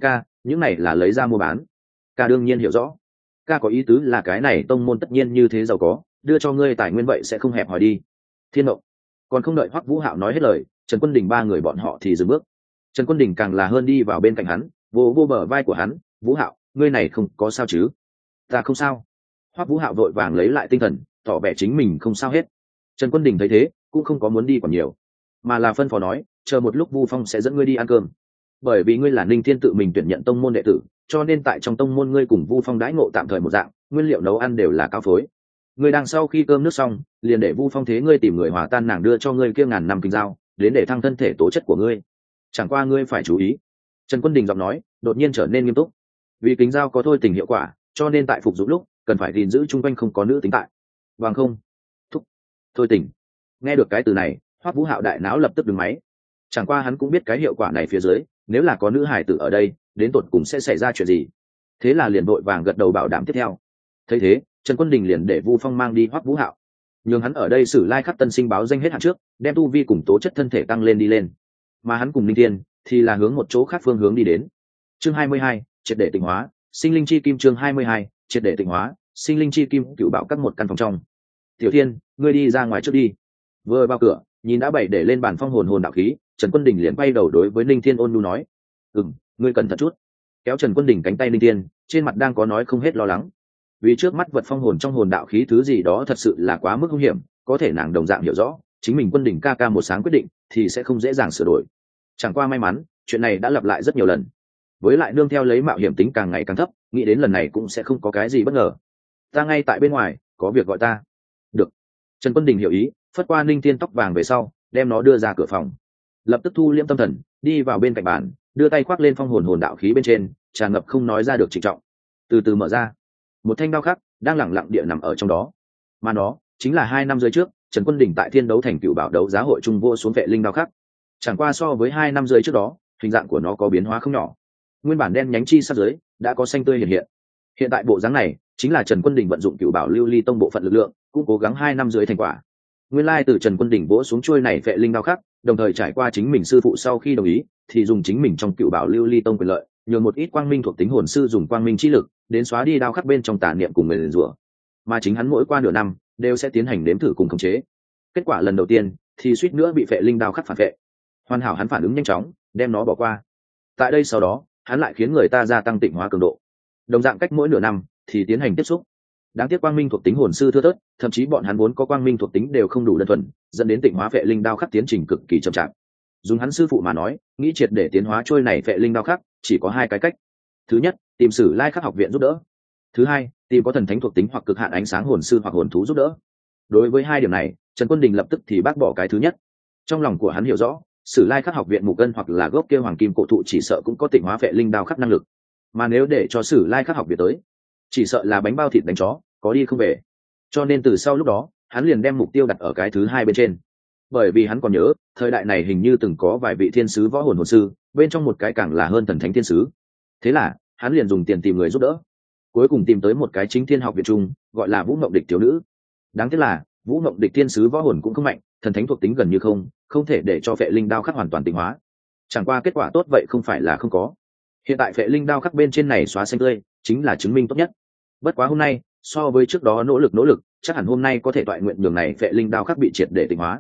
những này là lấy ra mua bán. Ca đương nhiên hiểu rõ. Ca có ý tứ là cái này tông môn tất nhiên như thế giàu có, đưa cho ngươi tài nguyên vậy sẽ không hẹp hòi đi. Thiên Mộng. Còn không đợi Hoắc Vũ Hạo nói hết lời, Trần Quân Đình ba người bọn họ thì dừng bước. Trần Quân Đình càng là hơn đi vào bên cạnh hắn, vô vô bờ vai của hắn. Vũ Hạo, ngươi này không có sao chứ? Ta không sao. Hoắc Vũ Hạo vội vàng lấy lại tinh thần, tỏ vẻ chính mình không sao hết. Trần Quân Đình thấy thế cũng không có muốn đi còn nhiều, mà là phân phó nói, chờ một lúc Vu Phong sẽ dẫn ngươi đi ăn cơm. Bởi vì ngươi là Ninh Thiên tự mình tuyển nhận tông môn đệ tử, cho nên tại trong tông môn ngươi cùng Vu Phong đãi ngộ tạm thời một dạng, nguyên liệu nấu ăn đều là cao phối. Ngươi đang sau khi cơm nước xong, liền để Vu Phong thế ngươi tìm người hòa tan nàng đưa cho ngươi kia ngàn năm kinh dao, đến để thăng thân thể tố chất của ngươi. Chẳng qua ngươi phải chú ý. Trần Quân Đình giọng nói đột nhiên trở nên nghiêm túc. Vì kính dao có thôi tình hiệu quả, cho nên tại phục dụng lúc cần phải gìn giữ chung quanh không có nữ tính tại. Vâng không? Thúc. Thôi tình. Nghe được cái từ này, Hoắc Vũ Hạo đại não lập tức dừng máy. Chẳng qua hắn cũng biết cái hiệu quả này phía dưới, nếu là có nữ hải tử ở đây, đến tột cùng sẽ xảy ra chuyện gì. Thế là liền vội vàng gật đầu bảo đảm tiếp theo. Thấy thế, Trần Quân Đình liền để Vu Phong mang đi Hoắc Vũ Hạo, nhường hắn ở đây xử lai khắc tân sinh báo danh hết hạn trước, đem tu vi cùng tố chất thân thể tăng lên đi lên. Mà hắn cùng Ninh Thiên thì là hướng một chỗ khác phương hướng đi đến. Chương 22, triệt để tịnh hóa, sinh linh chi kim. Chương 22, triệt để tịnh hóa, sinh linh chi kim. Cửu bảo các một căn phòng trong. Tiểu Thiên, ngươi đi ra ngoài trước đi. Vừa vào cửa, nhìn đã bày để lên bàn phong hồn đạo khí, Trần Quân Đình liền quay đầu đối với Ninh Thiên ôn nhu nói, ngươi cẩn thận chút. Kéo Trần Quân Đình cánh tay Ninh Thiên, trên mặt đang có nói không hết lo lắng. Vì trước mắt vật phong hồn trong hồn đạo khí thứ gì đó thật sự là quá mức nguy hiểm, có thể nàng đồng dạng hiểu rõ, chính mình Quân Đình ca ca một sáng quyết định thì sẽ không dễ dàng sửa đổi. Chẳng qua may mắn, chuyện này đã lặp lại rất nhiều lần. Với lại nương theo lấy mạo hiểm tính càng ngày càng thấp, nghĩ đến lần này cũng sẽ không có cái gì bất ngờ. Ta ngay tại bên ngoài, có việc gọi ta. Được. Trần Quân Đình hiểu ý, phất qua Ninh Thiên tóc vàng về sau, đem nó đưa ra cửa phòng. Lập tức thu liễm tâm thần, đi vào bên cạnh bàn, đưa tay khoác lên phong hồn đạo khí bên trên, tràn ngập không nói ra được trịnh trọng. Từ từ mở ra, một thanh đao khắc đang lẳng lặng địa nằm ở trong đó, mà nó chính là 2 năm rưỡi trước Trần Quân Đình tại Thiên Đấu Thành Cựu Bảo đấu giá hội trung vô xuống vệ linh đao khắc. Chẳng qua so với 2 năm rưỡi trước đó, hình dạng của nó có biến hóa không nhỏ. Nguyên bản đen nhánh chi sát dưới đã có xanh tươi hiện hiện. Hiện tại bộ dáng này chính là Trần Quân Đình vận dụng Cựu Bảo Lưu Ly Tông bộ phận lực lượng, cũng cố gắng 2 năm rưỡi thành quả. Nguyên lai từ Trần Quân Đình vỗ xuống chuôi này vệ linh đao khắc, đồng thời trải qua chính mình sư phụ sau khi đồng ý, thì dùng chính mình trong Cựu Bảo Lưu Ly Tông quyền lợi, nhường một ít quang minh thuộc tính hồn sư dùng quang minh chi lực đến xóa đi đao khắc bên trong tà niệm cùng người rủa. Mà chính hắn mỗi qua nửa năm đều sẽ tiến hành nếm thử cùng khống chế. Kết quả lần đầu tiên thì suýt nữa bị vệ linh đao khắc phản vệ. Hoàn hảo hắn phản ứng nhanh chóng, đem nó bỏ qua. Tại đây sau đó, hắn lại khiến người ta gia tăng tịnh hóa cường độ. Đồng dạng cách mỗi nửa năm thì tiến hành tiếp xúc. Đáng tiếc quang minh thuộc tính hồn sư thưa thớt, thậm chí bọn hắn vốn có quang minh thuộc tính đều không đủ đơn thuần, dẫn đến tịnh hóa vệ linh đao khắc tiến trình cực kỳ chậm chạp. Dùng hắn sư phụ mà nói, nghĩ triệt để tiến hóa trôi này vệ linh đao khắc chỉ có 2 cái cách. Thứ nhất, tìm Sử Lai Khắc học viện giúp đỡ. Thứ hai, tìm có thần thánh thuộc tính hoặc cực hạn ánh sáng hồn sư hoặc hồn thú giúp đỡ. Đối với 2 điểm này, Trần Quân Đình lập tức thì bác bỏ cái thứ nhất. Trong lòng của hắn hiểu rõ, Sử Lai Khắc học viện mục cân hoặc là gốc kia hoàng kim cổ thụ chỉ sợ cũng có tịnh hóa vệ linh đao khắc năng lực. Mà nếu để cho Sử Lai Khắc học viện tới, chỉ sợ là bánh bao thịt đánh chó, có đi không về. Cho nên từ sau lúc đó, hắn liền đem mục tiêu đặt ở cái thứ hai bên trên. Bởi vì hắn còn nhớ, thời đại này hình như từng có vài vị thiên sứ võ hồn hồn sư, bên trong một cái càng là hơn thần thánh thiên sứ. Thế là, hắn liền dùng tiền tìm người giúp đỡ. Cuối cùng tìm tới một cái chính thiên học viện trung, gọi là Vũ Mộng Địch thiếu nữ. Đáng tiếc là, Vũ Mộng Địch thiên sứ võ hồn cũng không mạnh, thần thánh thuộc tính gần như không thể để cho vệ linh đao khắc hoàn toàn tịnh hóa. Chẳng qua kết quả tốt vậy không phải là không có. Hiện tại vệ linh đao khắc bên trên này xóa xanh tươi, chính là chứng minh tốt nhất. Bất quá hôm nay, so với trước đó nỗ lực, chắc hẳn hôm nay có thể toại nguyện nhường này vệ linh đao khắc bị triệt để tịnh hóa.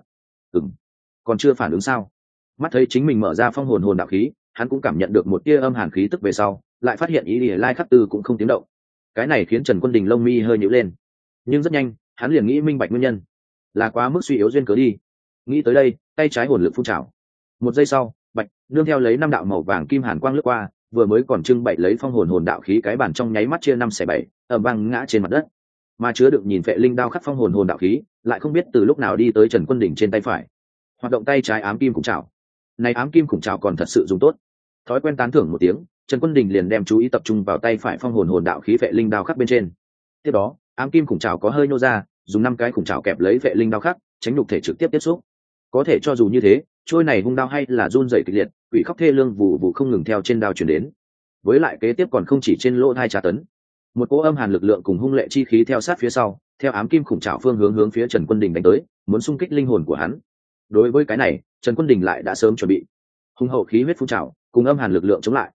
Còn chưa phản ứng sao? Mắt thấy chính mình mở ra phong hồn đạo khí, hắn cũng cảm nhận được một tia âm hàn khí tức về sau, lại phát hiện ý Lìa Lai Khắc Tư cũng không tiếng động. Cái này khiến Trần Quân Đình lông mi hơi nhíu lên, nhưng rất nhanh hắn liền nghĩ minh bạch nguyên nhân, là quá mức suy yếu duyên cớ đi. Nghĩ tới đây, tay trái hồn lực phun trào. Một giây sau, bạch nương theo lấy 5 đạo màu vàng kim hàn quang lướt qua, vừa mới còn trưng bày lấy phong hồn đạo khí cái bản trong nháy mắt chia 5/7, ầm vang ngã trên mặt đất. Mà chứa được nhìn vệ linh đao khắc phong hồn đạo khí, lại không biết từ lúc nào đi tới Trần Quân Đình trên tay phải. Hoạt động tay trái ám kim khủng trảo. Này ám kim khủng trảo còn thật sự dùng tốt. Thói quen tán thưởng một tiếng, Trần Quân Đình liền đem chú ý tập trung vào tay phải phong hồn đạo khí vệ linh đao khắc bên trên. Tiếp đó, ám kim khủng trảo có hơi nô ra, dùng 5 cái khủng trảo kẹp lấy vệ linh đao khắc, tránh nhục thể trực tiếp tiếp xúc. Có thể cho dù như thế, trôi này hung đao hay là run rẩy kịch liệt, quỷ khóc thê lương vụ vụ không ngừng theo trên đao truyền đến. Với lại kế tiếp còn không chỉ trên lỗ thai trà tấn, một cỗ âm hàn lực lượng cùng hung lệ chi khí theo sát phía sau, theo ám kim khủng trảo phương hướng phía Trần Quân Đình đánh tới, muốn xung kích linh hồn của hắn. Đối với cái này, Trần Quân Đình lại đã sớm chuẩn bị. Hung hậu khí huyết phun trào, cùng âm hàn lực lượng chống lại.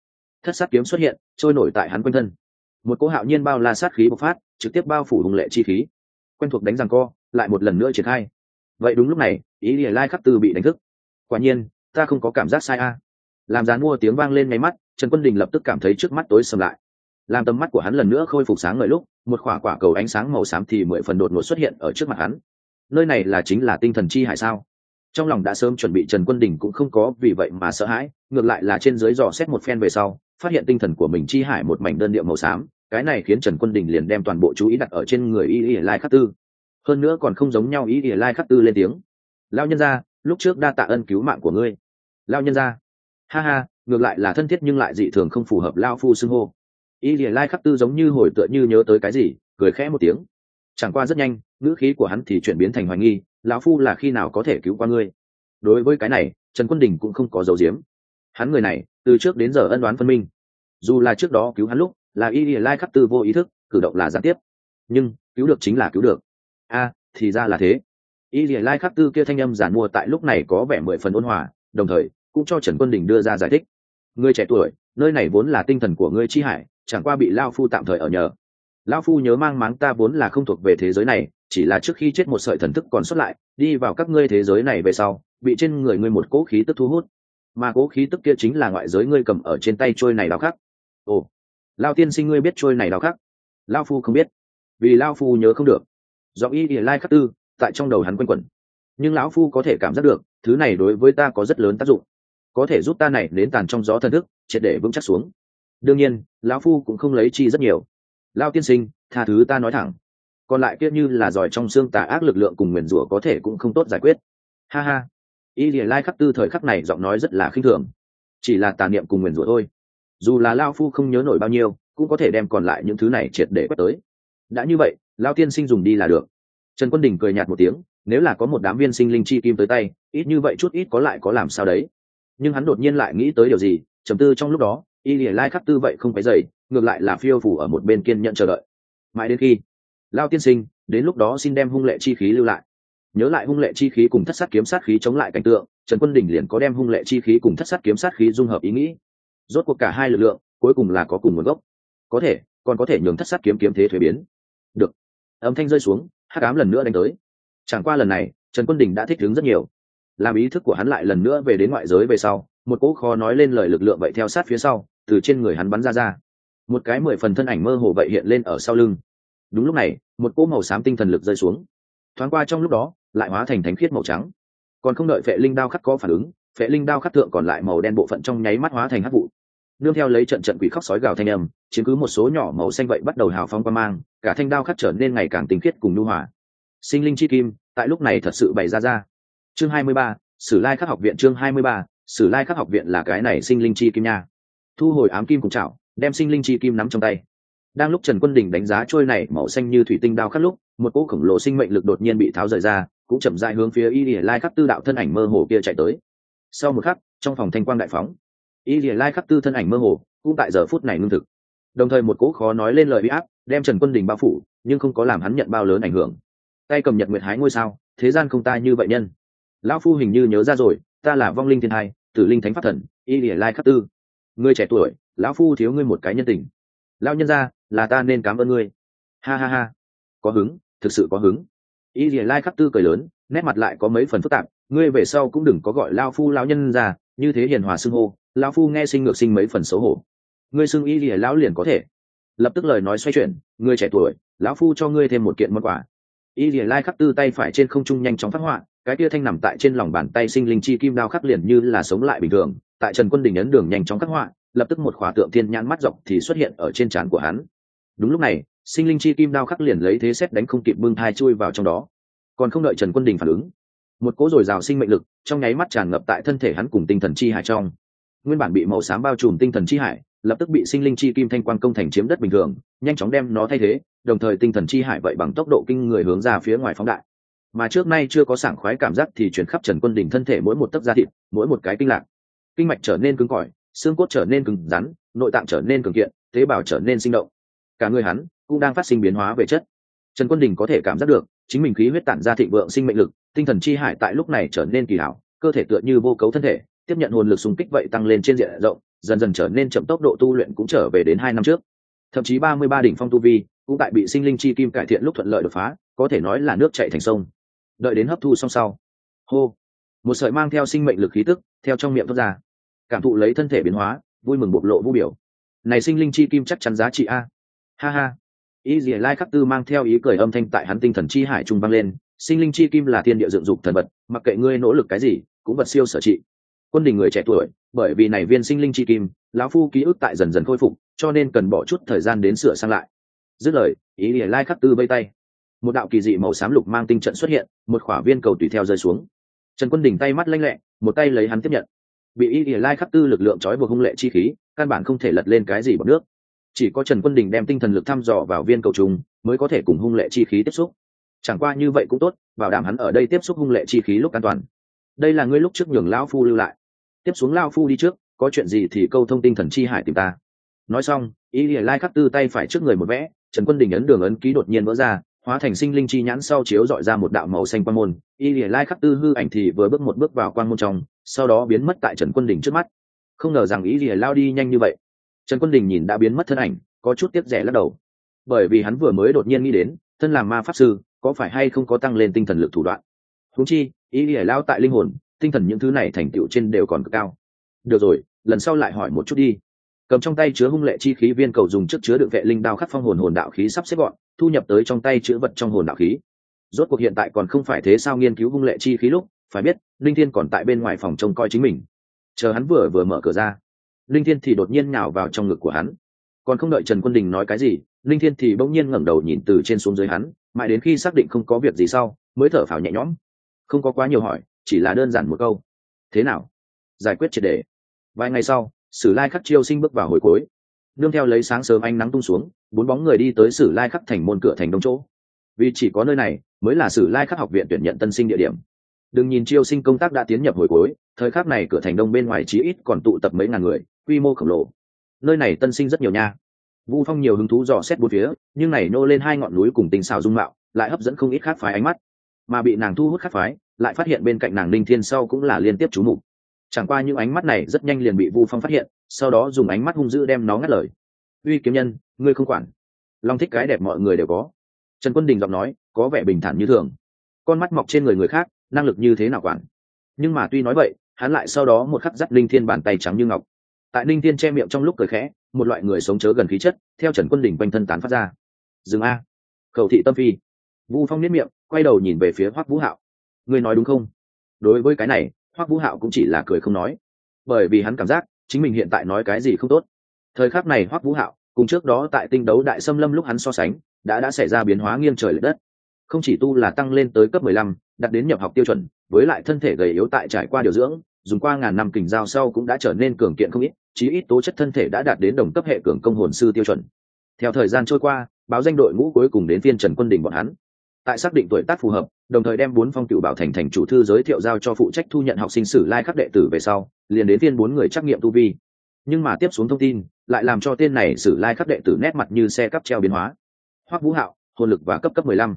Thất sát kiếm xuất hiện trôi nổi tại hắn quanh thân, một cỗ hạo nhiên bao la sát khí bộc phát, trực tiếp bao phủ hùng lệ chi khí. Quen thuộc đánh giằng co lại một lần nữa triển khai. Vậy đúng lúc này, ý Lìa Lai Khắc Tư bị đánh thức. Quả nhiên, ta không có cảm giác sai a. Làm dán mua tiếng vang lên ngay mắt, Trần Quân Đình lập tức cảm thấy trước mắt tối sầm lại. Làm tầm mắt của hắn lần nữa khôi phục sáng ngời lúc, một quả cầu ánh sáng màu xám thì 10 phần đột ngột xuất hiện ở trước mặt hắn. Nơi này là chính là tinh thần chi hải sao? Trong lòng đã sớm chuẩn bị Trần Quân Đình cũng không có vì vậy mà sợ hãi, ngược lại là trên dưới dò xét một phen về sau, phát hiện tinh thần của mình chi hải một mảnh đơn điệu màu xám, cái này khiến Trần Quân Đình liền đem toàn bộ chú ý đặt ở trên người Y Y Lai Khắc Tư. Hơn nữa còn không giống nhau, Y Y Lai Khắc Tư lên tiếng: "Lão nhân gia, lúc trước đa tạ ân cứu mạng của ngươi." "Lão nhân gia?" Ha ha, ngược lại là thân thiết nhưng lại dị thường không phù hợp lão phu xưng hô. Y Y Lai Khắc Tư giống như hồi tựa như nhớ tới cái gì, cười khẽ một tiếng. Chẳng qua rất nhanh, ngữ khí của hắn thì chuyển biến thành hoài nghi: "Lão phu là khi nào có thể cứu qua ngươi?" Đối với cái này, Trần Quân Đình cũng không có giấu giếm. Hắn người này, từ trước đến giờ ân oán phân minh. Dù là trước đó cứu hắn lúc, là Y Y Lai Khắc Tư vô ý thức, cử động là gián tiếp, nhưng cứu được chính là cứu được. Thì ra là thế. Y Y Lai Khắc Tư kia thanh âm giản mua tại lúc này có vẻ 10 phần ôn hòa, đồng thời cũng cho Trần Quân Đình đưa ra giải thích. Ngươi trẻ tuổi, nơi này vốn là tinh thần của ngươi chi hải, chẳng qua bị lão phu tạm thời ở nhờ. Lão phu nhớ mang máng ta vốn là không thuộc về thế giới này, chỉ là trước khi chết một sợi thần thức còn xuất lại, đi vào các ngươi thế giới này về sau, bị trên người ngươi một cỗ khí tức thu hút, mà cỗ khí tức kia chính là ngoại giới ngươi cầm ở trên tay trôi này đao khắc. Ồ, Lão tiên sinh ngươi biết trôi này đao khắc? Lão phu không biết, vì lão phu nhớ không được. Giọng Y Y Lai Khắc Tư tại trong đầu hắn quanh quẩn, nhưng lão phu có thể cảm giác được, thứ này đối với ta có rất lớn tác dụng, có thể giúp ta này đến tàn trong gió thần thức, triệt để vững chắc xuống. Đương nhiên, lão phu cũng không lấy chi rất nhiều. Lão tiên sinh, tha thứ ta nói thẳng, còn lại kia như là giỏi trong xương tà ác lực lượng cùng nguyền rủa có thể cũng không tốt giải quyết. Ha ha. Y Lìa Lai Khắc Tư thời khắc này giọng nói rất là khinh thường, chỉ là tà niệm cùng nguyền rủa thôi, dù là lão phu không nhớ nổi bao nhiêu, cũng có thể đem còn lại những thứ này triệt để quét tới. Đã như vậy, lão tiên sinh dùng đi là được. Trần Quân Đình cười nhạt một tiếng, nếu là có một đám viên sinh linh chi kim tới tay, ít như vậy chút ít có lại có làm sao đấy. Nhưng hắn đột nhiên lại nghĩ tới điều gì, trầm tư trong lúc đó, Y Lìa Lai Khắc Tư vậy không phải dậy, ngược lại là phiêu phủ ở một bên kiên nhận chờ đợi. Mãi đến khi, lão tiên sinh, đến lúc đó xin đem hung lệ chi khí lưu lại. Nhớ lại hung lệ chi khí cùng thất sát kiếm sát khí chống lại cảnh tượng, Trần Quân Đình liền có đem hung lệ chi khí cùng thất sát kiếm sát khí dung hợp ý nghĩ. Rốt cuộc cả hai lực lượng, cuối cùng là có cùng nguồn gốc. Có thể, còn có thể nhường thất sát kiếm kiếm thế thuế biến. Được. Âm thanh rơi xuống, hắc ám lần nữa đánh tới. Chẳng qua lần này, Trần Quân Đình đã thích ứng rất nhiều. Làm ý thức của hắn lại lần nữa về đến ngoại giới về sau, một cỗ khó nói lên lời lực lượng vậy theo sát phía sau, từ trên người hắn bắn ra. Một cái 10 phần thân ảnh mơ hồ vậy hiện lên ở sau lưng. Đúng lúc này, một cỗ màu xám tinh thần lực rơi xuống. Thoáng qua trong lúc đó, lại hóa thành thánh khiết màu trắng. Còn không đợi Phệ Linh đao khắc có phản ứng, Phệ Linh đao khắc thượng còn lại màu đen bộ phận trong nháy mắt hóa thành hắc vụ. Nương theo lấy trận quỷ khóc sói gào thanh âm, chiếm cứ một số nhỏ màu xanh vậy bắt đầu hào phóng quang mang, cả thanh đao khắc trở nên ngày càng tinh khiết cùng nhu hòa. Sinh linh chi kim, tại lúc này thật sự bày ra. Chương 23, Sử Lai Khắc học viện. Chương 23, Sử Lai Khắc học viện là cái này sinh linh chi kim nha. Thu hồi ám kim cùng chảo, đem sinh linh chi kim nắm trong tay. Đang lúc Trần Quân Đình đánh giá trôi này màu xanh như thủy tinh đao khắc lúc, một cỗ khổng lồ sinh mệnh lực đột nhiên bị tháo rời ra, cũng chậm rãi hướng phía Y Lìa Lai Khắc Tư đạo thân ảnh mơ hồ kia chạy tới. Sau một khắc, trong phòng thanh quang đại phóng, Y Lìa Lai Khắc Tư thân ảnh mơ hồ cũng tại giờ phút này ngưng thực. Đồng thời một cỗ khó nói lên lời uy áp, đem Trần Quân Đình bao phủ, nhưng không có làm hắn nhận bao lớn ảnh hưởng. Tay cầm nhật nguyệt hái ngôi sao, thế gian không ta như vậy nhân. Lão phu hình như nhớ ra rồi, ta là vong linh thiên hai, tử linh thánh pháp thần, Y Lìa Lai Khắc Tư. Ngươi trẻ tuổi, lão phu thiếu ngươi một cái nhân tình. Lão nhân gia, là ta nên cảm ơn ngươi. Ha ha ha. Có hứng, thực sự có hứng. Y Lìa Lai Khắc Tư cười lớn, nét mặt lại có mấy phần phức tạp, ngươi về sau cũng đừng có gọi lão phu lão nhân gia, như thế hiền hòa xưng hô, lão phu nghe sinh ngược sinh mấy phần xấu hổ. Ngươi xưng Y Lìa lão liền có thể. Lập tức lời nói xoay chuyển, ngươi trẻ tuổi, lão phu cho ngươi thêm một kiện món quà. Y Lìa Lai Khắc Tư tay phải trên không trung nhanh chóng phát họa, cái kia thanh nằm tại trên lòng bàn tay sinh linh chi kim đao khắc liền như là sống lại bình thường, tại Trần Quân Đình ấn đường nhanh chóng khắc họa, lập tức một khỏa tượng thiên nhãn mắt rộng thì xuất hiện ở trên trán của hắn. Đúng lúc này, sinh linh chi kim đao khắc liền lấy thế xét đánh không kịp bưng thai chui vào trong đó. Còn không đợi Trần Quân Đình phản ứng, một cỗ dồi dào sinh mệnh lực trong nháy mắt tràn ngập tại thân thể hắn cùng tinh thần chi hải trong. Nguyên bản bị màu xám bao trùm tinh thần chi hải, lập tức bị sinh linh chi kim thanh quang công thành chiếm đất bình thường, nhanh chóng đem nó thay thế, đồng thời tinh thần chi hải vậy bằng tốc độ kinh người hướng ra phía ngoài phóng đại. Mà trước nay chưa có sảng khoái cảm giác thì truyền khắp Trần Quân Đình thân thể mỗi một tấc da thịt, mỗi một cái kinh lạc. Kinh mạch trở nên cứng cỏi, xương cốt trở nên cứng rắn, nội tạng trở nên cường kiện, tế bào trở nên sinh động. Cả người hắn cũng đang phát sinh biến hóa về chất. Trần Quân Đình có thể cảm giác được, chính mình khí huyết tản ra thịnh vượng sinh mệnh lực, tinh thần chi hải tại lúc này trở nên kỳ hảo, cơ thể tựa như vô cấu thân thể, tiếp nhận hồn lực xung kích vậy tăng lên trên diện rộng, dần dần trở nên chậm, tốc độ tu luyện cũng trở về đến 2 năm trước, thậm chí 33 đỉnh phong tu vi cũng tại bị sinh linh chi kim cải thiện lúc thuận lợi đột phá, có thể nói là nước chảy thành sông. Đợi đến hấp thu xong sau, hô, một sợi mang theo sinh mệnh lực khí tức theo trong miệng thoát ra, cảm thụ lấy thân thể biến hóa, vui mừng bộc lộ vũ biểu. Này sinh linh chi kim chắc chắn giá trị a. Ha ha. Ý Dĩ Lai Khắc Tư mang theo ý cười âm thanh tại hắn tinh thần chi hải trung vang lên, sinh linh chi kim là thiên địa dựng dục thần vật, mặc kệ ngươi nỗ lực cái gì, cũng vật siêu sở trị. Quân Đình người trẻ tuổi, bởi vì này viên sinh linh chi kim, lão phu ký ức tại dần dần khôi phục, cho nên cần bỏ chút thời gian đến sửa sang lại. Dứt lời, Ý Dĩ Lai Khắc Tư vây tay, một đạo kỳ dị màu xám lục mang tinh trận xuất hiện, một khỏa viên cầu tùy theo rơi xuống. Trần Quân Đình tay mắt lanh lẹ, một tay lấy hắn tiếp nhận. Bị Ý Dĩ Lai Khắc Tư lực lượng trói buộc hung lệ chi khí, căn bản không thể lật lên cái gì bằng nước. Chỉ có Trần Quân Đình đem tinh thần lực thăm dò vào viên cầu trùng, mới có thể cùng hung lệ chi khí tiếp xúc. Chẳng qua như vậy cũng tốt, bảo đảm hắn ở đây tiếp xúc hung lệ chi khí lúc an toàn. Đây là ngươi lúc trước nhường lão phu lưu lại, tiếp xuống lão phu đi trước, có chuyện gì thì câu thông tinh thần chi hải tìm ta. Nói xong, Ý Lìa Lai Khắc Tư tay phải trước người một vẽ, Trần Quân Đình ấn đường ấn ký đột nhiên vỡ ra, hóa thành sinh linh chi nhãn sau chiếu dọi ra một đạo màu xanh quang môn. Ý Lìa Lai Khắc Tư hư ảnh thì vừa bước một bước vào quang môn trong, sau đó biến mất tại Trần Quân Đình trước mắt. Không ngờ rằng Ý Lìa lao đi nhanh như vậy. Trần Quân Đình nhìn đã biến mất thân ảnh, có chút tiếc rẻ lắc đầu, bởi vì hắn vừa mới đột nhiên nghĩ đến, thân làm ma pháp sư có phải hay không có tăng lên tinh thần lực thủ đoạn. Huống chi Ý Lìa lao tại linh hồn, tinh thần những thứ này thành tựu trên đều còn cực cao. Được rồi, lần sau lại hỏi một chút đi. Cầm trong tay chứa hung lệ chi khí viên cầu dùng trước chứa đựng vệ linh đao khắc phong hồn đạo khí sắp xếp gọn, thu nhập tới trong tay chứa vật trong hồn đạo khí. Rốt cuộc hiện tại còn không phải thế sao nghiên cứu hung lệ chi khí lúc, phải biết linh thiên còn tại bên ngoài phòng trông coi chính mình. Chờ hắn vừa mở cửa ra, linh thiên thì đột nhiên nhào vào trong ngực của hắn. Còn không đợi Trần Quân Đình nói cái gì, linh thiên thì bỗng nhiên ngẩng đầu nhìn từ trên xuống dưới hắn, mãi đến khi xác định không có việc gì sau mới thở phào nhẹ nhõm, không có quá nhiều hỏi, chỉ là đơn giản một câu: thế nào, giải quyết triệt để. Vài ngày sau, Sử Lai Khắc chiêu sinh bước vào hồi cuối, nương theo lấy sáng sớm ánh nắng tung xuống, 4 bóng người đi tới Sử Lai Khắc thành môn cửa thành đông chỗ, vì chỉ có nơi này mới là Sử Lai Khắc học viện tuyển nhận tân sinh địa điểm. Đừng nhìn chiêu sinh công tác đã tiến nhập hồi cuối, thời khắc này cửa thành đông bên ngoài chí ít còn tụ tập mấy ngàn người, quy mô khổng lồ. Nơi này tân sinh rất nhiều nha. Vu Phong nhiều hứng thú dò xét bốn phía, nhưng này nô lên 2 ngọn núi cùng tinh xảo dung mạo, lại hấp dẫn không ít khác phái ánh mắt. Mà bị nàng thu hút khác phái, lại phát hiện bên cạnh nàng Linh Thiên sau cũng là liên tiếp chú mục. Chẳng qua những ánh mắt này rất nhanh liền bị Vu Phong phát hiện, sau đó dùng ánh mắt hung dữ đem nó ngắt lời. "Uy kiếm nhân, ngươi không quản. Long thích cái đẹp mọi người đều có." Trần Quân Đình giọng nói có vẻ bình thản như thường. Con mắt mọc trên người người khác, năng lực như thế nào quản. Nhưng mà tuy nói vậy, hắn lại sau đó một khắc dắt Linh Thiên bàn tay trắng như ngọc. Tại Linh Thiên che miệng trong lúc cười khẽ, một loại người sống chớ gần khí chất theo Trần Quân Đình quanh thân tán phát ra. "Dừng a, khẩu thị tâm phi." Vu Phong nhếch miệng, quay đầu nhìn về phía Hoắc Vũ Hạo. "Ngươi nói đúng không?" Đối với cái này, Hoắc Vũ Hạo cũng chỉ là cười không nói, bởi vì hắn cảm giác chính mình hiện tại nói cái gì không tốt. Thời khắc này Hoắc Vũ Hạo cùng trước đó tại tinh đấu đại xâm lâm lúc hắn so sánh, đã xảy ra biến hóa nghiêng trời lệch đất. Không chỉ tu là tăng lên tới cấp 15, đạt đến nhập học tiêu chuẩn, với lại thân thể gầy yếu tại trải qua điều dưỡng, dùng qua ngàn năm kình giao sau cũng đã trở nên cường kiện không ít, chí ít tố chất thân thể đã đạt đến đồng cấp hệ cường công hồn sư tiêu chuẩn. Theo thời gian trôi qua, báo danh đội ngũ cuối cùng đến phiên Trần Quân Đình bọn hắn. Tại xác định tuổi tác phù hợp, đồng thời đem 4 phong cựu bảo thành chủ thư giới thiệu giao cho phụ trách thu nhận học sinh Sử Lai Khắc đệ tử về sau, liền đến phiên 4 người trắc nghiệm tu vi. Nhưng mà tiếp xuống thông tin lại làm cho tên này Sử Lai Khắc đệ tử nét mặt như xe cắp treo biến hóa. Hoắc Vũ Hạo, hồn lực và cấp 15.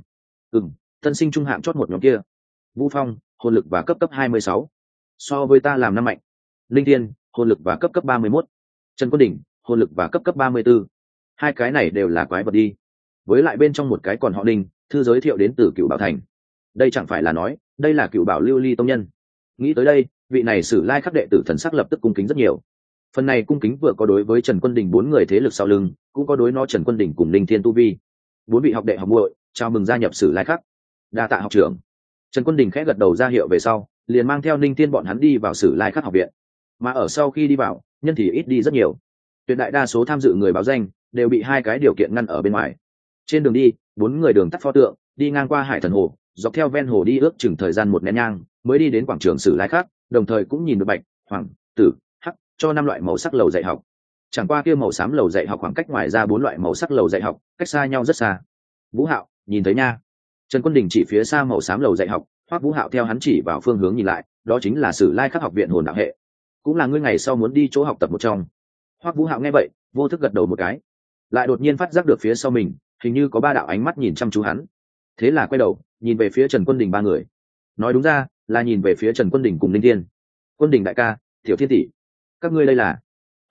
Tân sinh trung hạng chót một nhóm kia. Vũ Phong, hồn lực và cấp 26. So với ta làm năm mạnh. Linh Thiên, hồn lực và cấp 31. Trần Quân Đình, hồn lực và cấp 34. Hai cái này đều là quái vật đi. Với lại bên trong một cái còn họ Ninh, thư giới thiệu đến từ Cựu Bảo Thành. Đây chẳng phải là nói, đây là Cựu Bảo Lưu Ly tông nhân. Nghĩ tới đây, vị này Sử Lai Khắc đệ tử thần sắc lập tức cung kính rất nhiều. Phần này cung kính vừa có đối với Trần Quân Đình 4 người thế lực sau lưng, cũng có đối nó Trần Quân Đình cùng Linh Thiên tu vi. 4 vị học đệ học muội, chào mừng gia nhập Sử Lai Khắc. Đa tạ học trưởng. Trần Quân Đình khẽ gật đầu ra hiệu về sau, liền mang theo Linh Thiên bọn hắn đi vào Sử Lai Khắc học viện. Mà ở sau khi đi vào, nhân thì ít đi rất nhiều. Tuyệt đại đa số tham dự người báo danh đều bị 2 cái điều kiện ngăn ở bên ngoài. Trên đường đi, 4 người đường tắt pho tượng, đi ngang qua Hải Thần Hồ, dọc theo ven hồ đi ước chừng thời gian 1 nén nhang, mới đi đến quảng trường Sử Lai Khắc, đồng thời cũng nhìn được bạch, hoàng, tử, hắc cho 5 loại màu sắc lầu dạy học. Chẳng qua kia màu xám lầu dạy học khoảng cách ngoài ra 4 loại màu sắc lầu dạy học, cách xa nhau rất xa. Vũ Hạo, nhìn thấy nha. Trần Quân Đình chỉ phía xa màu xám lầu dạy học, Hoắc Vũ Hạo theo hắn chỉ vào phương hướng nhìn lại, đó chính là Sử Lai Khắc học viện hồn đạo hệ, cũng là ngươi ngày sau muốn đi chỗ học tập một trong. Hoắc Vũ Hạo nghe vậy, vô thức gật đầu một cái, lại đột nhiên phát giác được phía sau mình hình như có 3 đạo ánh mắt nhìn chăm chú hắn, thế là quay đầu nhìn về phía Trần Quân Đình 3 người. Nói đúng ra là nhìn về phía Trần Quân Đình cùng Linh Thiên. Quân Đình đại ca, Tiểu Thiên tỷ, các ngươi đây là?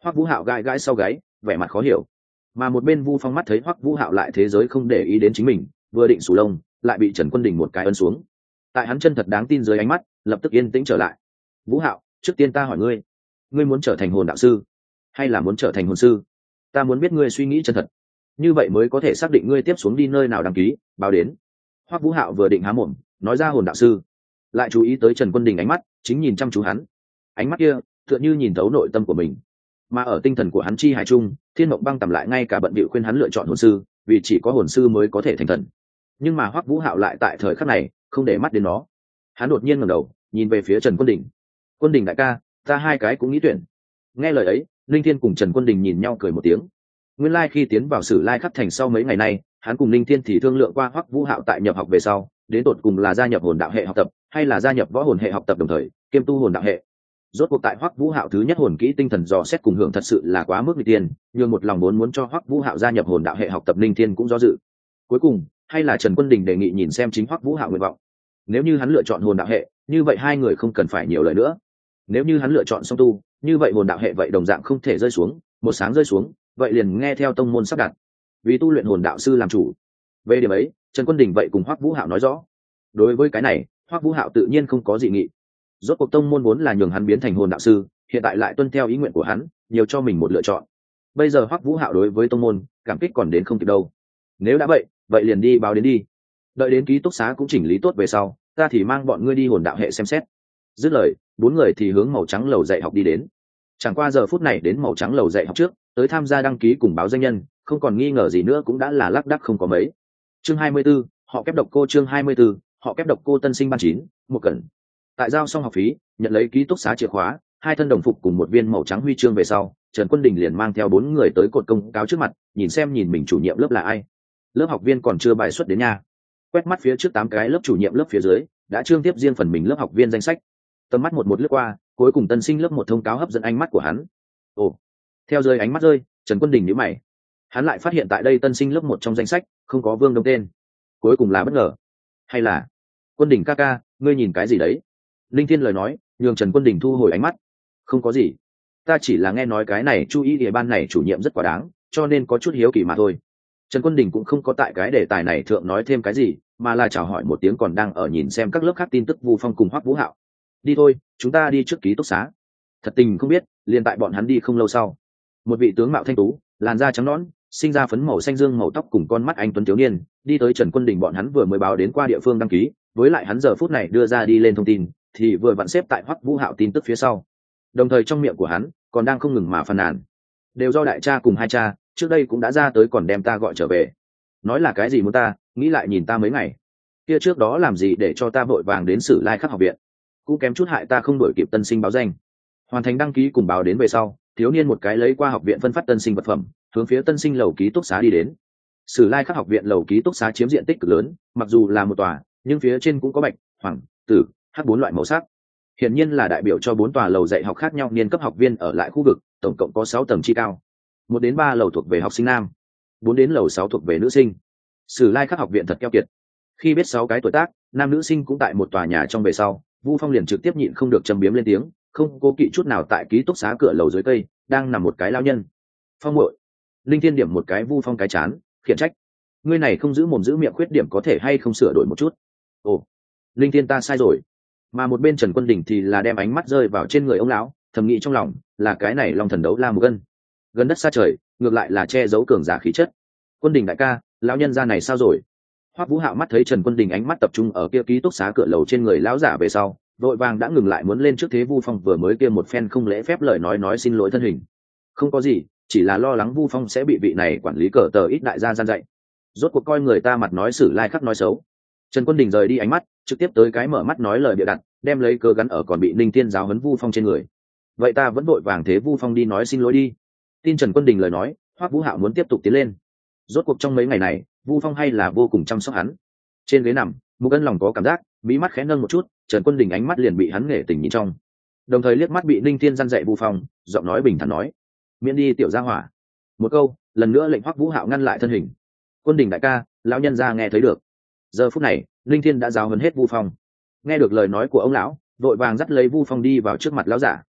Hoắc Vũ Hạo gãi gãi sau gáy, vẻ mặt khó hiểu. Mà một bên Vu Phong mắt thấy Hoắc Vũ Hạo lại thế giới không để ý đến chính mình, vừa định sù lông, lại bị Trần Quân Đình một cái ấn xuống. Tại hắn chân thật đáng tin dưới ánh mắt, lập tức yên tĩnh trở lại. Vũ Hạo, trước tiên ta hỏi ngươi, ngươi muốn trở thành hồn đạo sư, hay là muốn trở thành hồn sư? Ta muốn biết ngươi suy nghĩ chân thật, như vậy mới có thể xác định ngươi tiếp xuống đi nơi nào đăng ký, báo đến. Hoắc Vũ Hạo vừa định há mồm, nói ra hồn đạo sư, lại chú ý tới Trần Quân Đình ánh mắt, chính nhìn chăm chú hắn. Ánh mắt kia, tựa như nhìn thấu nội tâm của mình. Mà ở tinh thần của hắn chi hải trung, Thiên Mộng Băng tầm lại ngay cả bận bịu khuyên hắn lựa chọn hồn sư, vì chỉ có hồn sư mới có thể thành thần. Nhưng mà Hoắc Vũ Hạo lại tại thời khắc này không để mắt đến nó. Hắn đột nhiên ngẩng đầu, nhìn về phía Trần Quân Đình. Quân Đình đại ca, ta hai cái cũng nghĩ tuyển. Nghe lời ấy, Linh Thiên cùng Trần Quân Đình nhìn nhau cười một tiếng. Nguyên lai khi tiến vào Sử Lai Khắc Thành sau mấy ngày nay, hắn cùng Linh Thiên thì thương lượng qua Hoắc Vũ Hạo tại nhập học về sau, đến tột cùng là gia nhập hồn đạo hệ học tập, hay là gia nhập võ hồn hệ học tập đồng thời kiêm tu hồn đạo hệ. Rốt cuộc tại Hoắc Vũ Hạo thứ nhất hồn kỹ tinh thần dò xét cùng hưởng thật sự là quá mức nghịch tiên, nhưng một lòng muốn cho Hoắc Vũ Hạo gia nhập hồn đạo hệ học tập, Linh Thiên cũng do dự. Cuối cùng, hay là Trần Quân Đình đề nghị nhìn xem chính Hoắc Vũ Hạo nguyện vọng. Nếu như hắn lựa chọn hồn đạo hệ, như vậy hai người không cần phải nhiều lời nữa. Nếu như hắn lựa chọn song tu, như vậy hồn đạo hệ vậy đồng dạng không thể rơi xuống, một sáng rơi xuống, vậy liền nghe theo tông môn sắp đặt, vì tu luyện hồn đạo sư làm chủ. Về điểm ấy, Trần Quân Đình vậy cùng Hoắc Vũ Hạo nói rõ. Đối với cái này, Hoắc Vũ Hạo tự nhiên không có dị nghị. Rốt cuộc tông môn vốn là nhường hắn biến thành hồn đạo sư, hiện tại lại tuân theo ý nguyện của hắn, nhiều cho mình một lựa chọn. Bây giờ Hoắc Vũ Hạo đối với tông môn cảm kích còn đến không kịp đâu. Nếu đã vậy liền đi báo đến đi. Đợi đến ký túc xá cũng chỉnh lý tốt về sau, ta thì mang bọn ngươi đi hồn đạo hệ xem xét. Dứt lời, bốn người thì hướng màu trắng lầu dạy học đi đến. Chẳng qua giờ phút này đến màu trắng lầu dạy học trước, tới tham gia đăng ký cùng báo danh nhân, không còn nghi ngờ gì nữa cũng đã là lác đác không có mấy. Chương 24, họ kép độc cô. Chương 24, họ kép độc cô. Tân sinh ban 9, một cẩn. Tại giao xong học phí, nhận lấy ký túc xá chìa khóa, hai thân đồng phục cùng một viên màu trắng huy chương về sau, Trần Quân Đình liền mang theo bốn người tới cột công cáo trước mặt, nhìn mình chủ nhiệm lớp là ai. Lớp học viên còn chưa bài xuất đến nhà. Quét mắt phía trước 8 cái lớp chủ nhiệm lớp phía dưới, đã trương tiếp riêng phần mình lớp học viên danh sách. Tầm mắt một lướt qua, cuối cùng tân sinh lớp một thông cáo hấp dẫn ánh mắt của hắn. Ồ, theo rơi ánh mắt rơi, Trần Quân Đình nhíu mày. Hắn lại phát hiện tại đây tân sinh lớp một trong danh sách không có Vương Đông tên. Cuối cùng là bất ngờ, hay là Quân Đình ca ca, ngươi nhìn cái gì đấy? Linh Thiên lời nói nhường Trần Quân Đình thu hồi ánh mắt. Không có gì, ta chỉ là nghe nói cái này chú ý địa ban này chủ nhiệm rất quá đáng, cho nên có chút hiếu kỳ mà thôi. Trần Quân Đình cũng không có tại cái đề tài này thượng nói thêm cái gì, mà là chào hỏi một tiếng còn đang ở nhìn xem các lớp khác tin tức Vu Phong cùng Hoắc Vũ Hạo. Đi thôi, chúng ta đi trước ký túc xá. Thật tình không biết, liền tại bọn hắn đi không lâu sau, một vị tướng mạo thanh tú, làn da trắng nõn, sinh ra phấn màu xanh dương màu tóc cùng con mắt anh tuấn thiếu niên, đi tới Trần Quân Đình bọn hắn vừa mới báo đến qua địa phương đăng ký, với lại hắn giờ phút này đưa ra đi lên thông tin, thì vừa vặn xếp tại Hoắc Vũ Hạo tin tức phía sau. Đồng thời trong miệng của hắn còn đang không ngừng mà phàn nàn, đều do đại cha cùng hai cha trước đây cũng đã ra tới còn đem ta gọi trở về, nói là cái gì muốn ta nghĩ lại nhìn ta mấy ngày kia trước đó làm gì để cho ta vội vàng đến Sử Lai Khắc học viện, cũng kém chút hại ta không đổi kịp tân sinh báo danh. Hoàn thành đăng ký cùng báo đến về sau, thiếu niên một cái lấy qua học viện phân phát tân sinh vật phẩm, hướng phía tân sinh lầu ký túc xá đi đến. Sử Lai Khắc học viện lầu ký túc xá chiếm diện tích cực lớn, mặc dù là một tòa, nhưng phía trên cũng có bạch, hoàng, tử, hắc 4 loại màu sắc. Hiển nhiên là đại biểu cho 4 tòa lầu dạy học khác nhau niên cấp học viên ở lại khu vực, tổng cộng có 6 tầng chi cao. 1 đến 3 lầu thuộc về học sinh nam, 4 đến lầu 6 thuộc về nữ sinh. Sử Lai Khắc học viện thật keo kiệt. Khi biết 6 cái tuổi tác, nam nữ sinh cũng tại một tòa nhà trong về sau, Vu Phong liền trực tiếp nhịn không được châm biếm lên tiếng, không cố kỵ chút nào tại ký túc xá cửa lầu dưới cây, đang nằm một cái lão nhân. Phong muội. Linh Thiên điểm một cái Vu Phong cái chán, khiển trách. Ngươi này không giữ mồm giữ miệng khuyết điểm có thể hay không sửa đổi một chút? Ồ, Linh Thiên ta sai rồi. Mà một bên Trần Quân Đình thì là đem ánh mắt rơi vào trên người ông lão, thầm nghĩ trong lòng, là cái này Long Thần Đấu La một gân. Gần đất xa trời, ngược lại là che giấu cường giả khí chất. Quân Đình đại ca, lão nhân gia này sao rồi? Hoắc Vũ Hạo mắt thấy Trần Quân Đình ánh mắt tập trung ở kia ký túc xá cửa lầu trên người lão giả về sau, vội vàng đã ngừng lại muốn lên trước thế Vu Phong vừa mới kia một phen không lễ phép lời nói xin lỗi thân hình. Không có gì, chỉ là lo lắng Vu Phong sẽ bị vị này quản lý cờ tờ ít đại gia gian dạy. Rốt cuộc coi người ta mặt nói Sử Lai Khắc nói xấu. Trần Quân Đình rời đi ánh mắt, trực tiếp tới cái mở mắt nói lời bịa đặt, đem lấy cớ gắn ở còn bị Ninh Tiên giáo huấn Vu Phong trên người. Vậy ta vẫn vội vàng thế Vu Phong đi nói xin lỗi đi. Tin Trần Quân Đình lời nói, Hoắc Vũ Hạo muốn tiếp tục tiến lên. Rốt cuộc trong mấy ngày này, Vu Phong hay là vô cùng chăm sóc hắn. Trên ghế nằm, Mục Ân lòng có cảm giác, mí mắt khẽ nâng một chút, Trần Quân Đình ánh mắt liền bị hắn nghề tình nhìn trong. Đồng thời liếc mắt bị Ninh Tiên răn dạy Vu Phong, giọng nói bình thản nói: "Miễn đi tiểu gia hỏa." Một câu, lần nữa lệnh Hoắc Vũ Hạo ngăn lại thân hình. "Quân Đình đại ca, lão nhân gia nghe thấy được." Giờ phút này, Ninh Thiên đã giáo huấn hết Vu Phong. Nghe được lời nói của ông lão, vội vàng dắt lấy Vu Phong đi vào trước mặt lão giả.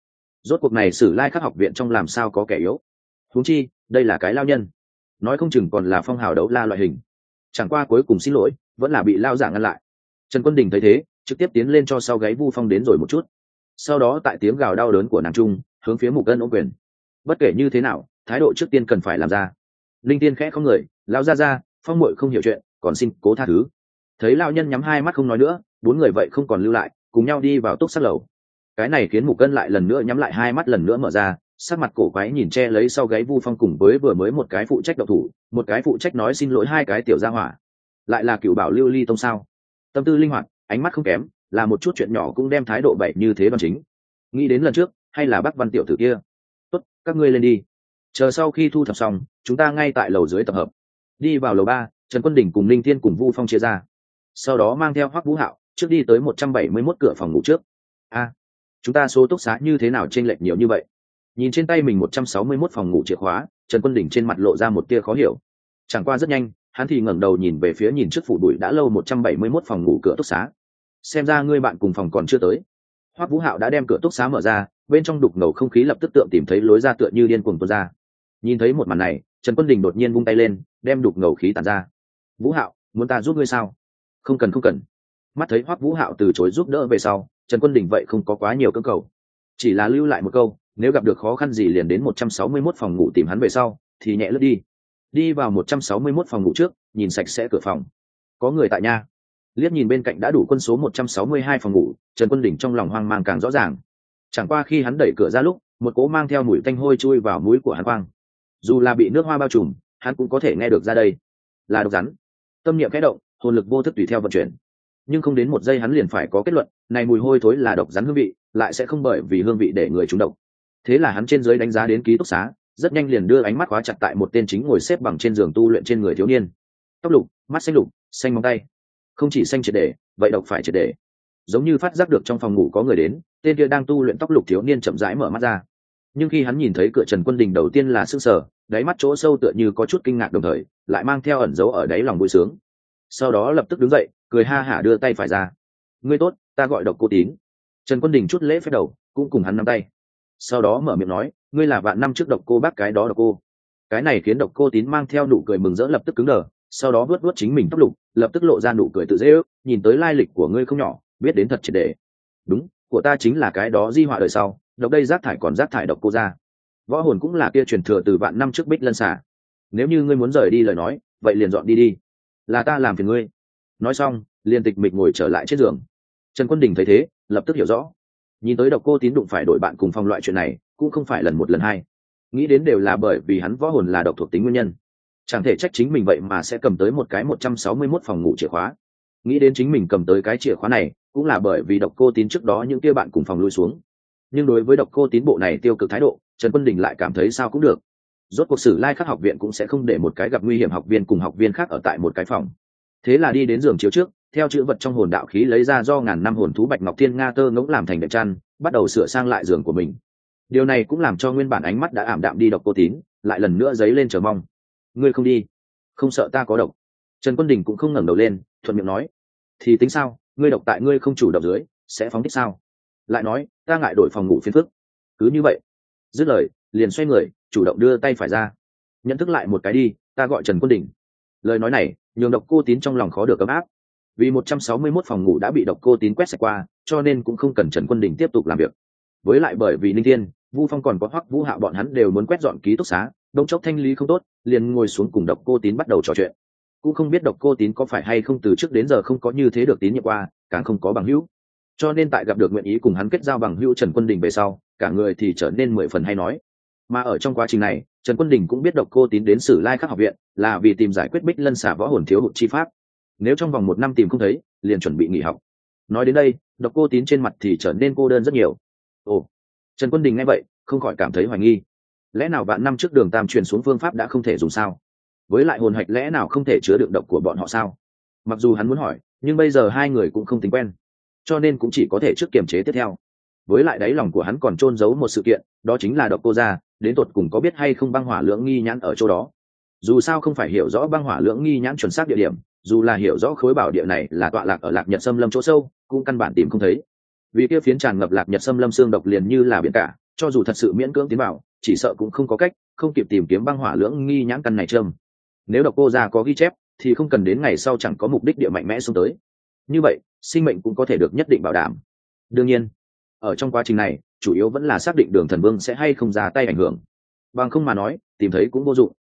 Rốt cuộc này Sử Lai Khắc học viện trong làm sao có kẻ yếu. Huống chi đây là cái lao nhân, nói không chừng còn là phong hào đấu la loại hình. Chẳng qua cuối cùng xin lỗi vẫn là bị lao giả ngăn lại. Trần Quân Đình thấy thế trực tiếp tiến lên cho sau gáy Vu Phong đến rồi một chút, sau đó tại tiếng gào đau đớn của nàng trung hướng phía Mục Ân ôm quyền. Bất kể như thế nào thái độ trước tiên cần phải làm ra. Linh Tiên khẽ không người, lao ra Phong muội không hiểu chuyện, còn xin cố tha thứ. Thấy lao nhân nhắm hai mắt không nói nữa, bốn người vậy không còn lưu lại, cùng nhau đi vào túc sát lầu. Cái này khiến Mục Ân lại lần nữa nhắm lại hai mắt lần nữa mở ra, sắc mặt cổ quái nhìn che lấy sau gáy Vu Phong cùng với vừa mới một cái phụ trách độc thủ, một cái phụ trách nói xin lỗi hai cái tiểu gia hỏa. Lại là Cửu Bảo Lưu Ly tông sao? Tâm tư linh hoạt, ánh mắt không kém, là một chút chuyện nhỏ cũng đem thái độ bậy như thế đoan chính. Nghĩ đến lần trước, hay là Bắc Văn tiểu tử kia. Tốt, các ngươi lên đi. Chờ sau khi thu thập xong, chúng ta ngay tại lầu dưới tập hợp. Đi vào lầu 3, Trần Quân Đình cùng Linh Thiên cùng Vu Phong chia ra. Sau đó mang theo Hoắc Vũ Hạo, trước đi tới 171 cửa phòng ngủ trước. Chúng ta số túc xá như thế nào chênh lệch nhiều như vậy? Nhìn trên tay mình 161 phòng ngủ chìa khóa, Trần Quân Đình trên mặt lộ ra một tia khó hiểu. Chẳng qua rất nhanh, hắn thì ngẩng đầu nhìn về phía nhìn trước phủ bụi đã lâu 171 phòng ngủ cửa túc xá. Xem ra ngươi bạn cùng phòng còn chưa tới. Hoắc Vũ Hạo đã đem cửa túc xá mở ra, bên trong đục ngầu không khí lập tức tượng tìm thấy lối ra tựa như điên cuồng tuôn ra. Nhìn thấy một màn này, Trần Quân Đình đột nhiên vung tay lên, đem đục ngầu khí tản ra. Vũ Hạo, muốn ta giúp ngươi sao? Không cần. Mắt thấy Hoắc Vũ Hạo từ chối giúp đỡ về sau, Trần Quân Đình vậy không có quá nhiều cưỡng cầu, chỉ là lưu lại một câu, nếu gặp được khó khăn gì liền đến 161 phòng ngủ tìm hắn về sau, thì nhẹ lướt đi. Đi vào 161 phòng ngủ trước, nhìn sạch sẽ cửa phòng. Có người tại nha. Liếc nhìn bên cạnh đã đủ quân số 162 phòng ngủ, Trần Quân Đình trong lòng hoang mang càng rõ ràng. Chẳng qua khi hắn đẩy cửa ra lúc, một cỗ mang theo mùi tanh hôi chui vào mũi của hắn quang. Dù là bị nước hoa bao trùm, hắn cũng có thể nghe được ra đây là độc rắn. Tâm niệm khẽ động, hồn lực vô thức tùy theo vận chuyển. Nhưng không đến một giây hắn liền phải có kết luận, này mùi hôi thối là độc rắn hương vị, lại sẽ không bởi vì hương vị để người trúng độc. Thế là hắn trên dưới đánh giá đến ký túc xá, rất nhanh liền đưa ánh mắt khóa chặt tại một tên chính ngồi xếp bằng trên giường tu luyện trên người thiếu niên. Tóc lục, mắt xanh lục, xanh móng tay. Không chỉ xanh triệt để, vậy độc phải triệt để. Giống như phát giác được trong phòng ngủ có người đến, tên kia đang tu luyện tóc lục thiếu niên chậm rãi mở mắt ra. Nhưng khi hắn nhìn thấy cửa Trần Quân Đình đầu tiên là sững sờ, đáy mắt chỗ sâu tựa như có chút kinh ngạc đồng thời, lại mang theo ẩn dấu ở đáy lòng vui sướng. Sau đó lập tức đứng dậy, cười ha hả đưa tay phải ra. Ngươi tốt, ta gọi Độc Cô Tín. Trần Quân Đình chút lễ phép đầu, cũng cùng hắn nắm tay. Sau đó mở miệng nói, ngươi là vạn năm trước Độc Cô bác cái đó Độc Cô. Cái này khiến Độc Cô Tín mang theo nụ cười mừng rỡ lập tức cứng đờ, sau đó vuốt vuốt chính mình tóc lục, lập tức lộ ra nụ cười tự dễ ước, nhìn tới lai lịch của ngươi không nhỏ, biết đến thật triệt để. Đúng, của ta chính là cái đó di họa đời sau, độc đây rác thải còn rác thải Độc Cô ra. Võ hồn cũng là kia truyền thừa từ vạn năm trước Bích Lân xả. Nếu như ngươi muốn rời đi lời nói, vậy liền dọn đi đi. Là ta làm phiền ngươi. Nói xong, liền tịch mịch ngồi trở lại trên giường. Trần Quân Đình thấy thế, lập tức hiểu rõ. Nhìn tới Độc Cô Tín đụng phải đội bạn cùng phòng loại chuyện này, cũng không phải lần một lần hai. Nghĩ đến đều là bởi vì hắn võ hồn là độc thuộc tính nguyên nhân. Chẳng thể trách chính mình vậy mà sẽ cầm tới một cái 161 phòng ngủ chìa khóa. Nghĩ đến chính mình cầm tới cái chìa khóa này, cũng là bởi vì Độc Cô Tín trước đó những kia bạn cùng phòng lui xuống. Nhưng đối với Độc Cô Tín bộ này tiêu cực thái độ, Trần Quân Đình lại cảm thấy sao cũng được. Rốt cuộc Sử Lai Khắc học viện cũng sẽ không để một cái gặp nguy hiểm học viên cùng học viên khác ở tại một cái phòng. Thế là đi đến giường chiếu trước, theo chữ vật trong hồn đạo khí lấy ra do ngàn năm hồn thú Bạch Ngọc Thiên Nga tơ ngỗng làm thành đệm chăn, bắt đầu sửa sang lại giường của mình. Điều này cũng làm cho nguyên bản ánh mắt đã ảm đạm đi Độc Cô Tín, lại lần nữa dấy lên chờ mong. Ngươi không đi, không sợ ta có độc? Trần Quân Đình cũng không ngẩng đầu lên, thuận miệng nói. Thì tính sao, ngươi độc tại ngươi không chủ động dưới, sẽ phóng thích sao? Lại nói, ta ngại đổi phòng ngủ phiền phức. Cứ như vậy. Dứt lời, liền xoay người, chủ động đưa tay phải ra. Nhận thức lại một cái đi, ta gọi Trần Quân Đình. Lời nói này, nhường Độc Cô Tín trong lòng khó được ấm áp. Vì 161 phòng ngủ đã bị Độc Cô Tín quét sạch qua, cho nên cũng không cần Trần Quân Đình tiếp tục làm việc. Với lại bởi vì Ninh Thiên, Vu Phong còn có Hoắc Vũ Hạo bọn hắn đều muốn quét dọn ký túc xá, đông chốc thanh lý không tốt, liền ngồi xuống cùng Độc Cô Tín bắt đầu trò chuyện. Cũng không biết Độc Cô Tín có phải hay không từ trước đến giờ không có như thế được tín nhiệm qua, càng không có bằng hữu. Cho nên tại gặp được nguyện ý cùng hắn kết giao bằng hữu Trần Quân Đình về sau, cả người thì trở nên 10 phần hay nói. Mà ở trong quá trình này, Trần Quân Đình cũng biết Độc Cô Tín đến Sử Lai Khắc học viện là vì tìm giải quyết Bích Lân xả võ hồn thiếu hụt chi pháp. Nếu trong vòng 1 năm tìm không thấy, liền chuẩn bị nghỉ học. Nói đến đây, Độc Cô Tín trên mặt thì trở nên cô đơn rất nhiều. Ồ, Trần Quân Đình nghe vậy, không khỏi cảm thấy hoài nghi. Lẽ nào vạn năm trước Đường Tam truyền xuống phương pháp đã không thể dùng sao? Với lại hồn hạch lẽ nào không thể chứa đựng độc của bọn họ sao? Mặc dù hắn muốn hỏi, nhưng bây giờ hai người cũng không tính quen, cho nên cũng chỉ có thể trước kiềm chế tiếp theo. Với lại đáy lòng của hắn còn chôn giấu một sự kiện, đó chính là Độc Cô gia đến tột cùng có biết hay không băng hỏa lưỡng nghi nhãn ở chỗ đó. Dù sao không phải hiểu rõ băng hỏa lưỡng nghi nhãn chuẩn xác địa điểm, dù là hiểu rõ khối bảo địa này là tọa lạc ở Lạc Nhật Xâm Lâm chỗ sâu, cũng căn bản tìm không thấy. Vì kia phiến tràn ngập Lạc Nhật Xâm Lâm xương độc liền như là biển cả, cho dù thật sự miễn cưỡng tiến vào chỉ sợ cũng không có cách không kịp tìm kiếm băng hỏa lưỡng nghi nhãn căn này trâm. Nếu độc cô gia có ghi chép thì không cần đến ngày sau chẳng có mục đích địa mạnh mẽ xuống tới, như vậy sinh mệnh cũng có thể được nhất định bảo đảm. Đương nhiên ở trong quá trình này chủ yếu vẫn là xác định Đường Thần Vương sẽ hay không ra tay ảnh hưởng, bằng không mà nói tìm thấy cũng vô dụng.